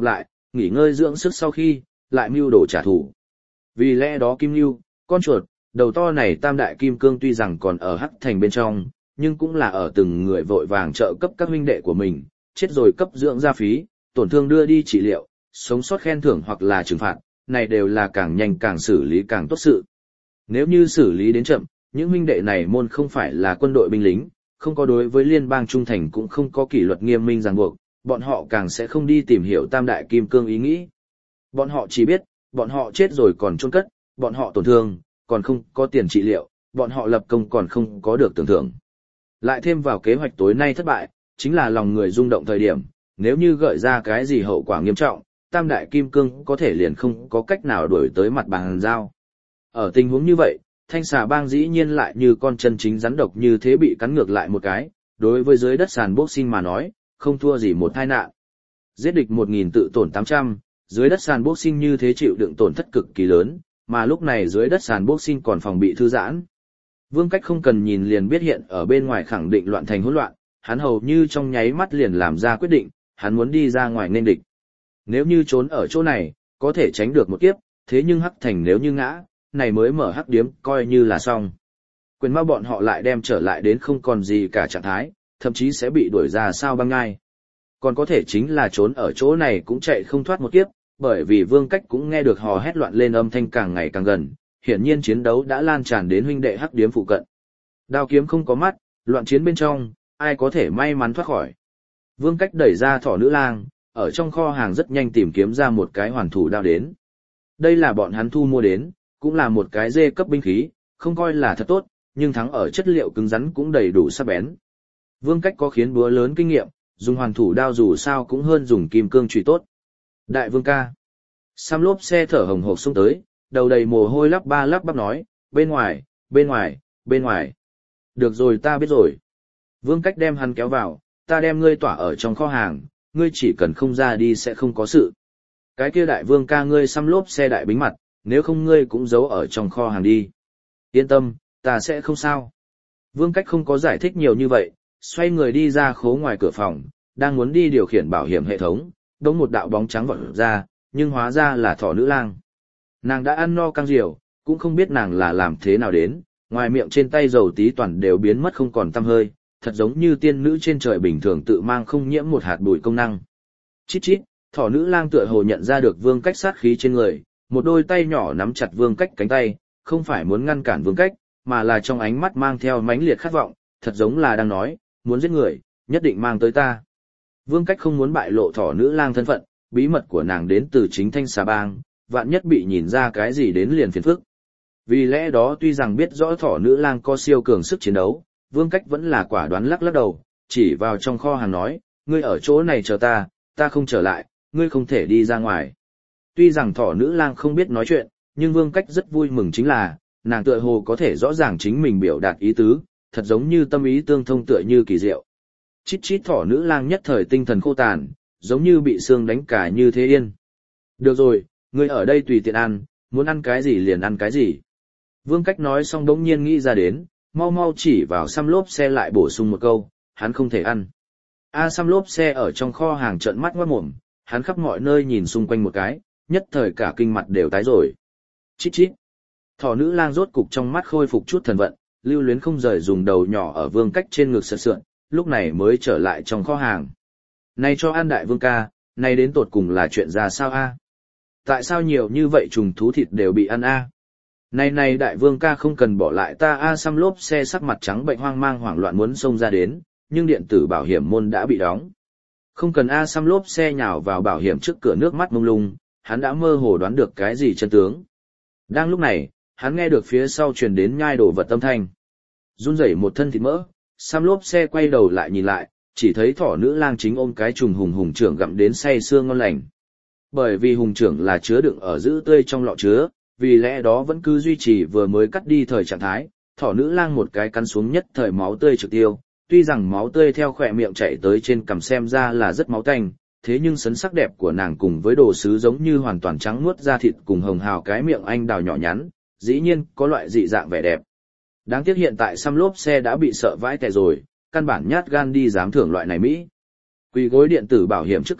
nghỉ ngơi dưỡng sức sau khi, lại mưu đồ trả thù. Vì lẽ đó Kim Nưu, con chuột, đầu to này tam đại kim cương tuy rằng còn ở Hắc Thành bên trong, nhưng cũng là ở từng người vội vàng trợ cấp các huynh đệ của mình, chết rồi cấp dưỡng gia phí, tổn thương đưa đi trị liệu, sống sót khen thưởng hoặc là trừng phạt, này đều là càng nhanh càng xử lý càng tốt sự. Nếu như xử lý đến chậm, những huynh đệ này môn không phải là quân đội binh lính, không có đối với liên bang trung thành cũng không có kỷ luật nghiêm minh ràng buộc, bọn họ càng sẽ không đi tìm hiểu tam đại kim cương ý nghĩ. Bọn họ chỉ biết, bọn họ chết rồi còn chôn cất, bọn họ tổn thương, còn không có tiền trị liệu, bọn họ lập công còn không có được tưởng thưởng. Lại thêm vào kế hoạch tối nay thất bại, chính là lòng người rung động thời điểm, nếu như gợi ra cái gì hậu quả nghiêm trọng, tam đại kim cương có thể liền không có cách nào đuổi tới mặt bàn giao. Ở tình huống như vậy, thanh xà bang dĩ nhiên lại như con chân chính rắn độc như thế bị cắn ngược lại một cái, đối với dưới đất sàn boxing mà nói, không thua gì một tai nạn. Giết địch một nghìn tự tổn tám trăm, dưới đất sàn boxing như thế chịu đựng tổn thất cực kỳ lớn, mà lúc này dưới đất sàn boxing còn phòng bị thư giãn. Vương Cách không cần nhìn liền biết hiện ở bên ngoài khẳng định loạn thành hỗn loạn, hắn hầu như trong nháy mắt liền làm ra quyết định, hắn muốn đi ra ngoài nên địch. Nếu như trốn ở chỗ này, có thể tránh được một kiếp, thế nhưng Hắc Thành nếu như ngã, này mới mở hắc điếm coi như là xong. Quyền ma bọn họ lại đem trở lại đến không còn gì cả trạng thái, thậm chí sẽ bị đuổi ra sao băng ngai. Còn có thể chính là trốn ở chỗ này cũng chạy không thoát một kiếp, bởi vì Vương Cách cũng nghe được hò hét loạn lên âm thanh càng ngày càng gần, hiển nhiên chiến đấu đã lan tràn đến huynh đệ hắc điếm phụ cận. Đao kiếm không có mắt, loạn chiến bên trong, ai có thể may mắn thoát khỏi. Vương Cách đẩy ra thỏ nữ lang, ở trong kho hàng rất nhanh tìm kiếm ra một cái hoàn thủ đao đến. Đây là bọn hắn thu mua đến, cũng là một cái dê cấp binh khí, không coi là thật tốt, nhưng thắng ở chất liệu cứng rắn cũng đầy đủ sắc bén. Vương Cách có khiến búa lớn kinh nghiệm, dùng hoàn thủ đao dù sao cũng hơn dùng kim cương chùy tốt. Đại vương ca. Sam lốp xe thở hồng hộc xông tới, đầu đầy mồ hôi lắp ba lắp bắp nói, bên ngoài, bên ngoài, bên ngoài. Được rồi ta biết rồi. Vương Cách đem hắn kéo vào, ta đem ngươi tỏa ở trong kho hàng, ngươi chỉ cần không ra đi sẽ không có sự. Cái kia đại vương ca ngươi xăm lốp xe đại bính mặt, nếu không ngươi cũng giấu ở trong kho hàng đi. Yên tâm, ta sẽ không sao. Vương Cách không có giải thích nhiều như vậy, xoay người đi ra khố ngoài cửa phòng, đang muốn đi điều khiển bảo hiểm hệ thống, đống một đạo bóng trắng vọt ra, nhưng hóa ra là thỏ nữ lang. Nàng đã ăn no căng diều, cũng không biết nàng là làm thế nào đến, ngoài miệng trên tay dầu tí toàn đều biến mất không còn tăm hơi, thật giống như tiên nữ trên trời bình thường tự mang không nhiễm một hạt bụi công năng. Chít chít, thỏ nữ lang tựa hồ nhận ra được Vương Cách sát khí trên người, một đôi tay nhỏ nắm chặt Vương Cách cánh tay, không phải muốn ngăn cản Vương Cách, mà là trong ánh mắt mang theo mãnh liệt khát vọng, thật giống là đang nói, muốn giết người, nhất định mang tới ta. Vương Cách không muốn bại lộ thỏ nữ lang thân phận, bí mật của nàng đến từ chính Thanh Xà Bang, vạn nhất bị nhìn ra cái gì đến liền phiền phức. Vì lẽ đó tuy rằng biết rõ thỏ nữ lang có siêu cường sức chiến đấu, Vương Cách vẫn là quả đoán lắc lắc đầu, chỉ vào trong kho hàng nói, ngươi ở chỗ này chờ ta, ta không trở lại, ngươi không thể đi ra ngoài. Tuy rằng thỏ nữ lang không biết nói chuyện, nhưng Vương Cách rất vui mừng chính là, nàng tựa hồ có thể rõ ràng chính mình biểu đạt ý tứ, thật giống như tâm ý tương thông tựa như kỳ diệu. Chít chít thỏ nữ lang nhất thời tinh thần khô tàn, giống như bị xương đánh cả như thế yên. Được rồi, ngươi ở đây tùy tiện ăn, muốn ăn cái gì liền ăn cái gì. Vương Cách nói xong đống nhiên nghĩ ra đến, mau mau chỉ vào xăm lốp xe lại bổ sung một câu, hắn không thể ăn. A xăm lốp xe ở trong kho hàng trợn mắt ngoát mồm, hắn khắp mọi nơi nhìn xung quanh một cái, nhất thời cả kinh mặt đều tái rồi. Chít chít. Thỏ nữ lang rốt cục trong mắt khôi phục chút thần vận, lưu luyến không rời dùng đầu nhỏ ở Vương Cách trên ngực sượt sượn, lúc này mới trở lại trong kho hàng. Này cho ăn đại vương ca, này đến tột cùng là chuyện ra sao a? Tại sao nhiều như vậy trùng thú thịt đều bị ăn a? Này này đại vương ca không cần bỏ lại ta a. Xăm lốp xe sắc mặt trắng bệnh hoang mang hoảng loạn muốn xông ra đến, nhưng điện tử bảo hiểm môn đã bị đóng. Không cần a. Xăm lốp xe nhào vào bảo hiểm trước cửa nước mắt mông lung, hắn đã mơ hồ đoán được cái gì chân tướng. Đang lúc này, hắn nghe được phía sau truyền đến nhai đổ vật âm thanh. Run rẩy một thân thịt mỡ, Xăm lốp xe quay đầu lại nhìn lại, chỉ thấy thỏ nữ lang chính ôm cái trùng hùng hùng trưởng gặm đến say sưa ngon lành. Bởi vì hùng trưởng là chứa đựng ở giữ tươi trong lọ chứa, vì lẽ đó vẫn cứ duy trì vừa mới cắt đi thời trạng thái, thỏ nữ lang một cái cắn xuống nhất thời máu tươi trực tiêu, tuy rằng máu tươi theo khỏe miệng chạy tới trên cằm xem ra là rất máu tanh, thế nhưng sấn sắc đẹp của nàng cùng với đồ sứ giống như hoàn toàn trắng muốt da thịt cùng hồng hào cái miệng anh đào nhỏ nhắn, dĩ nhiên có loại dị dạng vẻ đẹp. Đáng tiếc hiện tại xăm lốp xe đã bị sợ vãi tè rồi, căn bản nhát gan đi dám thưởng loại này Mỹ. Quỳ gối điện tử bảo hiểm trước cửa,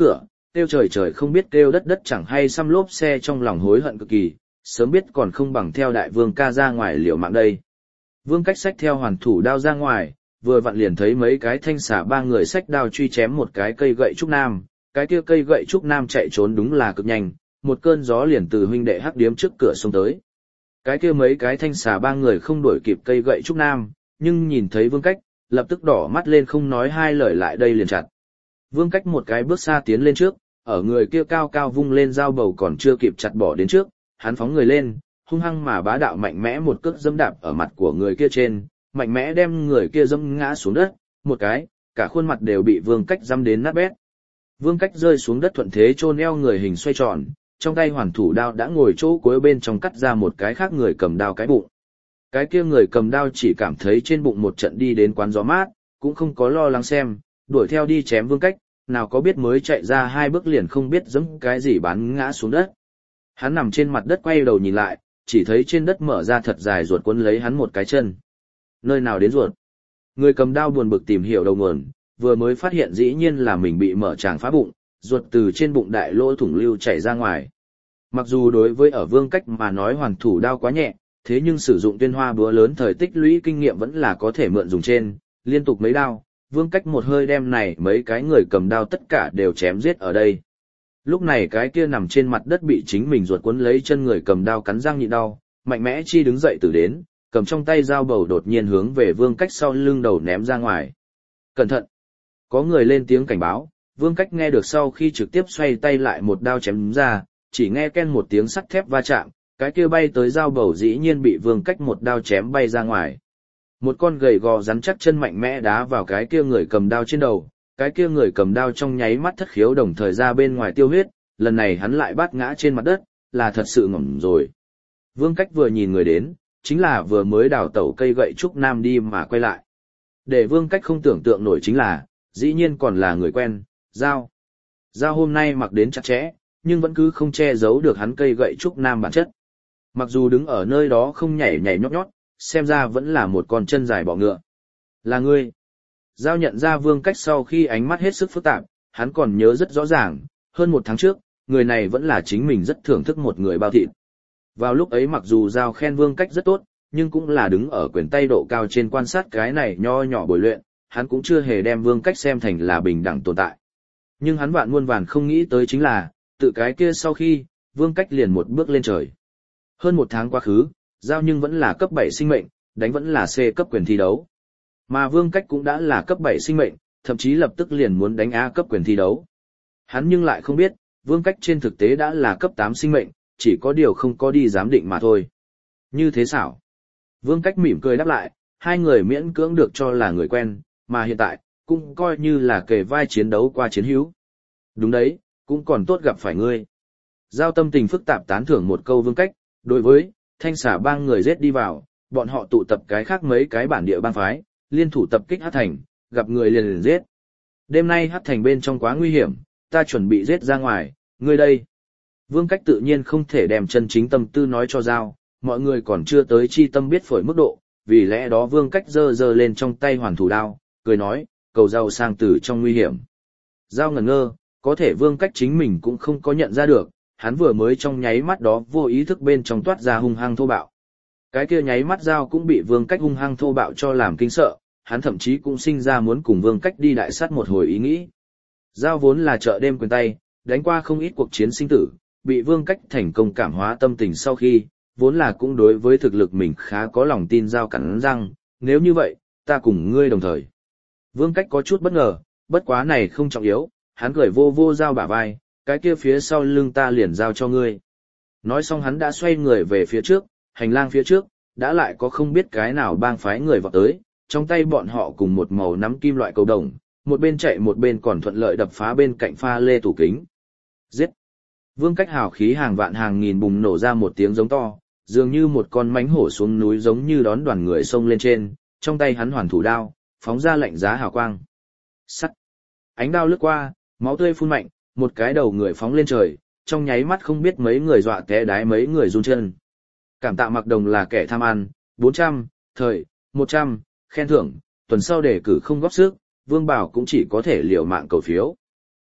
kêu trời trời không biết kêu đất đất chẳng hay xăm lốp xe trong lòng hối hận cực kỳ, sớm biết còn không bằng theo đại vương ca ra ngoài liều mạng đây. Vương Cách xách theo hoàn thủ đao ra ngoài, vừa vặn liền thấy mấy cái thanh xà ba người xách đao truy chém một cái cây gậy trúc nam, cái kia cây gậy trúc nam chạy trốn đúng là cực nhanh, một cơn gió liền từ huynh đệ hắc điếm trước cửa xông tới. Cái kia mấy cái thanh xà ba người không đuổi kịp cây gậy trúc nam, nhưng nhìn thấy Vương Cách, lập tức đỏ mắt lên không nói hai lời lại đây liền chặt. Vương Cách một cái bước xa tiến lên trước, ở người kia cao cao vung lên dao bầu còn chưa kịp chặt bỏ đến trước, hắn phóng người lên, hung hăng mà bá đạo mạnh mẽ một cước dẫm đạp ở mặt của người kia trên, mạnh mẽ đem người kia dẫm ngã xuống đất, một cái, cả khuôn mặt đều bị Vương Cách dẫm đến nát bét. Vương Cách rơi xuống đất thuận thế chôn eo người hình xoay tròn, trong tay hoàn thủ đao đã ngồi chỗ cuối bên trong cắt ra một cái khác người cầm đao cái bụng. Cái kia người cầm đao chỉ cảm thấy trên bụng một trận đi đến quán gió mát, cũng không có lo lắng xem, đuổi theo đi chém Vương Cách, nào có biết mới chạy ra hai bước liền không biết giẫm cái gì bắn ngã xuống đất. Hắn nằm trên mặt đất quay đầu nhìn lại, chỉ thấy trên đất mở ra thật dài ruột cuốn lấy hắn một cái chân. Nơi nào đến ruột? Người cầm đao buồn bực tìm hiểu đầu nguồn, vừa mới phát hiện dĩ nhiên là mình bị mở tràng phá bụng, ruột từ trên bụng đại lỗ thủng lưu chảy ra ngoài. Mặc dù đối với ở Vương Cách mà nói hoàn thủ đao quá nhẹ, thế nhưng sử dụng tuyên hoa búa lớn thời tích lũy kinh nghiệm vẫn là có thể mượn dùng trên, liên tục mấy đao, Vương Cách một hơi đem này mấy cái người cầm đao tất cả đều chém giết ở đây. Lúc này cái kia nằm trên mặt đất bị chính mình ruột cuốn lấy chân người cầm đao cắn răng nhịn đau, mạnh mẽ chi đứng dậy từ đến, cầm trong tay dao bầu đột nhiên hướng về Vương Cách sau lưng đầu ném ra ngoài. Cẩn thận! Có người lên tiếng cảnh báo, Vương Cách nghe được sau khi trực tiếp xoay tay lại một đao chém ra, chỉ nghe ken một tiếng sắt thép va chạm, cái kia bay tới dao bầu dĩ nhiên bị Vương Cách một đao chém bay ra ngoài. Một con gầy gò rắn chắc chân mạnh mẽ đá vào cái kia người cầm đao trên đầu, cái kia người cầm đao trong nháy mắt thất khiếu đồng thời ra bên ngoài tiêu huyết, lần này hắn lại bắt ngã trên mặt đất, là thật sự ngỏm rồi. Vương Cách vừa nhìn người đến, chính là vừa mới đào tẩu cây gậy trúc nam đi mà quay lại. Để Vương Cách không tưởng tượng nổi chính là, dĩ nhiên còn là người quen, Giao. Giao hôm nay mặc đến chặt chẽ, nhưng vẫn cứ không che giấu được hắn cây gậy trúc nam bản chất. Mặc dù đứng ở nơi đó không nhảy nhảy nhót nhót, xem ra vẫn là một con chân dài bọ ngựa. Là ngươi. Giao nhận ra Vương Cách sau khi ánh mắt hết sức phức tạp, hắn còn nhớ rất rõ ràng, hơn một tháng trước, người này vẫn là chính mình rất thưởng thức một người bao thịt. Vào lúc ấy mặc dù Giao khen Vương Cách rất tốt, nhưng cũng là đứng ở quyền tay độ cao trên quan sát cái này nho nhỏ bồi luyện, hắn cũng chưa hề đem Vương Cách xem thành là bình đẳng tồn tại. Nhưng hắn vạn muôn vàn không nghĩ tới chính là, tự cái kia sau khi, Vương Cách liền một bước lên trời. Hơn một tháng quá khứ, Giao nhưng vẫn là cấp bảy sinh mệnh, đánh vẫn là C cấp quyền thi đấu. Mà Vương Cách cũng đã là cấp bảy sinh mệnh, thậm chí lập tức liền muốn đánh A cấp quyền thi đấu. Hắn nhưng lại không biết, Vương Cách trên thực tế đã là cấp tám sinh mệnh, chỉ có điều không có đi giám định mà thôi. Như thế xảo. Vương Cách mỉm cười đáp lại, hai người miễn cưỡng được cho là người quen, mà hiện tại, cũng coi như là kề vai chiến đấu qua chiến hữu. Đúng đấy, cũng còn tốt gặp phải ngươi. Giao tâm tình phức tạp tán thưởng một câu Vương Cách, đối với thanh xà bang người giết đi vào, bọn họ tụ tập cái khác mấy cái bản địa bang phái, liên thủ tập kích Hắc Thành, gặp người liền liền giết. Đêm nay Hắc Thành bên trong quá nguy hiểm, ta chuẩn bị giết ra ngoài, ngươi đây. Vương Cách tự nhiên không thể đem chân chính tâm tư nói cho Giao, mọi người còn chưa tới chi tâm biết phổi mức độ, vì lẽ đó Vương Cách giơ giơ lên trong tay hoàn thủ đao, cười nói, cầu Giao sang từ trong nguy hiểm. Giao ngẩn ngơ, có thể Vương Cách chính mình cũng không có nhận ra được, hắn vừa mới trong nháy mắt đó vô ý thức bên trong toát ra hung hăng thô bạo. Cái kia nháy mắt Giao cũng bị Vương Cách hung hăng thô bạo cho làm kinh sợ, hắn thậm chí cũng sinh ra muốn cùng Vương Cách đi đại sát một hồi ý nghĩ. Giao vốn là chợ đêm quyền tay, đánh qua không ít cuộc chiến sinh tử, bị Vương Cách thành công cảm hóa tâm tình sau khi, vốn là cũng đối với thực lực mình khá có lòng tin. Giao cắn răng, nếu như vậy, ta cùng ngươi đồng thời. Vương Cách có chút bất ngờ, bất quá này không trọng yếu, hắn cười vô vô Giao bả vai, cái kia phía sau lưng ta liền giao cho ngươi. Nói xong hắn đã xoay người về phía trước, hành lang phía trước, đã lại có không biết cái nào bang phái người vọt tới, trong tay bọn họ cùng một màu nắm kim loại cầu đồng, một bên chạy một bên còn thuận lợi đập phá bên cạnh pha lê tủ kính. Giết! Vương Cách hào khí hàng vạn hàng nghìn bùng nổ ra một tiếng giống to, dường như một con mãnh hổ xuống núi giống như đón đoàn người xông lên trên, trong tay hắn hoàn thủ đao, phóng ra lạnh giá hào quang. Sắt! Ánh đao lướt qua, máu tươi phun mạnh, một cái đầu người phóng lên trời, trong nháy mắt không biết mấy người dọa té đái mấy người run chân. Cảm tạ Mặc Đồng là kẻ tham ăn, bốn trăm, thời, một trăm, khen thưởng, tuần sau đề cử không góp sức, Vương Bảo cũng chỉ có thể liều mạng cầu phiếu.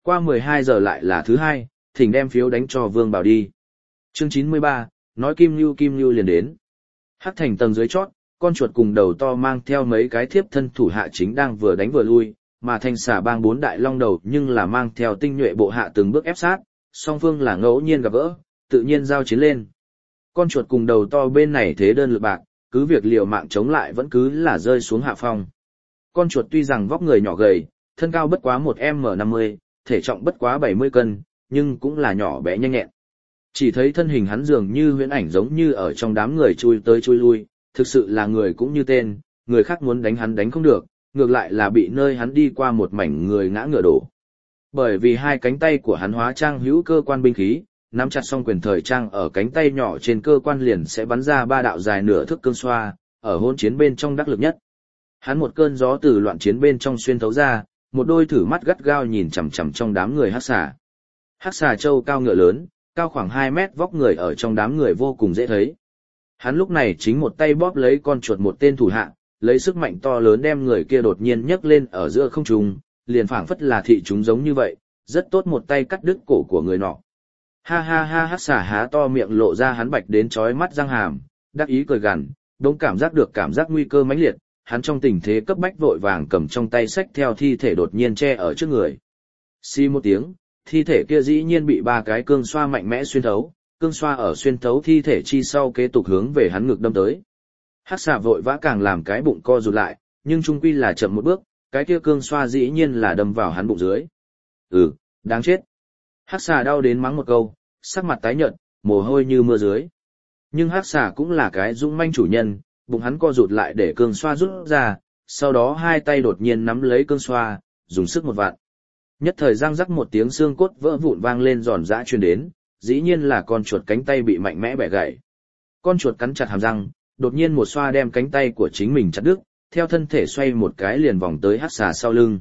Qua mười hai giờ lại là thứ hai, thỉnh đem phiếu đánh cho Vương Bảo đi. Chương chín mươi ba, nói Kim Nhu Kim Nhu liền đến. Hắc thành tầng dưới chót, con chuột cùng đầu to mang theo mấy cái thiếp thân thủ hạ chính đang vừa đánh vừa lui, mà thanh xà bang bốn đại long đầu nhưng là mang theo tinh nhuệ bộ hạ từng bước ép sát, song phương là ngẫu nhiên gặp gỡ, tự nhiên giao chiến lên. Con chuột cùng đầu to bên này thế đơn lực bạc, cứ việc liều mạng chống lại vẫn cứ là rơi xuống hạ phong. Con chuột tuy rằng vóc người nhỏ gầy, thân cao bất quá một em năm mươi, thể trọng bất quá bảy mươi cân, nhưng cũng là nhỏ bé nhanh nhẹn. Chỉ thấy thân hình hắn dường như huyễn ảnh giống như ở trong đám người chui tới chui lui, thực sự là người cũng như tên, người khác muốn đánh hắn đánh không được, ngược lại là bị nơi hắn đi qua một mảnh người ngã ngựa đổ. Bởi vì hai cánh tay của hắn hóa trang hữu cơ quan binh khí, nắm chặt song quyền thời trang ở cánh tay nhỏ trên cơ quan liền sẽ bắn ra ba đạo dài nửa thước cương xoa, ở hỗn chiến bên trong đắc lực nhất. Hắn một cơn gió từ loạn chiến bên trong xuyên thấu ra, một đôi thử mắt gắt gao nhìn chằm chằm trong đám người hắc xà. Hắc xà trâu cao ngựa lớn, cao khoảng hai mét vóc người ở trong đám người vô cùng dễ thấy. Hắn lúc này chính một tay bóp lấy con chuột một tên thủ hạ, lấy sức mạnh to lớn đem người kia đột nhiên nhấc lên ở giữa không trung, liền phảng phất là thị chúng giống như vậy, rất tốt một tay cắt đứt cổ của người nọ. Ha ha ha, hắc xà há to miệng lộ ra hắn bạch đến chói mắt răng hàm, đắc ý cười gằn, đống cảm giác được cảm giác nguy cơ mãnh liệt, hắn trong tình thế cấp bách vội vàng cầm trong tay xách theo thi thể đột nhiên che ở trước người. Xì một tiếng, thi thể kia dĩ nhiên bị ba cái cương xoa mạnh mẽ xuyên thấu, cương xoa ở xuyên thấu thi thể chi sau kế tục hướng về hắn ngực đâm tới. Hắc xà vội vã càng làm cái bụng co rụt lại, nhưng chung quy là chậm một bước, cái kia cương xoa dĩ nhiên là đâm vào hắn bụng dưới. Ừ, đáng chết. Hắc xà đau đến mắng một câu, sắc mặt tái nhợt, mồ hôi như mưa dưới. Nhưng hắc xà cũng là cái dũng manh chủ nhân, bụng hắn co rụt lại để cương xoa rút ra, sau đó hai tay đột nhiên nắm lấy cương xoa, dùng sức một vạn. Nhất thời răng rắc một tiếng xương cốt vỡ vụn vang lên giòn giã truyền đến, dĩ nhiên là con chuột cánh tay bị mạnh mẽ bẻ gãy. Con chuột cắn chặt hàm răng, đột nhiên một xoa đem cánh tay của chính mình chặt đứt, theo thân thể xoay một cái liền vòng tới hắc xà sau lưng.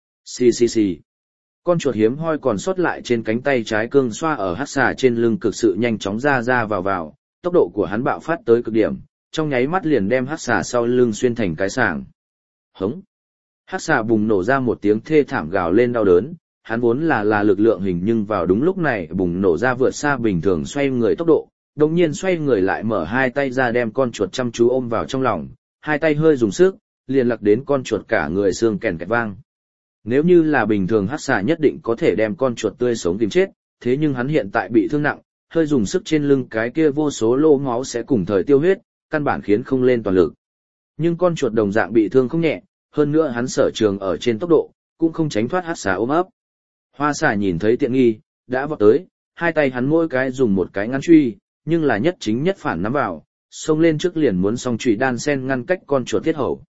Xì xì xì. Con chuột hiếm hoi còn sót lại trên cánh tay trái cương xoa ở hắc xà trên lưng cực sự nhanh chóng ra ra vào vào, tốc độ của hắn bạo phát tới cực điểm, trong nháy mắt liền đem hắc xà sau lưng xuyên thành cái sàng. Hống. Hắc xà bùng nổ ra một tiếng thê thảm gào lên đau đớn, hắn vốn là là lực lượng hình nhưng vào đúng lúc này bùng nổ ra vượt xa bình thường xoay người tốc độ, đồng nhiên xoay người lại mở hai tay ra đem con chuột chăm chú ôm vào trong lòng, hai tay hơi dùng sức, liền lặc đến con chuột cả người xương kèn kẹt vang. Nếu như là bình thường hắc xà nhất định có thể đem con chuột tươi sống tìm chết, thế nhưng hắn hiện tại bị thương nặng, hơi dùng sức trên lưng cái kia vô số lỗ máu sẽ cùng thời tiêu huyết, căn bản khiến không lên toàn lực. Nhưng con chuột đồng dạng bị thương không nhẹ, hơn nữa hắn sở trường ở trên tốc độ, cũng không tránh thoát hắc xà ôm ấp. Hoa xà nhìn thấy tiện nghi, đã vọt tới, hai tay hắn mỗi cái dùng một cái ngắn truy, nhưng là nhất chính nhất phản nắm vào, xông lên trước liền muốn song chùy đan sen ngăn cách con chuột thiết hầu.